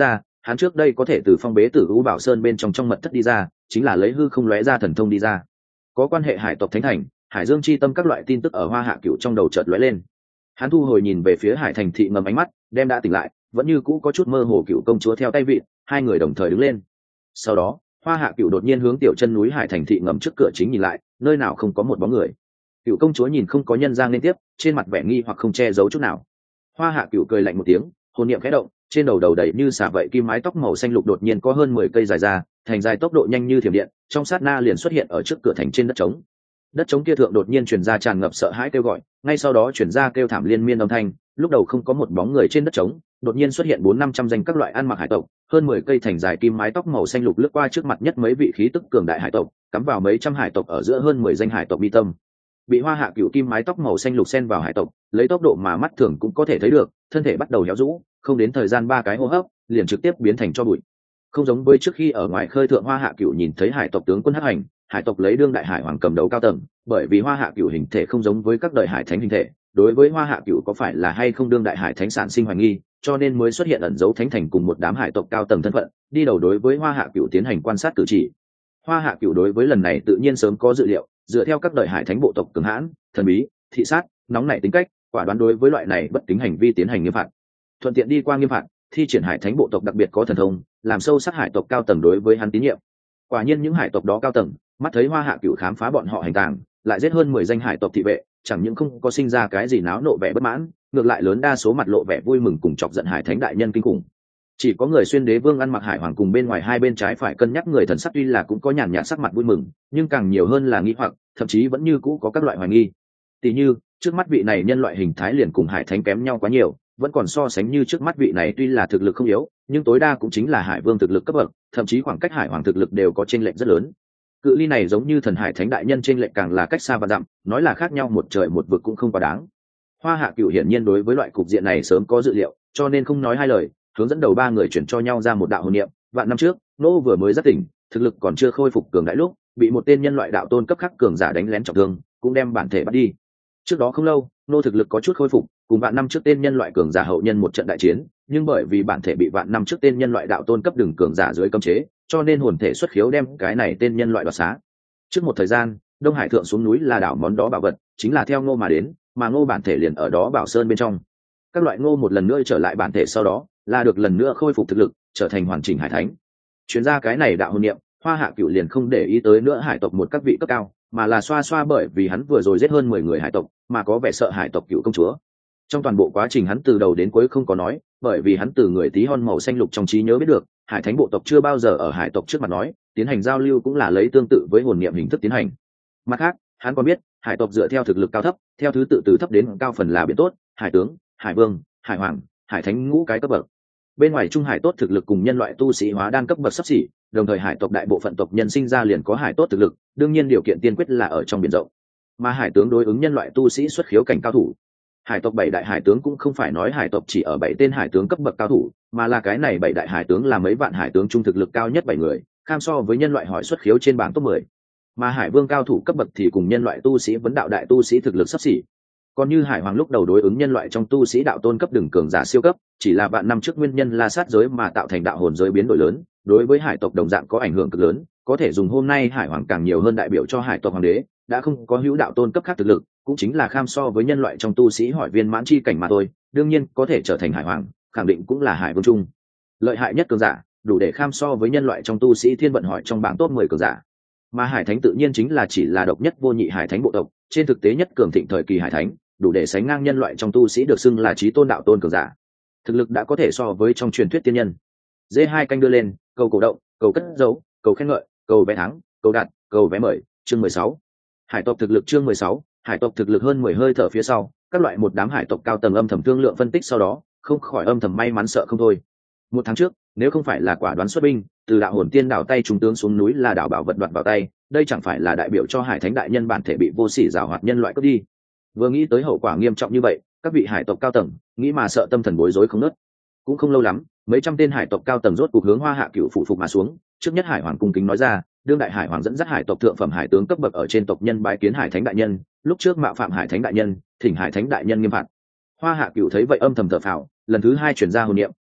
hắn trước đây có thể từ phong bế tử u bảo sơn bên trong mật thất đi ra, chính là lấy hư không lóe ra thần thông đi ra. Có quan hệ hải tộc thánh thành, hải dương chi tâm các loại tin tức ở Hoa Hạ Cửu trong đầu chợt lóe lên. Hắn thu hồi nhìn về phía hải thành thị ngầm ánh mắt, đem đã tỉnh lại vẫn như cũ có chút mơ hồ Cửu công chúa theo tay vịn, hai người đồng thời đứng lên. Sau đó Hoa Hạ Cửu đột nhiên hướng tiểu chân núi hải thành thị ngầm trước cửa chính nhìn lại, nơi nào không có một bóng người. Cửu công chúa nhìn không có nhân gian liên tiếp, trên mặt vẻ nghi hoặc không che giấu chút nào. Hoa Hạ Cửu cười lạnh một tiếng, hồn niệm khẽ động, trên đầu đầy như xà vậy kim mái tóc màu xanh lục đột nhiên có hơn 10 cây dài ra, thành dài tốc độ nhanh như thiểm điện, trong sát na liền xuất hiện ở trước cửa thành trên đất trống. Đất trống kia thượng đột nhiên truyền ra tràn ngập sợ hãi kêu gọi, ngay sau đó truyền ra kêu thảm liên miên âm thanh, lúc đầu không có một bóng người trên đất trống, đột nhiên xuất hiện 400-500 danh các loại ăn mặc hải tộc, hơn 10 cây thành dài kim mái tóc màu xanh lục lướt qua trước mặt nhất mấy vị khí tức cường đại hải tộc, cắm vào mấy trăm hải tộc ở giữa hơn 10 danh hải tộc bi tâm. Bị Hoa Hạ Cửu kim mái tóc màu xanh lục xen vào hải tộc, lấy tốc độ mà mắt thường cũng có thể thấy được, thân thể bắt đầu héo rũ, không đến thời gian 3 cái hô hấp, liền trực tiếp biến thành tro bụi. Không giống với trước khi ở ngoài khơi thượng Hoa Hạ Cửu nhìn thấy hải tộc tướng quân hắc hành, hải tộc lấy đương đại hải hoàng cầm đầu cao tầng, bởi vì Hoa Hạ Cửu hình thể không giống với các đời hải thánh hình thể, đối với Hoa Hạ Cửu có phải là hay không đương đại hải thánh sản sinh hoài nghi, cho nên mới xuất hiện ẩn dấu thánh thành cùng một đám hải tộc cao tầng thân phận, đi đầu đối với Hoa Hạ Cửu tiến hành quan sát cử chỉ. Hoa Hạ Cửu đối với lần này tự nhiên sớm có dự liệu, dựa theo các đời hải thánh bộ tộc cường hãn, thần bí, thị sát, nóng nảy tính cách, quả đoán đối với loại này bất kính hành vi tiến hành nghiêm phạt. Thuận tiện đi qua nghiêm phạt, thi triển hải thánh bộ tộc đặc biệt có thần thông, làm sâu sắc hải tộc cao tầng đối với hắn tín nhiệm. Quả nhiên những hải tộc đó cao tầng, mắt thấy Hoa Hạ Cửu khám phá bọn họ hành tàng, lại giết hơn 10 danh hải tộc thị vệ, chẳng những không có sinh ra cái gì náo nộ vẻ bất mãn, ngược lại lớn đa số mặt lộ vẻ vui mừng cùng chọc giận hải thánh đại nhân kinh khủng. Chỉ có người xuyên đế vương ăn mặc hải hoàng cùng bên ngoài hai bên trái phải cân nhắc người thần sắc tuy là cũng có nhàn nhạt sắc mặt vui mừng, nhưng càng nhiều hơn là nghi hoặc, thậm chí vẫn như cũ có các loại hoài nghi. Tỷ như trước mắt vị này nhân loại hình thái liền cùng hải thánh kém nhau quá nhiều, vẫn còn so sánh như trước mắt vị này tuy là thực lực không yếu, nhưng tối đa cũng chính là hải vương thực lực cấp bậc, thậm chí khoảng cách hải hoàng thực lực đều có chênh lệch rất lớn. Cự ly này giống như thần hải thánh đại nhân chênh lệch càng là cách xa và dặm, nói là khác nhau một trời một vực cũng không quá đáng. Hoa Hạ Cửu hiển nhiên đối với loại cục diện này sớm có dự liệu, cho nên không nói hai lời, hướng dẫn đầu ba người chuyển cho nhau ra một đạo hồn niệm. Vạn năm trước, nô vừa mới giác tỉnh, thực lực còn chưa khôi phục cường đại lúc, bị một tên nhân loại đạo tôn cấp khắc cường giả đánh lén trọng thương, cũng đem bản thể bắt đi. Trước đó không lâu, nô thực lực có chút khôi phục, cùng vạn năm trước tên nhân loại cường giả hậu nhân một trận đại chiến, nhưng bởi vì bản thể bị vạn năm trước tên nhân loại đạo tôn cấp đường cường giả dưới cấm chế, cho nên hồn thể xuất khiếu đem cái này tên nhân loại đoạt xá. Trước một thời gian, Đông Hải thượng xuống núi là đảo món đó bảo vật, chính là theo ngô mà đến, mà ngô bản thể liền ở đó bảo sơn bên trong. Các loại ngô một lần nữa trở lại bản thể sau đó, là được lần nữa khôi phục thực lực, trở thành hoàn chỉnh hải thánh. Chuyến ra cái này đạo hồn niệm, Hoa Hạ Cửu liền không để ý tới nữa hải tộc một các vị cấp cao, mà là xoa xoa bởi vì hắn vừa rồi giết hơn 10 người hải tộc, mà có vẻ sợ hải tộc Cửu công chúa. Trong toàn bộ quá trình hắn từ đầu đến cuối không có nói, bởi vì hắn từ người tí hon màu xanh lục trong trí nhớ biết được, hải thánh bộ tộc chưa bao giờ ở hải tộc trước mặt nói, tiến hành giao lưu cũng là lấy tương tự với hồn niệm hình thức tiến hành. Mặt khác, hắn còn biết, hải tộc dựa theo thực lực cao thấp, theo thứ tự từ thấp đến cao phần là biển tốt, hải tướng, hải vương, hải hoàng, hải thánh ngũ cái cấp bậc. Bên ngoài trung hải tốt thực lực cùng nhân loại tu sĩ hóa đan cấp bậc sắp xỉ, đồng thời hải tộc đại bộ phận tộc nhân sinh ra liền có hải tốt thực lực, đương nhiên điều kiện tiên quyết là ở trong biển rộng. Mà hải tướng đối ứng nhân loại tu sĩ xuất khiếu cảnh cao thủ. Hải tộc 7 đại hải tướng cũng không phải nói hải tộc chỉ ở 7 tên hải tướng cấp bậc cao thủ, mà là cái này 7 đại hải tướng là mấy vạn hải tướng trung thực lực cao nhất 7 người, kham so với nhân loại hỏi xuất khiếu trên bảng top 10. Mà hải vương cao thủ cấp bậc thì cùng nhân loại tu sĩ vấn đạo đại tu sĩ thực lực sắp xỉ. Còn như hải hoàng lúc đầu đối ứng nhân loại trong tu sĩ đạo tôn cấp đường cường giả siêu cấp, chỉ là vạn năm trước nguyên nhân la sát giới mà tạo thành đạo hồn giới biến đổi lớn, đối với hải tộc đồng dạng có ảnh hưởng cực lớn, có thể dùng hôm nay hải hoàng càng nhiều hơn đại biểu cho hải tộc hoàng đế, đã không có hữu đạo tôn cấp khác thực lực, cũng chính là kham so với nhân loại trong tu sĩ hỏi viên mãn chi cảnh mà thôi, đương nhiên có thể trở thành hải hoàng, khẳng định cũng là hải vương trung lợi hại nhất cường giả, đủ để kham so với nhân loại trong tu sĩ thiên vận hỏi trong bảng top 10 cường giả. Mà hải thánh tự nhiên chính là chỉ là độc nhất vô nhị hải thánh bộ tộc, trên thực tế nhất cường thịnh thời kỳ hải thánh, đủ để sánh ngang nhân loại trong tu sĩ được xưng là chí tôn đạo tôn cường giả. Thực lực đã có thể so với trong truyền thuyết tiên nhân. D2 canh đưa lên, cầu cổ động, cầu cất dấu, cầu khen ngợi, cầu vé thắng, cầu đặt, cầu vé mời, chương 16. Hải tộc thực lực chương 16, hải tộc thực lực hơn 10 hơi thở phía sau, các loại một đám hải tộc cao tầng âm thầm thương lượng phân tích sau đó, không khỏi âm thầm may mắn sợ không thôi. Một tháng trước, nếu không phải là quả đoán xuất binh, từ đạo hồn tiên đảo tay trung tướng xuống núi là đảo bảo vật đoạt vào tay, đây chẳng phải là đại biểu cho hải thánh đại nhân bản thể bị vô sỉ giảo hoạt nhân loại cướp đi. Vừa nghĩ tới hậu quả nghiêm trọng như vậy, các vị hải tộc cao tầng nghĩ mà sợ tâm thần bối rối không nớt. Cũng không lâu lắm, mấy trăm tên hải tộc cao tầng rốt cuộc hướng Hoa Hạ Cửu phụ phục mà xuống. Trước nhất hải hoàng cung kính nói ra, đương đại hải hoàng dẫn dắt hải tộc thượng phẩm hải tướng cấp bậc ở trên tộc nhân bái kiến hải thánh đại nhân, lúc trước mạo phạm hải thánh đại nhân, thỉnh hải thánh đại nhân nghiêm phạt. Hoa Hạ Cửu thấy vậy âm thầm thở phào, lần thứ hai chuyển ra hồn niệm,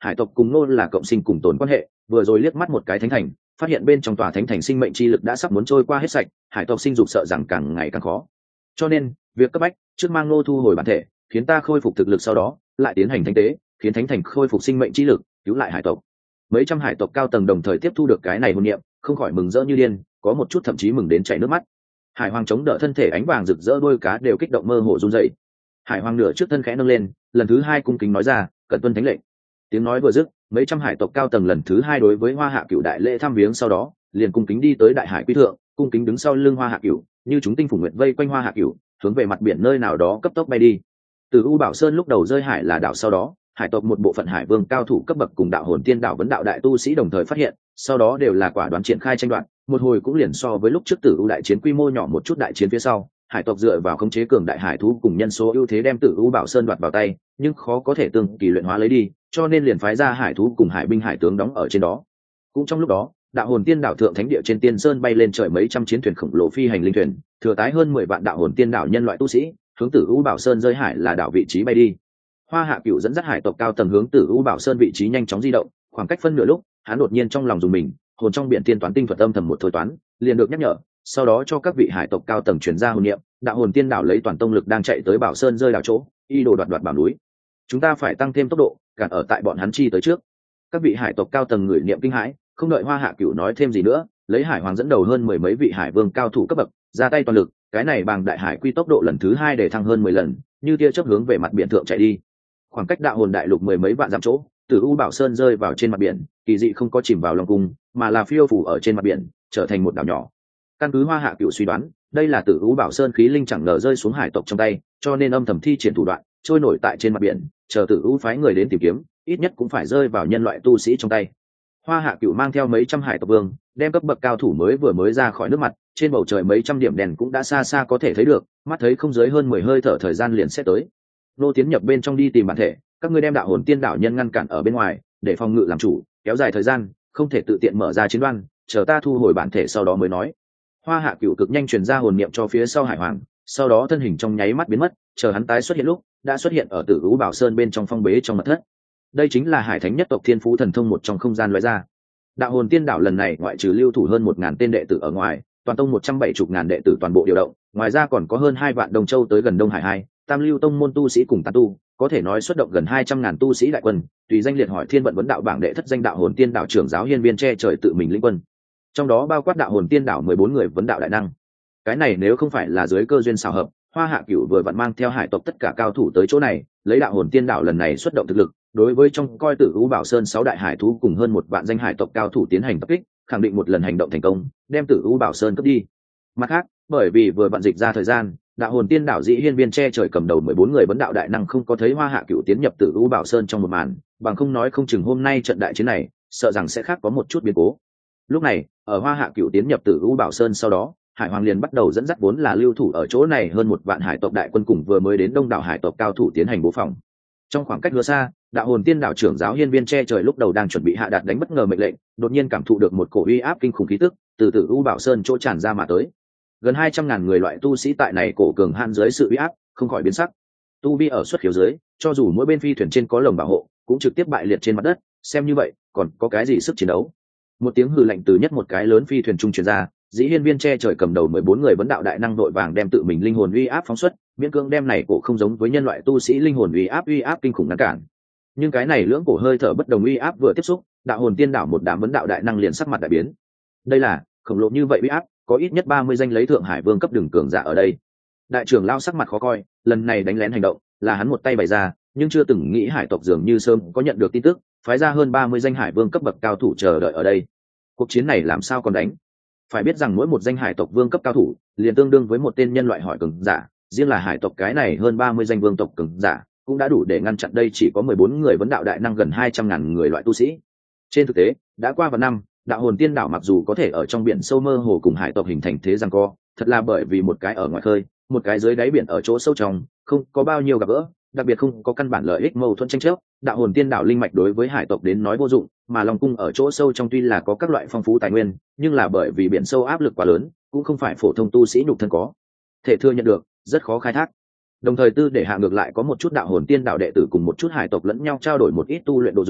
hải tộc cùng nô là cộng sinh cùng tồn quan hệ, vừa rồi liếc mắt một cái thánh thành, phát hiện bên trong tòa thánh thành sinh mệnh chi lực đã sắp muốn trôi qua hết sạch, hải tộc sinh dục sợ rằng càng ngày càng khó. Cho nên việc cấp bách trước mang nô thu hồi bản thể, khiến ta khôi phục thực lực, sau đó lại tiến hành thánh tế, khiến thánh thành khôi phục sinh mệnh chi lực, cứu lại hải tộc. Mấy trăm hải tộc cao tầng đồng thời tiếp thu được cái này hồn niệm, không khỏi mừng rỡ như điên, có một chút thậm chí mừng đến chảy nước mắt. Hải hoàng chống đỡ thân thể ánh vàng rực rỡ, đôi cá đều kích động mơ hồ run rẩy. Hải hoàng nửa trước thân khẽ nâng lên, lần thứ hai cung kính nói ra, cẩn tuân thánh lệnh. Tiếng nói vừa dứt, mấy trăm hải tộc cao tầng lần thứ hai đối với Hoa Hạ Cửu đại lễ thăm viếng, sau đó liền cung kính đi tới đại hải quý thượng, cung kính đứng sau lưng Hoa Hạ Cửu, như chúng tinh phủ nguyệt vây quanh Hoa Hạ Cửu, hướng về mặt biển nơi nào đó cấp tốc bay đi. Từ U Bảo Sơn lúc đầu rơi hải là đảo, sau đó hải tộc một bộ phận hải vương cao thủ cấp bậc cùng đạo hồn tiên đạo vấn đạo đại tu sĩ đồng thời phát hiện, sau đó đều là quả đoán triển khai tranh đoạt, một hồi cũng liền so với lúc trước Tử U đại chiến quy mô nhỏ một chút. Đại chiến phía sau, hải tộc dựa vào khống chế cường đại hải thú cùng nhân số ưu thế đem Tử U Bảo Sơn đoạt vào tay, nhưng khó có thể tương kỳ luyện hóa lấy đi, cho nên liền phái ra hải thú cùng hải binh hải tướng đóng ở trên đó. Cũng trong lúc đó, đạo hồn tiên đảo thượng thánh địa trên tiên sơn bay lên trời mấy trăm chiến thuyền khổng lồ phi hành linh thuyền, thừa tái hơn 10 vạn đạo hồn tiên đảo nhân loại tu sĩ, hướng Tử U Bảo Sơn rơi hải là đảo vị trí bay đi. Hoa Hạ Cửu dẫn dắt hải tộc cao tầng hướng Tử U Bảo Sơn vị trí nhanh chóng di động, khoảng cách phân nửa lúc, hắn đột nhiên trong lòng dùng mình, hồn trong biển tiên toán tinh thuật âm thầm một thôi toán, liền được nhắc nhở, sau đó cho các vị hải tộc cao tầng truyền ra hồn niệm, đạo hồn tiên đảo lấy toàn tông lực đang chạy tới Bảo Sơn rơi đảo chỗ, y đồ đoạt bảo núi. Chúng ta phải tăng thêm tốc độ, cản ở tại bọn hắn chi tới trước. Các vị hải tộc cao tầng người niệm kinh hãi, không đợi Hoa Hạ Cửu nói thêm gì nữa, lấy hải hoàng dẫn đầu hơn 10 mấy vị hải vương cao thủ cấp bậc, ra tay toàn lực, cái này bằng đại hải quy tốc độ lần thứ 2 để thăng hơn 10 lần, như tia chớp hướng về mặt biển thượng chạy đi. Khoảng cách đạo hồn đại lục 10 mấy vạn dặm chỗ, Tử U Bảo Sơn rơi vào trên mặt biển, kỳ dị không có chìm vào lòng cung, mà là phiêu phù ở trên mặt biển, trở thành một đảo nhỏ. Căn cứ Hoa Hạ Cửu suy đoán, đây là Tử U Bảo Sơn khí linh chẳng ngờ rơi xuống hải tộc trong tay, cho nên âm thầm thi triển thủ đoạn, trôi nổi tại trên mặt biển, chờ Tử U phái người đến tìm kiếm, ít nhất cũng phải rơi vào nhân loại tu sĩ trong tay. Hoa Hạ Cửu mang theo mấy trăm hải tộc vương, đem cấp bậc cao thủ mới ra khỏi nước mặt, trên bầu trời mấy trăm điểm đèn cũng đã xa xa có thể thấy được, mắt thấy không dưới hơn 10 hơi thở thời gian liền sẽ tới. Nô tiến nhập bên trong đi tìm bản thể, các ngươi đem đạo hồn tiên đạo nhân ngăn cản ở bên ngoài, để phòng ngự làm chủ, kéo dài thời gian, không thể tự tiện mở ra chiến đoan, chờ ta thu hồi bản thể sau đó mới nói. Hoa Hạ Cửu cực nhanh truyền ra hồn niệm cho phía sau hải hoàng, sau đó thân hình trong nháy mắt biến mất, chờ hắn tái xuất hiện lúc, đã xuất hiện ở Tử U Bảo Sơn bên trong phong bế trong mật thất. Đây chính là hải thánh nhất tộc thiên phú thần thông một trong không gian loại ra. Đạo hồn tiên đảo lần này ngoại trừ lưu thủ hơn 1000 tên đệ tử ở ngoài, toàn tông 170.000 đệ tử toàn bộ điều động, ngoài ra còn có hơn 2 vạn Đông Châu tới gần Đông Hải 2, Tam Lưu tông môn tu sĩ cùng tán tu, có thể nói xuất động gần 200.000 tu sĩ đại quân, tùy danh liệt hỏi thiên vận vấn đạo bảng đệ thất danh đạo hồn tiên đảo trưởng giáo hiên viên che trời tự mình lĩnh quân. Trong đó bao quát đạo hồn tiên đảo 14 người vấn đạo đại năng. Cái này nếu không phải là dưới cơ duyên xào hợp, Hoa Hạ Cửu vừa vặn mang theo hải tộc tất cả cao thủ tới chỗ này, lấy đạo hồn tiên đảo lần này xuất động thực lực, đối với trong coi Tử U Bảo Sơn 6 đại hải thú cùng hơn 1 vạn danh hải tộc cao thủ tiến hành tập kích, khẳng định một lần hành động thành công, đem Tử U Bảo Sơn cướp đi. Mặt khác, bởi vì vừa vặn dịch ra thời gian, đạo hồn tiên đảo dĩ hiên viên che trời cầm đầu 14 người vấn đạo đại năng không có thấy Hoa Hạ Cửu tiến nhập Tử U Bảo Sơn trong một màn, bằng không nói không chừng hôm nay trận đại chiến này, sợ rằng sẽ khác có một chút biến cố. Lúc này, ở Hoa Hạ Cửu tiến nhập Tử U Bảo Sơn sau đó, hải hoàng liền bắt đầu dẫn dắt vốn là lưu thủ ở chỗ này hơn 1 vạn hải tộc đại quân cùng vừa mới đến đông đảo hải tộc cao thủ tiến hành bố phòng. Trong khoảng cách hứa xa, đạo hồn tiên đảo trưởng giáo hiên viên che trời lúc đầu đang chuẩn bị hạ đạt đánh bất ngờ mệnh lệnh, đột nhiên cảm thụ được một cổ uy áp kinh khủng khí tức từ Tử U Bảo Sơn chỗ tràn ra mà tới. Gần 200.000 người loại tu sĩ tại này cổ cường hạn dưới sự uy áp, không khỏi biến sắc. Tu vi ở xuất khiếu dưới, cho dù mỗi bên phi thuyền trên có lồng bảo hộ, cũng trực tiếp bại liệt trên mặt đất, xem như vậy, còn có cái gì sức chiến đấu. Một tiếng hừ lạnh từ nhất một cái lớn phi thuyền trung truyền ra, dĩ hiên viên che trời cầm đầu 14 người vấn đạo đại năng đội vàng đem tự mình linh hồn uy áp phóng xuất, miễn cưỡng đem này cổ không giống với nhân loại tu sĩ linh hồn uy áp kinh khủng ngăn cản. Nhưng cái này lưỡng cổ hơi thở bất đồng uy áp vừa tiếp xúc, đạo hồn tiên đảo một đám vấn đạo đại năng liền sắc mặt đại biến. Đây là khổng lồ như vậy uy áp, có ít nhất 30 danh lấy thượng hải vương cấp đường cường giả ở đây. Đại trưởng lao sắc mặt khó coi, lần này đánh lén hành động là hắn một tay bày ra, nhưng chưa từng nghĩ hải tộc dường như sớm có nhận được tin tức, phái ra hơn 30 danh hải vương cấp bậc cao thủ chờ đợi ở đây. Cuộc chiến này làm sao còn đánh? Phải biết rằng mỗi một danh hải tộc vương cấp cao thủ liền tương đương với một tên nhân loại hỏi cường giả, riêng là hải tộc cái này hơn 30 danh vương tộc cường giả cũng đã đủ để ngăn chặn đây chỉ có 14 người vấn đạo đại năng gần 200.000 người loại tu sĩ. Trên thực tế, đã qua vài năm, đạo hồn tiên đảo mặc dù có thể ở trong biển sâu mơ hồ cùng hải tộc hình thành thế giằng co, thật là bởi vì một cái ở ngoài khơi, một cái dưới đáy biển ở chỗ sâu trong, không có bao nhiêu gặp gỡ, đặc biệt không có căn bản lợi ích mâu thuẫn tranh chấp. Đạo hồn tiên đảo linh mạch đối với hải tộc đến nói vô dụng, mà Long cung ở chỗ sâu trong tuy là có các loại phong phú tài nguyên, nhưng là bởi vì biển sâu áp lực quá lớn, cũng không phải phổ thông tu sĩ nhục thân có thể thừa nhận được, rất khó khai thác. Đồng thời tư để hạ ngược lại có một chút đạo hồn tiên đảo đệ tử cùng một chút hải tộc lẫn nhau trao đổi một ít tu luyện đồ dùng,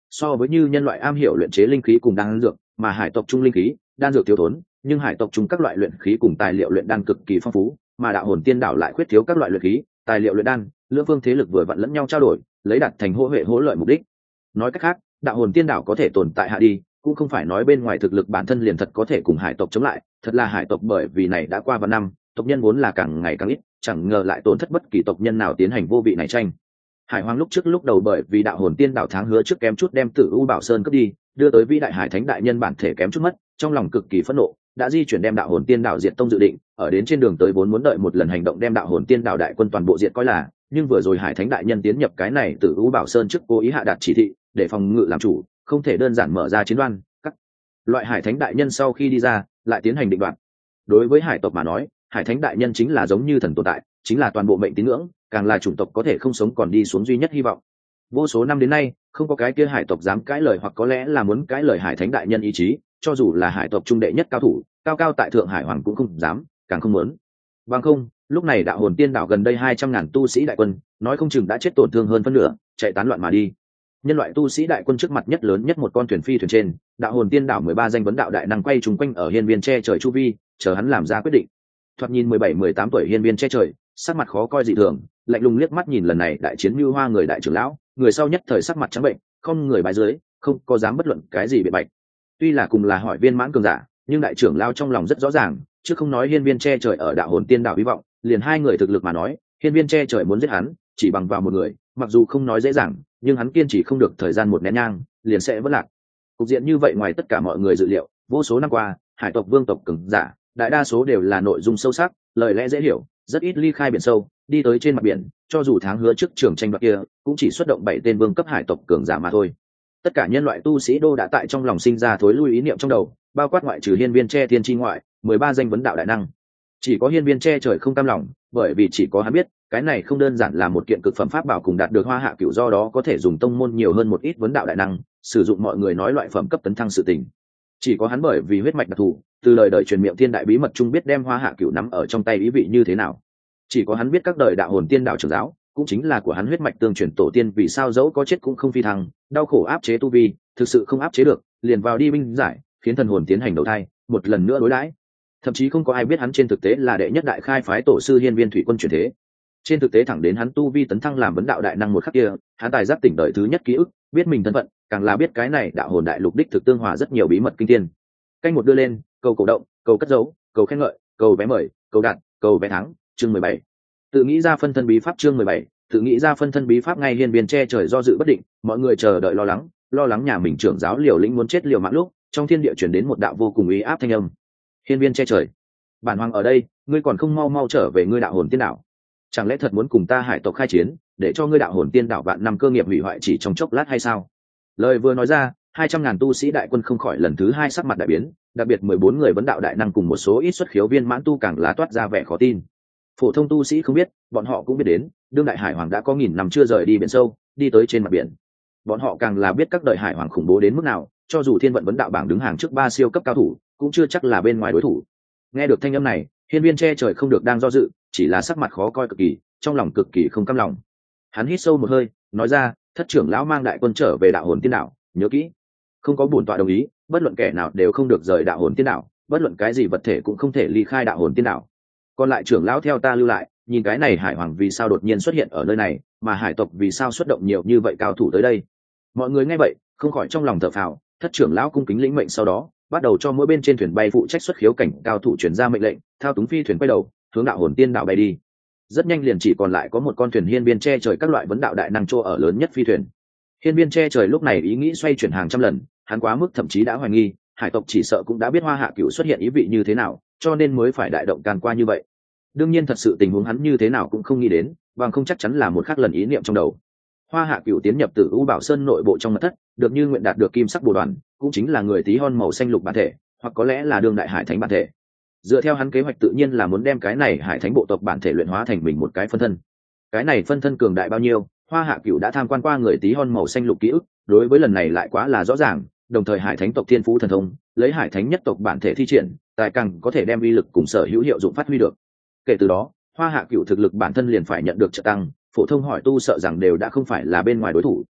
so với như nhân loại am hiểu luyện chế linh khí cùng đan dược, mà hải tộc trung linh khí đan dược thiếu thốn, nhưng hải tộc trung các loại luyện khí cùng tài liệu luyện đan cực kỳ phong phú, mà đạo hồn tiên đảo lại khuyết thiếu các loại luyện khí tài liệu luyện đan, lưỡng phương thế lực vừa vặn lẫn nhau trao đổi, lấy đạt thành hỗ huệ hỗ lợi mục đích. Nói cách khác, đạo hồn tiên đảo có thể tồn tại hạ đi, cũng không phải nói bên ngoài thực lực bản thân liền thật có thể cùng hải tộc chống lại, thật là hải tộc bởi vì này đã qua vạn năm, tộc nhân vốn là càng ngày càng ít, chẳng ngờ lại tổn thất bất kỳ tộc nhân nào tiến hành vô vị này tranh. Hải Hoàng lúc trước lúc đầu bởi vì đạo hồn tiên đảo tháng hứa trước kém chút đem Tử U Bảo Sơn cướp đi, đưa tới vĩ đại hải thánh đại nhân bản thể kém chút mất, trong lòng cực kỳ phẫn nộ, đã di chuyển đem đạo hồn tiên đảo diệt tông dự định, ở đến trên đường tới vốn muốn đợi một lần hành động đem đạo hồn tiên đảo đại quân toàn bộ diệt coi là, nhưng vừa rồi hải thánh đại nhân tiến nhập cái này Tử U Bảo Sơn trước cố ý hạ đạt chỉ thị, để phòng ngự làm chủ, không thể đơn giản mở ra chiến đoan, các loại hải thánh đại nhân sau khi đi ra, lại tiến hành định đoạt. Đối với hải tộc mà nói, hải thánh đại nhân chính là giống như thần tồn tại, chính là toàn bộ mệnh tín ngưỡng, càng là chủng tộc có thể không sống còn đi xuống duy nhất hy vọng. Vô số năm đến nay, không có cái kia hải tộc dám cãi lời hoặc có lẽ là muốn cãi lời hải thánh đại nhân ý chí, cho dù là hải tộc trung đệ nhất cao thủ, cao cao tại thượng hải hoàng cũng không dám, càng không muốn. Bằng không, lúc này đạo hồn tiên đảo gần đây 200.000 tu sĩ đại quân, nói không chừng đã chết tổn thương hơn phân nửa, chạy tán loạn mà đi. Nhân loại tu sĩ đại quân trước mặt nhất lớn nhất một con thuyền phi thuyền trên, đạo hồn tiên đảo 13 danh vấn đạo đại năng quay trùng quanh ở hiên viên che trời chu vi, chờ hắn làm ra quyết định. Thoạt nhìn 17-18 tuổi hiên viên che trời, sắc mặt khó coi dị thường, lạnh lùng liếc mắt nhìn lần này đại chiến Nưu Hoa người đại trưởng lão, người sau nhất thời sắc mặt trắng bệnh, không người bái dưới, không có dám bất luận cái gì biện bạch. Tuy là cùng là hỏi viên mãn cường giả, nhưng đại trưởng lão trong lòng rất rõ ràng, chứ không nói hiên viên che trời ở đạo hồn tiên đảo hy vọng, liền hai người thực lực mà nói, hiên viên che trời muốn giết hắn, chỉ bằng vào một người, mặc dù không nói dễ dàng, nhưng hắn kiên trì không được thời gian một nén nhang, liền sẽ vỡ lạc. Cục diện như vậy ngoài tất cả mọi người dự liệu, vô số năm qua, hải tộc vương tộc cường giả, đại đa số đều là nội dung sâu sắc, lời lẽ dễ hiểu, rất ít ly khai biển sâu, đi tới trên mặt biển, cho dù tháng hứa trước trường tranh đoạt kia, cũng chỉ xuất động 7 tên vương cấp hải tộc cường giả mà thôi. Tất cả nhân loại tu sĩ đô đã tại trong lòng sinh ra thối lui ý niệm trong đầu, bao quát ngoại trừ hiên viên che thiên chi ngoại, 13 danh vấn đạo đại năng. Chỉ có hiên viên che trời không cam lòng, bởi vì chỉ có hắn biết, cái này không đơn giản là một kiện cực phẩm pháp bảo cùng đạt được hoa hạ cửu, do đó có thể dùng tông môn nhiều hơn một ít vấn đạo đại năng, sử dụng mọi người nói loại phẩm cấp tấn thăng sự tình. Chỉ có hắn bởi vì huyết mạch đặc thù, từ lời đời truyền miệng thiên đại bí mật chung biết đem hoa hạ cửu nắm ở trong tay ý vị như thế nào. Chỉ có hắn biết các đời đạo hồn tiên đạo trưởng giáo, cũng chính là của hắn huyết mạch tương truyền tổ tiên vì sao dẫu có chết cũng không phi thăng, đau khổ áp chế tu vi, thực sự không áp chế được, liền vào đi binh giải, khiến thần hồn tiến hành đầu thai, một lần nữa đối đãi. Thậm chí không có ai biết hắn trên thực tế là đệ nhất đại khai phái tổ sư hiên viên thủy quân chuyển thế. Trên thực tế thẳng đến hắn tu vi tấn thăng làm vấn đạo đại năng một khắc kia, hắn tài giác tỉnh đời thứ nhất ký ức, biết mình thân phận, càng là biết cái này đạo hồn đại lục đích thực tương hòa rất nhiều bí mật kinh thiên. Canh một đưa lên, cầu cổ động, cầu cất dấu, cầu khen ngợi, cầu vé mời, cầu đặt, cầu vé thắng, chương 17. Tự nghĩ ra phân thân bí pháp chương 17, tự nghĩ ra phân thân bí pháp ngay hiên viên che trời do dự bất định, mọi người chờ đợi lo lắng nhà mình trưởng giáo liều lĩnh muốn chết liều mạng lúc, trong thiên địa truyền đến một đạo vô cùng uy áp thanh âm. Hiên viên che trời, bản hoàng ở đây, ngươi còn không mau mau trở về ngươi đạo hồn tiên đảo. Chẳng lẽ thật muốn cùng ta hải tộc khai chiến, để cho ngươi đạo hồn tiên đảo vạn năm cơ nghiệp hủy hoại chỉ trong chốc lát hay sao? Lời vừa nói ra, 200.000 tu sĩ đại quân không khỏi lần thứ hai sắc mặt đại biến, đặc biệt 14 người vấn đạo đại năng cùng một số ít xuất khiếu viên mãn tu càng lá toát ra vẻ khó tin. Phổ thông tu sĩ không biết, bọn họ cũng biết đến, đương đại hải hoàng đã có nghìn năm chưa rời đi biển sâu, đi tới trên mặt biển. Bọn họ càng là biết các đời hải hoàng khủng bố đến mức nào, cho dù thiên vận vấn đạo bảng đứng hàng trước 3 siêu cấp cao thủ, cũng chưa chắc là bên ngoài đối thủ. Nghe được thanh âm này, hiên viên che trời không được đang do dự, chỉ là sắc mặt khó coi cực kỳ, trong lòng cực kỳ không cam lòng. Hắn hít sâu một hơi, nói ra, thất trưởng lão mang đại quân trở về đạo hồn tiên đảo, nhớ kỹ, không có bổn tọa đồng ý, bất luận kẻ nào đều không được rời đạo hồn tiên đảo, bất luận cái gì vật thể cũng không thể ly khai đạo hồn tiên đảo. Còn lại trưởng lão theo ta lưu lại, nhìn cái này hải hoàng vì sao đột nhiên xuất hiện ở nơi này, mà hải tộc vì sao xuất động nhiều như vậy cao thủ tới đây. Mọi người nghe vậy, không khỏi trong lòng thở phào, thất trưởng lão cung kính lĩnh mệnh, sau đó bắt đầu cho mỗi bên trên thuyền bay phụ trách xuất khiếu cảnh cao thủ truyền ra mệnh lệnh, thao túng phi thuyền quay đầu hướng đạo hồn tiên đảo bay đi. Rất nhanh liền chỉ còn lại có một con thuyền hiên viên che trời các loại vấn đạo đại năng chỗ ở lớn nhất phi thuyền. Hiên viên che trời lúc này ý nghĩ xoay chuyển hàng trăm lần, hắn quá mức thậm chí đã hoài nghi hải tộc chỉ sợ cũng đã biết hoa hạ cửu xuất hiện ý vị như thế nào, cho nên mới phải đại động can qua như vậy. Đương nhiên thật sự tình huống hắn như thế nào cũng không nghĩ đến, bằng không chắc chắn là một khác lần ý niệm trong đầu. Hoa hạ cửu tiến nhập từ U Bảo Sơn nội bộ trong mật thất, được như nguyện đạt được kim sắc bồ đoàn, cũng chính là người tí hon màu xanh lục bản thể, hoặc có lẽ là đương đại hải thánh bản thể. Dựa theo hắn kế hoạch tự nhiên là muốn đem cái này hải thánh bộ tộc bản thể luyện hóa thành mình một cái phân thân. Cái này phân thân cường đại bao nhiêu, Hoa hạ cửu đã tham quan qua người tí hon màu xanh lục ký ức, đối với lần này lại quá là rõ ràng. Đồng thời hải thánh tộc thiên phú thần thông, lấy hải thánh nhất tộc bản thể thi triển, tài càng có thể đem uy lực cùng sở hữu hiệu dụng phát huy được. Kể từ đó, Hoa hạ cửu thực lực bản thân liền phải nhận được trợ tăng, phổ thông hỏi tu sợ rằng đều đã không phải là bên ngoài đối thủ.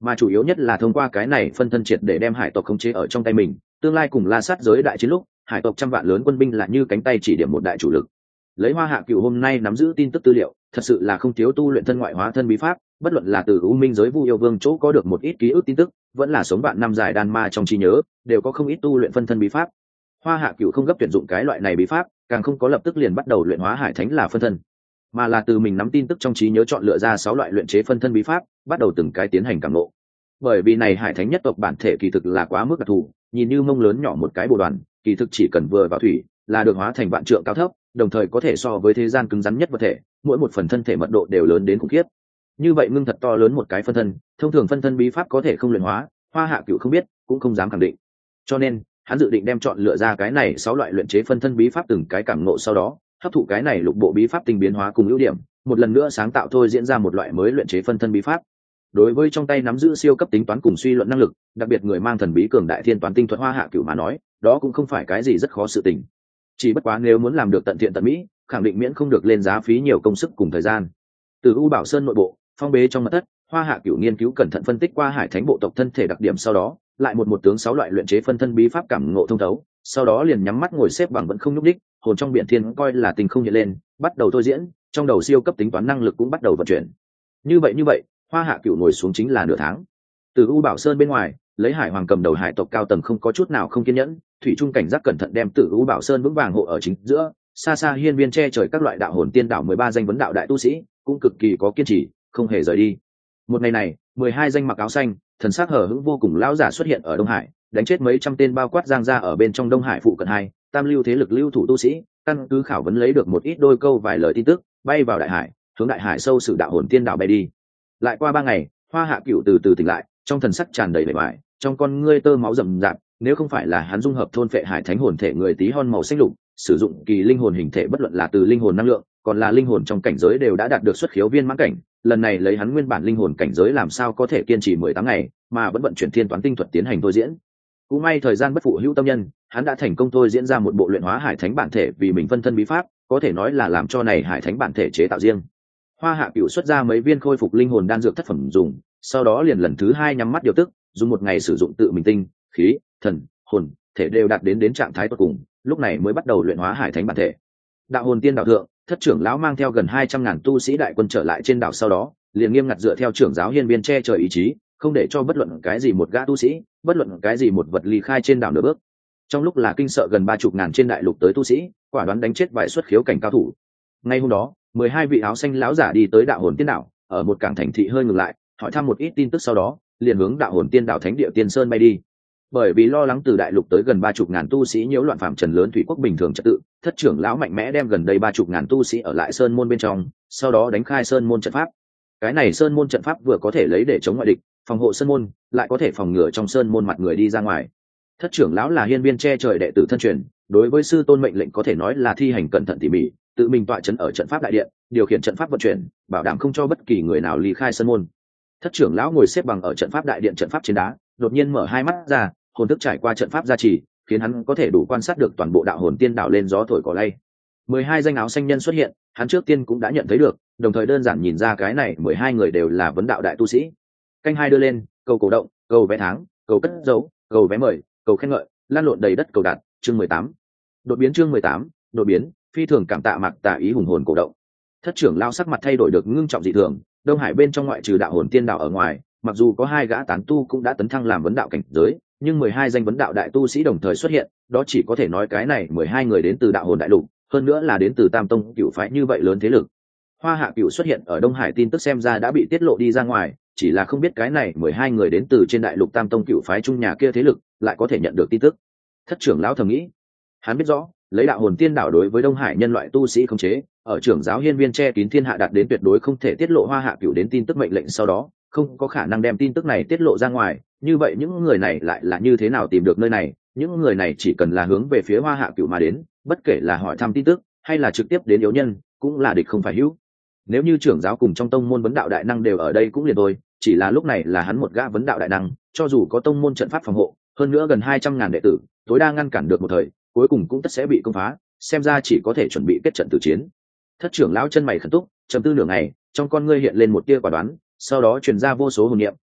mà chủ yếu nhất là thông qua cái này phân thân triệt để đem hải tộc khống chế ở trong tay mình, tương lai cùng la sát giới đại chiến lúc hải tộc trăm vạn lớn quân binh là như cánh tay chỉ điểm một đại chủ lực. Lấy Hoa Hạ Cửu hôm nay nắm giữ tin tức tư liệu, thật sự là không thiếu tu luyện thân ngoại hóa thân bí pháp, bất luận là từ U Minh giới Vu Yêu Vương chỗ có được một ít ký ức tin tức, vẫn là sống vạn năm dài đan ma trong trí nhớ, đều có không ít tu luyện phân thân bí pháp. Hoa Hạ Cửu không gấp tuyển dụng cái loại này bí pháp, càng không có lập tức liền bắt đầu luyện hóa hải thánh là phân thân, mà là từ mình nắm tin tức trong trí nhớ chọn lựa ra 6 loại luyện chế phân thân bí pháp, bắt đầu từng cái tiến hành cảm ngộ. Bởi vì này hải thánh nhất tộc bản thể kỳ thực là quá mức đặc thù, nhìn như mông lớn nhỏ một cái bộ đoàn, kỳ thực chỉ cần vừa vào thủy là được hóa thành vạn trượng cao thấp, đồng thời có thể so với thế gian cứng rắn nhất vật thể, mỗi một phần thân thể mật độ đều lớn đến khủng khiếp. Như vậy ngưng thật to lớn một cái phân thân, thông thường phân thân bí pháp có thể không luyện hóa, Hoa Hạ Cửu không biết, cũng không dám khẳng định. Cho nên, hắn dự định đem chọn lựa ra cái này 6 loại luyện chế phân thân bí pháp từng cái cảm ngộ, sau đó hấp thụ cái này lục bộ bí pháp tinh biến hóa cùng ưu điểm, một lần nữa sáng tạo thôi diễn ra một loại mới luyện chế phân thân bí pháp. Đối với trong tay nắm giữ siêu cấp tính toán cùng suy luận năng lực, đặc biệt người mang thần bí cường đại thiên toán tinh thuật Hoa Hạ Cửu mà nói, đó cũng không phải cái gì rất khó sự tình. Chỉ bất quá nếu muốn làm được tận thiện tận mỹ, khẳng định miễn không được lên giá phí nhiều công sức cùng thời gian. Từ U Bảo Sơn nội bộ, phong bế trong mật thất, Hoa Hạ Cửu nghiên cứu cẩn thận phân tích qua hải thánh bộ tộc thân thể đặc điểm, sau đó lại một tướng 6 loại luyện chế phân thân bí pháp cảm ngộ thông thấu, sau đó liền nhắm mắt ngồi xếp bằng vẫn không nhúc đích, hồn trong biển thiên coi là tình không hiện lên, bắt đầu thôi diễn, trong đầu siêu cấp tính toán năng lực cũng bắt đầu vận chuyển. Như vậy, Hoa Hạ Cửu ngồi xuống chính là nửa tháng. Từ U Bảo Sơn bên ngoài, lấy Hải Hoàng cầm đầu hải tộc cao tầng không có chút nào không kiên nhẫn, thủy trung cảnh giác cẩn thận đem Từ U Bảo Sơn vững vàng hộ ở chính giữa, xa xa hiên viên che trời các loại đạo hồn tiên đảo 13 danh vấn đạo đại tu sĩ, cũng cực kỳ có kiên trì, không hề rời đi. Một ngày này, 12 danh mặc áo xanh, thần sắc hờ hững vô cùng lão giả xuất hiện ở Đông Hải, đánh chết mấy trăm tên bao quát giang ra ở bên trong Đông Hải phụ cận hai tam lưu thế lực lưu thủ tu sĩ, căn cứ khảo vấn lấy được một ít đôi câu vài lời tin tức, bay vào đại hải, hướng đại hải sâu sự đạo hồn tiên đảo bay đi. Lại qua 3 ngày, Hoa Hạ Cửu từ từ tỉnh lại, trong thần sắc tràn đầy vẻ vải, trong con ngươi tơ máu rậm rạp, nếu không phải là hắn dung hợp thôn phệ hải thánh hồn thể người tí hon màu xanh lục, sử dụng kỳ linh hồn hình thể, bất luận là từ linh hồn năng lượng, còn là linh hồn trong cảnh giới đều đã đạt được xuất khiếu viên mãn cảnh, lần này lấy hắn nguyên bản linh hồn cảnh giới làm sao có thể kiên trì 18 ngày, mà vẫn vận chuyển thiên toán tinh thuật tiến hành thôi diễn. Cũng may thời gian bất phụ hữu tâm nhân, hắn đã thành công thôi diễn ra một bộ luyện hóa hải thánh bản thể vì mình phân thân bí pháp, có thể nói là làm cho này hải thánh bản thể chế tạo riêng. Hoa Hạ Cửu xuất ra mấy viên khôi phục linh hồn đan dược thất phẩm dùng, sau đó liền lần thứ 2 nhắm mắt điều tức, dùng một ngày sử dụng tự mình tinh, khí, thần, hồn, thể đều đạt đến trạng thái cuối cùng, lúc này mới bắt đầu luyện hóa hải thánh bản thể. Đạo hồn tiên đạo thượng, thất trưởng lão mang theo gần 200.000 tu sĩ đại quân trở lại trên đảo, sau đó liền nghiêm ngặt dựa theo trưởng giáo hiên viên che trời ý chí, không để cho bất luận cái gì một gã tu sĩ, bất luận cái gì một vật ly khai trên đảo nửa bước. Trong lúc là kinh sợ gần 30.000 trên đại lục tới tu sĩ, quả đoán đánh chết vài xuất khiếu cảnh cao thủ. Ngay hôm đó, 12 vị áo xanh lão giả đi tới đạo hồn tiên đảo, ở một cảng thành thị hơi ngừng lại, hỏi thăm một ít tin tức, sau đó liền hướng đạo hồn tiên đảo thánh địa Tiên Sơn bay đi. Bởi vì lo lắng từ đại lục tới gần 30.000 tu sĩ nhiễu loạn phạm trần lớn thủy quốc bình thường trật tự, thất trưởng lão mạnh mẽ đem gần đây 30.000 tu sĩ ở lại sơn môn bên trong, sau đó đánh khai sơn môn trận pháp. Cái này sơn môn trận pháp vừa có thể lấy để chống ngoại địch, phòng hộ sơn môn, lại có thể phòng ngừa trong sơn môn mặt người đi ra ngoài. Thất trưởng lão là hiên viên che trời đệ tử thân truyền, đối với sư tôn mệnh lệnh có thể nói là thi hành cẩn thận tỉ mỉ, tự mình tọa trấn ở trận pháp đại điện, điều khiển trận pháp vận chuyển, bảo đảm không cho bất kỳ người nào ly khai sơn môn. Thất trưởng lão ngồi xếp bằng ở trận pháp đại điện trận pháp trên đá, đột nhiên mở hai mắt ra, hồn thức trải qua trận pháp gia trì, khiến hắn có thể đủ quan sát được toàn bộ đạo hồn tiên đảo lên gió thổi cỏ lay. 12 danh áo xanh nhân xuất hiện, hắn trước tiên cũng đã nhận thấy được, đồng thời đơn giản nhìn ra cái này 12 người đều là vấn đạo đại tu sĩ. Canh hai đưa lên, cầu cổ động, cầu vé tháng, cầu cất dấu, cầu vé mời, cầu khen ngợi, lan lộn đầy đất cầu đạt, chương 18. Đột biến chương 18, đột biến, phi thường cảm tạ Mạc Tà ý hùng hồn cổ động. Thất trưởng lao sắc mặt thay đổi được ngưng trọng dị thường, Đông Hải bên trong ngoại trừ đạo hồn tiên đảo ở ngoài, mặc dù có 2 gã tán tu cũng đã tấn thăng làm vấn đạo cảnh giới, nhưng 12 danh vấn đạo đại tu sĩ đồng thời xuất hiện, đó chỉ có thể nói cái này 12 người đến từ đạo hồn đại lục, hơn nữa là đến từ Tam Tông Cửu phái như vậy lớn thế lực. Hoa Hạ Cửu xuất hiện ở Đông Hải tin tức xem ra đã bị tiết lộ đi ra ngoài, chỉ là không biết cái này 12 người đến từ trên đại lục Tam Tông Cửu phái chung nhà kia thế lực, lại có thể nhận được tin tức. Thất trưởng lão thầm nghĩ, hắn biết rõ, lấy đạo hồn tiên đảo đối với Đông Hải nhân loại tu sĩ khống chế, ở trưởng giáo hiên viên che kín thiên hạ đạt đến tuyệt đối không thể tiết lộ Hoa Hạ Cửu đến tin tức mệnh lệnh, sau đó không có khả năng đem tin tức này tiết lộ ra ngoài. Như vậy những người này lại là như thế nào tìm được nơi này? Những người này chỉ cần là hướng về phía Hoa Hạ Cửu mà đến, bất kể là hỏi thăm tin tức hay là trực tiếp đến yếu nhân, cũng là địch không phải hữu. Nếu như trưởng giáo cùng trong tông môn vấn đạo đại năng đều ở đây cũng liền thôi, chỉ là lúc này là hắn một gã vấn đạo đại năng, cho dù có tông môn trận pháp phòng hộ, hơn nữa gần 200.000 đệ tử, tối đa ngăn cản được một thời, cuối cùng cũng tất sẽ bị công phá, xem ra chỉ có thể chuẩn bị kết trận tử chiến. Thất trưởng lão chân mày khẩn túc, trầm tư nửa ngày, trong con ngươi hiện lên một tia quả đoán, sau đó truyền ra vô số hồn niệm,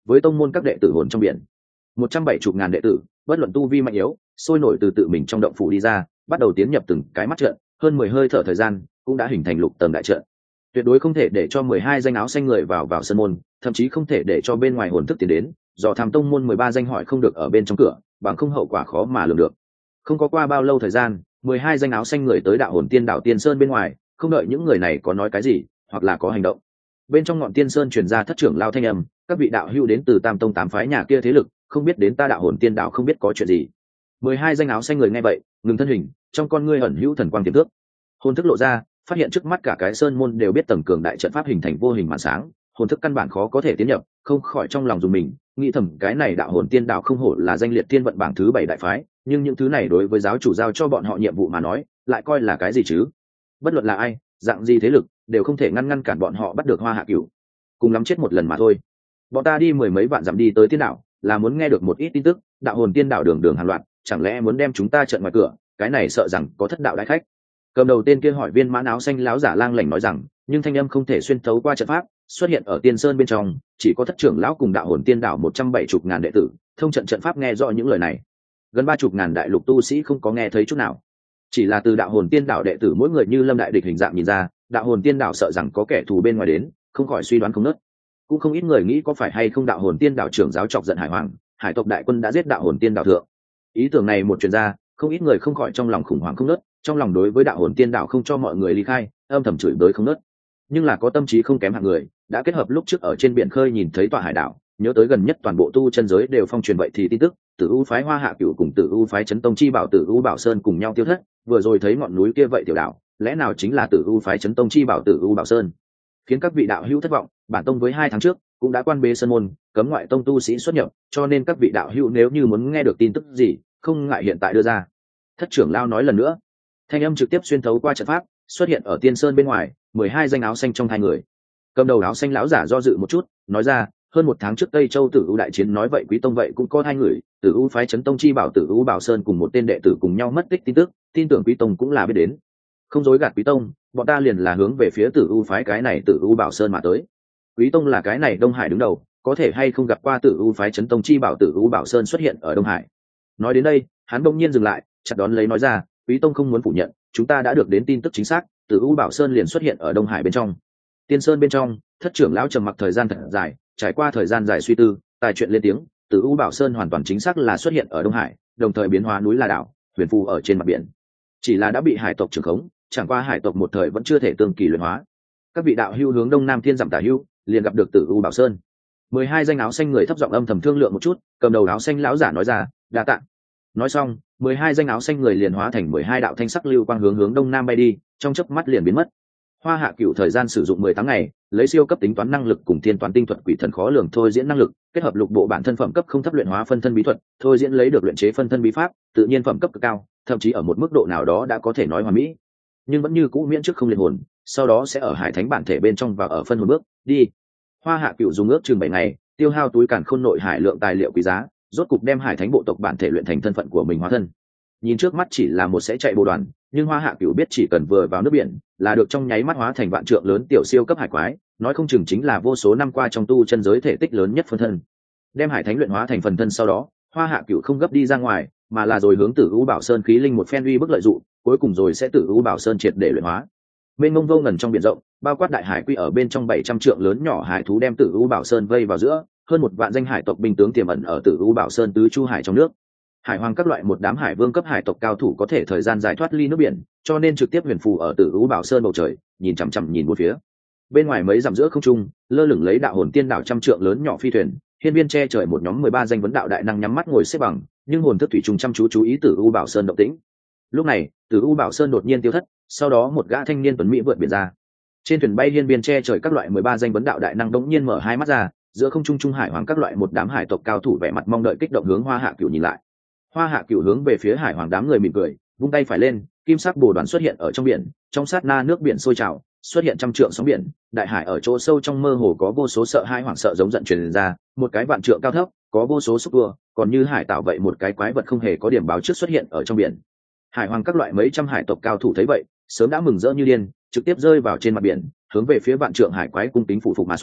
với tông môn các đệ tử hồn trong biển. 170.000 đệ tử, bất luận tu vi mạnh yếu, sôi nổi từ tự mình trong động phủ đi ra, bắt đầu tiến nhập từng cái mắt trận, hơn 10 hơi thở thời gian, cũng đã hình thành lục tầng đại trận. Tuyệt đối không thể để cho 12 danh áo xanh người vào sân môn, thậm chí không thể để cho bên ngoài hồn thức tiến đến, do tham tông môn 13 danh hỏi không được ở bên trong cửa, bằng không hậu quả khó mà lường được. Không có qua bao lâu thời gian, 12 danh áo xanh người tới đạo hồn tiên đảo Tiên Sơn bên ngoài, không đợi những người này có nói cái gì, hoặc là có hành động. Bên trong ngọn Tiên Sơn truyền ra thất trưởng lao thanh âm, các vị đạo hữu đến từ Tam tông 8 phái nhà kia thế lực, không biết đến ta đạo hồn tiên đảo không biết có chuyện gì. 12 danh áo xanh người nghe vậy, ngừng thân hình, trong con ngươi ẩn hữu thần quang tiềm thức. Hồn thức lộ ra, phát hiện trước mắt cả cái sơn môn đều biết tầng cường đại trận pháp hình thành vô hình màn sáng, hồn thức căn bản khó có thể tiến nhập, không khỏi trong lòng dùng mình, nghĩ thầm cái này đạo hồn tiên đạo không hổ là danh liệt thiên vận bảng thứ 7 đại phái, nhưng những thứ này đối với giáo chủ giao cho bọn họ nhiệm vụ mà nói, lại coi là cái gì chứ? Bất luận là ai, dạng gì thế lực, đều không thể ngăn cản bọn họ bắt được Hoa Hạ Cửu. Cùng lắm chết một lần mà thôi. Bọn ta đi mười mấy vạn dặm đi tới tiên đạo, là muốn nghe được một ít tin tức, đạo hồn tiên đạo đường đường hàng loạt, chẳng lẽ muốn đem chúng ta trợn ngoài cửa, cái này sợ rằng có thất đạo đại khách. Cầm đầu tên kia hỏi viên mãn áo xanh láo giả lang lảnh nói rằng, nhưng thanh âm không thể xuyên thấu qua trận pháp, xuất hiện ở Tiên Sơn bên trong, chỉ có thất trưởng lão cùng đạo hồn tiên đạo 170.000 đệ tử, thông trận pháp nghe rõ những lời này. Gần 30.000 đại lục tu sĩ không có nghe thấy chút nào. Chỉ là từ đạo hồn tiên đạo đệ tử mỗi người như lâm đại địch hình dạng nhìn ra, đạo hồn tiên đạo sợ rằng có kẻ thù bên ngoài đến, không khỏi suy đoán không nớt. Cũng không ít người nghĩ có phải hay không đạo hồn tiên đạo trưởng giáo chọc giận Hải Hoàng, hải tộc đại quân đã giết đạo hồn tiên đạo thượng. Ý tưởng này một truyền ra, không ít người không khỏi trong lòng khủng hoảng không nớt, trong lòng đối với đạo hồn tiên đạo không cho mọi người ly khai, âm thầm chửi bới không nớt. Nhưng là có tâm trí không kém hạng người, đã kết hợp lúc trước ở trên biển khơi nhìn thấy tọa hải đảo, nhớ tới gần nhất toàn bộ tu chân giới đều phong truyền vậy thì tin tức, Tử U phái Hoa Hạ Cửu cùng Tử U phái Chấn Tông chi bảo Tử U Bảo Sơn cùng nhau tiêu thất, vừa rồi thấy ngọn núi kia vậy tiểu đảo, lẽ nào chính là Tử U phái Chấn Tông chi bảo Tử U Bảo Sơn? Khiến các vị đạo hữu thất vọng, bản tông với 2 tháng trước cũng đã quan bế sơn môn, cấm ngoại tông tu sĩ xuất nhập, cho nên các vị đạo hữu nếu như muốn nghe được tin tức gì, không ngại hiện tại đưa ra. Thất trưởng lao nói lần nữa, thanh âm trực tiếp xuyên thấu qua trận pháp, xuất hiện ở Tiên Sơn bên ngoài, 12 danh áo xanh trong 2 người. Cầm đầu áo xanh lão giả do dự một chút, nói ra, hơn 1 tháng trước Tây Châu Tử U đại chiến nói vậy quý tông vậy cũng có 2 người, Tử U phái Chấn Tông chi bảo Tử U Bảo Sơn cùng một tên đệ tử cùng nhau mất tích tin tức, tin tưởng quý tông cũng là biết đến. Không dối gạt quý tông, bọn ta liền là hướng về phía Tử U phái cái này Tử U Bảo Sơn mà tới. Quý tông là cái này Đông Hải đứng đầu, có thể hay không gặp qua Tử U phái Chấn Tông chi bảo Tử U Bảo Sơn xuất hiện ở Đông Hải. Nói đến đây, hắn bỗng nhiên dừng lại, chặt đón lấy nói ra, quý tông không muốn phủ nhận, chúng ta đã được đến tin tức chính xác, Tử U Bảo Sơn liền xuất hiện ở Đông Hải bên trong. Tiên Sơn bên trong, thất trưởng lão trầm mặc thời gian thật dài, trải qua thời gian dài suy tư, tài chuyện lên tiếng, Tử U Bảo Sơn hoàn toàn chính xác là xuất hiện ở Đông Hải, đồng thời biến hóa núi là đảo, huyền phù ở trên mặt biển. Chỉ là đã bị hải tộc trưởng khống, chẳng qua hải tộc một thời vẫn chưa thể tương kỳ luyện hóa. Các vị đạo hữu hướng đông nam thiên dặm tả hữu, liền gặp được Tử U Bảo Sơn. 12 danh áo xanh người thấp giọng âm thầm thương lượng một chút, cầm đầu áo xanh lão giả nói ra, đa tạ. Nói xong, 12 danh áo xanh người liền hóa thành 12 đạo thanh sắc lưu quang hướng đông nam bay đi, trong chớp mắt liền biến mất. Hoa Hạ Cửu thời gian sử dụng 18 ngày, lấy siêu cấp tính toán năng lực cùng thiên toán tinh thuật quỷ thần khó lường thôi diễn năng lực, kết hợp lục bộ bản thân phẩm cấp không thấp luyện hóa phân thân bí thuật, thôi diễn lấy được luyện chế phân thân bí pháp, tự nhiên phẩm cấp cực cao, thậm chí ở một mức độ nào đó đã có thể nói hoàn mỹ. Nhưng vẫn như cũ miễn trước không liên hồn, sau đó sẽ ở hải thánh bản thể bên trong và ở phân hồn bước đi. Hoa Hạ Cửu dùng ước chừng 7 ngày, tiêu hao túi càn khôn nội hải lượng tài liệu quý giá, rốt cục đem hải thánh bộ tộc bản thể luyện thành thân phận của mình hóa thân. Nhìn trước mắt chỉ là một sẽ chạy bộ đoàn, nhưng Hoa Hạ Cửu biết chỉ cần vừa vào nước biển là được trong nháy mắt hóa thành vạn trượng lớn tiểu siêu cấp hải quái, nói không chừng chính là vô số năm qua trong tu chân giới thể tích lớn nhất phân thân. Đem hải thánh luyện hóa thành phần thân sau đó, Hoa Hạ Cửu không gấp đi ra ngoài, mà là rồi hướng Tử U Bảo Sơn khí linh một phen uy bức lợi dụng, cuối cùng rồi sẽ Tử U Bảo Sơn triệt để luyện hóa. Mênh mông vô ngần trong biển rộng, bao quát đại hải quy ở bên trong 700 trượng lớn nhỏ hải thú đem Tử U Bảo Sơn vây vào giữa, hơn 1 vạn danh hải tộc binh tướng tiềm ẩn ở Tử U Bảo Sơn tứ chu hải trong nước. Hải hoàng các loại một đám hải vương cấp hải tộc cao thủ có thể thời gian giải thoát ly nước biển, cho nên trực tiếp huyền phù ở Tử U Bảo Sơn bầu trời, nhìn chằm chằm nhìn bốn phía. Bên ngoài mấy dặm giữa không trung, lơ lửng lấy đạo hồn tiên đảo trăm trượng lớn nhỏ phi thuyền, hiên viên che trời một nhóm 13 danh vấn đạo đại năng nhắm mắt ngồi xếp bằng, nhưng hồn thức thủy trùng chăm chú ý Tử U Bảo Sơn động tĩnh. Lúc này, Tử U Bảo Sơn đột nhiên tiêu thất, sau đó một gã thanh niên tuấn mỹ vượt biển ra. Trên thuyền bay hiên viên che trời các loại 13 danh vấn đạo đại năng đống nhiên mở hai mắt ra, giữa không trung trung hải hoàng các loại một đám hải tộc cao thủ vẻ mặt mong đợi kích động hướng Hoa Hạ Cửu nhìn lại. Hoa Hạ Cửu hướng về phía hải hoàng đám người mỉm cười, vung tay phải lên, kim sắc bồ đoàn xuất hiện ở trong biển, trong sát na nước biển sôi trào, xuất hiện trăm trượng sóng biển, đại hải ở chỗ sâu trong mơ hồ có vô số sợ hãi hoảng sợ giống giận truyền ra, một cái vạn trượng cao thấp, có vô số xúc tua, còn như hải tạo vậy một cái quái vật không hề có điểm báo trước xuất hiện ở trong biển. Hải hoàng các loại mấy trăm hải tộc cao thủ thấy vậy, sớm đã mừng rỡ như điên, trực tiếp rơi vào trên mặt biển, hướng về phía vạn trượng hải quái cung kính phụ phục mà xuống,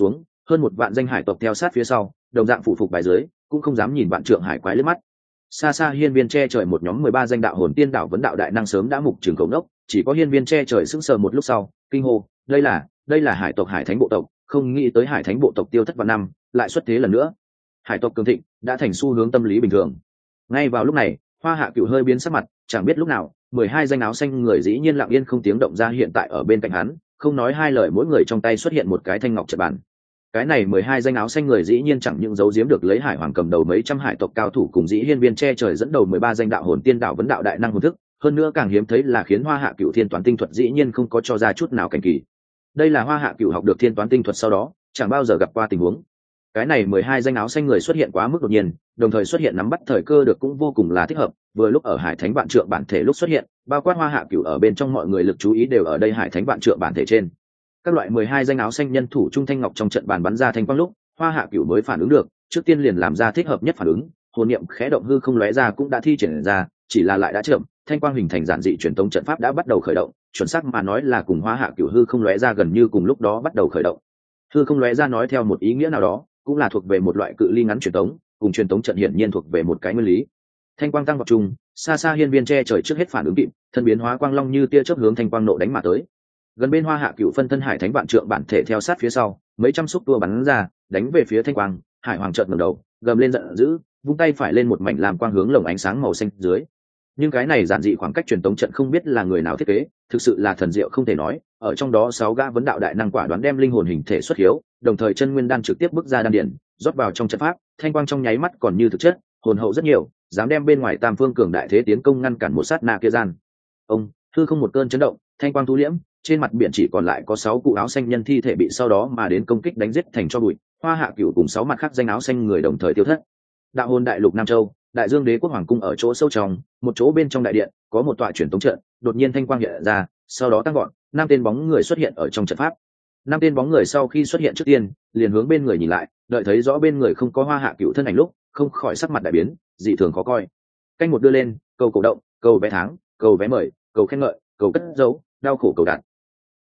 hơn 1 vạn danh hải tộc theo sát phía sau, đồng dạng phụ phục bài dưới, cũng không dám nhìn vạn trượng hải quái liếc mắt. Xa xa hiên viên che trời một nhóm 13 danh đạo hồn tiên đạo vấn đạo đại năng sớm đã mục trường cầu nốc, chỉ có hiên viên che trời sững sờ một lúc sau, kinh hô, đây là hải tộc hải thánh bộ tộc, không nghĩ tới hải thánh bộ tộc tiêu thất vạn năm, lại xuất thế lần nữa. Hải tộc cường thịnh đã thành xu hướng tâm lý bình thường. Ngay vào lúc này, Hoa Hạ Cửu hơi biến sắc mặt, chẳng biết lúc nào 12 danh áo xanh người dĩ nhiên lặng yên không tiếng động ra hiện tại ở bên cạnh hắn, không nói hai lời mỗi người trong tay xuất hiện một cái thanh ngọc trận bàn. Cái này 12 danh áo xanh người dĩ nhiên chẳng những giấu giếm được lấy hải hoàng cầm đầu mấy trăm hải tộc cao thủ cùng dĩ hiên viên che trời dẫn đầu 13 danh đạo hồn tiên đạo vấn đạo đại năng hồn thức, hơn nữa càng hiếm thấy là khiến Hoa Hạ Cửu thiên toán tinh thuật dĩ nhiên không có cho ra chút nào cảnh kỳ. Đây là Hoa Hạ Cửu học được thiên toán tinh thuật sau đó chẳng bao giờ gặp qua tình huống. Cái này 12 danh áo xanh người xuất hiện quá mức đột nhiên, đồng thời xuất hiện nắm bắt thời cơ được cũng vô cùng là thích hợp, vừa lúc ở hải thánh vạn trượng bản thể lúc xuất hiện, bao quát Hoa Hạ Cửu ở bên trong mọi người lực chú ý đều ở đây hải thánh vạn trượng bản thể trên. Các loại 12 danh áo xanh nhân thủ trung thanh ngọc trong trận bàn bắn ra thanh quang lúc, Hoa Hạ Cửu mới phản ứng được, trước tiên liền làm ra thích hợp nhất phản ứng, hồn niệm khẽ động hư không lóe ra cũng đã thi triển ra, chỉ là lại đã chậm, thanh quang hình thành giản dị truyền tống trận pháp đã bắt đầu khởi động, chuẩn xác mà nói là cùng Hoa Hạ Cửu hư không lóe ra gần như cùng lúc đó bắt đầu khởi động. Hư không lóe ra nói theo một ý nghĩa nào đó, cũng là thuộc về một loại cự ly ngắn truyền tống, cùng truyền tống trận hiển nhiên thuộc về một cái nguyên lý. Thanh quang tăng vào trung, xa xa hiên viên che trời trước hết phản ứng kịp, thân biến hóa quang long như tia chớp hướng thanh quang nộ đánh mà tới. Gần bên Hoa Hạ Cửu phân thân hải thánh vạn trượng bản thể theo sát phía sau, mấy trăm xúc tua bắn ra, đánh về phía thanh quang, hải hoàng chợt ngẩng đầu, gầm lên giận dữ, vung tay phải lên một mảnh làm quang hướng lồng ánh sáng màu xanh dưới. Nhưng cái này giản dị khoảng cách truyền tống trận không biết là người nào thiết kế, thực sự là thần diệu không thể nói, ở trong đó 6 gã vấn đạo đại năng quả đoán đem linh hồn hình thể xuất hiếu, đồng thời chân nguyên đan trực tiếp bước ra đan điển, rót vào trong trận pháp, thanh quang trong nháy mắt còn như thực chất, hồn hậu rất nhiều, dám đem bên ngoài tam phương cường đại thế tiến công ngăn cản một sát na kia gian. Ông, hư không một cơn chấn động, thanh quang thu liễm, trên mặt biển chỉ còn lại có 6 cụ áo xanh nhân thi thể bị sau đó mà đến công kích đánh giết thành cho bụi, Hoa Hạ Cửu cùng 6 mặt khác danh áo xanh người đồng thời tiêu thất. Đạo hồn đại lục Nam Châu, Đại Dương Đế quốc hoàng cung ở chỗ sâu trong, một chỗ bên trong đại điện, có một tọa truyền tống trận, đột nhiên thanh quang hiện ra, sau đó tăng gọn, 5 tên bóng người xuất hiện ở trong trận pháp. 5 tên bóng người sau khi xuất hiện trước tiên, liền hướng bên người nhìn lại, đợi thấy rõ bên người không có Hoa Hạ Cửu thân ảnh lúc, không khỏi sắc mặt đại biến, dị thường khó coi. Canh một đưa lên, cầu cổ động, cầu vé tháng, cầu vé mời, cầu khen ngợi, cầu cất dấu, đau khổ cầu đạt.